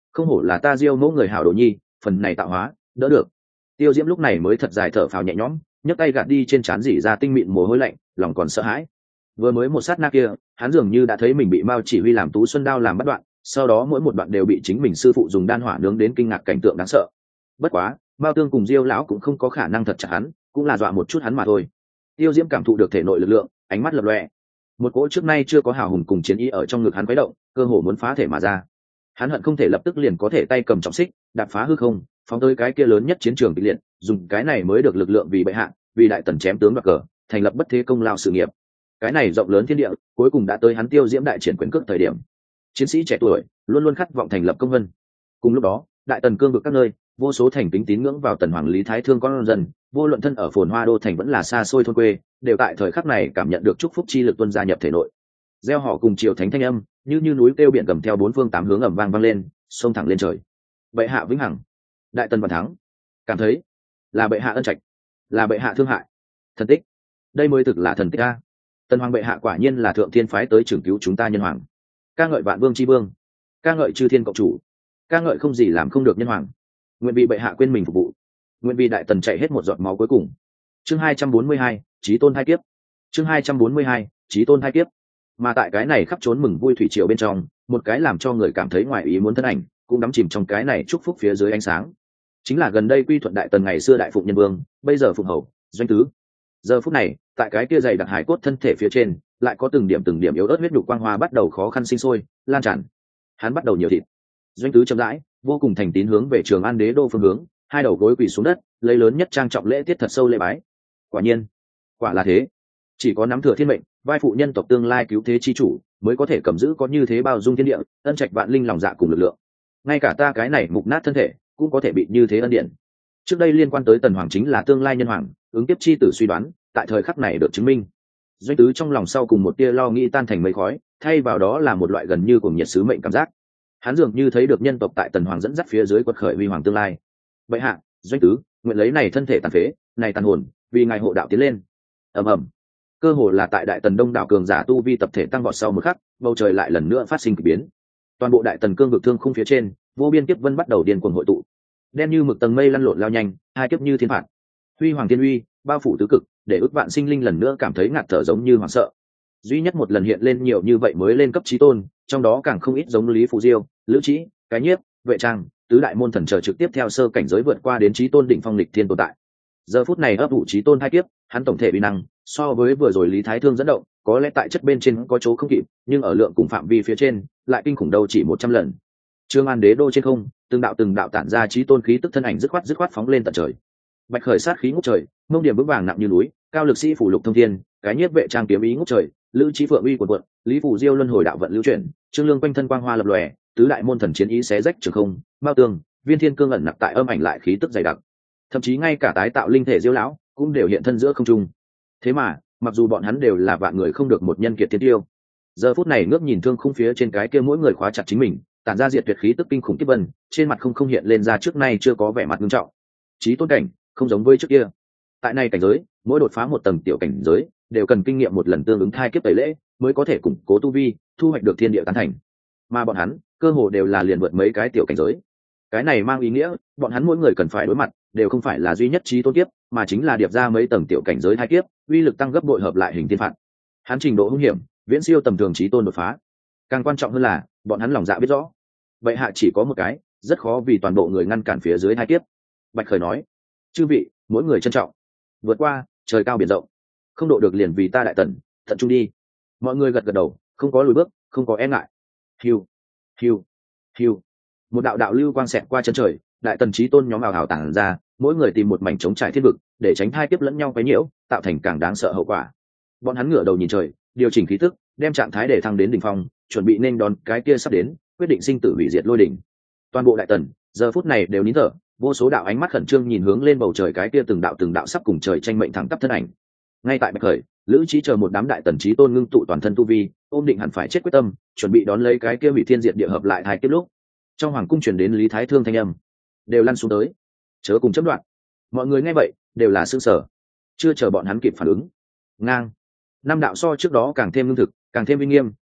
không hổ là ta diêu mẫu người hảo đồ nhi, phần này tạo hóa đỡ được. Tiêu Diễm lúc này mới thật dài thở phào nhẹ nhõm, nhấc tay gạt đi trên trán dỉ ra tinh mịn mồ hôi lạnh, lòng còn sợ hãi. Vừa mới một sát na kia, hắn dường như đã thấy mình bị Mao Chỉ Huy làm Tú Xuân đao làm bắt đoạn, sau đó mỗi một đoạn đều bị chính mình sư phụ dùng đan hỏa nướng đến kinh ngạc cảnh tượng đáng sợ. Bất quá, Mao Tương cùng Diêu lão cũng không có khả năng thật chặt hắn, cũng là dọa một chút hắn mà thôi. Tiêu Diễm cảm thụ được thể nội lực lượng, ánh mắt lập lòe. Một cỗ trước nay chưa có hào hùng cùng chiến ý ở trong ngực hắn quấy động, cơ hồ muốn phá thể mà ra. Hắn hận không thể lập tức liền có thể tay cầm trọng xích, đạp phá hư không, phóng tới cái kia lớn nhất chiến trường kịch liệt, dùng cái này mới được lực lượng vì bệ hạ, vì đại tần chém tướng đoạt cờ, thành lập bất thế công lao sự nghiệp. Cái này rộng lớn thiên địa, cuối cùng đã tới hắn Tiêu Diễm đại triển quyền cước thời điểm. Chiến sĩ trẻ tuổi luôn luôn khát vọng thành lập công vân. Cùng lúc đó, đại tần cương vực các nơi, vô số thành kính tín ngưỡng vào tần hoàng Lý Thái Thương con dân, vô luận thân ở phồn hoa đô thành vẫn là xa xôi thôn quê, đều tại thời khắc này cảm nhận được chúc phúc chi lực tuôn ra nhập thể nội. Gieo họ cùng triều thánh thanh âm, như như núi kêu biển gầm theo bốn phương tám hướng ầm vang vang lên, xông thẳng lên trời. Bệ hạ vĩnh hằng, đại tần vạn thắng. Cảm thấy là bệ hạ ân trạch, là bệ hạ thương hại. Thần tích, đây mới thực là thần tích a. Tần hoàng bệ hạ quả nhiên là thượng thiên phái tới trưởng cứu chúng ta nhân hoàng. Ca ngợi vạn vương chi vương, ca ngợi chư thiên cộng chủ, ca ngợi không gì làm không được nhân hoàng. Nguyện vì bệ hạ quên mình phục vụ, nguyện vì đại tần chạy hết một giọt máu cuối cùng. Chương hai trăm bốn mươi hai, chí tôn hai kiếp. Chương hai trăm bốn mươi hai, chí tôn hai kiếp. Mà tại cái này khắp trốn mừng vui thủy triều bên trong, một cái làm cho người cảm thấy ngoài ý muốn thân ảnh, cũng đắm chìm trong cái này chúc phúc phía dưới ánh sáng. Chính là gần đây quy thuận đại tần ngày xưa đại phụng nhân vương, bây giờ phụng hầu, Doanh Tứ. Giờ phút này, tại cái kia dày đặc hải cốt thân thể phía trên, lại có từng điểm từng điểm yếu ớt huyết nhục quang hoa bắt đầu khó khăn sinh sôi, lan tràn. Hắn bắt đầu nhiều thịt. Doanh Tứ chậm rãi, vô cùng thành tín hướng về Trường An đế đô phương hướng, hai đầu gối quỳ xuống đất, lấy lớn nhất trang trọng lễ tiết thật sâu lễ bái. Quả nhiên, quả là thế. Chỉ có nắm thừa thiên mệnh, vai phụ nhân tộc tương lai cứu thế chi chủ, mới có thể cầm giữ có như thế bao dung thiên địa, ân trạch vạn linh lòng dạ cùng lực lượng. Ngay cả ta cái này mục nát thân thể, cũng có thể bị như thế ân điển. Trước đây liên quan tới tần hoàng chính là tương lai nhân hoàng, ứng tiếp chi tử suy đoán, tại thời khắc này được chứng minh. Doanh Tứ trong lòng sau cùng một tia lo nghĩ tan thành mây khói, thay vào đó là một loại gần như cuồng nhiệt sứ mệnh cảm giác. Hắn dường như thấy được nhân tộc tại tần hoàng dẫn dắt phía dưới quật khởi huy hoàng tương lai. Bệ hạ, Doanh Tứ, nguyện lấy này thân thể tàn phế, này tàn hồn, vì ngài hộ đạo tiến lên. Ầm ầm. Cơ hồ là tại đại tần đông đảo cường giả tu vi tập thể tăng vọt sau một khắc, bầu trời lại lần nữa phát sinh kỳ biến. Toàn bộ đại tần cương vực thương khung phía trên, vô biên kiếp vân bắt đầu điên cuồng hội tụ. Đen như mực tầng mây lăn lộn lao nhanh, hai kiếp như thiên phạt. Huy hoàng thiên uy, bao phủ tứ cực, để ức vạn sinh linh lần nữa cảm thấy ngạt thở giống như hoảng sợ. Duy nhất một lần hiện lên nhiều như vậy mới lên cấp chí tôn, trong đó càng không ít giống Lý Phù Diêu, Lữ Trĩ, Cái Nhiếp, Vệ Trang, tứ đại môn thần chờ trực tiếp theo sơ cảnh giới vượt qua đến chí tôn đỉnh phong lịch thiên tồn tại. Giờ phút này ấp ủ chí tôn hai kiếp, hắn tổng thể uy năng so với vừa rồi Lý Thái Thương dẫn động, có lẽ tại chất bên trên có chỗ không kịp, nhưng ở lượng cùng phạm vi phía trên, lại kinh khủng đâu chỉ một trăm lần. Trương An đế đô trên không, từng đạo từng đạo tản ra chí tôn khí tức thân ảnh dứt khoát dứt khoát phóng lên tận trời. Bạch khởi sát khí ngút trời, mông điểm vững vàng nặng như núi, cao lực sĩ phủ lục thông thiên, Cái Nhiếp Vệ Trang kiếm ý ngút trời, Lữ Trí Phượng uy cuồn cuộn, Lý Phủ Diêu luân hồi đạo vận lưu chuyển, Trương Lương quanh thân quang hoa lập lòe, tứ đại môn thần chiến ý xé rách trường không, Mao Tương, Viên Thiên Cương ẩn nặc tại âm ảnh lại khí tức dày đặc. Thậm chí ngay cả tái tạo linh thể Diêu lão cũng đều hiện thân giữa không trung. Thế mà, mặc dù bọn hắn đều là vạn người không được một nhân kiệt thiên tiêu, giờ phút này ngước nhìn thương khung phía trên cái kia mỗi người khóa chặt chính mình, tản ra diệt tuyệt khí tức kinh khủng kiếp vân, trên mặt không không hiện lên ra trước nay chưa có vẻ mặt nghiêm trọng. Chí tôn cảnh, không giống với trước kia. Tại này cảnh giới, mỗi đột phá một tầng tiểu cảnh giới, đều cần kinh nghiệm một lần tương ứng thai kiếp tẩy lễ, mới có thể củng cố tu vi, thu hoạch được thiên địa tán thành. Mà bọn hắn, cơ hồ đều là liền vượt mấy cái tiểu cảnh giới. Cái này mang ý nghĩa, bọn hắn mỗi người cần phải đối mặt, đều không phải là duy nhất chí tôn kiếp, mà chính là điệp ra mấy tầng tiểu cảnh giới thai kiếp, uy lực tăng gấp bội hợp lại hình thiên phạt. Hắn trình độ hung hiểm, viễn siêu tầm thường chí tôn đột phá. Càng quan trọng hơn là, bọn hắn lòng dạ biết rõ, vậy hạ chỉ có một cái, rất khó vì toàn bộ người ngăn cản phía dưới thai kiếp. Bạch Khởi nói, chư vị, mỗi người trân trọng, vượt qua trời cao biển rộng, không độ được liền vì ta đại tần, thận trung đi. Mọi người gật gật đầu, không có lùi bước, không có e ngại. Hiu, hiu, hiu. Một đạo đạo lưu quang xẹt qua chân trời, đại tần chí tôn nhóm ảo ảo tản ra, mỗi người tìm một mảnh trống trải thiên vực, để tránh thai kiếp lẫn nhau quấy nhiễu, tạo thành càng đáng sợ hậu quả. Bọn hắn ngửa đầu nhìn trời, điều chỉnh khí tức, đem trạng thái để thăng đến đỉnh phong, chuẩn bị nên đón cái kia sắp đến, quyết định sinh tử hủy diệt lôi đỉnh. Toàn bộ đại tần, giờ phút này đều nín thở, vô số đạo ánh mắt khẩn trương nhìn hướng lên bầu trời cái kia từng đạo từng đạo sắp cùng trời tranh mệnh thẳng tắp thân ảnh. Ngay tại Bạch Khởi, Lữ Trí chờ một đám đại tần chí tôn ngưng tụ toàn thân tu vi, ôm định hẳn phải chết quyết tâm, chuẩn bị đón lấy cái kia hủy thiên diệt địa hợp lại thai kiếp lúc, trong hoàng cung truyền đến Lý Thái Thương thanh âm, đều lăn xuống tới, chớ cùng chấm đoạn. Mọi người nghe vậy, đều là sững sờ, chưa chờ bọn hắn kịp phản ứng, ngang năm đạo so trước đó càng thêm lương thực, càng thêm uy nghiêm,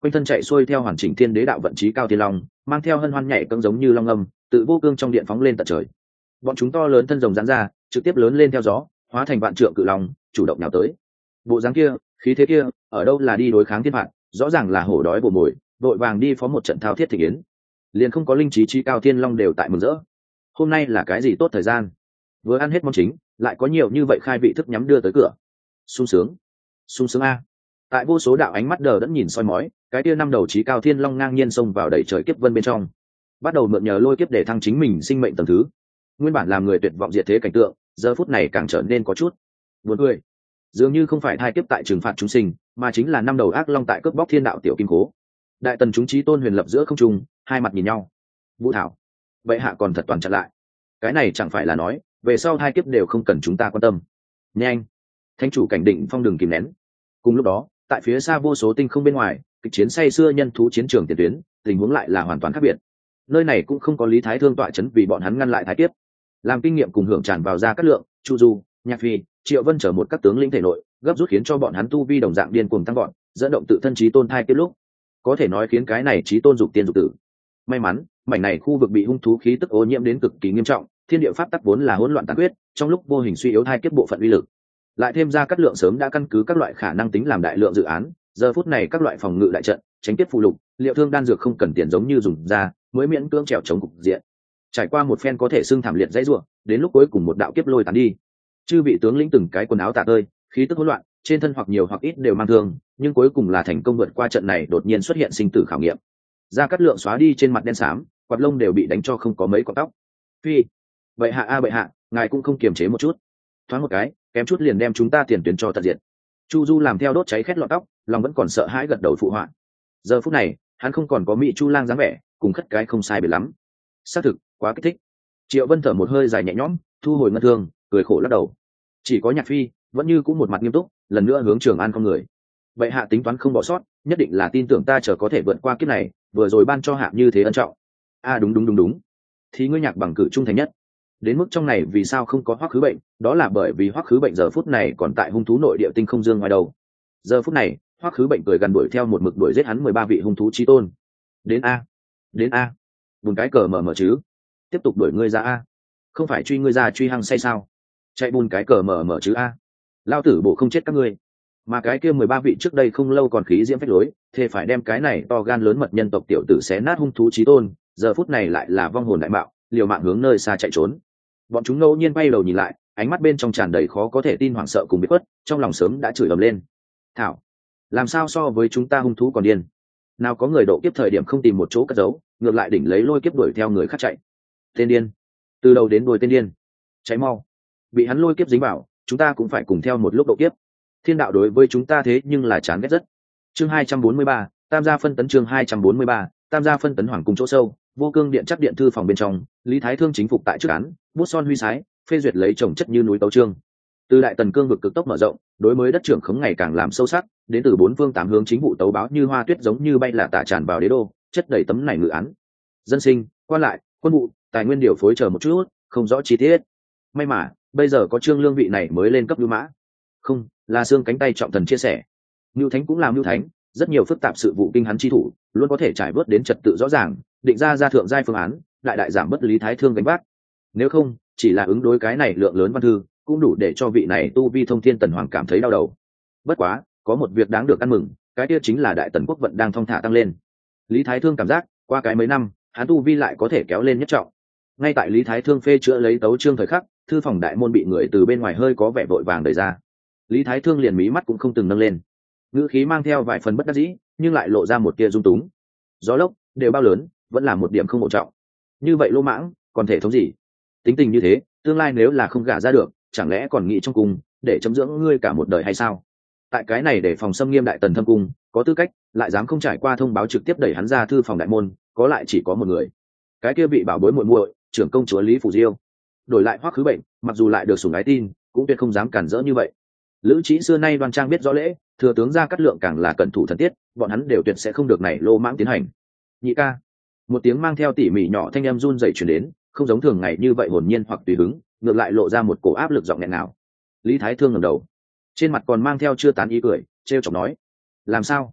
quanh thân chạy xuôi theo hoàn chỉnh thiên đế đạo vận chí cao thiên long, mang theo hân hoan nhảy cẫng giống như long âm, tự vô cương trong điện phóng lên tận trời. Bọn chúng to lớn thân rồng giãn ra, trực tiếp lớn lên theo gió, hóa thành vạn trượng cự long, chủ động nhào tới. Bộ dáng kia, khí thế kia, ở đâu là đi đối kháng thiên phạt, rõ ràng là hổ đói bổ mồi, vội vàng đi phó một trận thao thiết thị yến. Liền không có linh trí chí cao thiên long đều tại mừng rỡ. Hôm nay là cái gì tốt thời gian? Vừa ăn hết món chính, lại có nhiều như vậy khai vị thức nhắm đưa tới cửa. Sung sướng, sung sướng a. Tại vô số đạo ánh mắt đờ đẫn nhìn soi mói, cái kia năm đầu chí cao thiên long ngang nhiên xông vào đẩy trời kiếp vân bên trong, bắt đầu mượn nhờ lôi kiếp để thăng chính mình sinh mệnh tầng thứ. Nguyên bản làm người tuyệt vọng diệt thế cảnh tượng, giờ phút này càng trở nên có chút buồn cười. Dường như không phải thai kiếp tại trừng phạt chúng sinh, mà chính là năm đầu ác long tại cướp bóc thiên đạo tiểu kim cố. Đại tần chúng chí tôn huyền lập giữa không trung, hai mặt nhìn nhau. Vũ thảo, vậy hạ còn thật toàn chặn lại. Cái này chẳng phải là nói, về sau hai kiếp đều không cần chúng ta quan tâm. Nhanh, thánh chủ cảnh định phong đường kìm nén. Cùng lúc đó, tại phía xa vô số tinh không bên ngoài, kịch chiến say xưa nhân thú chiến trường tiền tuyến, tình huống lại là hoàn toàn khác biệt. Nơi này cũng không có Lý Thái Thương tọa chấn vì bọn hắn ngăn lại thái kiếp. Làm kinh nghiệm cùng hưởng tràn vào ra cát lượng, Chu Du, Nhạc Phi, Triệu Vân chở một các tướng lĩnh thể nội, gấp rút khiến cho bọn hắn tu vi đồng dạng điên cuồng tăng gọn, dẫn động tự thân chí tôn thai kiếp lúc, có thể nói khiến cái này chí tôn dục tiên dục tử. May mắn, mảnh này khu vực bị hung thú khí tức ô nhiễm đến cực kỳ nghiêm trọng, thiên địa pháp tắc vốn là hỗn loạn tàn huyết, trong lúc vô hình suy yếu thai kiếp bộ phận uy lực. Lại thêm ra cát lượng sớm đã căn cứ các loại khả năng tính làm đại lượng dự án, giờ phút này các loại phòng ngự đại trận, tránh tiếp phụ lục, liệu thương đan dược không cần tiền giống như dùng ra, mới miễn cưỡng trèo chống cục diện. Trải qua một phen có thể xưng thảm liệt dãy rủa, đến lúc cuối cùng một đạo kiếp lôi tán đi. Chư vị tướng lĩnh từng cái quần áo tả tơi, khí tức hỗn loạn, trên thân hoặc nhiều hoặc ít đều mang thương, nhưng cuối cùng là thành công vượt qua trận này đột nhiên xuất hiện sinh tử khảo nghiệm. Ra cát lượng xóa đi trên mặt đen xám, quạt lông đều bị đánh cho không có mấy cọng tóc. Phi, vậy hạ a à bệ hạ, ngài cũng không kiềm chế một chút. Thoáng một cái, kém chút liền đem chúng ta tiền tuyến cho tận diệt. Chu Du làm theo đốt cháy khét lọt tóc, lòng vẫn còn sợ hãi gật đầu phụ họa. Giờ phút này, hắn không còn có mỹ chu lang dáng vẻ, cùng khất cái không sai biệt lắm. Xác thực, quá kích thích. Triệu Vân thở một hơi dài nhẹ nhõm, thu hồi ngân thương, cười khổ lắc đầu. Chỉ có Nhạc Phi vẫn như cũng một mặt nghiêm túc, lần nữa hướng Trường An không người. Vậy hạ tính toán không bỏ sót, nhất định là tin tưởng ta chờ có thể vượt qua kiếp này, vừa rồi ban cho hạ như thế ân trọng. A à, đúng đúng đúng đúng. Thì ngươi Nhạc bằng cử trung thành nhất. Đến mức trong này vì sao không có Hoắc Khứ Bệnh, đó là bởi vì Hoắc Khứ Bệnh giờ phút này còn tại hung thú nội địa tinh không dương ngoài đầu. Giờ phút này, Hoắc Khứ Bệnh cười gần đuổi theo một mực đuổi giết hắn mười ba vị hung thú chí tôn. Đến a, đến a. Buồn cái cờ mở mở chứ. Tiếp tục đuổi ngươi ra a. Không phải truy ngươi ra truy hăng say sao? Chạy buồn cái cờ mở mở chứ a. Lao tử bộ không chết các ngươi. Mà cái kia mười ba vị trước đây không lâu còn khí diễm phách lối, thế phải đem cái này to gan lớn mật nhân tộc tiểu tử xé nát hung thú chí tôn, giờ phút này lại là vong hồn đại bạo, liều mạng hướng nơi xa chạy trốn. Bọn chúng ngẫu nhiên bay đầu nhìn lại, ánh mắt bên trong tràn đầy khó có thể tin hoảng sợ cùng biết khuất, trong lòng sớm đã chửi ầm lên. Thảo, làm sao so với chúng ta hung thú còn điên? Nào có người độ kiếp thời điểm không tìm một chỗ cất giấu, ngược lại đỉnh lấy lôi kiếp đuổi theo người khác chạy. Tên điên, từ đầu đến đuôi tên điên. Cháy mau, bị hắn lôi kiếp dính vào, chúng ta cũng phải cùng theo một lúc độ kiếp. Thiên đạo đối với chúng ta thế nhưng là chán ghét rất. Chương hai trăm bốn mươi ba, Tam gia phân tấn chương hai trăm bốn mươi ba, Tam gia phân tấn hoàng cung chỗ sâu, vô cương điện chắc điện thư phòng bên trong, Lý Thái Thương chính phục tại trước án, bút son huy sái, phê duyệt lấy trồng chất như núi tấu chương. Từ đại tần cương vực cực tốc mở rộng, đối mới đất trưởng khống ngày càng làm sâu sắc, đến từ bốn phương tám hướng chính vụ tấu báo như hoa tuyết giống như bay là tả tràn vào đế đô, chất đầy tấm này ngự án. Dân sinh, quan lại, quân vụ, tài nguyên điều phối chờ một chút, không rõ chi tiết. May mà, bây giờ có Trương Lương vị này mới lên cấp lưu mã. Không, là xương cánh tay trọng thần chia sẻ. Nưu Thánh cũng làm Nưu Thánh, rất nhiều phức tạp sự vụ kinh hắn chi thủ, luôn có thể trải vớt đến trật tự rõ ràng, định ra ra thượng giai phương án, đại đại giảm bất Lý Thái Thương gánh vác. Nếu không, chỉ là ứng đối cái này lượng lớn văn thư, cũng đủ để cho vị này tu vi thông thiên tần hoàng cảm thấy đau đầu. Bất quá, có một việc đáng được ăn mừng, cái kia chính là đại tần quốc vận đang thong thả tăng lên. Lý Thái Thương cảm giác, qua cái mấy năm, hắn tu vi lại có thể kéo lên nhất trọng. Ngay tại Lý Thái Thương phê chữa lấy tấu chương thời khắc, thư phòng đại môn bị người từ bên ngoài hơi có vẻ vội vàng đẩy ra. Lý Thái Thương liền mí mắt cũng không từng nâng lên, ngữ khí mang theo vài phần bất đắc dĩ, nhưng lại lộ ra một tia dung túng. Gió lốc đều bao lớn, vẫn là một điểm không ổn trọng. Như vậy lô mãng, còn thể thống gì? Tính tình như thế, tương lai nếu là không gả ra được, chẳng lẽ còn nghĩ trong cung để chấm dưỡng ngươi cả một đời hay sao? Tại cái này để phòng xâm nghiêm đại tần thâm cung, có tư cách, lại dám không trải qua thông báo trực tiếp đẩy hắn ra thư phòng đại môn, có lại chỉ có một người. Cái kia bị bảo bối muội muội, trưởng công chúa Lý Phủ Diêu. Đổi lại Hoắc Khứ Bệnh, mặc dù lại được sủng ái tin, cũng tuyệt không dám cản rỡ như vậy. Lữ Trí xưa nay đoan trang biết rõ lễ, thừa tướng gia cát lượng càng là cẩn thủ thần tiết, bọn hắn đều tuyệt sẽ không được này lô mãng tiến hành. Nhị ca, một tiếng mang theo tỉ mỉ nhỏ thanh em run rẩy truyền đến, không giống thường ngày như vậy hồn nhiên hoặc tùy hứng, ngược lại lộ ra một cổ áp lực giọng nghẹn nào. Lý Thái Thương ngẩng đầu, trên mặt còn mang theo chưa tán ý cười, trêu chọc nói: làm sao?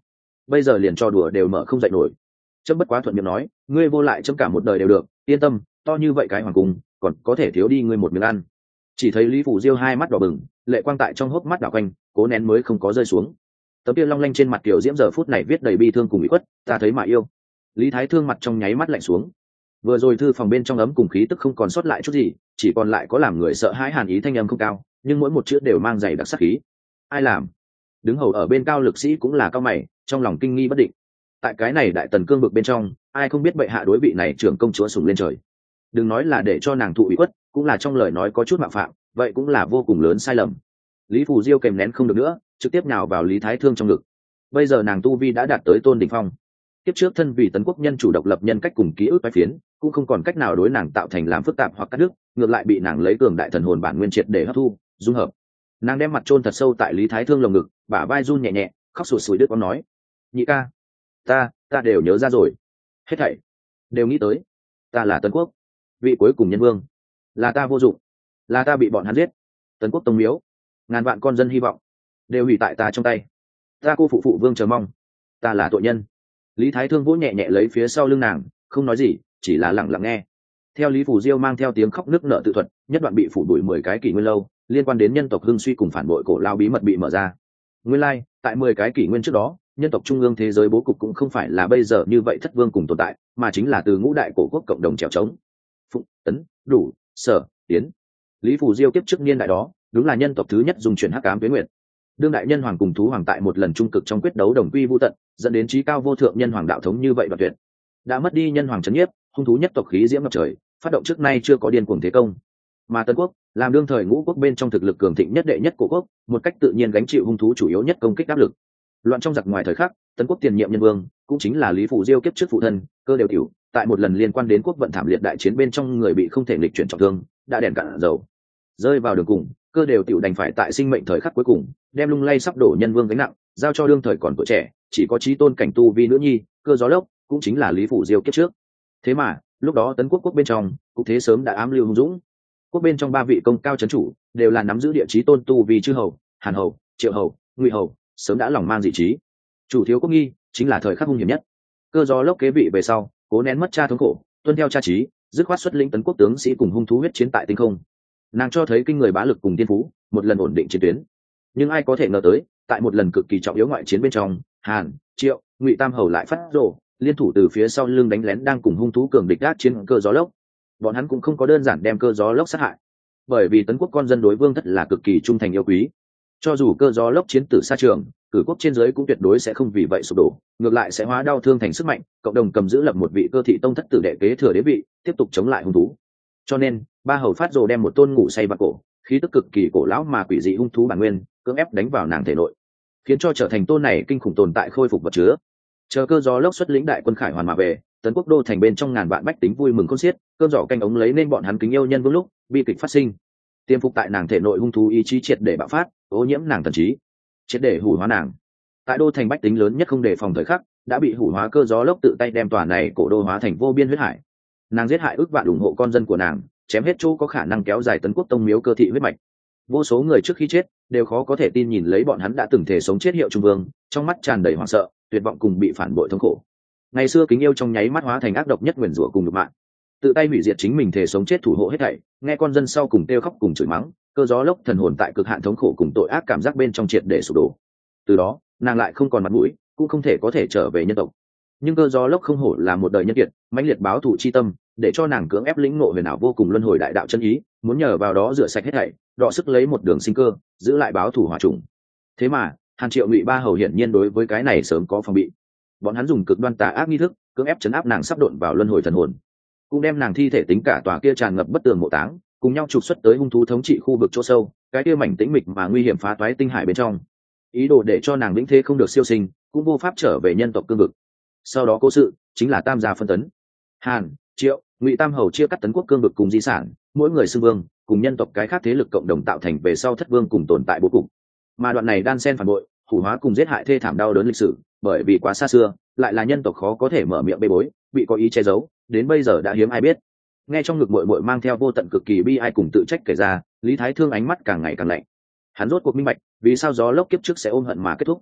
bây giờ liền cho đùa đều mở không dậy nổi. Chấm bất quá thuận miệng nói, ngươi vô lại chấm cả một đời đều được, yên tâm, to như vậy cái hoàng cung còn có thể thiếu đi ngươi một miếng ăn. Chỉ thấy Lý Phủ Diêu hai mắt đỏ bừng, lệ quang tại trong hốc mắt đảo quanh, cố nén mới không có rơi xuống. Tấm kia long lanh trên mặt tiểu diễm giờ phút này viết đầy bi thương cùng ủy khuất, ta thấy mà yêu. Lý Thái Thương mặt trong nháy mắt lạnh xuống. Vừa rồi thư phòng bên trong ấm cùng khí tức không còn sót lại chút gì, chỉ còn lại có làm người sợ hãi hàn ý thanh âm không cao, nhưng mỗi một chữ đều mang dày đặc sát khí. Ai làm? Đứng hầu ở bên cao lực sĩ cũng là cao mày, trong lòng kinh nghi bất định. Tại cái này đại tần cương vực bên trong, ai không biết bệ hạ đối vị này trưởng công chúa sủng lên trời. Đừng nói là để cho nàng thụ ủy khuất, cũng là trong lời nói có chút mạo phạm, vậy cũng là vô cùng lớn sai lầm. Lý Phù Diêu kèm nén không được nữa, trực tiếp nhào vào Lý Thái Thương trong ngực. Bây giờ nàng tu vi đã đạt tới tôn đỉnh phong. Tiếp trước thân vì tấn quốc nhân chủ độc lập nhân cách cùng ký ức bái phiến, cũng không còn cách nào đối nàng tạo thành làm phức tạp hoặc cắt đứt, ngược lại bị nàng lấy cường đại thần hồn bản nguyên triệt để hấp thu, dung hợp. Nàng đem mặt chôn thật sâu tại Lý Thái Thương lồng ngực, bả vai run nhẹ nhẹ, khóc sụt sùi đứt quãng nói: "Nhị ca, ta, ta đều nhớ ra rồi, hết thảy đều nghĩ tới, ta là Tấn quốc vị cuối cùng nhân vương, là ta vô dụng, là ta bị bọn hắn giết, Tấn quốc tông miếu, ngàn vạn con dân hy vọng đều hủy tại ta trong tay, ta cô phụ phụ vương chờ mong, ta là tội nhân." Lý Thái Thương vỗ nhẹ nhẹ lấy phía sau lưng nàng, không nói gì, chỉ là lặng lặng nghe. Theo Lý Phủ Diêu mang theo tiếng khóc nức nở tự thuật, nhất đoạn bị phủ đuổi mười cái kỷ nguyên lâu, liên quan đến nhân tộc hưng suy cùng phản bội cổ lao bí mật bị mở ra. Nguyên lai, like, tại mười cái kỷ nguyên trước đó, nhân tộc trung ương thế giới bố cục cũng không phải là bây giờ như vậy thất vương cùng tồn tại, mà chính là từ ngũ đại cổ quốc cộng đồng trèo trống. Phụng, Tấn, Đủ, Sở, Tiến. Lý Phủ Diêu kiếp trước niên đại đó, đúng là nhân tộc thứ nhất dùng chuyển hắc ám tuyến nguyệt. Đương đại nhân hoàng cùng thú hoàng tại một lần trung cực trong quyết đấu đồng quy vô tận, dẫn đến chí cao vô thượng nhân hoàng đạo thống như vậy đoạt tuyệt. Đã mất đi nhân hoàng trấn nhiếp, hung thú nhất tộc khí diễm ngập trời, phát động trước nay chưa có điên cuồng thế công. Mà Tân quốc làm đương thời ngũ quốc bên trong thực lực cường thịnh nhất đệ nhất cổ quốc, một cách tự nhiên gánh chịu hung thú chủ yếu nhất công kích áp lực. Loạn trong giặc ngoài thời khắc, Tân quốc tiền nhiệm nhân vương cũng chính là Lý Phủ Diêu kiếp trước phụ thân, Cơ Đều Tiểu, tại một lần liên quan đến quốc vận thảm liệt đại chiến bên trong người bị không thể nghịch chuyển trọng thương, đã đèn cạn dầu, rơi vào đường cùng. Cơ Đều Tiểu đành phải tại sinh mệnh thời khắc cuối cùng, đem lung lay sắp đổ nhân vương gánh nặng, giao cho đương thời còn tuổi trẻ, chỉ có chí tôn cảnh tu vi nữ nhi, Cơ Gió Lốc, cũng chính là Lý Phủ Diêu kiếp trước. Thế mà, lúc đó Tấn quốc quốc bên trong, cục thế sớm đã ám lưu hung dũng. Quốc bên trong ba vị công cao trấn chủ, đều là nắm giữ địa chí tôn tu vì chư hầu, Hàn hầu, Triệu hầu, Ngụy hầu, sớm đã lòng mang dị trí. Chủ thiếu quốc nghi, chính là thời khắc hung hiểm nhất. Cơ Gió Lốc kế vị về sau, cố nén mất cha thống khổ, tuân theo cha chí, dứt khoát xuất lĩnh Tấn quốc tướng sĩ cùng hung thú huyết chiến tại tinh không. Nàng cho thấy kinh người bá lực cùng tiên phú, một lần ổn định chiến tuyến. Nhưng ai có thể ngờ tới, tại một lần cực kỳ trọng yếu ngoại chiến bên trong, Hàn, Triệu, Ngụy tam hầu lại phát rồ, liên thủ từ phía sau lưng đánh lén đang cùng hung thú cường địch gác chiến Cơ Gió Lốc. Bọn hắn cũng không có đơn giản đem Cơ Gió Lốc sát hại, bởi vì Tấn quốc con dân đối vương thất là cực kỳ trung thành yêu quý. Cho dù Cơ Gió Lốc chiến tử xa trường, cử quốc trên dưới cũng tuyệt đối sẽ không vì vậy sụp đổ, ngược lại sẽ hóa đau thương thành sức mạnh, cộng đồng cầm giữ lập một vị Cơ thị tông thất tử đệ kế thừa đế vị, tiếp tục chống lại hung thú. Cho nên, ba hầu phát rồ đem một tôn ngủ say vào cổ, khí tức cực kỳ cổ lão mà quỷ dị hung thú bản nguyên, cưỡng ép đánh vào nàng thể nội, khiến cho trở thành tôn này kinh khủng tồn tại khôi phục vật chứa. Chờ Cơ Gió Lốc xuất lĩnh đại quân khải hoàn mà về, Tấn quốc đô thành bên trong ngàn vạn bách tính vui mừng khôn xiết, cơn giỏ canh ống lấy nên bọn hắn kính yêu nhân vương lúc, bi kịch phát sinh. Tiêm phục tại nàng thể nội hung thú ý chí triệt để bạo phát, ô nhiễm nàng thần trí, triệt để hủ hóa nàng. Tại đô thành bách tính lớn nhất không đề phòng thời khắc, đã bị hủ hóa Cơ Gió Lốc tự tay đem tòa này cổ đô hóa thành vô biên huyết hải. Nàng giết hại ước vạn ủng hộ con dân của nàng, chém hết chỗ có khả năng kéo dài Tấn quốc tông miếu Cơ thị huyết mạch. Vô số người trước khi chết đều khó có thể tin nhìn lấy bọn hắn đã từng thể sống chết hiệu trung vương, trong mắt tràn đầy hoảng sợ, tuyệt vọng cùng bị phản bội thống khổ. Ngày xưa kính yêu trong nháy mắt hóa thành ác độc nhất nguyền rủa cùng nhục mạ, tự tay hủy diệt chính mình thể sống chết thủ hộ hết thảy. Nghe con dân sau cùng kêu khóc cùng chửi mắng, Cơ Gió Lốc thần hồn tại cực hạn thống khổ cùng tội ác cảm giác bên trong triệt để sụp đổ. Từ đó, nàng lại không còn mặt mũi, cũng không thể có thể trở về nhân tộc. Nhưng Cơ Gió Lốc không hổ là một đời nhân kiệt, mãnh liệt báo thù chi tâm, để cho nàng cưỡng ép lĩnh ngộ huyền ảo vô cùng luân hồi đại đạo chân ý, muốn nhờ vào đó rửa sạch hết thảy, đọ sức lấy một đường sinh cơ, giữ lại báo thù hỏa trùng. Thế mà, Hàn Triệu Ngụy ba hầu hiển nhiên đối với cái này sớm có phòng bị. Bọn hắn dùng cực đoan tà ác nghi thức, cưỡng ép chấn áp nàng sắp độn vào luân hồi thần hồn, cũng đem nàng thi thể tính cả tòa kia tràn ngập bất tường mộ táng, cùng nhau trục xuất tới hung thú thống trị khu vực chỗ sâu, cái kia mảnh tĩnh mịch mà nguy hiểm phá toái tinh hải bên trong, ý đồ để cho nàng vĩnh thế không được siêu sinh, cũng vô pháp trở về nhân tộc cương vực. Sau đó cố sự chính là tam gia phân tấn, Hàn, Triệu, Ngụy tam hầu chia cắt Tấn quốc cương vực cùng di sản, mỗi người xưng vương, cùng nhân tộc cái khác thế lực cộng đồng tạo thành về sau thất vương cùng tồn tại bố cục. Mà đoạn này đan sen phản bội, hủ hóa cùng giết hại thê thảm đau đớn lịch sử, bởi vì quá xa xưa, lại là nhân tộc khó có thể mở miệng bê bối, bị có ý che giấu, đến bây giờ đã hiếm ai biết. Nghe trong ngực muội muội mang theo vô tận cực kỳ bi ai cùng tự trách kể ra, Lý Thái Thương ánh mắt càng ngày càng lạnh. Hắn rốt cuộc minh bạch, vì sao Gió Lốc kiếp trước sẽ ôm hận mà kết thúc.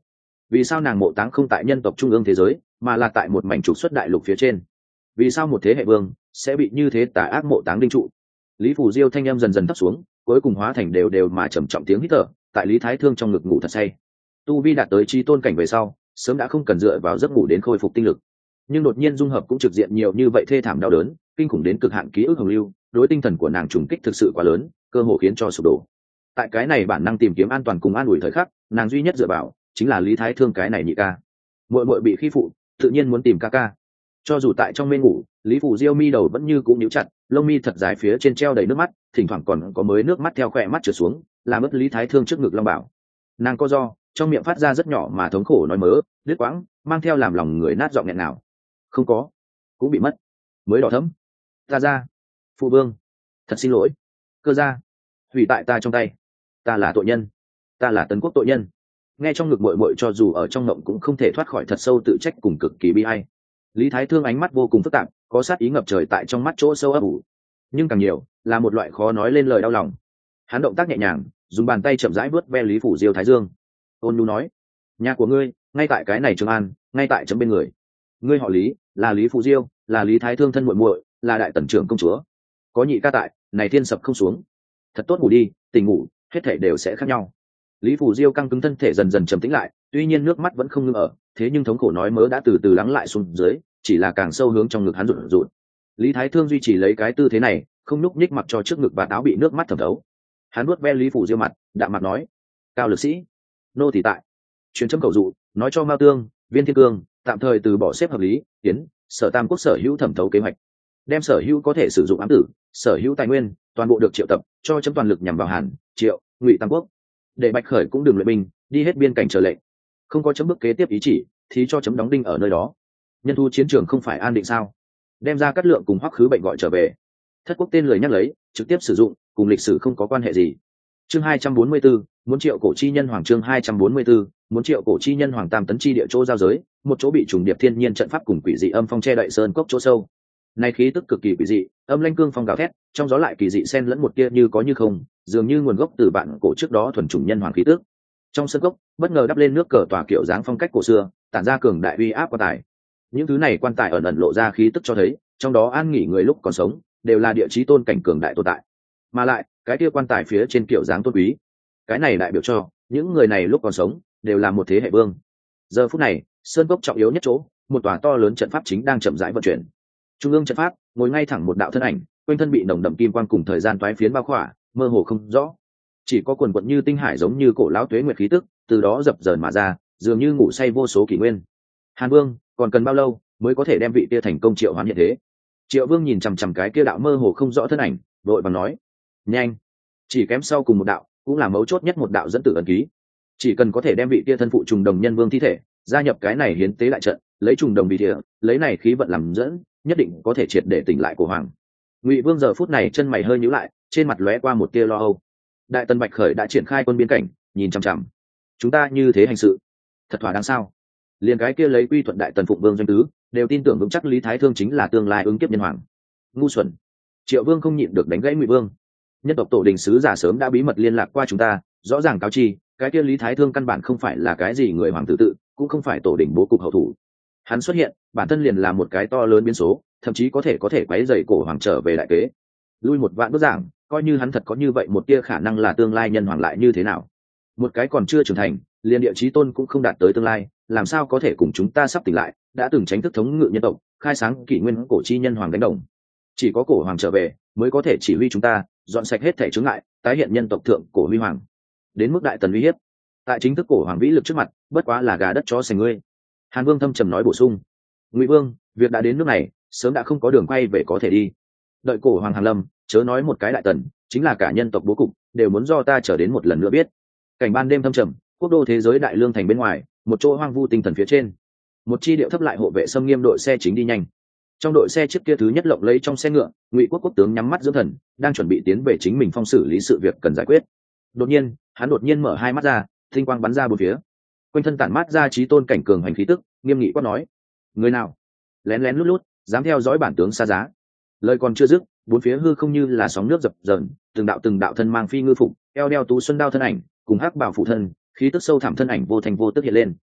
Vì sao nàng mộ táng không tại nhân tộc trung ương thế giới mà là tại một mảnh trục xuất đại lục phía trên? Vì sao một thế hệ vương sẽ bị như thế tà ác mộ táng đinh trụ? Lý Phủ Diêu thanh âm dần dần thấp xuống, cuối cùng hóa thành đều đều mà trầm trọng tiếng hít thở, tại Lý Thái Thương trong ngực ngủ thật say. Tu vi đạt tới chi tôn cảnh về sau, sớm đã không cần dựa vào giấc ngủ đến khôi phục tinh lực, nhưng đột nhiên dung hợp cũng trực diện nhiều như vậy thê thảm đau đớn, kinh khủng đến cực hạn ký ức hồng lưu, đối tinh thần của nàng trùng kích thực sự quá lớn, cơ hồ khiến cho sụp đổ. Tại cái này bản năng tìm kiếm an toàn cùng an ủi thời khắc, nàng duy nhất dựa vào chính là Lý Thái Thương cái này nhị ca. Muội muội bị khi phụ, tự nhiên muốn tìm ca ca. Cho dù tại trong mê ngủ, Lý Phủ Diêu mi đầu vẫn như cũng nhíu chặt, lông mi thật dài phía trên treo đầy nước mắt, thỉnh thoảng còn có mới nước mắt theo khỏe mắt trượt xuống, làm ướt Lý Thái Thương trước ngực long bảo. Nàng co do, trong miệng phát ra rất nhỏ mà thống khổ nói mớ, đứt quãng, mang theo làm lòng người nát giọng nghẹn nào. Không có, cũng bị mất, mới đỏ thẫm. Ta ra, phụ vương, thật xin lỗi, cơ gia, hủy tại ta trong tay, ta là tội nhân, ta là tấn quốc tội nhân. Nghe trong ngực muội muội cho dù ở trong mộng cũng không thể thoát khỏi thật sâu tự trách cùng cực kỳ bi ai. Lý Thái Thương ánh mắt vô cùng phức tạp, có sát ý ngập trời tại trong mắt chỗ sâu ấp ủ, nhưng càng nhiều là một loại khó nói lên lời đau lòng. Hắn động tác nhẹ nhàng, dùng bàn tay chậm rãi vuốt ve Lý Phủ Diêu thái dương, ôn nhu nói: nhà của ngươi ngay tại cái này Trường An, ngay tại chấm bên người. Ngươi họ Lý, là Lý Phủ Diêu, là Lý Thái Thương thân muội muội, là đại tần trưởng công chúa. Có nhị ca tại, này thiên sập không xuống. Thật tốt ngủ đi, tỉnh ngủ, hết thảy đều sẽ khác nhau. Lý Phủ Diêu căng cứng thân thể dần dần trầm tĩnh lại, tuy nhiên nước mắt vẫn không ngưng ở, thế nhưng thống khổ nói mớ đã từ từ lắng lại xuống dưới, chỉ là càng sâu hướng trong ngực hắn rụt rụt. Lý Thái Thương duy trì lấy cái tư thế này, không nhúc nhích, mặc cho trước ngực và áo bị nước mắt thẩm thấu. Hắn nuốt ve Lý Phủ Diêu mặt, đạm mặt nói: cao lực sĩ, nô tỳ tại. Truyền chấm cầu dụ, nói cho Mao Tương, Viên Thiên Cương tạm thời từ bỏ xếp hợp lý, tiến sở tam quốc sở hữu thẩm thấu kế hoạch, đem sở hữu có thể sử dụng ám tử, sở hữu tài nguyên toàn bộ được triệu tập, cho chấm toàn lực nhằm vào Hàn, Triệu, Ngụy tam quốc. Để Bạch Khởi cũng đừng luyện binh, đi hết biên cảnh chờ lệnh. Không có chấm bước kế tiếp ý chỉ, thì cho chấm đóng đinh ở nơi đó. Nhân thu chiến trường không phải an định sao? Đem ra cắt lượng cùng Hoắc Khứ Bệnh gọi trở về. Thất quốc tên lời nhắc lấy, trực tiếp sử dụng, cùng lịch sử không có quan hệ gì. Chương hai trăm bốn mươi tư, muốn triệu cổ chi nhân hoàng. Chương hai trăm bốn mươi tư, muốn triệu cổ chi nhân hoàng. Tam tấn chi địa chỗ giao giới, một chỗ bị trùng điệp thiên nhiên trận pháp cùng quỷ dị âm phong che đậy sơn cốc chỗ sâu. Này khí tức cực kỳ quỷ dị, âm lãnh cương phong gào thét, trong gió lại kỳ dị xen lẫn một tia như có như không, dường như nguồn gốc từ bạn cổ trước đó thuần chủng nhân hoàng khí tức. Trong sơn cốc, bất ngờ đắp lên nước cờ tòa kiểu dáng phong cách cổ xưa, tản ra cường đại uy áp quan tài. Những thứ này quan tài ẩn ẩn lộ ra khí tức cho thấy, trong đó an nghỉ người lúc còn sống, đều là địa chí tôn cảnh cường đại tồn tại. Mà lại, cái kia quan tài phía trên kiểu dáng tôn quý, cái này đại biểu cho những người này lúc còn sống đều là một thế hệ vương. Giờ phút này, sơn cốc trọng yếu nhất chỗ, một tòa to lớn trận pháp chính đang chậm rãi vận chuyển. Trung ương trận pháp, ngồi ngay thẳng một đạo thân ảnh, quanh thân bị nồng đậm kim quang cùng thời gian toái phiến bao khỏa, mơ hồ không rõ. Chỉ có quần quật như tinh hải giống như cổ lão tuế nguyệt khí tức, từ đó dập dờn mà ra, dường như ngủ say vô số kỷ nguyên. Hàn Vương, còn cần bao lâu mới có thể đem vị kia thành công triệu hoán hiện thế? Triệu Vương nhìn chằm chằm cái kia đạo mơ hồ không rõ thân ảnh, vội vàng nói: nhanh, chỉ kém sau cùng một đạo, cũng là mấu chốt nhất một đạo dẫn tử ấn ký. Chỉ cần có thể đem vị kia thân phụ trùng đồng nhân vương thi thể gia nhập cái này hiến tế đại trận, lấy trùng đồng vì địa, lấy này khí vận làm dẫn, nhất định có thể triệt để tỉnh lại cổ hoàng. Ngụy Vương giờ phút này chân mày hơi nhíu lại, trên mặt lóe qua một tia lo âu. Đại tần Bạch Khởi đã triển khai quân biên cảnh, nhìn chằm chằm chúng ta như thế hành sự, thật thỏa đáng sao? Liền cái kia lấy quy thuận đại tần phụng vương doanh tứ đều tin tưởng vững chắc Lý Thái Thương chính là tương lai ứng kiếp nhân hoàng. Ngu xuẩn! Triệu Vương không nhịn được đánh gãy Ngụy Vương. Nhân tộc tổ đình sứ giả sớm đã bí mật liên lạc qua chúng ta, rõ ràng cáo chi cái kia Lý Thái Thương căn bản không phải là cái gì người hoàng tử tự, cũng không phải tổ đình bố cục hậu thủ. Hắn xuất hiện bản thân liền là một cái to lớn biến số, thậm chí có thể có thể quấy rầy cổ hoàng trở về đại kế. Lui một vạn bước giảng, coi như hắn thật có như vậy một tia khả năng là tương lai nhân hoàng lại như thế nào? Một cái còn chưa trưởng thành, liền địa chí tôn cũng không đạt tới tương lai, làm sao có thể cùng chúng ta sắp tỉnh lại đã từng tránh thức thống ngự nhân tộc, khai sáng kỷ nguyên cổ chi nhân hoàng đánh đồng? Chỉ có cổ hoàng trở về mới có thể chỉ huy chúng ta dọn sạch hết thể chướng ngại, tái hiện nhân tộc thượng cổ huy hoàng. Đến mức đại tần uy hiếp, tại chính thức cổ hoàng vĩ lực trước mặt, bất quá là gà đất chó sành ngươi. Hàn Vương thâm trầm nói bổ sung: Ngụy Vương, việc đã đến nước này, sớm đã không có đường quay về có thể đi. Đợi cổ hoàng hàng lâm, chớ nói một cái đại tần, chính là cả nhân tộc bố cục đều muốn do ta trở đến một lần nữa biết. Cảnh ban đêm thâm trầm, quốc đô thế giới đại lương thành bên ngoài, một chỗ hoang vu tinh thần phía trên, một chi điệu thấp lại hộ vệ xâm nghiêm đội xe chính đi nhanh. Trong đội xe trước kia thứ nhất lộng lấy trong xe ngựa, Ngụy Quốc quốc tướng nhắm mắt dưỡng thần, đang chuẩn bị tiến về chính mình phong xử lý sự việc cần giải quyết. Đột nhiên, hắn đột nhiên mở hai mắt ra, tinh quang bắn ra bốn phía, quanh thân tản mát ra chí tôn cảnh cường hành khí tức, nghiêm nghị quát nói: người nào lén lén lút lút dám theo dõi bản tướng xa giá? Lời còn chưa dứt, bốn phía hư không như là sóng nước dập dờn, từng đạo từng đạo thân mang phi ngư phục, eo đeo tú xuân đao thân ảnh, cùng hắc bảo phụ thân, khí tức sâu thẳm thân ảnh vô thành vô tức hiện lên.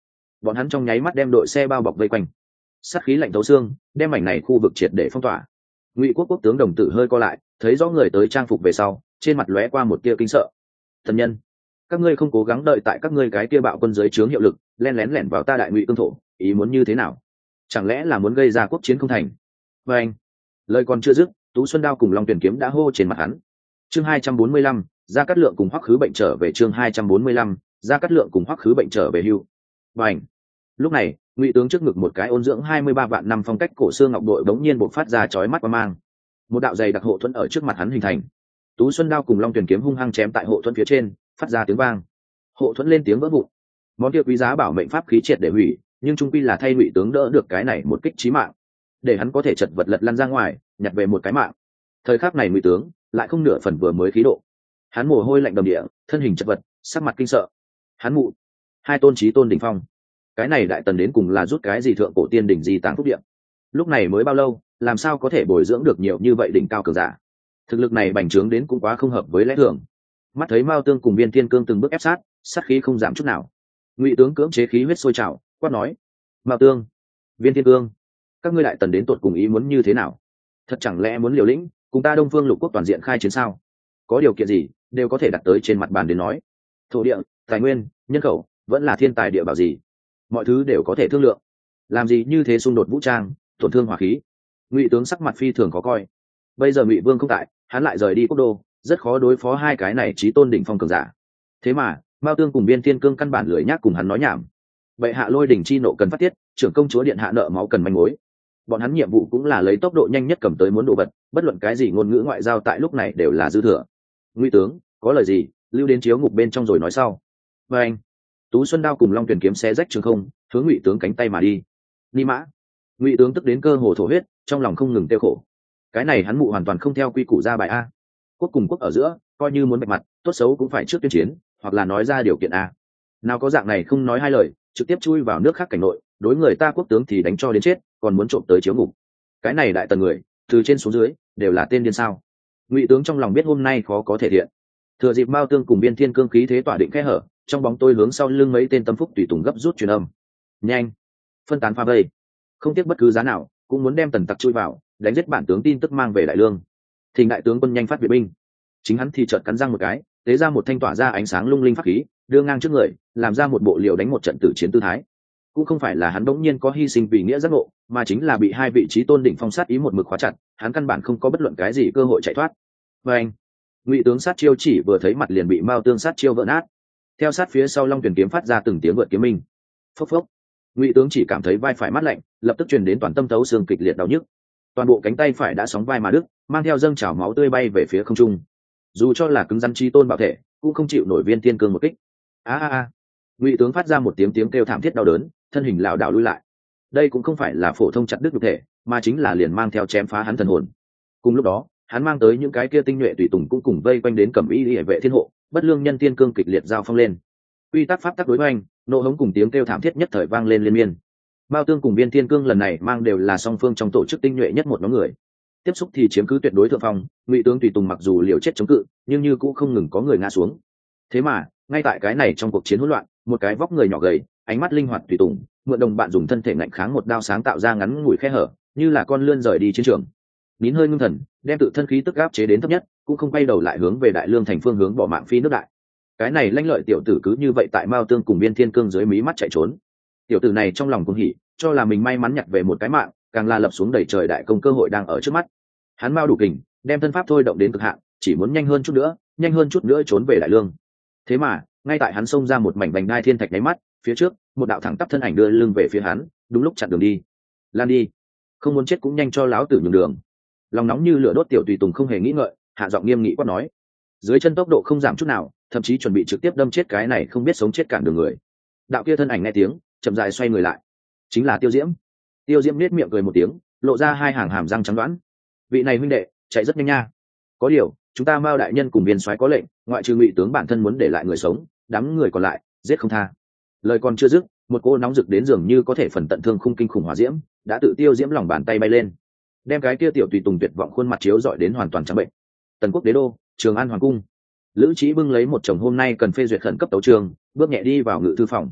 bọn hắn trong nháy mắt đem đội xe bao bọc vây quanh, sát khí lạnh thấu xương đem mảnh này khu vực triệt để phong tỏa. Ngụy quốc quốc tướng đồng tử hơi co lại, thấy rõ người tới trang phục về sau, trên mặt lóe qua một tia kinh sợ. Thần nhân, các ngươi không cố gắng đợi tại các ngươi cái kia bạo quân dưới trướng hiệu lực, len lén lẻn vào ta đại Ngụy cương thổ, ý muốn như thế nào? Chẳng lẽ là muốn gây ra quốc chiến không thành? Và anh, lời còn chưa dứt, Tú Xuân Đao cùng Long Tuyển kiếm đã hô trên mặt hắn. Chương hai trăm bốn mươi lăm, Gia Cát Lượng cùng Hoắc Khứ bệnh trở về. Chương hai trăm bốn mươi lăm, Gia Cát Lượng cùng Hoắc Khứ bệnh trở về hưu. Và anh, lúc này, Ngụy tướng trước ngực một cái ôn dưỡng hai mươi ba vạn năm phong cách cổ xương ngọc đội bỗng nhiên bộc phát ra chói mắt qua mang. Một đạo dày đặc hộ thuẫn ở trước mặt hắn hình thành. Tú Xuân Đao cùng Long Tuyển kiếm hung hăng chém tại hộ thuẫn phía trên, phát ra tiếng vang. Hộ thuẫn lên tiếng vỡ vụn. Món kia quý giá bảo mệnh pháp khí triệt để hủy, nhưng trung quy là thay Ngụy tướng đỡ được cái này một kích chí mạng, để hắn có thể chật vật lật lăn ra ngoài, nhặt về một cái mạng. Thời khắc này Ngụy tướng lại không nửa phần vừa mới khí độ, hắn mồ hôi lạnh đầm địa, thân hình chật vật, sắc mặt kinh sợ. Hắn mụ, hai tôn chí tôn đỉnh phong, cái này đại tần đến cùng là rút cái gì thượng cổ tiên đỉnh gì táng phúc địa? Lúc này mới bao lâu, làm sao có thể bồi dưỡng được nhiều như vậy đỉnh cao cường giả? Thực lực này bành trướng đến cũng quá không hợp với lẽ thường. Mắt thấy Mao Tương cùng Viên Thiên Cương từng bước ép sát, sát khí không giảm chút nào. Ngụy tướng cưỡng chế khí huyết sôi trào, quát nói: Mao Tương, Viên Thiên Cương, các ngươi đại tần đến tột cùng ý muốn như thế nào? Thật chẳng lẽ muốn liều lĩnh cùng ta Đông Phương Lục quốc toàn diện khai chiến sao? Có điều kiện gì đều có thể đặt tới trên mặt bàn đến nói. Thổ địa, tài nguyên, nhân khẩu, vẫn là thiên tài địa bảo gì, mọi thứ đều có thể thương lượng. Làm gì như thế xung đột vũ trang, tổn thương hỏa khí? Ngụy tướng sắc mặt phi thường khó coi. Bây giờ Ngụy Vương không tại, hắn lại rời đi quốc đô, rất khó đối phó hai cái này chí tôn đỉnh phong cường giả. Thế mà Mao Tương cùng Viên Thiên Cương căn bản lười nhác cùng hắn nói nhảm. Bệ hạ lôi đỉnh chi nộ cần phát tiết, trưởng công chúa điện hạ nợ máu cần manh mối. Bọn hắn nhiệm vụ cũng là lấy tốc độ nhanh nhất cầm tới muốn đồ vật, bất luận cái gì ngôn ngữ ngoại giao tại lúc này đều là dư thừa. Ngụy tướng có lời gì, lưu đến chiếu ngục bên trong rồi nói sau. Và anh, Tú Xuân Đao cùng Long Tuyển kiếm xé rách trường không, hướng Ngụy tướng cánh tay mà đi. Ni mã! Ngụy tướng tức đến cơ hồ thổ huyết, trong lòng không ngừng tiêu khổ. Cái này hắn mụ hoàn toàn không theo quy củ ra bài a. Quốc cùng quốc ở giữa, coi như muốn bạch mặt, tốt xấu cũng phải trước tuyên chiến, hoặc là nói ra điều kiện a. Nào có dạng này không nói hai lời, trực tiếp chui vào nước khác cảnh nội, đối người ta quốc tướng thì đánh cho đến chết, còn muốn trộm tới chiếu ngục. Cái này đại tần người, từ trên xuống dưới đều là tên điên sao? Ngụy tướng trong lòng biết hôm nay khó có thể thiện. Thừa dịp Mao Tương cùng Viên Thiên Cương khí thế tỏa định khe hở, trong bóng tôi hướng sau lưng mấy tên tâm phúc tùy tùng gấp rút truyền âm. Nhanh, phân tán pha vây, không tiếc bất cứ giá nào, cũng muốn đem tần tặc chui vào, đánh giết bản tướng tin tức mang về đại lương. Thỉnh đại tướng quân nhanh phát viện binh. Chính hắn thì chợt cắn răng một cái, tế ra một thanh tỏa ra ánh sáng lung linh pháp khí, đưa ngang trước người, làm ra một bộ liều đánh một trận tử chiến tư thái. Cũng không phải là hắn đống nhiên có hy sinh vì nghĩa giác ngộ, mà chính là bị hai vị trí tôn đỉnh phong sát ý một mực khóa chặt, hắn căn bản không có bất luận cái gì cơ hội chạy thoát. Và anh, Ngụy tướng sát chiêu chỉ vừa thấy mặt liền bị Mao Tương sát chiêu vỡ nát. Theo sát phía sau Long Tuyển kiếm phát ra từng tiếng vượt kiếm minh. Phốc phốc. Ngụy tướng chỉ cảm thấy vai phải mát lạnh, lập tức truyền đến toàn tâm thấu xương kịch liệt đau nhức. Toàn bộ cánh tay phải đã sóng vai mà đứt, mang theo dâng trào máu tươi bay về phía không trung. Dù cho là cứng rắn chi tôn bảo thể, cũng không chịu nổi Viên Thiên Cương một kích. A a a. Ngụy tướng phát ra một tiếng tiếng kêu thảm thiết đau đớn, thân hình lảo đảo lùi lại. Đây cũng không phải là phổ thông chặt đứt nhục thể, mà chính là liền mang theo chém phá hắn thần hồn. Cùng lúc đó, hắn mang tới những cái kia tinh nhuệ tùy tùng cũng cùng vây quanh đến Cẩm Y Liễu vệ thiên hộ, bất lương nhân tiên cương kịch liệt giao phong lên. Quy tắc pháp tắc đối hoành, nộ hống cùng tiếng kêu thảm thiết nhất thời vang lên liên miên. Mao Tương cùng Viên Thiên Cương lần này mang đều là song phương trong tổ chức tinh nhuệ nhất một nhóm người. Tiếp xúc thì chiếm cứ tuyệt đối thượng phong, Ngụy tướng tùy tùng mặc dù liều chết chống cự, nhưng như cũng không ngừng có người ngã xuống. Thế mà, ngay tại cái này trong cuộc chiến hỗn loạn, một cái vóc người nhỏ gầy, ánh mắt linh hoạt tùy tùng, mượn đồng bạn dùng thân thể ngạnh kháng một đao sáng tạo ra ngắn ngủi khe hở, như là con lươn rời đi chiến trường. Nín hơi ngưng thần, đem tự thân khí tức áp chế đến thấp nhất, cũng không quay đầu lại hướng về Đại Lương thành phương hướng bỏ mạng phi nước đại. Cái này lanh lợi tiểu tử cứ như vậy tại Mao Tương cùng Viên Thiên Cương dưới mí mắt chạy trốn. Tiểu tử này trong lòng cuồng hỉ, cho là mình may mắn nhặt về một cái mạng, càng là lập xuống đẩy trời đại công cơ hội đang ở trước mắt. Hắn mau đủ kình, đem thân pháp thôi động đến cực hạn, chỉ muốn nhanh hơn chút nữa, nhanh hơn chút nữa trốn về Đại Lương. Thế mà, ngay tại hắn xông ra một mảnh bành đai thiên thạch nháy mắt, phía trước, một đạo thẳng tắp thân ảnh đưa lưng về phía hắn, đúng lúc chặn đường đi. Lan đi, không muốn chết cũng nhanh cho láo tử nhường đường. Lòng nóng như lửa đốt tiểu tùy tùng không hề nghĩ ngợi, hạ giọng nghiêm nghị quát nói. Dưới chân tốc độ không giảm chút nào, thậm chí chuẩn bị trực tiếp đâm chết cái này không biết sống chết cản đường người. Đạo kia thân ảnh nghe tiếng, chậm rãi xoay người lại, chính là Tiêu Diễm. Tiêu Diễm nét miệng cười một tiếng, lộ ra hai hàng hàm răng trắng đoán. Vị này huynh đệ, chạy rất nhanh nha. Có điều, chúng ta Mao đại nhân cùng Viên soái có lệnh, ngoại trừ Ngụy tướng bản thân muốn để lại người sống, đám người còn lại giết không tha. Lời còn chưa dứt, một cô nóng rực đến dường như có thể phần tận thương khung kinh khủng hỏa diễm, đã tự Tiêu Diễm lòng bàn tay bay lên, đem cái kia tiểu tùy tùng tuyệt vọng khuôn mặt chiếu rọi đến hoàn toàn trắng bệnh. Tần quốc đế đô, Trường An hoàng cung. Lữ Trí bưng lấy một chồng hôm nay cần phê duyệt khẩn cấp tấu trường, bước nhẹ đi vào ngự thư phòng.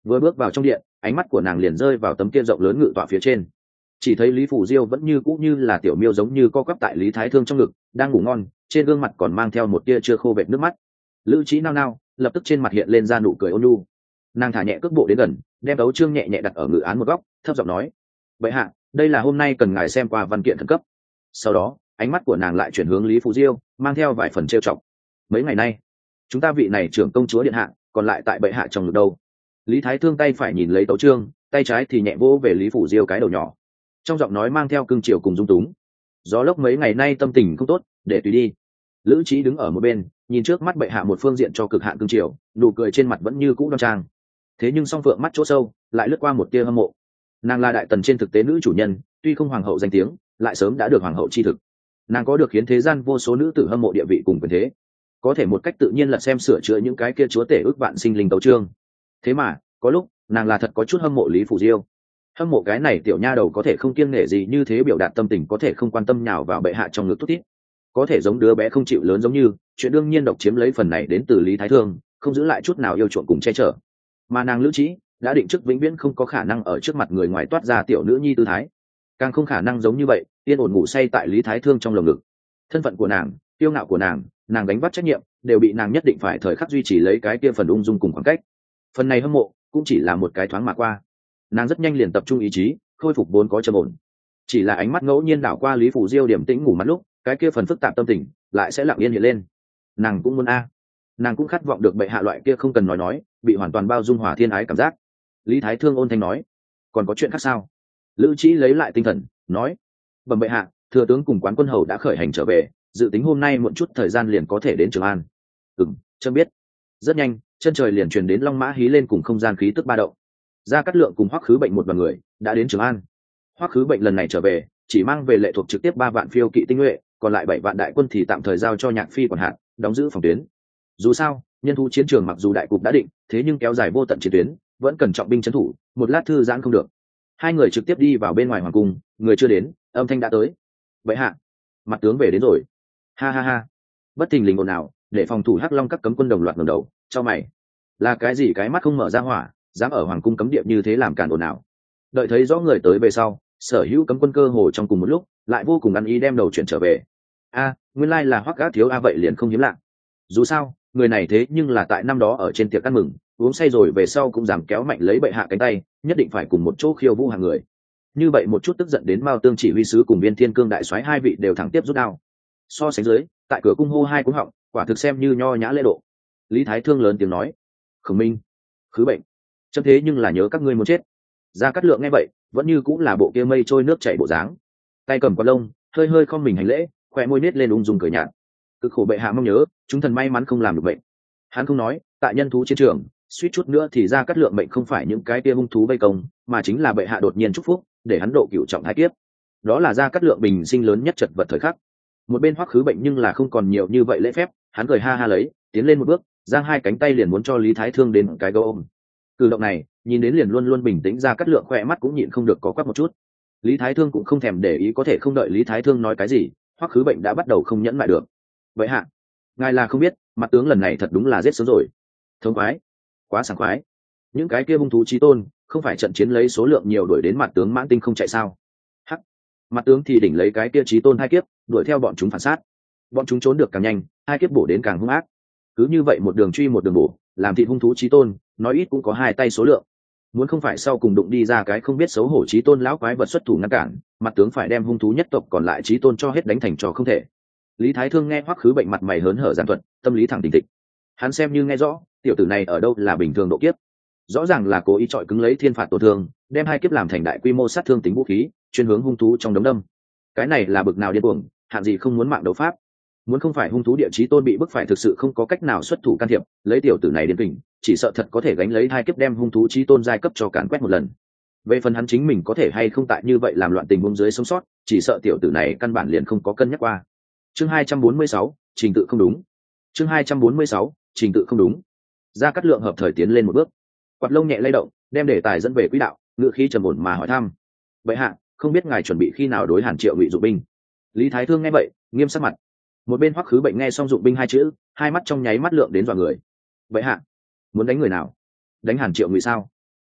Vừa bước vào trong điện, ánh mắt của nàng liền rơi vào tấm kia rộng lớn ngự tọa phía trên, chỉ thấy Lý Phủ Diêu vẫn như cũ như là tiểu miêu giống như co quắp tại Lý Thái Thương trong ngực, đang ngủ ngon, trên gương mặt còn mang theo một tia chưa khô vệt nước mắt. Lữ Trí nao nao, lập tức trên mặt hiện lên ra nụ cười ôn nhu. Nàng thả nhẹ cước bộ đến gần, đem đấu chương nhẹ nhẹ đặt ở ngự án một góc, thấp giọng nói: "Bệ hạ, đây là hôm nay cần ngài xem qua văn kiện khẩn cấp." Sau đó, ánh mắt của nàng lại chuyển hướng Lý Phủ Diêu, mang theo vài phần trêu chọc: "Mấy ngày nay, chúng ta vị này trưởng công chúa điện hạ, còn lại tại bệ hạ trong ngực đâu?" Lý Thái Thương tay phải nhìn lấy tấu chương, tay trái thì nhẹ vỗ về Lý Phủ Diêu cái đầu nhỏ, trong giọng nói mang theo cương triều cùng dung túng: "Gió lốc mấy ngày nay tâm tình không tốt, để tùy đi." Lữ Trí đứng ở một bên, nhìn trước mắt bệ hạ một phương diện cho cực hạn cương triều, nụ cười trên mặt vẫn như cũ đoan trang. Thế nhưng song phượng mắt chỗ sâu lại lướt qua một tia hâm mộ. Nàng là đại tần trên thực tế nữ chủ nhân, tuy không hoàng hậu danh tiếng, lại sớm đã được hoàng hậu chi thực. Nàng có được khiến thế gian vô số nữ tử hâm mộ địa vị cùng quyền thế, có thể một cách tự nhiên lật xem sửa chữa những cái kia chúa tể ước vạn sinh linh tấu chương. Thế mà có lúc nàng là thật có chút hâm mộ Lý Phủ Diêu, hâm mộ cái này tiểu nha đầu có thể không kiêng nể gì như thế biểu đạt tâm tình, có thể không quan tâm nhào vào bệ hạ trong ngực thút thít, có thể giống đứa bé không chịu lớn giống như chuyện đương nhiên độc chiếm lấy phần này đến từ Lý Thái Thương, không giữ lại chút nào yêu chuộng cùng che chở. Mà nàng Lữ Trí đã định trước vĩnh viễn không có khả năng ở trước mặt người ngoài toát ra tiểu nữ nhi tư thái, càng không khả năng giống như vậy yên ổn ngủ say tại Lý Thái Thương trong lồng ngực. Thân phận của nàng, tiêu ngạo của nàng, nàng gánh vác trách nhiệm, đều bị nàng nhất định phải thời khắc duy trì lấy cái kia phần ung dung cùng khoảng cách. Phần này hâm mộ cũng chỉ là một cái thoáng mà qua, nàng rất nhanh liền tập trung ý chí khôi phục vốn có trầm ổn. Chỉ là ánh mắt ngẫu nhiên đảo qua Lý Phủ Diêu điểm tĩnh ngủ mắt lúc, cái kia phần phức tạp tâm tình lại sẽ lặng yên hiện lên. Nàng cũng muốn a, nàng cũng khát vọng được bệ hạ loại kia không cần nói nói, bị hoàn toàn bao dung hòa thiên ái cảm giác. Lý Thái Thương ôn thanh nói: "Còn có chuyện khác sao?" Lữ Trí lấy lại tinh thần nói: "Bẩm bệ hạ, thừa tướng cùng quán quân hầu đã khởi hành trở về, dự tính hôm nay muộn chút thời gian liền có thể đến Trường An." "Ừm, chấm biết." Rất nhanh, chân trời liền truyền đến long mã hí lên cùng không gian khí tức ba động. Gia Cát Lượng cùng Hoắc Khứ Bệnh một đoàn người đã đến Trường An. Hoắc Khứ Bệnh lần này trở về chỉ mang về lệ thuộc trực tiếp ba vạn phiêu kỵ tinh nhuệ, còn lại bảy vạn đại quân thì tạm thời giao cho Nhạc Phi quản hạt, đóng giữ phòng tuyến. Dù sao, nhân thú chiến trường mặc dù đại cục đã định, thế nhưng kéo dài vô tận chiến tuyến, vẫn cần trọng binh trấn thủ, một lát thư giãn không được. Hai người trực tiếp đi vào bên ngoài hoàng cung, người chưa đến, âm thanh đã tới. "Vậy hạ, mặt tướng về đến rồi." Ha ha ha. Bất thình lình ồn ào, để phòng thủ Hắc Long các cấm quân đồng loạt ngẩng đầu, chau mày. Là cái gì cái mắt không mở ra hỏa, dám ở hoàng cung cấm địa như thế làm cản ồn ào. Đợi thấy rõ người tới về sau, sở hữu cấm quân cơ hồ trong cùng một lúc lại vô cùng ăn ý đem đầu chuyển trở về. A, nguyên lai là Hoắc Gác thiếu a, vậy liền không hiếm lạ. Dù sao, người này thế nhưng là tại năm đó ở trên tiệc ăn mừng, uống say rồi về sau cũng dám kéo mạnh lấy bệ hạ cánh tay, nhất định phải cùng một chỗ khiêu vũ hàng người. Như vậy một chút tức giận đến Mao Tương chỉ huy sứ cùng Viên Thiên Cương đại soái hai vị đều thẳng tiếp rút đao. So sánh dưới, tại cửa cung hô hai cú họng, quả thực xem như nho nhã lễ độ. Lý Thái Thương lớn tiếng nói: "Khổng Minh, Khứ Bệnh, chấm thế nhưng là nhớ các ngươi muốn chết." Gia Cát Lượng nghe vậy, vẫn như cũng là bộ kia mây trôi nước chảy bộ dáng, tay cầm quạt lông, hơi hơi không mình hành lễ, khóe môi nết lên ung dung cười nhạt. "Cực khổ bệ hạ mong nhớ, chúng thần may mắn không làm được bệnh." Hắn không nói, tại nhân thú chiến trường, suýt chút nữa thì Gia Cát Lượng bệnh không phải những cái kia hung thú vây công, mà chính là bệ hạ đột nhiên chúc phúc, để hắn độ cửu trọng thái kiếp. Đó là Gia Cát Lượng bình sinh lớn nhất chật vật thời khắc. Một bên Hoắc Khứ Bệnh nhưng là không còn nhiều như vậy lễ phép, hắn cười ha ha lấy, tiến lên một bước, giang hai cánh tay liền muốn cho Lý Thái Thương đến cái gấu ôm. Cử động này, nhìn đến liền luôn luôn bình tĩnh Gia Cát Lượng khỏe mắt cũng nhịn không được có quắc một chút. Lý Thái Thương cũng không thèm để ý, có thể không đợi Lý Thái Thương nói cái gì, Hoắc Khứ Bệnh đã bắt đầu không nhẫn lại được. "Vậy hạ, ngài là không biết, mặt tướng lần này thật đúng là giết sớm rồi." "Thống khoái, quá sảng khoái. Những cái kia hung thú chí tôn, không phải trận chiến lấy số lượng nhiều đuổi đến mặt tướng mãn tinh không chạy sao?" "Hắc, mặt tướng thì đỉnh lấy cái kia chí tôn hai kiếp, đuổi theo bọn chúng phản sát. Bọn chúng trốn được càng nhanh, hai kiếp bổ đến càng hung ác. Cứ như vậy một đường truy một đường bổ, làm thịt hung thú chí tôn, nói ít cũng có hai tay số lượng. Muốn không phải sau cùng đụng đi ra cái không biết xấu hổ chí tôn lão quái vật xuất thủ ngăn cản, mặt tướng phải đem hung thú nhất tộc còn lại chí tôn cho hết đánh thành trò không thể." Lý Thái Thương nghe Hoắc Khứ Bệnh mặt mày hớn hở giảng thuật, tâm lý thẳng tỉnh tịch. Hắn xem như nghe rõ, tiểu tử này ở đâu là bình thường độ kiếp, rõ ràng là cố ý chọi cứng lấy thiên phạt tổn thương, đem hai kiếp làm thành đại quy mô sát thương tính vũ khí, chuyên hướng hung thú trong đống đâm. Cái này là bực nào điên cuồng, hạn gì không muốn mạng đấu pháp. Muốn không phải hung thú địa chí tôn bị bức phải thực sự không có cách nào xuất thủ can thiệp, lấy tiểu tử này điên kình, chỉ sợ thật có thể gánh lấy hai kiếp đem hung thú chí tôn giai cấp cho càn quét một lần. Về phần hắn chính mình có thể hay không tại như vậy làm loạn tình huống dưới sống sót, chỉ sợ tiểu tử này căn bản liền không có cân nhắc qua. Chương hai trăm bốn mươi sáu, trình tự không đúng. Chương hai trăm bốn mươi sáu, trình tự không đúng. Gia Cát Lượng hợp thời tiến lên một bước, quạt lông nhẹ lay động, đem đề tài dẫn về quỹ đạo, ngữ khí trầm ổn mà hỏi thăm: "Vậy hạ, không biết ngài chuẩn bị khi nào đối Hàn Triệu Ngụy dụng binh?" Lý Thái Thương nghe vậy, nghiêm sắc mặt. Một bên Hoắc Khứ Bệnh nghe xong dụng binh hai chữ, hai mắt trong nháy mắt lượng đến dọa người. "Vậy hạ, muốn đánh người nào? Đánh Hàn Triệu Ngụy sao?"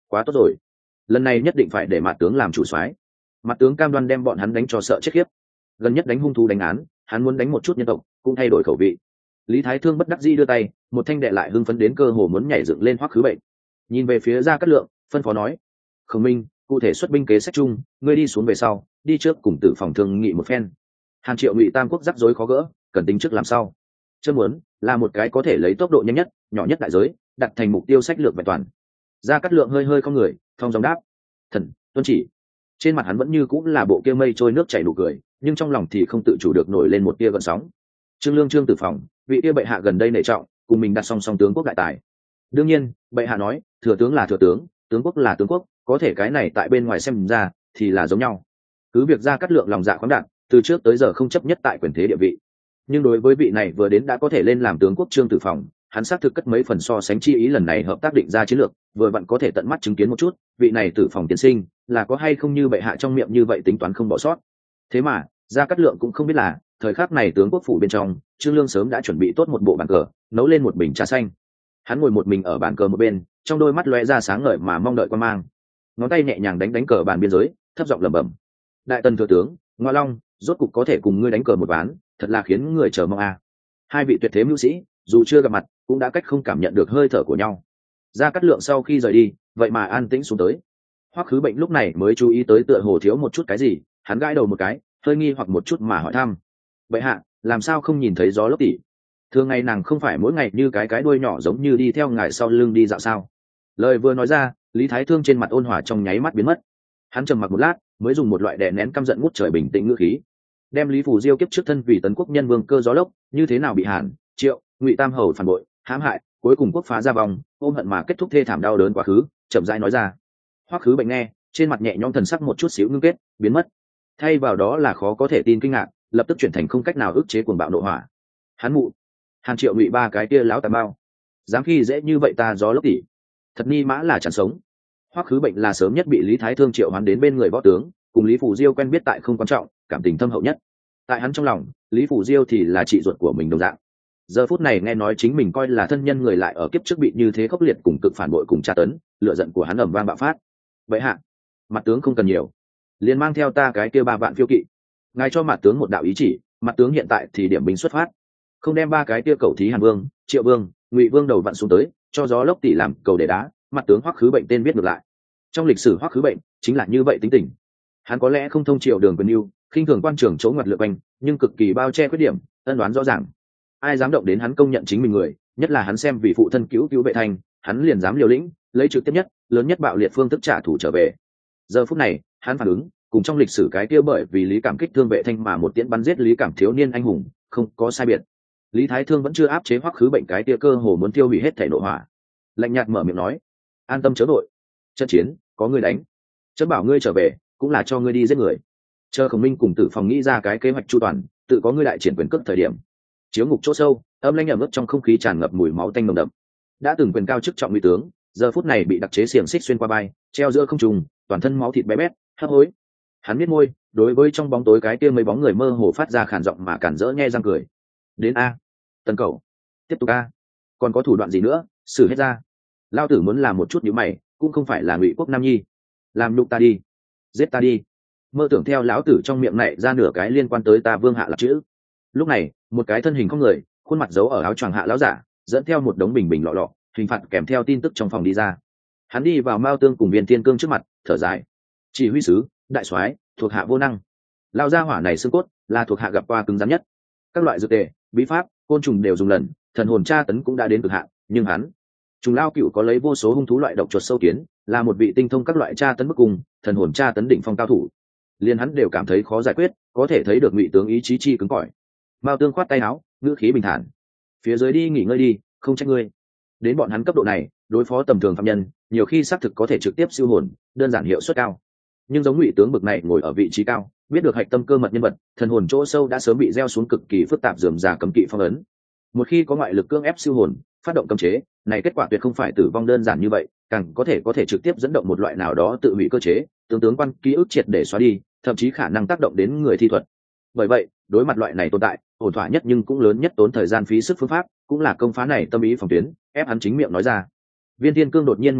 Quá tốt rồi, lần này nhất định phải để mặt tướng làm chủ soái. Mặt tướng cam đoan đem bọn hắn đánh cho sợ chết khiếp. Gần nhất đánh hung thú đánh án, hắn muốn đánh một chút nhân tộc, cũng thay đổi khẩu vị. Lý Thái Thương bất đắc dĩ đưa tay, một thanh đệ lại hưng phấn đến cơ hồ muốn nhảy dựng lên Hoắc Khứ Bệnh. Nhìn về phía Gia Cát Lượng, phân phó nói: "Khổng Minh, cụ thể xuất binh kế sách chung, ngươi đi xuống về sau, đi trước cùng Tử Phòng thương nghị một phen. Hàn Triệu Ngụy Tam quốc rắc rối khó gỡ, cần tính trước làm sau. Chân muốn là một cái có thể lấy tốc độ nhanh nhất, nhỏ nhất đại giới, đặt thành mục tiêu sách lược vẹn toàn." Gia Cát Lượng hơi hơi cong người, thong dong đáp: "Thần, tuân chỉ." Trên mặt hắn vẫn như cũng là bộ kia mây trôi nước chảy nụ cười, nhưng trong lòng thì không tự chủ được nổi lên một tia gợn sóng. Trương Lương Trương Tử Phòng, vị tia bệ hạ gần đây nể trọng, cùng mình đặt song song tướng quốc đại tài. Đương nhiên, bệ hạ nói, thừa tướng là thừa tướng, tướng quốc là tướng quốc, có thể cái này tại bên ngoài xem ra thì là giống nhau. Cứ việc Gia Cát Lượng lòng dạ khoáng đạt, từ trước tới giờ không chấp nhất tại quyền thế địa vị. Nhưng đối với vị này vừa đến đã có thể lên làm tướng quốc Trương Tử Phòng, hắn xác thực cất mấy phần so sánh chi ý lần này hợp tác định ra chiến lược, vừa vặn có thể tận mắt chứng kiến một chút, vị này Tử Phòng tiên sinh là có hay không như bệ hạ trong miệng như vậy tính toán không bỏ sót. Thế mà, Gia Cát Lượng cũng không biết là, thời khắc này tướng quốc phủ bên trong, Trương Lương sớm đã chuẩn bị tốt một bộ bàn cờ, nấu lên một bình trà xanh. Hắn ngồi một mình ở bàn cờ một bên, trong đôi mắt lóe ra sáng ngời mà mong đợi quan mang. Ngón tay nhẹ nhàng đánh đánh cờ bàn biên giới, thấp giọng lẩm bẩm: "Đại tần thừa tướng, Ngoa Long, rốt cục có thể cùng ngươi đánh cờ một ván, thật là khiến người chờ mong a." À. Hai vị tuyệt thế mưu sĩ, dù chưa gặp mặt, cũng đã cách không cảm nhận được hơi thở của nhau. Gia Cát Lượng sau khi rời đi, vậy mà an tĩnh xuống tới. Hoắc Khứ Bệnh lúc này mới chú ý tới tựa hồ thiếu một chút cái gì, hắn gãi đầu một cái, hơi nghi hoặc một chút mà hỏi thăm: "Bệ hạ, làm sao không nhìn thấy Gió Lốc tỷ? Thường ngày nàng không phải mỗi ngày như cái cái đuôi nhỏ giống như đi theo ngài sau lưng đi dạo sao?" Lời vừa nói ra, Lý Thái Thương trên mặt ôn hòa trong nháy mắt biến mất. Hắn trầm mặc một lát, mới dùng một loại đè nén căm giận ngút trời bình tĩnh ngữ khí, đem Lý Phủ Diêu kiếp trước thân vì tấn quốc nhân vương cơ Gió Lốc, như thế nào bị Hàn, Triệu, Ngụy Tam hầu phản bội, hãm hại, cuối cùng quốc phá ra vòng, ôm hận mà kết thúc thê thảm đau đớn quá khứ, chậm rãi nói ra. Hoắc Khứ Bệnh nghe, trên mặt nhẹ nhõm thần sắc một chút xíu ngưng kết, biến mất. Thay vào đó là khó có thể tin kinh ngạc, lập tức chuyển thành không cách nào ức chế cuồng bạo nội hỏa. Hắn mụ, Hàn Triệu Ngụy ba cái kia láo tà bao, dám khi dễ như vậy ta Gió Lốc tỷ, thật ni mã là chẳng sống. Hoắc Khứ Bệnh là sớm nhất bị Lý Thái Thương triệu hoán đến bên người võ tướng, cùng Lý Phủ Diêu quen biết tại không quan trọng, cảm tình thâm hậu nhất. Tại hắn trong lòng, Lý Phủ Diêu thì là chị ruột của mình đồng dạng. Giờ phút này nghe nói chính mình coi là thân nhân người lại ở kiếp trước bị như thế khốc liệt cùng cực phản bội cùng tra tấn, lửa giận của hắn ầm vang bạo phát. Vậy hạ, mặt tướng không cần nhiều, liền mang theo ta cái kia ba vạn phiêu kỵ, ngài cho mặt tướng một đạo ý chỉ, mặt tướng hiện tại thì điểm binh xuất phát, không đem ba cái kia cầu thí Hàn Vương, Triệu Vương, Ngụy Vương đầu vặn xuống tới, cho Gió Lốc tỷ làm cầu để đá. Mặt tướng Hoắc Khứ Bệnh tên viết ngược lại. Trong lịch sử Hoắc Khứ Bệnh chính là như vậy tính tình. Hắn có lẽ không thông triệu đường quyền yêu, khinh thường quan trường chỗ ngoặt lựa quanh, nhưng cực kỳ bao che khuyết điểm, ân đoán rõ ràng. Ai dám động đến hắn công nhận chính mình người, nhất là hắn xem vì phụ thân cứu cứu Vệ Thanh, hắn liền dám liều lĩnh, lấy trực tiếp nhất, lớn nhất bạo liệt phương thức trả thù trở về. Giờ phút này, hắn phản ứng, cùng trong lịch sử cái kia bởi vì Lý Cảm kích thương Vệ Thanh mà một tiễn bắn giết Lý Cảm thiếu niên anh hùng, không có sai biệt. Lý Thái Thương vẫn chưa áp chế Hoắc Khứ Bệnh cái kia cơ hồ muốn tiêu hủy hết thể nội hỏa. Lạnh nhạt mở miệng nói: "An tâm chớ đội, trận chiến có người đánh, chớ bảo ngươi trở về, cũng là cho ngươi đi giết người. Chờ Khổng Minh cùng Tử Phòng nghĩ ra cái kế hoạch chu toàn, tự có ngươi đại triển quyền cước thời điểm." Chiếu ngục chỗ sâu, âm lãnh ẩm ướt trong không khí tràn ngập mùi máu tanh nồng đậm. Đã từng quyền cao chức trọng ngụy tướng, giờ phút này bị đặc chế xiềng xích xuyên qua vai, treo giữa không trung, toàn thân máu thịt bé bét, hấp hối. Hắn biết môi, đối với trong bóng tối cái kia mấy bóng người mơ hồ phát ra khàn giọng mà cản rỡ nhe răng cười. "Đến a, Tần Cẩu, tiếp tục a, còn có thủ đoạn gì nữa, xử hết ra. Lao tử muốn làm một chút nhíu mày, cũng không phải là Ngụy quốc nam nhi. Làm nhục ta đi, giết ta đi." Mơ tưởng theo lão tử trong miệng này ra nửa cái liên quan tới ta Vương Hạ là chữ. Lúc này, một cái thân hình không người, khuôn mặt giấu ở áo choàng hạ lão giả, dẫn theo một đống bình bình lọ lọ, hình phạt kèm theo tin tức trong phòng đi ra. Hắn đi vào Mao Tương cùng Viên Thiên Cương trước mặt, thở dài: "Chỉ huy sứ, đại soái, thuộc hạ vô năng." Lão gia hỏa này xương cốt, là thuộc hạ gặp qua cứng rắn nhất. Các loại dược tề, bí pháp, côn trùng đều dùng lần, thần hồn tra tấn cũng đã đến cực hạn, nhưng hắn, trùng lao cựu có lấy vô số hung thú loại độc chuột sâu kiến, là một vị tinh thông các loại tra tấn mức cùng, thần hồn tra tấn đỉnh phong cao thủ. Liên hắn đều cảm thấy khó giải quyết, có thể thấy được Ngụy tướng ý chí chi cứng cỏi. Mao Tương khoát tay áo, ngữ khí bình thản: "Phía dưới đi nghỉ ngơi đi, không trách ngươi. Đến bọn hắn cấp độ này, đối phó tầm thường phạm nhân, nhiều khi xác thực có thể trực tiếp siêu hồn, đơn giản hiệu suất cao. Nhưng giống Ngụy tướng bực này ngồi ở vị trí cao, biết được hạch tâm cơ mật nhân vật, thần hồn chỗ sâu đã sớm bị gieo xuống cực kỳ phức tạp rườm rà cấm kỵ phong ấn. Một khi có ngoại lực cưỡng ép siêu hồn, phát động cấm chế, này kết quả tuyệt không phải tử vong đơn giản như vậy, càng có thể có thể trực tiếp dẫn động một loại nào đó tự hủy cơ chế, tướng tướng quan ký ức triệt để xóa đi, thậm chí khả năng tác động đến người thi thuật. Bởi vậy, đối mặt loại này tồn tại, ổn thỏa nhất nhưng cũng lớn nhất tốn thời gian phí sức phương pháp, cũng là công phá này tâm ý phòng tuyến." Ép hắn chính miệng nói ra. Viên Thiên Cương đột nhiên mở miệng,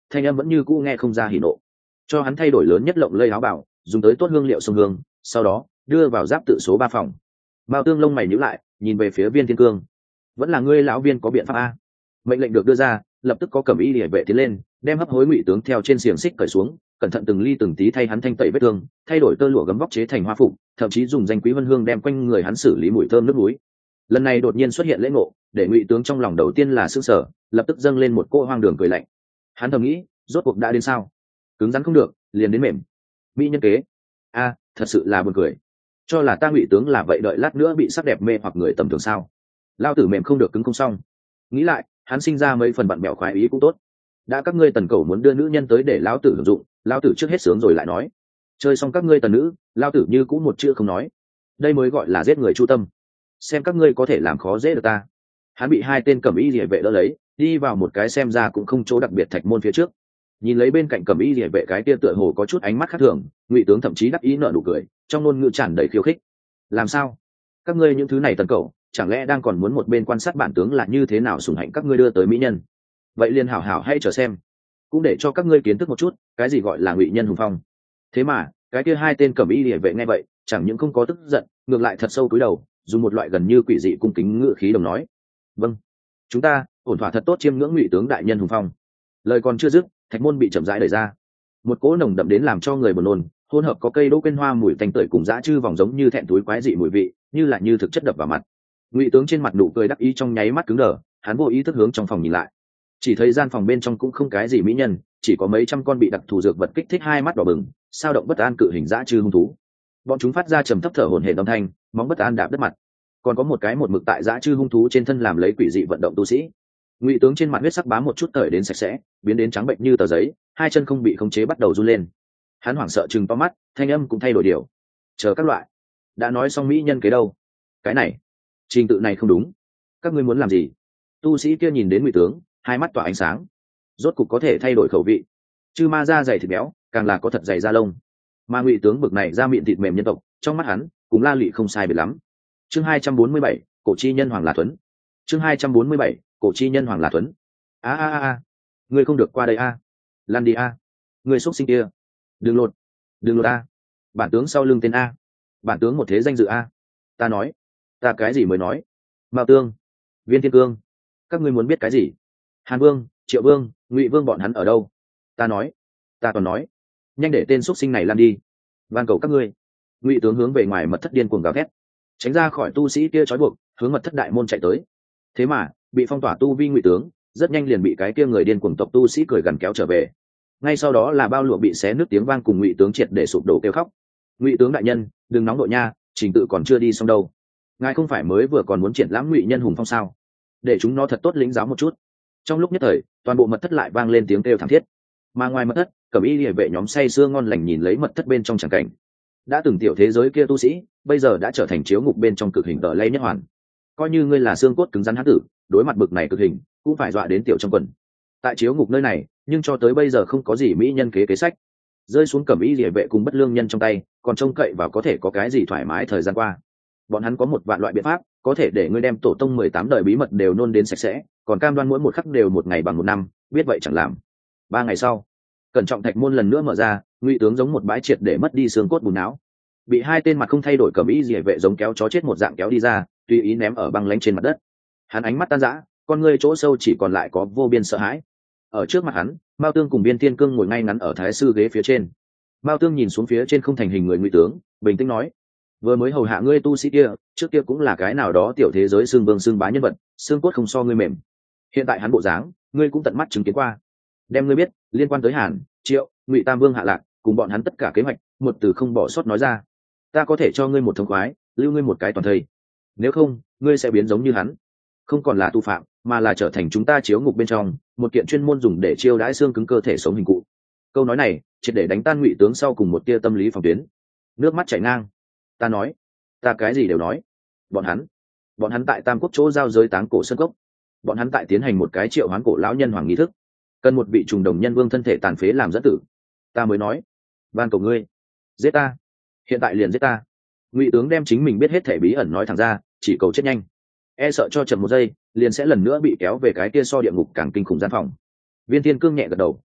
thanh âm vẫn như cũ nghe không ra hỉ nộ. Cho hắn thay đổi lớn nhất lộng lây áo bảo, dùng tới tốt hương liệu sông hương, sau đó đưa vào giáp tự số ba phòng. Mao Tương lông mày nhíu lại, nhìn về phía Viên Thiên Cương. Vẫn là ngươi lão Viên có biện pháp a? Mệnh lệnh được đưa ra, lập tức có cẩm y liễu vệ tiến lên, đem hấp hối Ngụy tướng theo trên xiềng xích cởi xuống, cẩn thận từng ly từng tí thay hắn thanh tẩy vết thương, thay đổi tơ lụa gấm vóc chế thành hoa phục, thậm chí dùng danh quý vân hương đem quanh người hắn xử lý mùi thơm nước núi. Lần này đột nhiên xuất hiện lễ ngộ, để Ngụy tướng trong lòng đầu tiên là sửng sở, lập tức dâng lên một cô hoang đường cười lạnh. Hắn thầm nghĩ, rốt cuộc đã đến sao? Cứng rắn không được, liền đến mềm. Mỹ nhân kế. A, thật sự là buồn cười. Cho là ta Ngụy tướng là vậy, đợi lát nữa bị sắc đẹp mê hoặc người tầm thường sao? Lao tử mềm không được cứng không xong. Nghĩ lại, hắn sinh ra mấy phần bạn bèo khoái ý cũng tốt. Đã các ngươi tần cầu muốn đưa nữ nhân tới để lão tử hưởng dụng, lão tử trước hết sướng rồi lại nói. Chơi xong các ngươi tần nữ, lão tử như cũng một chữ không nói. Đây mới gọi là giết người chu tâm. Xem các ngươi có thể làm khó dễ được ta. Hắn bị hai tên cẩm y liễu vệ đỡ lấy, đi vào một cái xem ra cũng không chỗ đặc biệt thạch môn phía trước. Nhìn lấy bên cạnh cẩm y liễu vệ cái kia tựa hồ có chút ánh mắt khác thường, Ngụy tướng thậm chí đắc ý nở nụ cười, trong ngôn ngữ tràn đầy khiêu khích. Làm sao? Các ngươi những thứ này tần cầu, chẳng lẽ đang còn muốn một bên quan sát bản tướng là như thế nào sủng hạnh các ngươi đưa tới mỹ nhân? Vậy liền hảo hảo hay chờ xem, cũng để cho các ngươi kiến thức một chút cái gì gọi là ngụy nhân hùng phong. Thế mà cái kia hai tên cẩm y liễu vệ nghe vậy, chẳng những không có tức giận, ngược lại thật sâu cúi đầu, dùng một loại gần như quỷ dị cung kính ngữ khí đồng nói: vâng, chúng ta ổn thỏa thật tốt chiêm ngưỡng Ngụy tướng đại nhân hùng phong. Lời còn chưa dứt, thạch môn bị chậm rãi đẩy ra, một cỗ nồng đậm đến làm cho người buồn nôn, hỗn hợp có cây đỗ quên hoa mùi tanh tưởi cùng dã chư vòng giống như thẹn túi quái dị mùi vị, như là như thực chất đập vào mặt. Ngụy tướng trên mặt nụ cười đắc ý trong nháy mắt cứng đờ, hắn vô ý thức hướng trong phòng nhìn lại, chỉ thấy gian phòng bên trong cũng không cái gì mỹ nhân, chỉ có mấy trăm con bị đặc thù dược vật kích thích hai mắt đỏ bừng, sao động bất an cự hình dã chư hung thú. Bọn chúng phát ra trầm thấp thở hổn hển âm thanh, móng bất an đạp đất mặt. Còn có một cái một mực tại dã chư hung thú trên thân làm lấy quỷ dị vận động tu sĩ. Ngụy tướng trên mặt huyết sắc bám một chút tởi đến sạch sẽ, biến đến trắng bệnh như tờ giấy, hai chân không bị khống chế bắt đầu run lên. Hắn hoảng sợ trừng to mắt, thanh âm cũng thay đổi điều. Chờ các loại, đã nói xong mỹ nhân kế đâu? Cái này, trình tự này không đúng. Các ngươi muốn làm gì? Tu sĩ kia nhìn đến Ngụy tướng, hai mắt tỏa ánh sáng. Rốt cục có thể thay đổi khẩu vị. Chư ma da dày thịt béo, càng là có thật dày da lông. Mà Ngụy tướng bực này da mịn thịt mềm nhân tộc, trong mắt hắn cũng La Lụy không sai biệt lắm. Chương hai trăm bốn mươi bảy, cổ chi nhân Hoàng là Tuấn. Chương hai trăm bốn mươi bảy, cổ chi nhân Hoàng là Tuấn. A a a a, ngươi không được qua đây a. À. Lan đi a. À. Ngươi xúc sinh kia. Đừng lột. Đừng lột a. Bản tướng sau lưng tên a. Bản tướng một thế danh dự a. Ta nói, ta cái gì mới nói? Mao Tương, Viên Thiên Cương, các ngươi muốn biết cái gì? Hàn Vương, Triệu Vương, Ngụy Vương bọn hắn ở đâu? Ta nói, ta còn nói, nhanh để tên xúc sinh này lan đi. Van cầu các ngươi. Ngụy tướng hướng về ngoài mật thất điên cuồng gào thét, tránh ra khỏi tu sĩ kia trói buộc, hướng mật thất đại môn chạy tới. Thế mà bị phong tỏa tu vi Ngụy tướng rất nhanh liền bị cái kia người điên cuồng tộc tu sĩ cười gằn kéo trở về. Ngay sau đó là bao lụa bị xé nước tiếng vang cùng Ngụy tướng triệt để sụp đổ kêu khóc. Ngụy tướng đại nhân, đừng nóng đội nha, trình tự còn chưa đi xong đâu. Ngài không phải mới vừa còn muốn triển lãm Ngụy nhân hùng phong sao? Để chúng nó thật tốt lĩnh giáo một chút. Trong lúc nhất thời, toàn bộ mật thất lại vang lên tiếng kêu thảm thiết. Mà ngoài mật thất, cẩm y liễu vệ nhóm say sưa ngon lành nhìn lấy mật thất bên trong tràng cảnh. Đã từng tiểu thế giới kia tu sĩ, bây giờ đã trở thành chiếu ngục bên trong cực hình tờ lay nhất hoàn. Coi như ngươi là xương cốt cứng rắn hán tử, đối mặt bực này cực hình, cũng phải dọa đến tiểu trong quần. Tại chiếu ngục nơi này, nhưng cho tới bây giờ không có gì mỹ nhân kế kế sách. Rơi xuống cẩm y liễu vệ cùng bất lương nhân trong tay, còn trông cậy vào có thể có cái gì thoải mái thời gian qua. Bọn hắn có một vạn loại biện pháp, có thể để ngươi đem tổ tông mười tám đời bí mật đều nôn đến sạch sẽ, còn cam đoan mỗi một khắc đều một ngày bằng một năm, biết vậy chẳng làm. Ba ngày sau, cẩn trọng thạch môn lần nữa mở ra, Ngụy tướng giống một bãi triệt để mất đi xương cốt bùn não, bị hai tên mặt không thay đổi cẩm y liễu vệ giống kéo chó chết một dạng kéo đi ra, tùy ý ném ở băng lánh trên mặt đất. Hắn ánh mắt tan rã, con ngươi chỗ sâu chỉ còn lại có vô biên sợ hãi. Ở trước mặt hắn, Mao Tương cùng Viên Thiên Cương ngồi ngay ngắn ở thái sư ghế phía trên. Mao Tương nhìn xuống phía trên không thành hình người Ngụy tướng, bình tĩnh nói: vừa mới hầu hạ ngươi tu sĩ kia, trước kia cũng là cái nào đó tiểu thế giới xương vương xương bá nhân vật, xương cốt không so ngươi mềm. Hiện tại hắn bộ dáng, ngươi cũng tận mắt chứng kiến qua. Đem ngươi biết liên quan tới Hàn, Triệu, Ngụy tam vương hạ lạc, cùng bọn hắn tất cả kế hoạch, một từ không bỏ sót nói ra. Ta có thể cho ngươi một thông khoái, lưu ngươi một cái toàn thây. Nếu không, ngươi sẽ biến giống như hắn, không còn là tu phạm, mà là trở thành chúng ta chiếu ngục bên trong một kiện chuyên môn dùng để chiêu đãi xương cứng cơ thể sống hình cụ. Câu nói này triệt để đánh tan Ngụy tướng sau cùng một tia tâm lý phòng tuyến. Nước mắt chảy ngang. Ta nói, ta cái gì đều nói. Bọn hắn, bọn hắn tại Tam Quốc chỗ giao giới táng cổ sơn cốc, bọn hắn tại tiến hành một cái triệu hoán cổ lão nhân hoàng nghi thức, cần một vị trùng đồng nhân vương thân thể tàn phế làm dẫn tử. Ta mới nói, van cầu ngươi, giết ta, hiện tại liền giết ta. Ngụy tướng đem chính mình biết hết thể bí ẩn nói thẳng ra, chỉ cầu chết nhanh, e sợ cho chậm một giây liền sẽ lần nữa bị kéo về cái kia so địa ngục càng kinh khủng gian phòng. Viên Thiên Cương nhẹ gật đầu,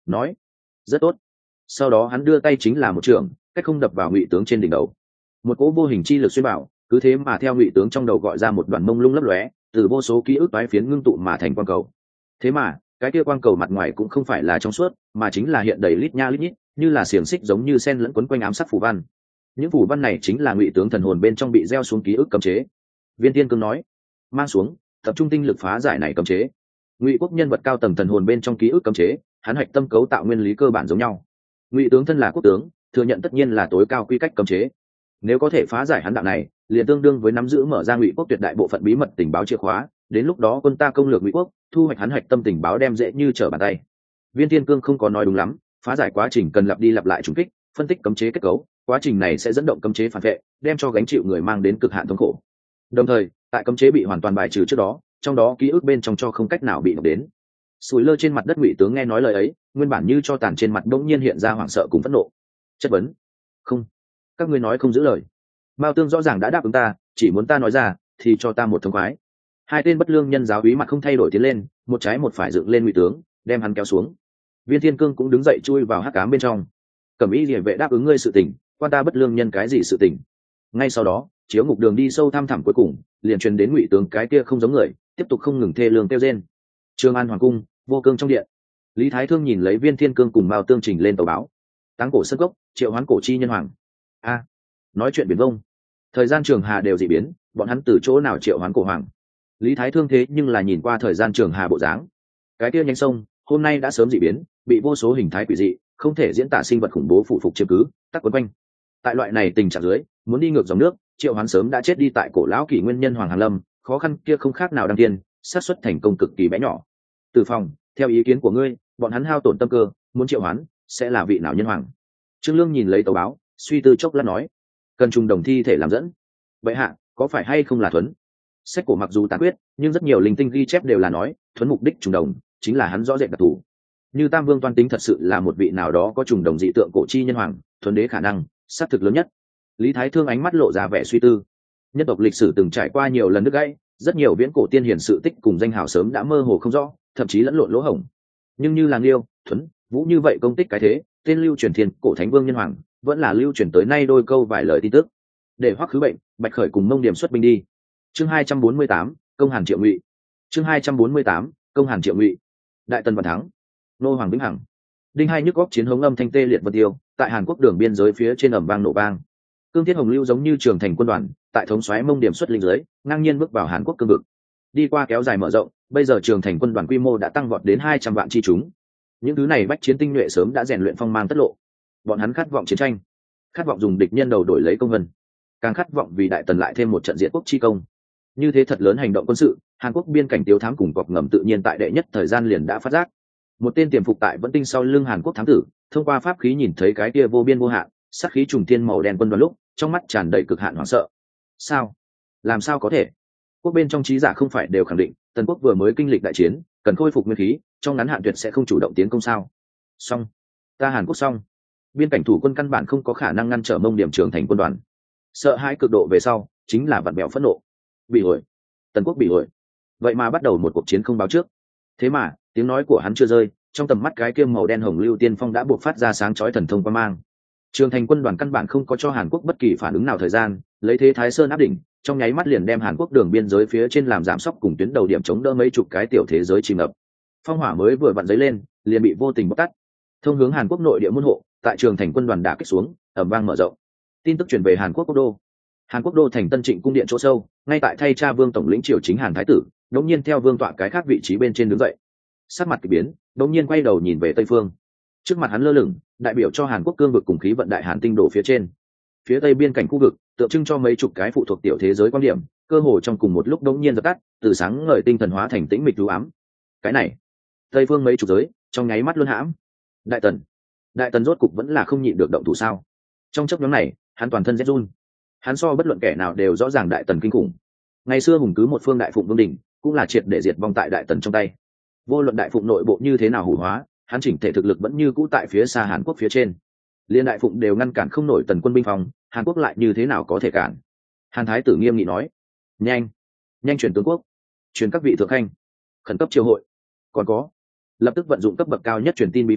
nói rất tốt. Sau đó hắn đưa tay chính là một trường, cách không đập vào ngụy tướng trên đỉnh đầu. Một cỗ vô hình chi lực xuyên bảo, cứ thế mà theo ngụy tướng trong đầu gọi ra một đoàn mông lung lấp lóe, từ vô số ký ức toái phiến ngưng tụ mà thành quang cầu. Thế mà cái kia quang cầu mặt ngoài cũng không phải là trong suốt, mà chính là hiện đầy lít nha lít nhít, như là xiềng xích giống như sen lẫn quấn quanh ám sát phù văn. Những phù văn này chính là ngụy tướng thần hồn bên trong bị gieo xuống ký ức cấm chế. Viên Thiên Cương nói, mang xuống, tập trung tinh lực phá giải này cấm chế. Ngụy quốc nhân vật cao tầng thần hồn bên trong ký ức cấm chế, hắn hạch tâm cấu tạo nguyên lý cơ bản giống nhau. Ngụy tướng thân là quốc tướng, thừa nhận tất nhiên là tối cao quy cách cấm chế. Nếu có thể phá giải hắn đạo này, liền tương đương với nắm giữ mở ra Ngụy quốc tuyệt đại bộ phận bí mật tình báo chìa khóa, đến lúc đó quân ta công lược Ngụy quốc, thu hoạch hắn hạch tâm tình báo đem dễ như trở bàn tay. Viên Thiên Cương không có nói đúng lắm, phá giải quá trình cần lặp đi lặp lại trùng kích, phân tích cấm chế kết cấu, quá trình này sẽ dẫn động cấm chế phản vệ, đem cho gánh chịu người mang đến cực hạn thống khổ. Đồng thời, tại cấm chế bị hoàn toàn bài trừ trước đó, trong đó ký ức bên trong cho không cách nào bị đụng đến. Sủi lơ trên mặt đất Ngụy tướng nghe nói lời ấy, nguyên bản như cho tàn trên mặt đống nhiên hiện ra hoảng sợ cùng phẫn nộ. Chất vấn: "Không, các ngươi nói không giữ lời. Mao Tương rõ ràng đã đáp ứng ta, chỉ muốn ta nói ra, thì cho ta một thông khoái." Hai tên bất lương nhân giáo úy mặt không thay đổi tiến lên, một trái một phải dựng lên Ngụy tướng, đem hắn kéo xuống. Viên Thiên Cương cũng đứng dậy chui vào hắc ám bên trong. Cẩm Y Liễu vệ đáp ứng ngươi sự tình, quan ta bất lương nhân cái gì sự tình. Ngay sau đó, chiếu ngục đường đi sâu thăm thẳm cuối cùng, liền truyền đến Ngụy tướng cái kia không giống người, tiếp tục không ngừng thê lương kêu rên. Trường An hoàng cung, Vô Cương trong điện, Lý Thái Thương nhìn lấy Viên Thiên Cương cùng Mao Tương trình lên tàu báo. Táng cổ sân gốc, triệu hoán cổ chi nhân hoàng. A, nói chuyện biển vông. Thời gian trường hà đều dị biến, bọn hắn từ chỗ nào triệu hoán cổ hoàng? Lý Thái Thương thế nhưng là nhìn qua thời gian trường hà bộ dáng. Cái kia nhánh sông, hôm nay đã sớm dị biến, bị vô số hình thái quỷ dị, không thể diễn tả sinh vật khủng bố phụ phục chiếm cứ, tắc quấn quanh. Tại loại này tình trạng dưới, muốn đi ngược dòng nước, triệu hoán sớm đã chết đi tại cổ lão kỷ nguyên nhân hoàng Hàn Lâm, khó khăn kia không khác nào đăng tiên, xác suất thành công cực kỳ bé nhỏ. Từ phòng, theo ý kiến của ngươi, bọn hắn hao tổn tâm cơ, muốn triệu hoán, sẽ là vị nào nhân hoàng? Trương Lương nhìn lấy tàu báo, suy tư chốc lát nói, cần trùng đồng thi thể làm dẫn. Vậy hạ, có phải hay không là thuấn? Sách cổ mặc dù tàn quyết, nhưng rất nhiều linh tinh ghi chép đều là nói, thuấn mục đích trùng đồng, chính là hắn rõ rệt đặc thù. Như Tam Vương Toan Tính thật sự là một vị nào đó có trùng đồng dị tượng cổ chi nhân hoàng, thuấn đế khả năng, xác thực lớn nhất. Lý Thái Thương ánh mắt lộ ra vẻ suy tư. Nhân tộc lịch sử từng trải qua nhiều lần đứt gãy, rất nhiều viễn cổ tiên hiển sự tích cùng danh hào sớm đã mơ hồ không rõ, thậm chí lẫn lộn lỗ hổng. Nhưng như là Liêu, Thuấn, Vũ như vậy công tích cái thế, tên lưu truyền thiên cổ thánh vương nhân hoàng, vẫn là lưu truyền tới nay đôi câu vài lời tin tức. Để Hoắc Khứ Bệnh, Bạch Khởi cùng Mông Điểm xuất binh đi. Chương hai trăm bốn mươi tám, công Hàn Triệu Ngụy. Chương hai trăm bốn mươi tám, công Hàn Triệu Ngụy. Đại Tần vạn thắng. Nô Hoàng vĩnh hằng. Đinh hai nhức góc chiến hống âm thanh tê liệt vân tiêu, tại Hàn Quốc đường biên giới phía trên ầm vang nổ vang. Cương Thiết Hồng lưu giống như trường thành quân đoàn, tại thống soái Mông Điểm xuất linh dưới, ngang nhiên bước vào Hàn Quốc cương vực. Đi qua kéo dài mở rộng, bây giờ trường thành quân đoàn quy mô đã tăng vọt đến hai trăm vạn chi chúng. Những thứ này bách chiến tinh nhuệ sớm đã rèn luyện phong mang tất lộ. Bọn hắn khát vọng chiến tranh, khát vọng dùng địch nhân đầu đổi lấy công vân, càng khát vọng vì Đại Tần lại thêm một trận diệt quốc chi công. Như thế thật lớn hành động quân sự, Hàn Quốc biên cảnh tiêu thám cùng cọc ngầm tự nhiên tại đệ nhất thời gian liền đã phát giác. Một tên tiềm phục tại vẫn tinh sau lưng Hàn Quốc thám tử, thông qua pháp khí nhìn thấy cái kia vô biên vô hạn, sát khí trùng thiên màu đen quân đoàn lúc, trong mắt tràn đầy cực hạn hoảng sợ. Sao? Làm sao có thể? Quốc bên trong trí giả không phải đều khẳng định, Tần quốc vừa mới kinh lịch đại chiến, cần khôi phục nguyên khí, trong ngắn hạn tuyệt sẽ không chủ động tiến công sao? Xong, ta Hàn Quốc xong. Biên cảnh thủ quân căn bản không có khả năng ngăn trở Mông Điểm trưởng thành quân đoàn. Sợ hãi cực độ về sau, chính là vặn bẹo phẫn nộ. Bị ổi, Tần quốc bị ổi. Vậy mà bắt đầu một cuộc chiến không báo trước. Thế mà, tiếng nói của hắn chưa rơi, trong tầm mắt cái kiêm màu đen hồng lưu tiên phong đã buộc phát ra sáng chói thần thông quang mang. Trường thành quân đoàn căn bản không có cho Hàn Quốc bất kỳ phản ứng nào thời gian, lấy thế Thái Sơn áp đỉnh, trong nháy mắt liền đem Hàn Quốc đường biên giới phía trên làm giảm sóc cùng tuyến đầu điểm chống đỡ mấy chục cái tiểu thế giới chìm ngập. Phong hỏa mới vừa vặn giấy lên, liền bị vô tình bóc tắt. Thông hướng Hàn Quốc nội địa môn hộ, tại trường thành quân đoàn đả kích xuống, ầm vang mở rộng. Tin tức truyền về Hàn Quốc quốc đô. Hàn Quốc đô thành Tân Trịnh cung điện chỗ sâu, ngay tại thay cha Vương tổng lĩnh triều chính Hàn thái tử, đột nhiên theo vương tọa cái khác vị trí bên trên đứng dậy. Sắc mặt kỳ biến, đột nhiên quay đầu nhìn về tây phương. Trước mặt hắn lơ lửng, đại biểu cho Hàn Quốc cương vực cùng khí vận đại Hàn tinh đổ phía trên. Phía tây biên cảnh khu vực, tượng trưng cho mấy chục cái phụ thuộc tiểu thế giới quan điểm, cơ hồ trong cùng một lúc đột nhiên dập tắt, từ sáng ngời tinh thần hóa thành tĩnh mịch u ám. Cái này, tây phương mấy chục giới, trong nháy mắt luân hãm. Đại Tần, Đại Tần rốt cục vẫn là không nhịn được động thủ sao? Trong chốc ngắn này, hắn toàn thân rét run. Hắn so bất luận kẻ nào đều rõ ràng Đại Tần kinh khủng. Ngày xưa hùng cứ một phương đại phụng vương đỉnh, cũng là triệt để diệt vong tại Đại Tần trong tay. Vô luận đại phụng nội bộ như thế nào hủ hóa, hắn chỉnh thể thực lực vẫn như cũ tại phía xa Hàn Quốc phía trên. Liên đại phụng đều ngăn cản không nổi Tần quân binh phòng, Hàn Quốc lại như thế nào có thể cản? Hàn thái tử nghiêm nghị nói: nhanh, nhanh chuyển tướng quốc, chuyển các vị thượng khanh, khẩn cấp triều hội. Còn có, lập tức vận dụng cấp bậc cao nhất truyền tin bí pháp,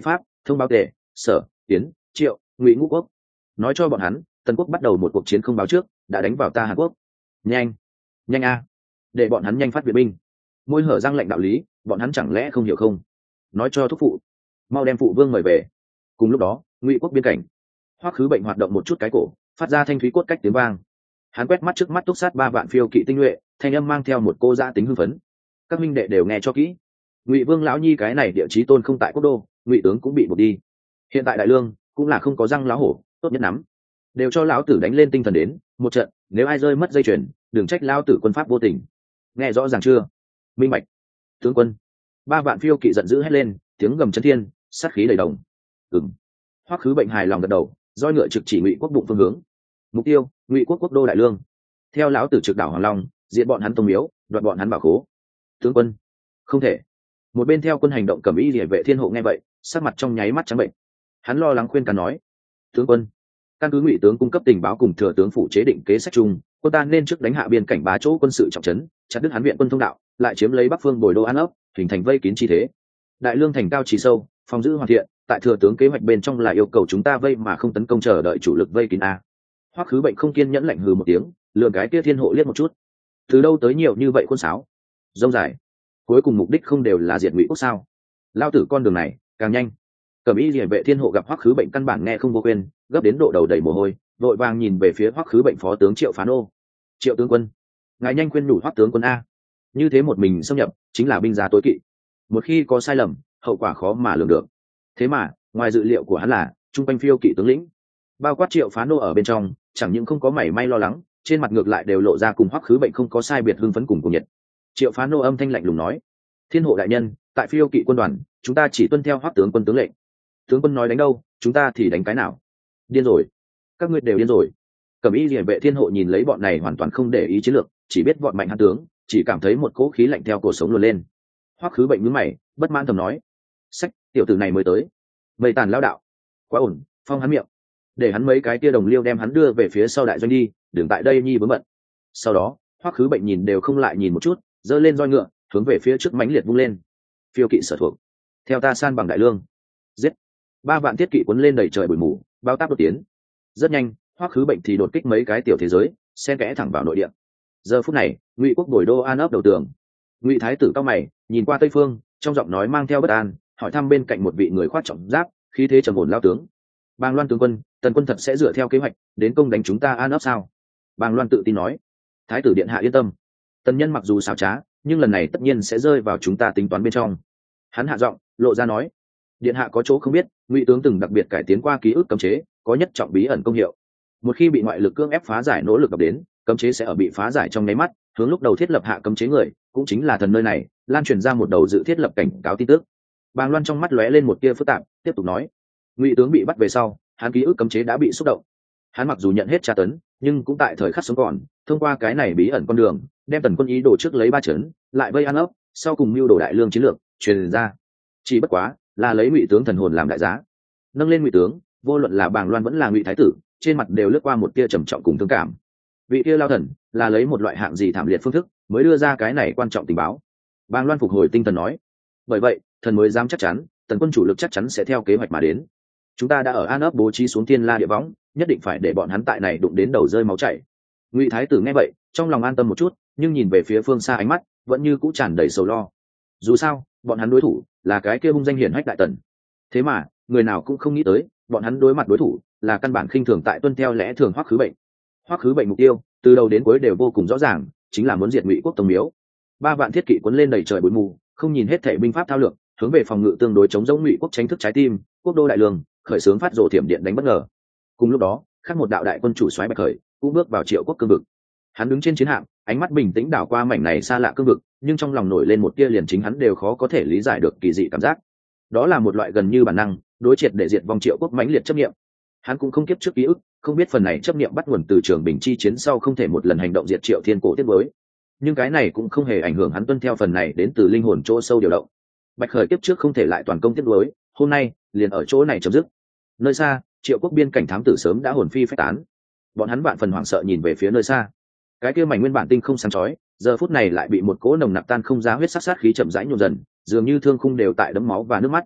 thông báo tề, sở, tiến, triệu, ngụy ngũ quốc, nói cho bọn hắn tần quốc bắt đầu một cuộc chiến không báo trước, đã đánh vào ta Hàn Quốc. Nhanh, nhanh a, để bọn hắn nhanh phát viện binh. Môi hở răng lệnh đạo lý, bọn hắn chẳng lẽ không hiểu không? Nói cho thúc phụ, mau đem phụ vương mời về. Cùng lúc đó, ngụy quốc biên cảnh, Hoắc Khứ Bệnh hoạt động một chút cái cổ, phát ra thanh thúy cốt cách tiếng vang. Hắn quét mắt trước mắt túc sát ba vạn phiêu kỵ tinh nhuệ, thanh âm mang theo một cô dã tính hưng phấn. Các minh đệ đều nghe cho kỹ, ngụy vương lão nhi cái này địa chí tôn không tại quốc đô, ngụy tướng cũng bị buộc đi. Hiện tại đại lương cũng là không có răng lão hổ, tốt nhất nắm, đều cho lão tử đánh lên tinh thần đến một trận. Nếu ai rơi mất dây chuyền, đừng trách lão tử quân pháp vô tình. Nghe rõ ràng chưa? Minh bạch. Tướng quân. Ba vạn phiêu kỵ giận dữ hét lên, tiếng gầm chấn thiên, sát khí đầy đồng. Ừm. Hoắc Khứ Bệnh hài lòng gật đầu, roi ngựa trực chỉ ngụy quốc bụng phương hướng. Mục tiêu, ngụy quốc quốc đô đại lương. Theo lão tử trực đảo Hoàng Long, diệt bọn hắn tông miếu, đoạt bọn hắn bảo khố. Tướng quân. Không thể. Một bên theo quân hành động cầm y liễu vệ thiên hộ nghe vậy, sắc mặt trong nháy mắt trắng bệnh. Hắn lo lắng khuyên can nói: tướng quân, căn cứ ngụy tướng cung cấp tình báo cùng thừa tướng phủ chế định kế sách chung, quân ta nên trước đánh hạ biên cảnh bá chỗ quân sự trọng trấn, chặt đứt hắn viện quân thông đạo, lại chiếm lấy bắc phương bồi đô an ấp, hình thành vây kín chi thế. Đại lương thành cao trí sâu, phòng giữ hoàn thiện, tại thừa tướng kế hoạch bên trong là yêu cầu chúng ta vây mà không tấn công, chờ đợi chủ lực vây kín a. Hoắc Khứ Bệnh không kiên nhẫn lạnh hừ một tiếng, lườm cái kia thiên hộ liếc một chút. Từ đâu tới nhiều như vậy quân sáo? Rông dài. Cuối cùng mục đích không đều là diệt ngụy quốc sao? Lao tử con đường này càng nhanh. Cẩm y liễu vệ thiên hộ gặp Hoắc Khứ Bệnh căn bản nghe không vô quên, gấp đến độ đầu đầy mồ hôi, vội vàng nhìn về phía Hoắc Khứ Bệnh phó tướng Triệu Phán Ô. Triệu tướng quân, ngài nhanh khuyên nhủ Hoắc tướng quân a. Như thế một mình xâm nhập chính là binh giá tối kỵ, một khi có sai lầm, hậu quả khó mà lường được. Thế mà ngoài dự liệu của hắn là trung quanh phiêu kỵ tướng lĩnh, bao quát Triệu Phán Ô ở bên trong, chẳng những không có mảy may lo lắng, trên mặt ngược lại đều lộ ra cùng Hoắc Khứ Bệnh không có sai biệt hưng phấn cùng cùng nhiệt. Triệu Phán Ô âm thanh lạnh lùng nói: thiên hộ đại nhân, tại phiêu kỵ quân đoàn, chúng ta chỉ tuân theo Hoắc tướng quân tướng lệnh. Tướng quân nói đánh đâu, chúng ta thì đánh cái nào. Điên rồi, các ngươi đều điên rồi. Cẩm y liễu vệ thiên hộ nhìn lấy bọn này hoàn toàn không để ý chiến lược, chỉ biết vọt mạnh hắn tướng, chỉ cảm thấy một cỗ khí lạnh theo cổ sống luồn lên. Hoắc Khứ Bệnh nhướng mày, bất mãn thầm nói: sách, tiểu tử này mới tới, vây tàn lao đạo, quá ổn, phong hắn miệng, để hắn mấy cái tia đồng liêu đem hắn đưa về phía sau đại doanh đi, đừng tại đây nhi vướng bận. Sau đó Hoắc Khứ Bệnh nhìn đều không lại nhìn một chút, giơ lên roi ngựa, hướng về phía trước mãnh liệt vung lên. Phiêu kỵ sở thuộc, theo ta san bằng đại lương. Giết. Ba vạn thiết kỵ cuốn lên đầy trời bụi mù, bao táp đột tiến. Rất nhanh, Hoắc Khứ Bệnh thì đột kích mấy cái tiểu thế giới, xen kẽ thẳng vào nội địa. Giờ phút này, ngụy quốc bồi đô an ấp đầu tường. Ngụy thái tử cao mày, nhìn qua tây phương, trong giọng nói mang theo bất an, hỏi thăm bên cạnh một vị người khoác trọng giáp, khí thế trầm ổn lao tướng: Bàng Loan tướng quân, tần quân thật sẽ dựa theo kế hoạch đến công đánh chúng ta an ấp sao? Bàng Loan tự tin nói: thái tử điện hạ yên tâm, tần nhân mặc dù xảo trá, nhưng lần này tất nhiên sẽ rơi vào chúng ta tính toán bên trong. Hắn hạ giọng lộ ra nói: điện hạ có chỗ không biết, ngụy tướng từng đặc biệt cải tiến qua ký ức cấm chế, có nhất trọng bí ẩn công hiệu. Một khi bị ngoại lực cưỡng ép phá giải, nỗ lực gặp đến, cấm chế sẽ ở bị phá giải trong nháy mắt, hướng lúc đầu thiết lập hạ cấm chế người, cũng chính là thần nơi này, lan truyền ra một đầu dự thiết lập cảnh cáo tin tức. Bàng Loan trong mắt lóe lên một tia phức tạp, tiếp tục nói: ngụy tướng bị bắt về sau, hắn ký ức cấm chế đã bị xúc động. Hắn mặc dù nhận hết tra tấn, nhưng cũng tại thời khắc sống còn, thông qua cái này bí ẩn con đường, đem tần quân ý đồ trước lấy ba chấn, lại vây an ấp, sau cùng mưu đồ đại lương chiến lược truyền ra. Chỉ bất quá là lấy ngụy tướng thần hồn làm đại giá. Nâng lên ngụy tướng, vô luận là Bàng Loan vẫn là ngụy thái tử, trên mặt đều lướt qua một tia trầm trọng cùng thương cảm. Vị tia lao thần là lấy một loại hạng gì thảm liệt phương thức mới đưa ra cái này quan trọng tình báo. Bàng Loan phục hồi tinh thần nói: bởi vậy thần mới dám chắc chắn tần quân chủ lực chắc chắn sẽ theo kế hoạch mà đến. Chúng ta đã ở an ấp bố trí xuống thiên la địa võng, nhất định phải để bọn hắn tại này đụng đến đầu rơi máu chảy. Ngụy thái tử nghe vậy, trong lòng an tâm một chút, nhưng nhìn về phía phương xa ánh mắt vẫn như cũ tràn đầy sầu lo. Dù sao bọn hắn đối thủ là cái kia hung danh hiển hách đại tần, thế mà người nào cũng không nghĩ tới bọn hắn đối mặt đối thủ là căn bản khinh thường tại tuân theo lẽ thường Hoắc Khứ Bệnh. Hoắc Khứ Bệnh mục tiêu từ đầu đến cuối đều vô cùng rõ ràng, chính là muốn diệt ngụy quốc tông miếu. Ba vạn thiết kỵ cuốn lên đầy trời bụi mù, không nhìn hết thảy binh pháp thao lược, hướng về phòng ngự tương đối chống giống ngụy quốc tránh thức trái tim, quốc đô đại lương, khởi xướng phát rồ thiểm điện đánh bất ngờ. Cùng lúc đó, khác một đạo đại quân chủ soái Bạch Khởi cũng bước vào Triệu quốc cương vực. Hắn đứng trên chiến hạm, ánh mắt bình tĩnh đảo qua mảnh này xa lạ cương vực, nhưng trong lòng nổi lên một tia liền chính hắn đều khó có thể lý giải được kỳ dị cảm giác. Đó là một loại gần như bản năng, đối triệt để diệt vong Triệu quốc mãnh liệt chấp niệm. Hắn cũng không kiếp trước ký ức, không biết phần này chấp niệm bắt nguồn từ Trường Bình chi chiến sau không thể một lần hành động diệt Triệu Thiên cổ tiếp với. Nhưng cái này cũng không hề ảnh hưởng hắn tuân theo phần này đến từ linh hồn chỗ sâu điều động. Bạch Khởi kiếp trước không thể lại toàn công tiếp với, hôm nay liền ở chỗ này chấm dứt. Nơi xa, Triệu quốc biên cảnh thám tử sớm đã hồn phi phách tán. Bọn hắn vạn phần hoảng sợ nhìn về phía nơi xa. Cái kia mảnh nguyên bản tinh không sáng chói, giờ phút này lại bị một cỗ nồng nặc tan không giá huyết sắc sát khí chậm rãi nhộn dần, dường như thương khung đều tại đấm máu và nước mắt.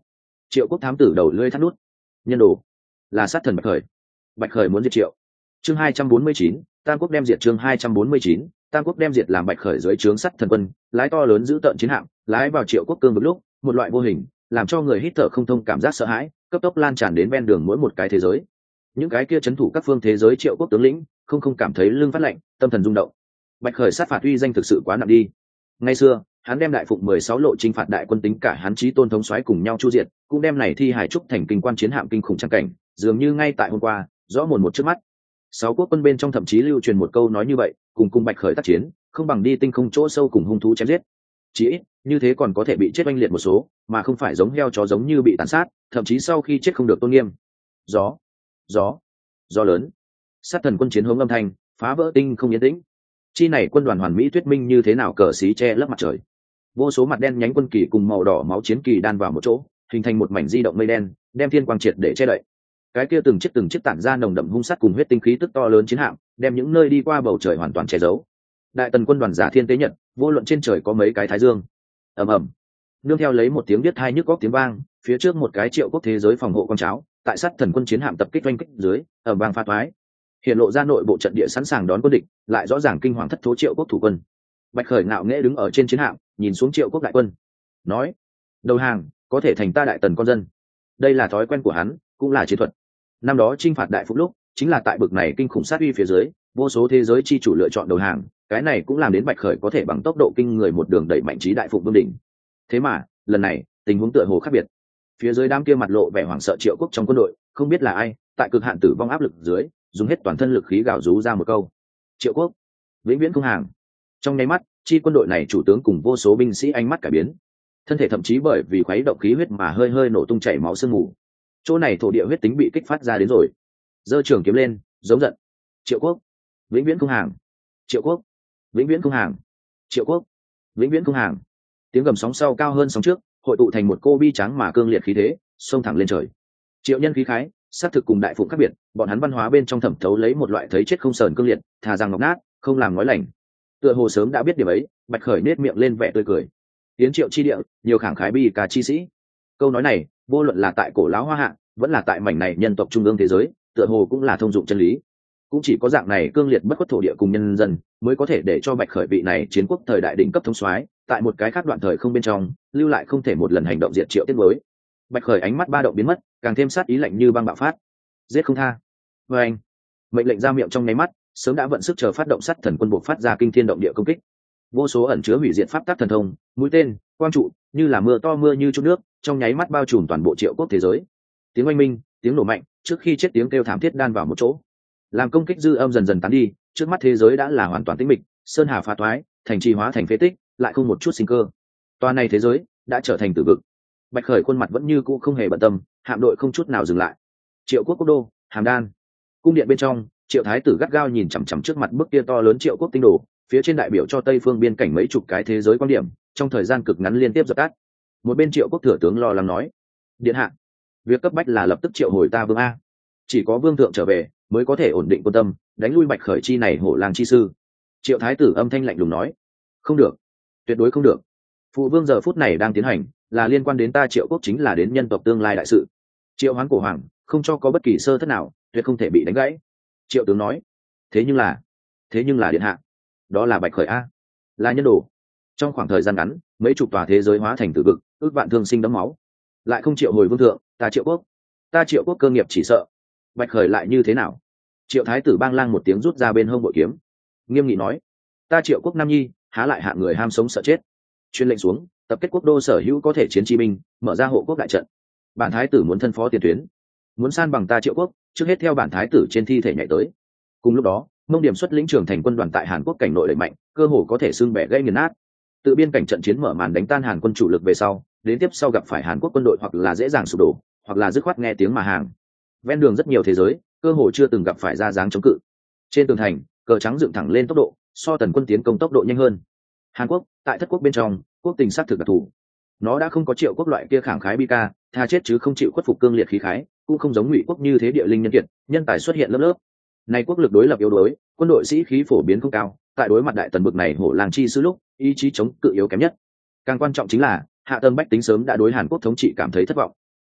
Triệu quốc thám tử đầu lưỡi thắt nút. Nhân đồ là sát thần Bạch Khởi. Bạch Khởi muốn diệt Triệu. Chương hai trăm bốn mươi chín, Tam quốc đem diệt. Chương hai trăm bốn mươi chín, Tam quốc đem diệt. Làm Bạch Khởi dưới trướng sắt thần quân, lái to lớn giữ tợn chiến hạm, lái vào Triệu quốc cương vực lúc, một loại vô hình, làm cho người hít thở không thông cảm giác sợ hãi, cấp tốc lan tràn đến ven đường mỗi một cái thế giới. Những cái kia trấn thủ các phương thế giới Triệu quốc tướng lĩnh, không không cảm thấy lưng phát lạnh, tâm thần rung động. Bạch Khởi sát phạt uy danh thực sự quá nặng đi. Ngày xưa, hắn đem đại phụng mười sáu lộ chinh phạt đại quân tính cả hắn chí tôn thống soái cùng nhau chu diệt, cũng đem này thi hải trúc thành kinh quan chiến hạm kinh khủng trắng cảnh, dường như ngay tại hôm qua, rõ mồn một trước mắt. Sáu quốc quân bên trong thậm chí lưu truyền một câu nói như vậy, cùng cùng Bạch Khởi tác chiến, không bằng đi tinh không chỗ sâu cùng hung thú chém giết. Chỉ ít, như thế còn có thể bị chết oanh liệt một số, mà không phải giống heo chó giống như bị tàn sát, thậm chí sau khi chết không được tôn nghiêm. Gió, gió, gió lớn. Sát thần quân chiến hướng âm thanh, phá vỡ tinh không yên tĩnh. Chi này quân đoàn hoàn mỹ thuyết minh như thế nào cờ xí che lấp mặt trời. Vô số mặt đen nhánh quân kỳ cùng màu đỏ máu chiến kỳ đan vào một chỗ, hình thành một mảnh di động mây đen, đem thiên quang triệt để che đậy. Cái kia từng chiếc từng chiếc tản ra nồng đậm hung sát cùng huyết tinh khí tức to lớn chiến hạm, đem những nơi đi qua bầu trời hoàn toàn che giấu. Đại tần quân đoàn giả thiên tế nhật, vô luận trên trời có mấy cái thái dương. Ầm ầm. Nương theo lấy một tiếng biết hai nhức góc tiếng vang, phía trước một cái Triệu quốc thế giới phòng hộ con cháo, tại sát thần quân chiến hạm tập kích oanh kích dưới, ở bang pha toái. Hiện lộ ra nội bộ trận địa sẵn sàng đón quân địch, lại rõ ràng kinh hoàng thất thố Triệu quốc thủ quân. Bạch Khởi ngạo nghễ đứng ở trên chiến hạm, nhìn xuống Triệu quốc đại quân, nói: đầu hàng, có thể thành ta đại tần con dân. Đây là thói quen của hắn, cũng là chiến thuật. Năm đó chinh phạt đại phúc lúc, chính là tại bực này kinh khủng sát uy phía dưới, vô số thế giới chi chủ lựa chọn đầu hàng, cái này cũng làm đến Bạch Khởi có thể bằng tốc độ kinh người một đường đẩy mạnh chí đại phụng vương đỉnh. Thế mà, lần này, tình huống tựa hồ khác biệt. Phía dưới đám kia mặt lộ vẻ hoảng sợ Triệu quốc trong quân đội, không biết là ai, tại cực hạn tử vong áp lực dưới, dùng hết toàn thân lực khí gào rú ra một câu: Triệu quốc, vĩnh viễn không hàng. Trong nháy mắt, chi quân đội này chủ tướng cùng vô số binh sĩ ánh mắt cải biến, thân thể thậm chí bởi vì khuấy động khí huyết mà hơi hơi nổ tung chảy máu sương mù. Chỗ này thổ địa huyết tính bị kích phát ra đến rồi. Giơ trường kiếm lên, giống giận: Triệu quốc, vĩnh viễn không hàng. Triệu quốc, vĩnh viễn không hàng. Triệu quốc, vĩnh viễn không hàng. Tiếng gầm sóng sau cao hơn sóng trước, hội tụ thành một cô bi trắng mà cương liệt khí thế, xông thẳng lên trời. Triệu nhân khí khái, sát thực cùng đại phụng khác biệt, bọn hắn văn hóa bên trong thẩm thấu lấy một loại thấy chết không sờn cương liệt, thà rằng ngọc nát, không làm nói lành. Tựa hồ sớm đã biết điều ấy, Bạch Khởi nết miệng lên vẻ tươi cười. Tiến Triệu chi địa, nhiều khẳng khái bi cả chi sĩ. Câu nói này, vô luận là tại cổ lão Hoa Hạ, vẫn là tại mảnh này nhân tộc trung ương thế giới, tựa hồ cũng là thông dụng chân lý. Cũng chỉ có dạng này cương liệt bất khuất thổ địa cùng nhân dân, mới có thể để cho Bạch Khởi vị này chiến quốc thời đại đỉnh cấp thống soái, tại một cái khác đoạn thời không bên trong, lưu lại không thể một lần hành động diệt Triệu tiết mới. Bạch Khởi ánh mắt ba động biến mất, càng thêm sát ý lạnh như băng bạo phát. Giết không tha. Và anh, mệnh lệnh ra miệng trong nháy mắt, sớm đã vận sức chờ phát động sát thần quân buộc phát ra kinh thiên động địa công kích. Vô số ẩn chứa hủy diệt pháp tắc thần thông, mũi tên, quang trụ, như là mưa to mưa như chút nước, trong nháy mắt bao trùm toàn bộ Triệu quốc thế giới. Tiếng oanh minh, tiếng nổ mạnh, trước khi chết tiếng kêu thảm thiết đan vào một chỗ. Làm công kích dư âm dần dần tán đi, trước mắt thế giới đã là hoàn toàn tĩnh mịch, sơn hà phá toái, thành trì hóa thành phế tích, lại không một chút sinh cơ. Toàn này thế giới đã trở thành tử vực. Bạch Khởi khuôn mặt vẫn như cũ không hề bận tâm, hạm đội không chút nào dừng lại. Triệu quốc quốc đô, Hàm Đan, cung điện bên trong, Triệu thái tử gắt gao nhìn chằm chằm trước mặt bức kia to lớn Triệu quốc tinh đồ, phía trên đại biểu cho Tây phương biên cảnh mấy chục cái thế giới quan điểm, trong thời gian cực ngắn liên tiếp dập tắt. Một bên Triệu quốc thừa tướng lo lắng nói: điện hạ, việc cấp bách là lập tức triệu hồi ta vương a, chỉ có vương thượng trở về mới có thể ổn định quân tâm, đánh lui Bạch Khởi chi này hổ lang chi sư. Triệu thái tử âm thanh lạnh lùng nói: không được, tuyệt đối không được. Phụ vương giờ phút này đang tiến hành là liên quan đến ta Triệu quốc, chính là đến nhân tộc tương lai đại sự. Triệu hoán cổ hoàng, không cho có bất kỳ sơ thất nào, tuyệt không thể bị đánh gãy. Triệu tướng nói: thế nhưng là thế nhưng là điện hạ, đó là Bạch Khởi a, là nhân đồ. Trong khoảng thời gian ngắn, mấy chục tòa thế giới hóa thành tử vực, ước vạn thương sinh đẫm máu, lại không triệu hồi vương thượng, ta Triệu quốc ta Triệu quốc cơ nghiệp chỉ sợ. Bạch Khởi lại như thế nào? Triệu thái tử bang lang một tiếng rút ra bên hông bội kiếm, nghiêm nghị nói: ta Triệu quốc nam nhi, há lại hạng người ham sống sợ chết. Chuyên lệnh xuống, tập kết quốc đô sở hữu có thể chiến chi binh, mở ra hộ quốc đại trận. Bản thái tử muốn thân phó tiền tuyến, muốn san bằng ta Triệu quốc, trước hết theo bản thái tử trên thi thể nhảy tới. Cùng lúc đó, Mông Điểm xuất lĩnh trưởng thành quân đoàn tại Hàn Quốc cảnh nội đẩy mạnh, cơ hồ có thể xương bẻ gây nghiền nát. Tự biên cảnh trận chiến mở màn đánh tan Hàn quân chủ lực về sau, đến tiếp sau gặp phải Hàn Quốc quân đội hoặc là dễ dàng sụp đổ, hoặc là dứt khoát nghe tiếng mà hàng. Ven đường rất nhiều thế giới, cơ hồ chưa từng gặp phải ra dáng chống cự. Trên tường thành, cờ trắng dựng thẳng lên tốc độ, so tần quân tiến công tốc độ nhanh hơn. Hàn Quốc, tại thất quốc bên trong, quốc tình sát thực đặc thù. Nó đã không có Triệu quốc loại kia khẳng khái bi ca, tha chết chứ không chịu khuất phục cương liệt khí khái, cũng không giống Ngụy quốc như thế địa linh nhân kiệt, nhân tài xuất hiện lớp lớp. Này quốc lực đối lập yếu đuối, quân đội sĩ khí phổ biến không cao, tại đối mặt đại tần bực này hổ làng chi sư lúc, ý chí chống cự yếu kém nhất. Càng quan trọng chính là hạ tầng bách tính sớm đã đối Hàn Quốc thống trị cảm thấy thất vọng.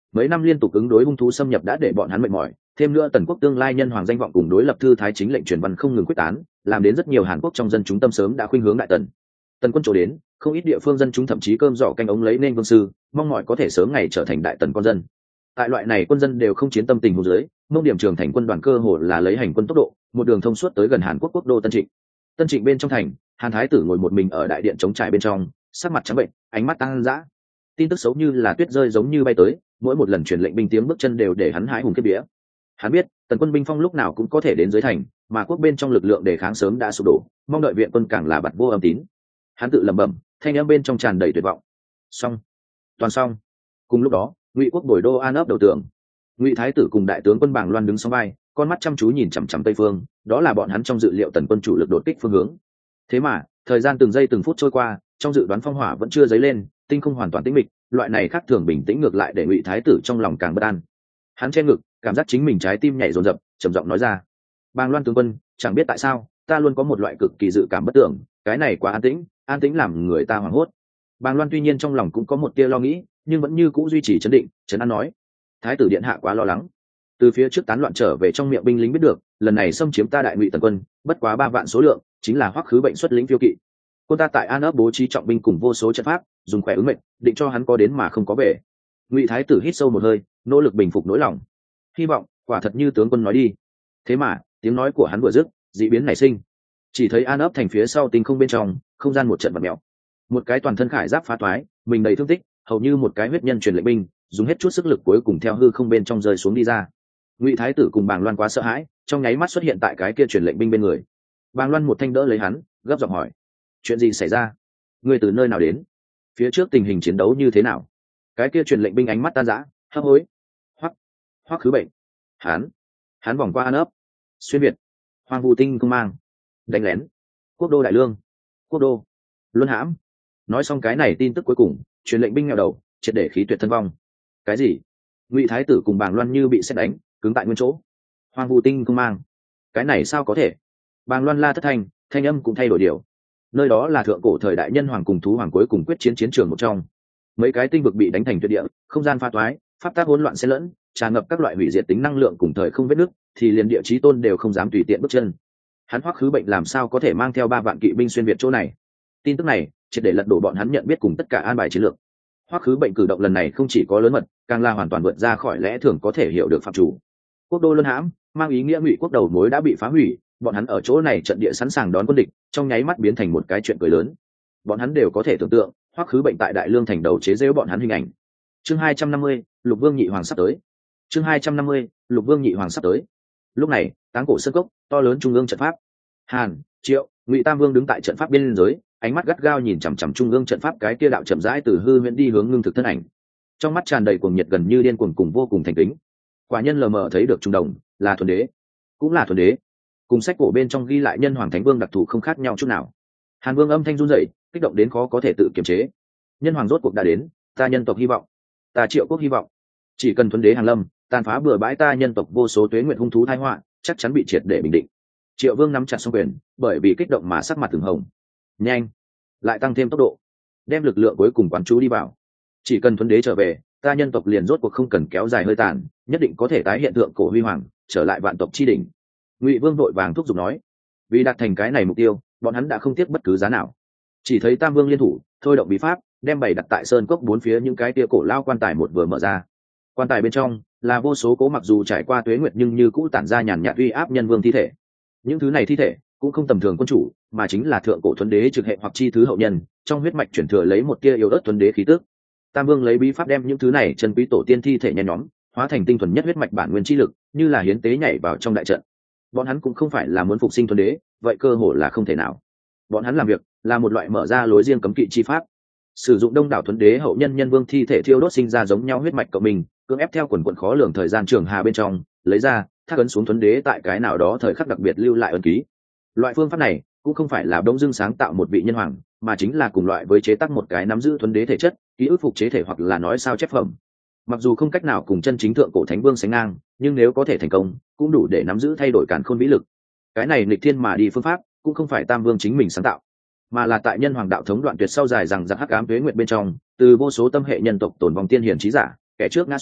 mấy năm liên tục ứng đối hung thú xâm nhập đã để bọn hắn mệt mỏi, thêm nữa tần quốc tương lai nhân hoàng danh vọng cùng đối lập thư thái chính lệnh truyền văn không ngừng quyết tán, làm đến rất nhiều hàn quốc trong dân chúng tâm sớm đã khuynh hướng đại tần. Tần quân chỗ đến, không ít địa phương dân chúng thậm chí cơm giỏ canh ống lấy nên vương sư, mong mỏi có thể sớm ngày trở thành đại tần con dân. Tại loại này quân dân đều không chiến tâm tình hồ dưới, mông điểm trường thành quân đoàn cơ hồ là lấy hành quân tốc độ, một đường thông suốt tới gần Hàn Quốc quốc đô Tân Trịnh. Tân Trịnh bên trong thành, Hàn Thái tử ngồi một mình ở đại điện chống trải bên trong, sắc mặt trắng bệnh, ánh mắt tăng dã. Tin tức xấu như là tuyết rơi giống như bay tới, mỗi một lần truyền lệnh binh tiếng bước chân đều để hắn hãi hùng kiếp vía. Hắn biết, tần quân binh phong lúc nào cũng có thể đến dưới thành, mà quốc bên trong lực lượng đề kháng sớm đã sụp đổ, mong đợi viện quân càng là bặt vô âm tín. Hắn tự lẩm bẩm, thanh âm bên trong tràn đầy tuyệt vọng. Xong, toàn xong. Cùng lúc đó, Ngụy quốc bồi đô An ấp đầu tường. Ngụy Thái tử cùng đại tướng quân Bàng Loan đứng song vai, con mắt chăm chú nhìn chằm chằm tây phương, đó là bọn hắn trong dự liệu tần quân chủ lực đột kích phương hướng. Thế mà, thời gian từng giây từng phút trôi qua, trong dự đoán phong hỏa vẫn chưa dấy lên, tinh không hoàn toàn tĩnh mịch, loại này khác thường bình tĩnh ngược lại để Ngụy Thái tử trong lòng càng bất an. Hắn che ngực, cảm giác chính mình trái tim nhảy dồn dập, trầm giọng nói ra: "Bàng Loan tướng quân, chẳng biết tại sao, ta luôn có một loại cực kỳ dự cảm bất tưởng, cái này quá an tĩnh, an tĩnh làm người ta hoảng hốt." Bàng Loan tuy nhiên trong lòng cũng có một tia lo nghĩ, nhưng vẫn như cũ duy trì trấn định, trấn an nói: "Thái tử điện hạ quá lo lắng. Từ phía trước tán loạn trở về trong miệng binh lính biết được, lần này xâm chiếm ta đại Ngụy tần quân, bất quá ba vạn số lượng, chính là Hoắc Khứ Bệnh xuất lĩnh phiêu kỵ. Quân ta tại An ấp bố trí trọng binh cùng vô số trận pháp, dùng khỏe ứng mệnh, định cho hắn có đến mà không có về." Ngụy Thái tử hít sâu một hơi, nỗ lực bình phục nỗi lòng. Hy vọng, quả thật như tướng quân nói đi. Thế mà, tiếng nói của hắn vừa dứt, dị biến nảy sinh. Chỉ thấy An ấp thành phía sau tinh không bên trong, không gian một trận bật mèo. Một cái toàn thân khải giáp phá toái, mình đầy thương tích, hầu như một cái huyết nhân truyền lệnh binh, dùng hết chút sức lực cuối cùng theo hư không bên trong rơi xuống đi ra. Ngụy Thái tử cùng Bàng Loan quá sợ hãi, trong nháy mắt xuất hiện tại cái kia truyền lệnh binh bên người. Bàng Loan một thanh đỡ lấy hắn, gấp giọng hỏi: "Chuyện gì xảy ra? Ngươi từ nơi nào đến? Phía trước tình hình chiến đấu như thế nào?" Cái kia truyền lệnh binh ánh mắt tan rã, hấp hối: "Hoắc, Hoắc Khứ Bệnh, hắn, hắn vòng qua An ấp, xuyên việt, hoang vu tinh không mang, đánh lén, quốc đô Đại Lương, quốc đô Luân hãm." Nói xong cái này tin tức cuối cùng, truyền lệnh binh nghèo đầu, triệt để khí tuyệt thân vong. Cái gì? Ngụy Thái tử cùng Bàng Loan như bị sét đánh, cứng tại nguyên chỗ. Hoang vu tinh không mang, cái này sao có thể? Bàng Loan la thất thanh, thanh âm cũng thay đổi điều. Nơi đó là thượng cổ thời đại nhân hoàng cùng thú hoàng cuối cùng quyết chiến chiến trường một trong. Mấy cái tinh vực bị đánh thành tuyệt địa, không gian pha toái, pháp tác hỗn loạn xen lẫn, tràn ngập các loại hủy diệt tính năng lượng cùng thời không vết nứt, thì liền địa chí tôn đều không dám tùy tiện bước chân. Hắn Hoắc Khứ Bệnh làm sao có thể mang theo ba vạn kỵ binh xuyên việt chỗ này? Tin tức này triệt để lật đổ bọn hắn nhận biết cùng tất cả an bài chiến lược. Hoắc Khứ Bệnh cử động lần này không chỉ có lớn mật, càng là hoàn toàn vượt ra khỏi lẽ thường có thể hiểu được phạm chủ. Quốc đô Luân hãm, mang ý nghĩa Ngụy quốc đầu mối đã bị phá hủy, bọn hắn ở chỗ này trận địa sẵn sàng đón quân địch, trong nháy mắt biến thành một cái chuyện cười lớn. Bọn hắn đều có thể tưởng tượng, Hoắc Khứ Bệnh tại Đại Lương thành đầu chế giễu bọn hắn hình ảnh. Chương hai trăm năm mươi, Lục Vương Nhị Hoàng sắp tới. Chương hai trăm năm mươi, Lục Vương Nhị Hoàng sắp tới. Lúc này, Táng Cổ Sơn Cốc, to lớn trung ương trận pháp. Hàn, Triệu, Ngụy Tam Vương đứng tại trận pháp biên giới, ánh mắt gắt gao nhìn chằm chằm trung ương trận pháp cái kia đạo chậm rãi từ hư huyễn đi hướng ngưng thực thân ảnh. Trong mắt tràn đầy cuồng nhiệt gần như điên cuồng cùng vô cùng thành kính. Quả nhân lờ mờ thấy được trung đồng, là thuần đế, cũng là thuần đế. Cùng sách cổ bên trong ghi lại nhân hoàng thánh vương đặc thù không khác nhau chút nào. Hàn Vương âm thanh run rẩy, kích động đến khó có thể tự kiềm chế. Nhân hoàng rốt cuộc đã đến, ta nhân tộc hy vọng, ta Triệu quốc hy vọng. Chỉ cần thuần đế hàng lâm, tàn phá bừa bãi ta nhân tộc vô số tuế nguyện hung thú tai họa, chắc chắn bị triệt để bình định. Triệu Vương nắm chặt song quyền, bởi vì kích động mà sắc mặt từng hồng. Nhanh, lại tăng thêm tốc độ, đem lực lượng cuối cùng quán chú đi vào. Chỉ cần thuần đế trở về, ta nhân tộc liền rốt cuộc không cần kéo dài hơi tàn, nhất định có thể tái hiện tượng cổ huy hoàng, trở lại vạn tộc chi đỉnh. Ngụy Vương vội vàng thúc giục nói. Vì đạt thành cái này mục tiêu, bọn hắn đã không tiếc bất cứ giá nào. Chỉ thấy Tam Vương liên thủ, thôi động bí pháp, đem bày đặt tại sơn cốc bốn phía những cái tia cổ lao quan tài một vừa mở ra. Quan tài bên trong là vô số cố mặc dù trải qua tuế nguyệt nhưng như cũ tản ra nhàn nhạt uy áp nhân vương thi thể. Những thứ này thi thể cũng không tầm thường quân chủ, mà chính là thượng cổ thuần đế trực hệ hoặc chi thứ hậu nhân, trong huyết mạch chuyển thừa lấy một tia yếu ớt thuần đế khí tức. Tam Vương lấy bí pháp đem những thứ này chân quý tổ tiên thi thể nhen nhóm, hóa thành tinh thuần nhất huyết mạch bản nguyên chi lực, như là hiến tế nhảy vào trong đại trận. Bọn hắn cũng không phải là muốn phục sinh thuần đế, vậy cơ hội là không thể nào. Bọn hắn làm việc là một loại mở ra lối riêng cấm kỵ chi pháp, sử dụng đông đảo thuần đế hậu nhân nhân vương thi thể thiêu đốt sinh ra giống nhau huyết mạch của mình, cưỡng ép theo quần quần khó lường thời gian trường hà bên trong, lấy ra, thác ấn xuống thuần đế tại cái nào đó thời khắc đặc biệt lưu lại ấn ký. Loại phương pháp này cũng không phải là đông dương sáng tạo một vị nhân hoàng, mà chính là cùng loại với chế tác một cái nắm giữ thuần đế thể chất, ký ức phục chế thể hoặc là nói sao chép phẩm. Mặc dù không cách nào cùng chân chính thượng cổ thánh vương sánh ngang, nhưng nếu có thể thành công, cũng đủ để nắm giữ thay đổi càn khôn vĩ lực. Cái này nghịch thiên mà đi phương pháp, cũng không phải Tam Vương chính mình sáng tạo, mà là tại nhân hoàng đạo thống đoạn tuyệt sau dài rằng giặc hắc ám tuế nguyệt bên trong, từ vô số tâm hệ nhân tộc tồn vong tiên hiển trí giả, kẻ trước ngã xuống,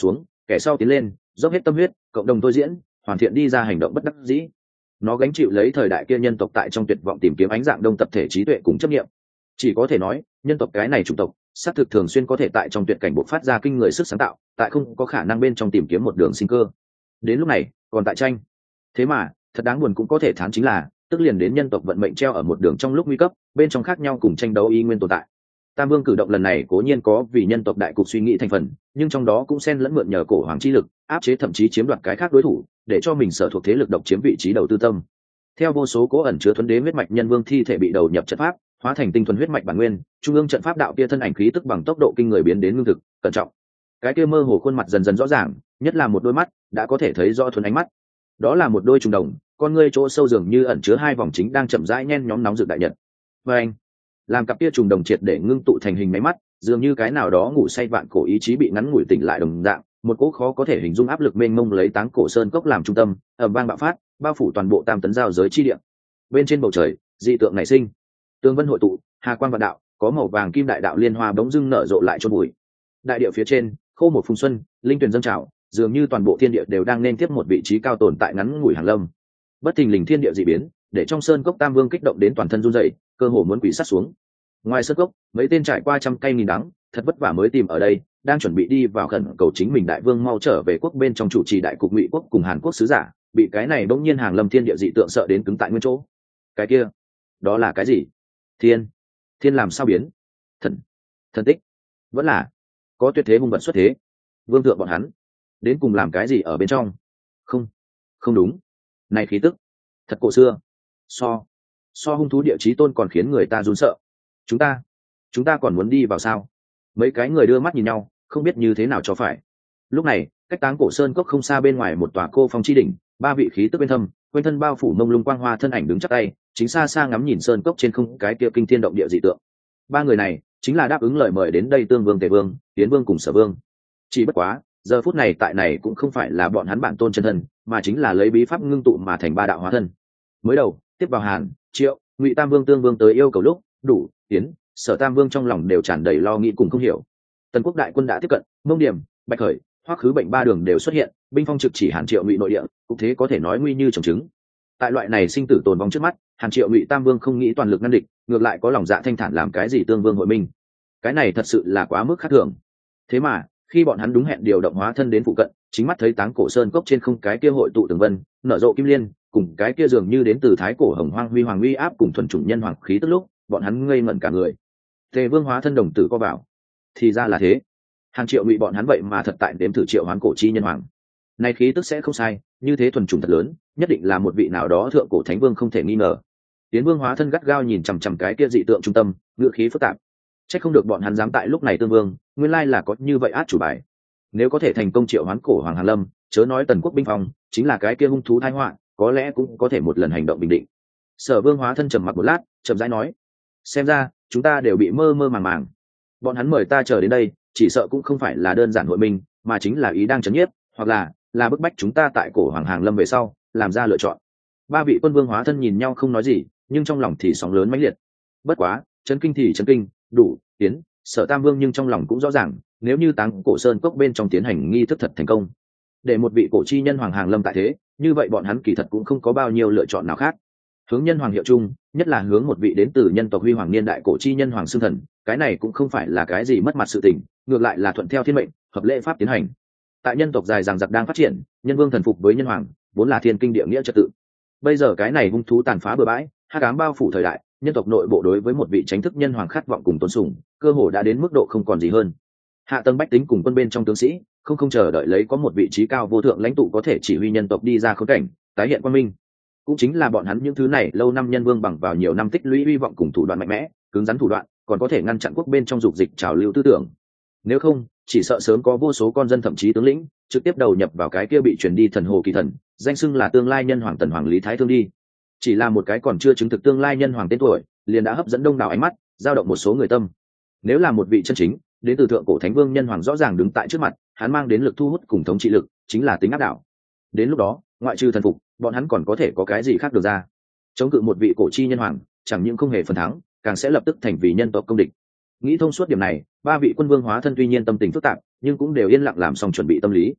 kẻ sau tiến lên dốc hết tâm huyết cộng đồng tôi diễn hoàn thiện đi ra hành động bất đắc dĩ. Nó gánh chịu lấy thời đại kia nhân tộc tại trong tuyệt vọng tìm kiếm ánh dạng đông tập thể trí tuệ cùng chấp nghiệm. Chỉ có thể nói nhân tộc cái này chủng tộc xác thực thường xuyên có thể tại trong tuyệt cảnh bộc phát ra kinh người sức sáng tạo, tại không có khả năng bên trong tìm kiếm một đường sinh cơ. Đến lúc này còn tại tranh. Thế mà thật đáng buồn cũng có thể thán chính là tức liền đến nhân tộc vận mệnh treo ở một đường trong lúc nguy cấp, bên trong khác nhau cùng tranh đấu y nguyên tồn tại. Tam Vương cử động lần này cố nhiên có vì nhân tộc đại cục suy nghĩ thành phần, nhưng trong đó cũng xen lẫn mượn nhờ cổ hoàng chi lực, áp chế thậm chí chiếm đoạt cái khác đối thủ, để cho mình sở thuộc thế lực độc chiếm vị trí đầu tư tâm. Theo vô số cố ẩn chứa thuần đế huyết mạch nhân vương thi thể bị đầu nhập trận pháp, hóa thành tinh thuần huyết mạch bản nguyên, trung ương trận pháp đạo kia thân ảnh khí tức bằng tốc độ kinh người biến đến ngưng thực, cẩn trọng. Cái kia mơ hồ khuôn mặt dần dần rõ ràng, nhất là một đôi mắt, đã có thể thấy rõ thuần ánh mắt. Đó là một đôi trùng đồng, con ngươi chỗ sâu dường như ẩn chứa hai vòng chính đang chậm rãi nhen nhóm nóng rực đại nhật. Và anh, làm cặp kia trùng đồng triệt để ngưng tụ thành hình máy mắt, dường như cái nào đó ngủ say vạn cổ ý chí bị ngắn ngủi tỉnh lại đồng dạng, một cỗ khó có thể hình dung áp lực mênh mông lấy Táng Cổ Sơn cốc làm trung tâm, ầm vang bạo phát, bao phủ toàn bộ tam tấn giao giới chi địa. Bên trên bầu trời, dị tượng nảy sinh, tương vân hội tụ, hà quang vạn đạo, có màu vàng kim đại đạo liên hoa bỗng dưng nở rộ lại chôn bụi. Đại địa phía trên, khô một phùng xuân, linh tuyển dâng trào, dường như toàn bộ thiên địa đều đang nên tiếp một vị trí cao tồn tại ngắn ngủi hàng lâm. Bất thình lình thiên địa dị biến, để trong sơn cốc tam vương kích động đến toàn thân run rẩy, cơ hồ muốn quỳ sát xuống. Ngoài sơn cốc, mấy tên trải qua trăm cây nghìn đắng, thật vất vả mới tìm ở đây, đang chuẩn bị đi vào khẩn cầu chính mình đại vương mau trở về quốc bên trong chủ trì đại cục Ngụy quốc cùng Hàn quốc sứ giả, bị cái này bỗng nhiên hàng lâm thiên địa dị tượng sợ đến cứng tại nguyên chỗ. Cái kia, đó là cái gì? Thiên, thiên làm sao biến? Thần, thần tích, vẫn là có tuyệt thế hung vật xuất thế. Vương thượng bọn hắn đến cùng làm cái gì ở bên trong? Không, không đúng, này khí tức thật cổ xưa, so so hung thú địa chí tôn còn khiến người ta run sợ. Chúng ta chúng ta còn muốn đi vào sao? Mấy cái người đưa mắt nhìn nhau, không biết như thế nào cho phải. Lúc này cách Táng Cổ Sơn cốc không xa bên ngoài một tòa cô phong chi đỉnh, ba vị khí tức bên thâm quanh thân bao phủ mông lung quang hoa thân ảnh đứng chắc tay, chính xa xa ngắm nhìn sơn cốc trên không cái kia kinh thiên động địa dị tượng. Ba người này chính là đáp ứng lời mời đến đây Tương Vương, Tề Vương, Tiến Vương cùng Sở Vương. Chỉ bất quá giờ phút này tại này cũng không phải là bọn hắn bản tôn chân thân, mà chính là lấy bí pháp ngưng tụ mà thành ba đạo hóa thân. Mới đầu tiếp vào Hàn, Triệu, Ngụy Tam Vương, Tương Vương tới yêu cầu lúc, đủ Tiến, Sở Tam Vương trong lòng đều tràn đầy lo nghĩ cùng không hiểu. Tần quốc đại quân đã tiếp cận, Mông Điểm, Bạch Khởi, Hoắc Khứ Bệnh ba đường đều xuất hiện, binh phong trực chỉ Hàn Triệu Ngụy nội địa, cũng thế có thể nói nguy như trồng trứng. Tại loại này sinh tử tồn vong trước mắt, Hàn Triệu Ngụy Tam Vương không nghĩ toàn lực ngăn địch, ngược lại có lòng dạ thanh thản làm cái gì Tương Vương hội minh. Cái này thật sự là quá mức khác thường. Thế mà khi bọn hắn đúng hẹn điều động hóa thân đến phụ cận, chính mắt thấy Táng Cổ Sơn cốc trên không cái kia hội tụ tường vân, nở rộ kim liên, cùng cái kia dường như đến từ thái cổ hồng hoang huy hoàng uy áp cùng thuần chủng nhân hoàng khí tức lúc, bọn hắn ngây ngẩn cả người. Tề Vương hóa thân đồng tử co vào. Thì ra là thế. Hàn Triệu Ngụy bọn hắn vậy mà thật tại đếm thử triệu hoán cổ chi nhân hoàng. Này khí tức sẽ không sai, như thế thuần chủng thật lớn, nhất định là một vị nào đó thượng cổ thánh vương không thể nghi ngờ. Tiến Vương hóa thân gắt gao nhìn chằm chằm cái kia dị tượng trung tâm, ngữ khí phức tạp. Chắc không được bọn hắn dám tại lúc này tương vương, nguyên lai là có như vậy át chủ bài. Nếu có thể thành công triệu hoán cổ hoàng Hàn Lâm, chớ nói Tần quốc binh phong, chính là cái kia hung thú tai họa, có lẽ cũng có thể một lần hành động bình định. Sở Vương hóa thân trầm mặc một lát, chậm rãi nói: "Xem ra, chúng ta đều bị mơ mơ màng màng. Bọn hắn mời ta chờ đến đây, chỉ sợ cũng không phải là đơn giản hội minh, mà chính là ý đang chấn nhiếp, hoặc là là bức bách chúng ta tại cổ hoàng Hàn Lâm về sau, làm ra lựa chọn." Ba vị quân vương hóa thân nhìn nhau không nói gì, nhưng trong lòng thì sóng lớn mãnh liệt. Bất quá, chấn kinh thì chấn kinh, đủ Tiến, Sở Tam Vương nhưng trong lòng cũng rõ ràng, nếu như Táng Cổ Sơn cốc bên trong tiến hành nghi thức thật thành công, để một vị cổ chi nhân hoàng Hàn Lâm tại thế, như vậy bọn hắn kỳ thật cũng không có bao nhiêu lựa chọn nào khác. Hướng nhân hoàng hiệu chung, nhất là hướng một vị đến từ nhân tộc huy hoàng niên đại cổ chi nhân hoàng xưng thần, cái này cũng không phải là cái gì mất mặt sự tình, ngược lại là thuận theo thiên mệnh, hợp lễ pháp tiến hành. Tại nhân tộc dài dằng dặc đang phát triển, nhân vương thần phục với nhân hoàng, vốn là thiên kinh địa nghĩa trật tự. Bây giờ cái này hung thú tàn phá bừa bãi, hắc ám bao phủ thời đại, nhân tộc nội bộ đối với một vị chính thức nhân hoàng khát vọng cùng tôn sùng, cơ hồ đã đến mức độ không còn gì hơn. Hạ tầng bách tính cùng quân bên trong tướng sĩ, không không chờ đợi lấy có một vị trí cao vô thượng lãnh tụ có thể chỉ huy nhân tộc đi ra khốn cảnh, tái hiện quang minh. Cũng chính là bọn hắn những thứ này lâu năm nhân vương bằng vào nhiều năm tích lũy hy vọng cùng thủ đoạn mạnh mẽ, cứng rắn thủ đoạn, còn có thể ngăn chặn quốc bên trong dục dịch trào lưu tư tưởng. Nếu không, chỉ sợ sớm có vô số con dân thậm chí tướng lĩnh trực tiếp đầu nhập vào cái kia bị chuyển đi thần hồ kỳ thần, danh xưng là tương lai nhân hoàng Tần Hoàng Lý Thái Thương đi. Chỉ là một cái còn chưa chứng thực tương lai nhân hoàng tên tuổi, liền đã hấp dẫn đông đảo ánh mắt, dao động một số người tâm. Nếu là một vị chân chính đến từ thượng cổ thánh vương nhân hoàng rõ ràng đứng tại trước mặt, hắn mang đến lực thu hút cùng thống trị lực, chính là tính áp đảo. Đến lúc đó, ngoại trừ thần phục, bọn hắn còn có thể có cái gì khác được ra? Chống cự một vị cổ chi nhân hoàng, chẳng những không hề phần thắng, càng sẽ lập tức thành vì nhân tộc công địch. Nghĩ thông suốt điểm này, ba vị quân vương hóa thân tuy nhiên tâm tình phức tạp, nhưng cũng đều yên lặng làm xong chuẩn bị tâm lý.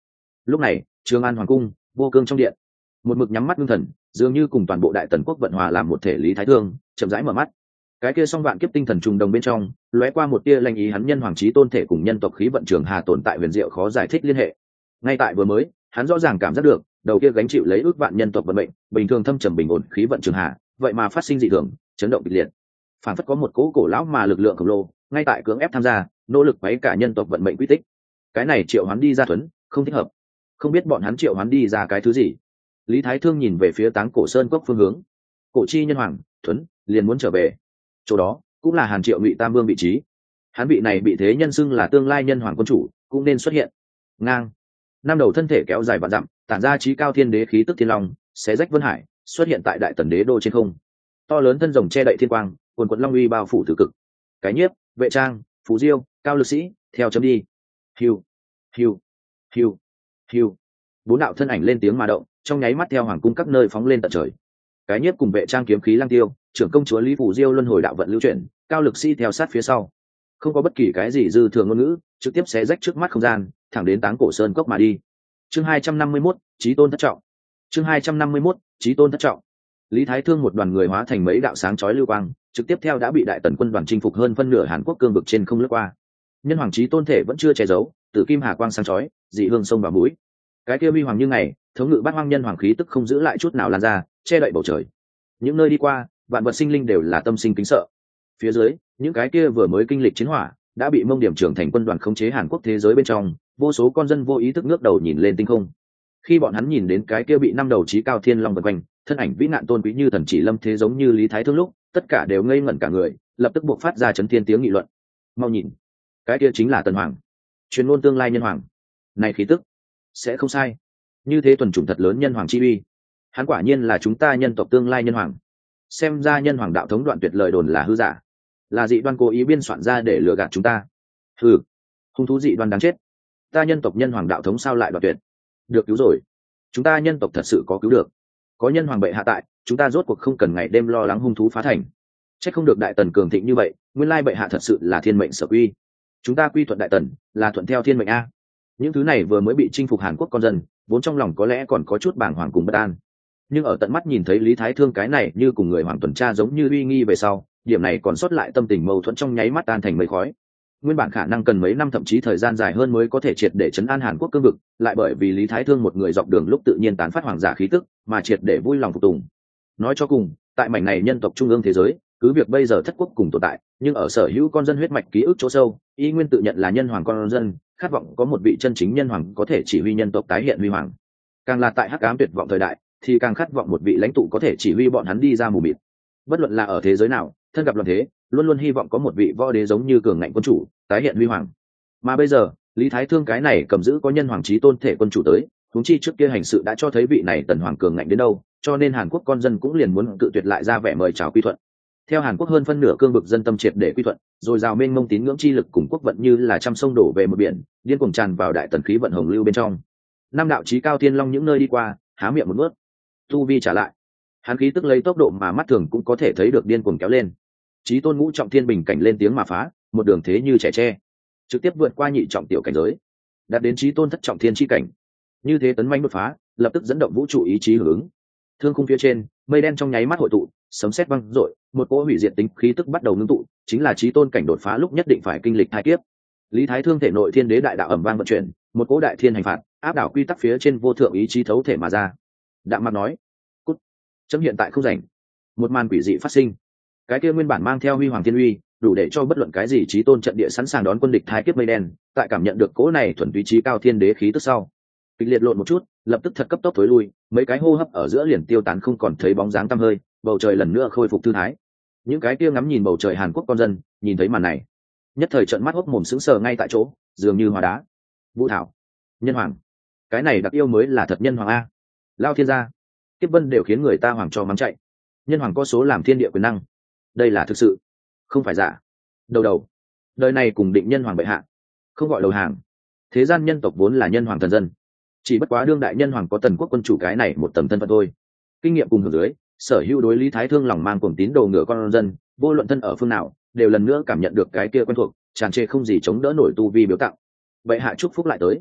Lúc này Trường An hoàng cung, Vô Cương trong điện, một mực nhắm mắt ngưng thần, dường như cùng toàn bộ đại tần quốc vận hòa làm một thể. Lý Thái Thương chậm rãi mở mắt, cái kia song vạn kiếp tinh thần trùng đồng bên trong lóe qua một tia lanh ý. Hắn nhân hoàng chí tôn thể cùng nhân tộc khí vận trường hà tồn tại huyền diệu khó giải thích liên hệ. Ngay tại vừa mới, hắn rõ ràng cảm giác được đầu kia gánh chịu lấy ước vạn nhân tộc vận mệnh, bình thường thâm trầm bình ổn khí vận trường hà, vậy mà phát sinh dị thường, chấn động kịch liệt, phản phất có một cỗ cổ lão mà lực lượng khổng lồ ngay tại cưỡng ép tham gia, nỗ lực quấy cả nhân tộc vận mệnh quy tích. Cái này triệu hắn đi ra thuấn không thích hợp, không biết bọn hắn triệu hắn đi ra cái thứ gì. Lý Thái Thương nhìn về phía Táng Cổ Sơn cốc phương hướng, cổ chi nhân hoàng thuấn liền muốn trở về chỗ đó, cũng là Hàn Triệu Ngụy Tam Vương vị trí. Hắn vị này bị thế nhân xưng là tương lai nhân hoàng quân chủ cũng nên xuất hiện. Ngang năm đầu thân thể kéo dài vạn dặm, tản ra trí cao thiên đế khí tức thiên long, xé rách vân hải, xuất hiện tại đại tần đế đô trên không. To lớn thân rồng che đậy thiên quang, quần quận long uy bao phủ tử cực. Cái nhiếp, vệ trang, phú diêu, cao lực sĩ theo chấm đi. Hiu hiu hiu hiu, bốn đạo thân ảnh lên tiếng mà động, trong nháy mắt theo hoàng cung các nơi phóng lên tận trời. Cái nhiếp cùng vệ trang kiếm khí lang tiêu, trưởng công chúa Lý Phù Diêu luân hồi đạo vận lưu chuyển, cao lực sĩ theo sát phía sau, không có bất kỳ cái gì dư thừa ngôn ngữ, trực tiếp xé rách trước mắt không gian, thẳng đến Táng Cổ Sơn cốc mà đi. Chương hai trăm năm mươi mốt, chí tôn thất trọng. Chương hai trăm năm mươi mốt, chí tôn thất trọng. Lý Thái Thương một đoàn người hóa thành mấy đạo sáng chói lưu quang, trực tiếp theo đã bị đại tần quân đoàn chinh phục hơn phân nửa Hàn Quốc cương vực trên không lướt qua. Nhân hoàng chí tôn thể vẫn chưa che giấu, tử kim hà quang sáng chói, dị hương sông vào mũi. Cái kia uy hoàng như ngày, thống ngự bát hoang nhân hoàng khí tức không giữ lại chút nào lan ra, che đậy bầu trời. Những nơi đi qua, vạn vật sinh linh đều là tâm sinh kính sợ. Phía dưới, những cái kia vừa mới kinh lịch chiến hỏa, đã bị Mông Điểm trưởng thành quân đoàn khống chế Hàn Quốc thế giới bên trong, vô số con dân vô ý thức ngước đầu nhìn lên tinh không. Khi bọn hắn nhìn đến cái kia bị năm đầu chí cao thiên long vần quanh, thân ảnh vĩ nạn tôn quý như thần chỉ lâm thế giống như Lý Thái Thương lúc, tất cả đều ngây ngẩn cả người, lập tức buộc phát ra chấn thiên tiếng nghị luận. Mau nhìn, cái kia chính là Tần Hoàng, truyền ngôn tương lai nhân hoàng. Này khí tức, sẽ không sai. Như thế tuần chủng thật lớn nhân hoàng chi uy, hắn quả nhiên là chúng ta nhân tộc tương lai nhân hoàng. Xem ra nhân hoàng đạo thống đoạn tuyệt lời đồn là hư giả, là dị đoan cố ý biên soạn ra để lừa gạt chúng ta. Hừ, hung thú dị đoan đáng chết. Ta nhân tộc nhân hoàng đạo thống sao lại đoạn tuyệt? Được cứu rồi, chúng ta nhân tộc thật sự có cứu được. Có nhân hoàng bệ hạ tại, chúng ta rốt cuộc không cần ngày đêm lo lắng hung thú phá thành. Chắc không được đại tần cường thịnh như vậy, nguyên lai bệ hạ thật sự là thiên mệnh sở quy. Chúng ta quy thuận đại tần là thuận theo thiên mệnh a. Những thứ này vừa mới bị chinh phục Hàn Quốc con dân, vốn trong lòng có lẽ còn có chút bàng hoàng cùng bất an, nhưng ở tận mắt nhìn thấy Lý Thái Thương cái này như cùng người hoàng tuần tra giống như uy nghi về sau, điểm này còn sót lại tâm tình mâu thuẫn trong nháy mắt tan thành mây khói. Nguyên bản khả năng cần mấy năm thậm chí thời gian dài hơn mới có thể triệt để chấn an Hàn Quốc cương vực, lại bởi vì Lý Thái Thương một người dọc đường lúc tự nhiên tán phát hoàng giả khí tức, mà triệt để vui lòng phục tùng. Nói cho cùng, tại mảnh này nhân tộc trung ương thế giới, cứ việc bây giờ thất quốc cùng tồn tại, nhưng ở sở hữu con dân huyết mạch ký ức chỗ sâu, y nguyên tự nhận là nhân hoàng con dân, khát vọng có một vị chân chính nhân hoàng có thể chỉ huy nhân tộc tái hiện huy hoàng. Càng là tại hắc ám tuyệt vọng thời đại, thì càng khát vọng một vị lãnh tụ có thể chỉ huy bọn hắn đi ra mù mịt. Bất luận là ở thế giới nào, thân gặp loạn thế, luôn luôn hy vọng có một vị võ đế giống như cường ngạnh quân chủ tái hiện huy hoàng. Mà bây giờ, Lý Thái Thương cái này cầm giữ có nhân hoàng chí tôn thể quân chủ tới, huống chi trước kia hành sự đã cho thấy vị này tần hoàng cường ngạnh đến đâu, cho nên Hàn Quốc con dân cũng liền muốn tự tuyệt lại ra vẻ mời chào quy thuận. Theo Hàn Quốc hơn phân nửa cương vực dân tâm triệt để quy thuận, rồi rào mênh mông tín ngưỡng chi lực cùng quốc vận như là trăm sông đổ về một biển, điên cuồng tràn vào đại tần khí vận hồng lưu bên trong. Năm đạo chí cao thiên long những nơi đi qua, há miệng một nuốt, tu vi trả lại, hắn khí tức lấy tốc độ mà mắt thường cũng có thể thấy được điên cuồng kéo lên. Chí tôn ngũ trọng thiên bình cảnh lên tiếng mà phá, một đường thế như trẻ tre, trực tiếp vượt qua nhị trọng tiểu cảnh giới, đạt đến chí tôn thất trọng thiên chi cảnh. Như thế tấn manh đột phá, lập tức dẫn động vũ trụ ý chí hưởng ứng. Thương khung phía trên, mây đen trong nháy mắt hội tụ, sấm sét vang rội, một cỗ hủy diệt tính khí tức bắt đầu ngưng tụ, chính là chí tôn cảnh đột phá lúc nhất định phải kinh lịch hai kiếp. Lý Thái Thương thể nội thiên đế đại đạo ầm vang vận chuyển, một cỗ đại thiên hành phạt, áp đảo quy tắc phía trên vô thượng ý chí thấu thể mà ra. Đạm Mạc nói, cút, chấm hiện tại không rảnh. Một màn quỷ dị phát sinh, cái kia nguyên bản mang theo huy hoàng thiên uy, đủ để cho bất luận cái gì chí tôn trận địa sẵn sàng đón quân địch hai kiếp mây đen, tại cảm nhận được cỗ này thuần túy chí cao thiên đế khí tức sau, kịch liệt lộn một chút, lập tức thật cấp tốc thối lui, mấy cái hô hấp ở giữa liền tiêu tán không còn thấy bóng dáng tăm hơi, bầu trời lần nữa khôi phục thư thái. Những cái kia ngắm nhìn bầu trời Hàn Quốc con dân, nhìn thấy màn này, nhất thời trợn mắt hốc mồm sững sờ ngay tại chỗ, dường như hóa đá. Vũ Thảo, nhân hoàng, cái này đặc yêu mới là thật nhân hoàng a. Lao thiên gia, kiếp vân đều khiến người ta hoàng cho mắng chạy. Nhân hoàng có số làm thiên địa quyền năng, đây là thực sự, không phải giả. Đầu đầu, đời này cùng định nhân hoàng bệ hạ, không gọi đầu hàng. Thế gian nhân tộc vốn là nhân hoàng thần dân, chỉ bất quá đương đại nhân hoàng có tần quốc quân chủ cái này một tầm thân phận thôi. Kinh nghiệm cùng hưởng dưới, sở hữu đối Lý Thái Thương lòng mang cuồng tín đồ ngựa con dân, vô luận thân ở phương nào, đều lần nữa cảm nhận được cái kia quen thuộc, tràn trề không gì chống đỡ nổi tu vi biểu tặng. Bệ hạ chúc phúc lại tới.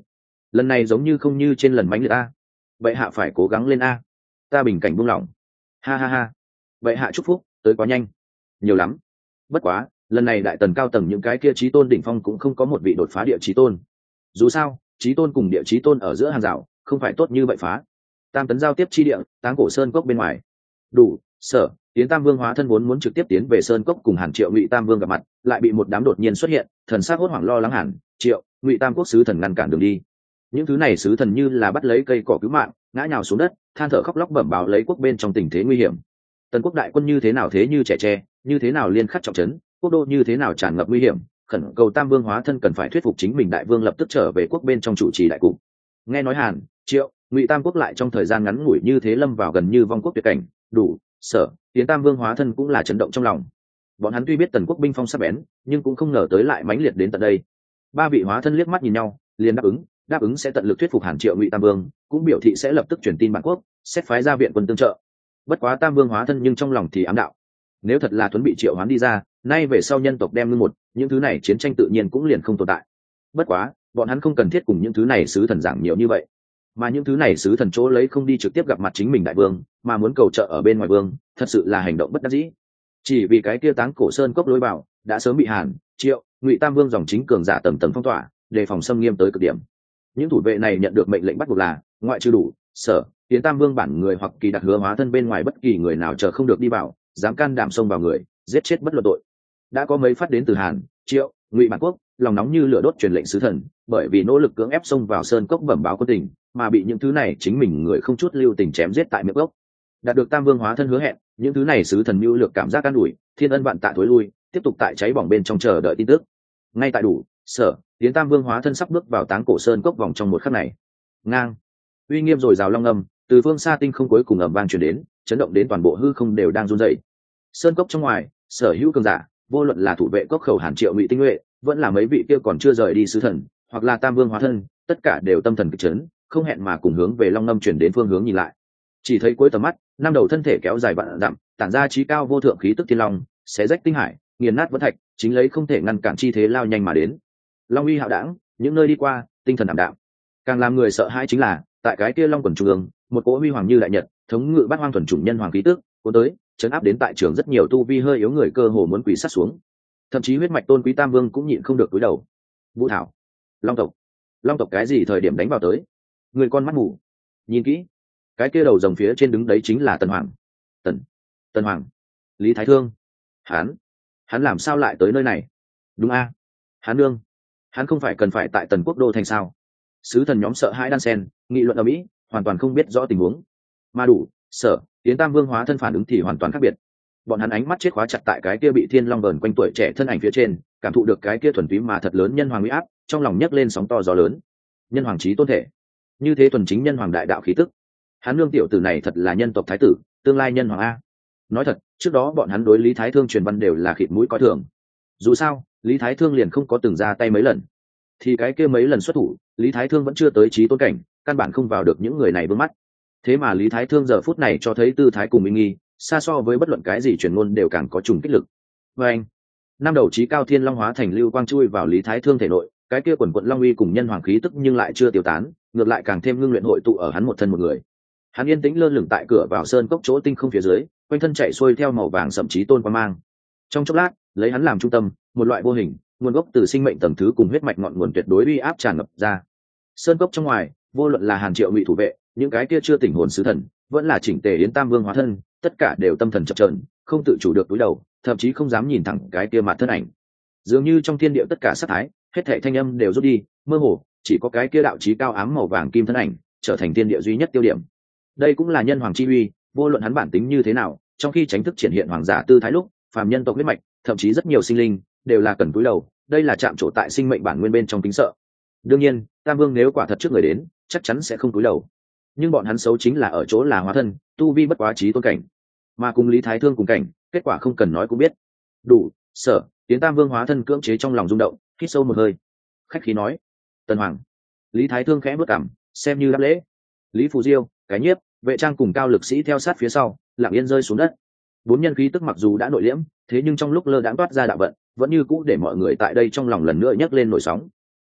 lần này giống như không như trên lần mánh liệt a. Vậy hạ phải cố gắng lên a. Ta bình cảnh buông lỏng. Ha ha ha. Vậy hạ chúc phúc tới quá nhanh, nhiều lắm. Bất quá lần này đại tần cao tầng những cái kia chí tôn đỉnh phong cũng không có một vị đột phá địa chí tôn. Dù sao chí tôn cùng địa chí tôn ở giữa hàng rào không phải tốt như vậy phá. Tam tấn giao tiếp chi địa, Táng Cổ Sơn cốc bên ngoài. Đủ, sở, Tiến Tam Vương hóa thân vốn muốn trực tiếp tiến về Sơn cốc cùng Hàn Triệu Ngụy Tam Vương gặp mặt, lại bị một đám đột nhiên xuất hiện, thần sắc hốt hoảng lo lắng Hàn, Triệu, Ngụy Tam quốc sứ thần ngăn cản đường đi. Những thứ này sứ thần như là bắt lấy cây cỏ cứu mạng, ngã nhào xuống đất, than thở khóc lóc bẩm báo lấy quốc bên trong tình thế nguy hiểm. Tần quốc đại quân như thế nào thế như trẻ tre, như thế nào liên khắc trọng trấn, quốc đô như thế nào tràn ngập nguy hiểm, khẩn cầu Tam Vương hóa thân cần phải thuyết phục chính mình đại vương lập tức trở về quốc bên trong chủ trì đại cục. Nghe nói Hàn, Triệu, Ngụy Tam quốc lại trong thời gian ngắn ngủi như thế lâm vào gần như vong quốc tuyệt cảnh, đủ, sở, Tiến Tam Vương hóa thân cũng là chấn động trong lòng. Bọn hắn tuy biết tần quốc binh phong sắc bén, nhưng cũng không ngờ tới lại mãnh liệt đến tận đây. Ba vị hóa thân liếc mắt nhìn nhau, liền đáp ứng, đáp ứng sẽ tận lực thuyết phục Hàn Triệu Ngụy Tam Vương, cũng biểu thị sẽ lập tức truyền tin bản quốc, xét phái ra viện quân tương trợ. Bất quá Tam Vương hóa thân nhưng trong lòng thì ám đạo, nếu thật là Tuấn bị triệu hoán đi ra, nay về sau nhân tộc đem ngưng một, những thứ này chiến tranh tự nhiên cũng liền không tồn tại. Bất quá bọn hắn không cần thiết cùng những thứ này sứ thần giảng nhiều như vậy, mà những thứ này sứ thần chỗ lấy không đi trực tiếp gặp mặt chính mình đại vương, mà muốn cầu trợ ở bên ngoài vương, thật sự là hành động bất đắc dĩ. Chỉ vì cái kia Táng Cổ Sơn cốc lối vào đã sớm bị Hàn, Triệu, Ngụy Tam Vương dòng chính cường giả tầng tầng phong tỏa, đề phòng xâm nghiêm tới cực điểm. Những thủ vệ này nhận được mệnh lệnh bắt buộc là ngoại trừ đủ, sở, Tiến Tam Vương bản người hoặc kỳ đặc hứa hóa thân bên ngoài bất kỳ người nào chờ không được đi vào, dám can đảm xông vào người, giết chết bất luận tội. Đã có mấy phát đến từ Hàn, Triệu, Ngụy bản quốc, lòng nóng như lửa đốt truyền lệnh sứ thần, bởi vì nỗ lực cưỡng ép xông vào sơn cốc bẩm báo quân tình, mà bị những thứ này chính mình người không chút lưu tình chém giết tại miệng gốc. Đạt được Tam Vương hóa thân hứa hẹn, những thứ này sứ thần mưu lược cảm giác can đủi, thiên ân vạn tạ thối lui, tiếp tục tại cháy bỏng bên trong chờ đợi tin tức. Ngay tại đủ, sở, Tiến Tam Vương hóa thân sắp bước vào Táng Cổ Sơn cốc vòng trong một khắc này. Ngang, uy nghiêm rồi rào long âm, từ phương xa tinh không cuối cùng ầm vang truyền đến, chấn động đến toàn bộ hư không đều đang run rẩy. Sơn cốc trong ngoài, sở hữu cường giả, vô luận là thủ vệ cốc khẩu Hàn Triệu Ngụy tinh nhuệ, vẫn là mấy vị kia còn chưa rời đi sứ thần, hoặc là Tam Vương hóa thân, tất cả đều tâm thần kịch chấn, không hẹn mà cùng hướng về long ngâm chuyển đến phương hướng nhìn lại. Chỉ thấy cuối tầm mắt, năm đầu thân thể kéo dài vạn dặm, tản ra trí cao vô thượng khí tức thiên long, xé rách tinh hải, nghiền nát vân thạch, chính lấy không thể ngăn cản chi thế lao nhanh mà đến. Long uy hạo đảng, những nơi đi qua, tinh thần ảm đạm. Càng làm người sợ hãi chính là, tại cái kia long quần trung ương, một cỗ huy hoàng như đại nhật, thống ngự bát hoang thuần chủng nhân hoàng khí tức, cuốn tới, chấn áp đến tại trường rất nhiều tu vi hơi yếu người cơ hồ muốn quỳ sát xuống. Thậm chí huyết mạch tôn quý Tam Vương cũng nhịn không được cúi đầu. Vũ thảo, long tộc, long tộc cái gì thời điểm đánh vào tới? Người con mắt mù, nhìn kỹ, cái kia đầu rồng phía trên đứng đấy chính là Tần Hoàng. Tần, Tần Hoàng, Lý Thái Thương, hắn, hắn làm sao lại tới nơi này? Đúng a, hắn nương, hắn không phải cần phải tại Tần Quốc đô thành sao? Sứ thần nhóm sợ hãi đan sen, nghị luận ở mỹ, hoàn toàn không biết rõ tình huống. Mà đủ, sở, Tiến Tam Vương hóa thân phản ứng thì hoàn toàn khác biệt. Bọn hắn ánh mắt chết khóa chặt tại cái kia bị thiên long vờn quanh tuổi trẻ thân ảnh phía trên, cảm thụ được cái kia thuần túy mà thật lớn nhân hoàng uy áp, trong lòng nhấc lên sóng to gió lớn. Nhân hoàng chí tôn thể, như thế thuần chính nhân hoàng đại đạo khí tức. Hắn nương tiểu tử này thật là nhân tộc thái tử, tương lai nhân hoàng a. Nói thật, trước đó bọn hắn đối Lý Thái Thương truyền văn đều là khịt mũi coi thường. Dù sao, Lý Thái Thương liền không có từng ra tay mấy lần, thì cái kia mấy lần xuất thủ, Lý Thái Thương vẫn chưa tới chí tôn cảnh, căn bản không vào được những người này vướng mắt. Thế mà Lý Thái Thương giờ phút này cho thấy tư thái cùng minh nghi, xa so với bất luận cái gì truyền ngôn đều càng có trùng kích lực. Và anh, năm đầu chí cao thiên long hóa thành lưu quang chui vào Lý Thái Thương thể nội, cái kia quần quận long uy cùng nhân hoàng khí tức nhưng lại chưa tiêu tán, ngược lại càng thêm ngưng luyện hội tụ ở hắn một thân một người. Hắn yên tĩnh lơ lửng tại cửa vào sơn cốc chỗ tinh không phía dưới, quanh thân chạy xuôi theo màu vàng sậm chí tôn quang mang. Trong chốc lát, lấy hắn làm trung tâm, một loại vô hình, nguồn gốc từ sinh mệnh tầng thứ cùng huyết mạch ngọn nguồn tuyệt đối uy áp tràn ngập ra. Sơn cốc trong ngoài, vô luận là Hàn Triệu Ngụy thủ vệ, những cái kia chưa tỉnh hồn sứ thần, vẫn là chỉnh tề Yến Tam Vương hóa thân, tất cả đều tâm thần chập chờn, không tự chủ được cúi đầu, thậm chí không dám nhìn thẳng cái kia mặt thân ảnh. Dường như trong thiên địa tất cả sát thái, hết thảy thanh âm đều rút đi, mơ hồ, chỉ có cái kia đạo chí cao ám màu vàng kim thân ảnh, trở thành thiên địa duy nhất tiêu điểm. Đây cũng là nhân hoàng chi uy, vô luận hắn bản tính như thế nào, trong khi tránh thức triển hiện hoàng giả tư thái lúc, phàm nhân tộc huyết mạch, thậm chí rất nhiều sinh linh, đều là cần cúi đầu, đây là chạm trổ tại sinh mệnh bản nguyên bên trong kính sợ. Đương nhiên, Tam Vương nếu quả thật trước người đến, chắc chắn sẽ không cúi đầu. Nhưng bọn hắn xấu chính là ở chỗ là hóa thân, tu vi bất quá chí tôn cảnh, mà cùng Lý Thái Thương cùng cảnh, kết quả không cần nói cũng biết. Đủ, sở, Tiến Tam Vương hóa thân cưỡng chế trong lòng rung động, hít sâu một hơi, khách khí nói: Tần Hoàng. Lý Thái Thương khẽ bước cằm, xem như đáp lễ. Lý Phù Diêu, cái nhiếp, vệ trang cùng cao lực sĩ theo sát phía sau, lặng yên rơi xuống đất. Bốn nhân khí tức mặc dù đã nội liễm, thế nhưng trong lúc lơ đãng toát ra đạo vận, vẫn như cũ để mọi người tại đây trong lòng lần nữa nhấc lên nổi sóng.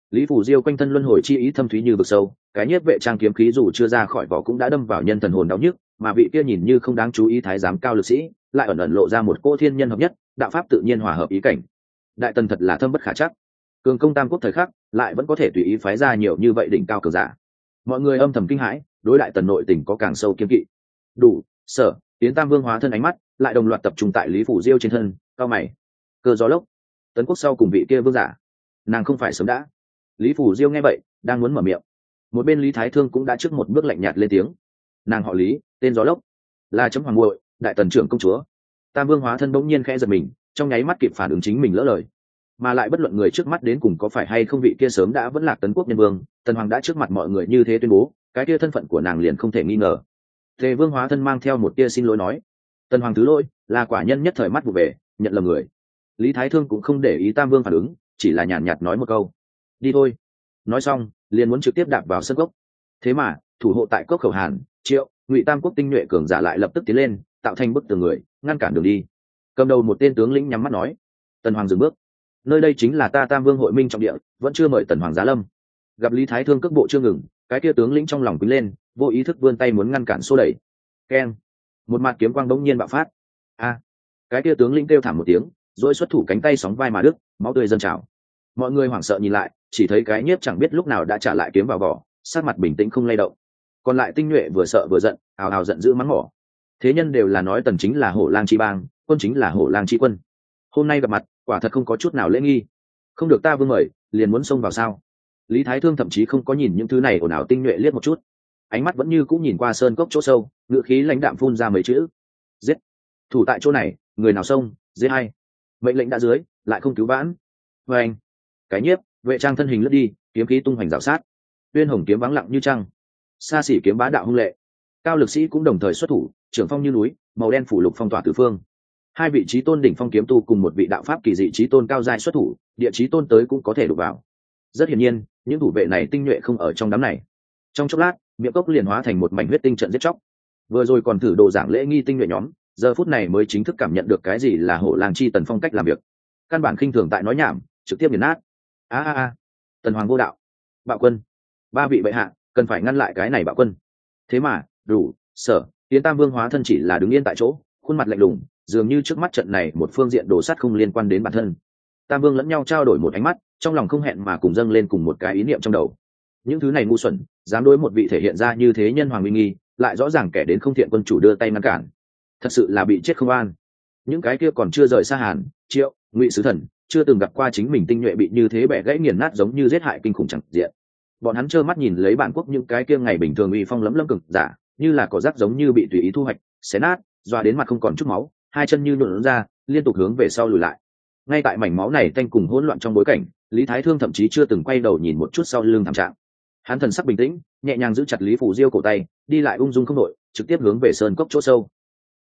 Lý Phủ Diêu quanh thân luân hồi chi ý thâm thúy như vực sâu, cái nhiếp vệ trang kiếm khí dù chưa ra khỏi vỏ cũng đã đâm vào nhân thần hồn đau nhức, mà vị kia nhìn như không đáng chú ý thái giám cao lực sĩ, lại ẩn ẩn lộ ra một cô thiên nhân hợp nhất, đạo pháp tự nhiên hòa hợp ý cảnh. Đại tần thật là thâm bất khả trắc. Cường công tam quốc thời khắc, lại vẫn có thể tùy ý phái ra nhiều như vậy đỉnh cao cường giả. Mọi người âm thầm kinh hãi, đối đại tần nội tình có càng sâu kiên kỵ. Đủ, sở, tiến tam vương hóa thân ánh mắt, lại đồng loạt tập trung tại Lý Phủ Diêu trên thân, cao mày. Cơ gió lốc, tấn quốc sau cùng vị kia vương giả, nàng không phải sớm đã. Lý Phủ Diêu nghe vậy, đang muốn mở miệng, một bên Lý Thái Thương cũng đã trước một bước lạnh nhạt lên tiếng. Nàng họ Lý, tên gió lốc, là chấm hoàng muội, đại tần trưởng công chúa. Tam vương hóa thân bỗng nhiên khẽ giật mình, trong nháy mắt kịp phản ứng chính mình lỡ lời, mà lại bất luận người trước mắt đến cùng có phải hay không vị kia sớm đã vẫn là tấn quốc nhân vương, tần hoàng đã trước mặt mọi người như thế tuyên bố, cái kia thân phận của nàng liền không thể nghi ngờ. Tề vương hóa thân mang theo một tia xin lỗi nói, tần hoàng thứ lỗi, là quả nhân nhất thời mắt vụ về, nhận lầm người. Lý Thái Thương cũng không để ý tam vương phản ứng, chỉ là nhàn nhạt nói một câu, đi thôi. Nói xong liền muốn trực tiếp đạp vào sân cốc. Thế mà thủ hộ tại cốc khẩu Hàn, Triệu, Ngụy tam quốc tinh nhuệ cường giả lại lập tức tiến lên, tạo thành bức tường người ngăn cản đường đi. Cầm đầu một tên tướng lĩnh nhắm mắt nói, tần hoàng dừng bước, nơi đây chính là ta tam vương hội minh trọng địa, vẫn chưa mời tần hoàng giá lâm. Gặp Lý Thái Thương cước bộ chưa ngừng, cái kia tướng lĩnh trong lòng quýnh lên, vô ý thức vươn tay muốn ngăn cản xô đẩy. Keng, một mặt kiếm quang đống nhiên bạo phát. A, cái kia tướng lĩnh kêu thảm một tiếng, rồi xuất thủ cánh tay sóng vai mà đứt, máu tươi dâng trào. Mọi người hoảng sợ nhìn lại, chỉ thấy cái nhiếp chẳng biết lúc nào đã trả lại kiếm vào vỏ, sát mặt bình tĩnh không lay động. Còn lại tinh nhuệ vừa sợ vừa giận, ào ào giận dữ mắng mỏ. Thế nhân đều là nói tần chính là hổ lang chi bang, quân chính là hổ lang chi quân. Hôm nay gặp mặt, quả thật không có chút nào lễ nghi. Không được ta vương mời, liền muốn xông vào sao? Lý Thái Thương thậm chí không có nhìn những thứ này ồn ào tinh nhuệ liếc một chút, ánh mắt vẫn như cũng nhìn qua sơn cốc chỗ sâu, ngựa khí lãnh đạm phun ra mấy chữ: giết. Thủ tại chỗ này, người nào xông, giết hay. Mệnh lệnh đã dưới, lại không cứu vãn. Và anh, cái nhiếp vệ trang thân hình lướt đi, kiếm khí tung hoành rào sát. Uyên hồng kiếm vắng lặng như trăng, xa xỉ kiếm bá đạo hung lệ. Cao lực sĩ cũng đồng thời xuất thủ, trưởng phong như núi, màu đen phủ lục phong tỏa tứ phương. Hai vị chí tôn đỉnh phong kiếm tu cùng một vị đạo pháp kỳ dị chí tôn cao giai xuất thủ, địa chí tôn tới cũng có thể đụng vào. Rất hiển nhiên, những thủ vệ này tinh nhuệ không ở trong đám này. Trong chốc lát, miệng cốc liền hóa thành một mảnh huyết tinh trận giết chóc. Vừa rồi còn thử đồ giảng lễ nghi tinh nhuệ nhóm, giờ phút này mới chính thức cảm nhận được cái gì là hổ lang chi tần phong cách làm việc. Căn bản khinh thường tại nói nhảm, trực tiếp nghiền nát. A a a, tần hoàng vô đạo, bạo quân, ba vị bệ hạ cần phải ngăn lại cái này bạo quân. Thế mà đủ, sở, tiến tam vương hóa thân chỉ là đứng yên tại chỗ, khuôn mặt lạnh lùng, dường như trước mắt trận này một phương diện đồ sắt không liên quan đến bản thân. Tam vương lẫn nhau trao đổi một ánh mắt, trong lòng không hẹn mà cùng dâng lên cùng một cái ý niệm trong đầu. Những thứ này ngu xuẩn, dám đối một vị thể hiện ra như thế nhân hoàng uy nghi, lại rõ ràng kẻ đến không thiện quân chủ đưa tay ngăn cản, thật sự là bị chết không an. Những cái kia còn chưa rời xa Hàn, Triệu, Ngụy sứ thần, chưa từng gặp qua chính mình tinh nhuệ bị như thế bẻ gãy nghiền nát giống như giết hại kinh khủng chẳng diện. Bọn hắn trơ mắt nhìn lấy bản quốc những cái kia ngày bình thường uy phong lấm lấm cực giả, như là cỏ rác giống như bị tùy ý thu hoạch, xé nát, doa đến mặt không còn chút máu, hai chân như nhuộn ra, liên tục hướng về sau lùi lại. Ngay tại mảnh máu này tanh cùng hỗn loạn trong bối cảnh, Lý Thái Thương thậm chí chưa từng quay đầu nhìn một chút sau lưng thảm trạng. Hắn thần sắc bình tĩnh, nhẹ nhàng giữ chặt Lý Phủ Diêu cổ tay, đi lại ung dung không đội, trực tiếp hướng về sơn cốc chỗ sâu.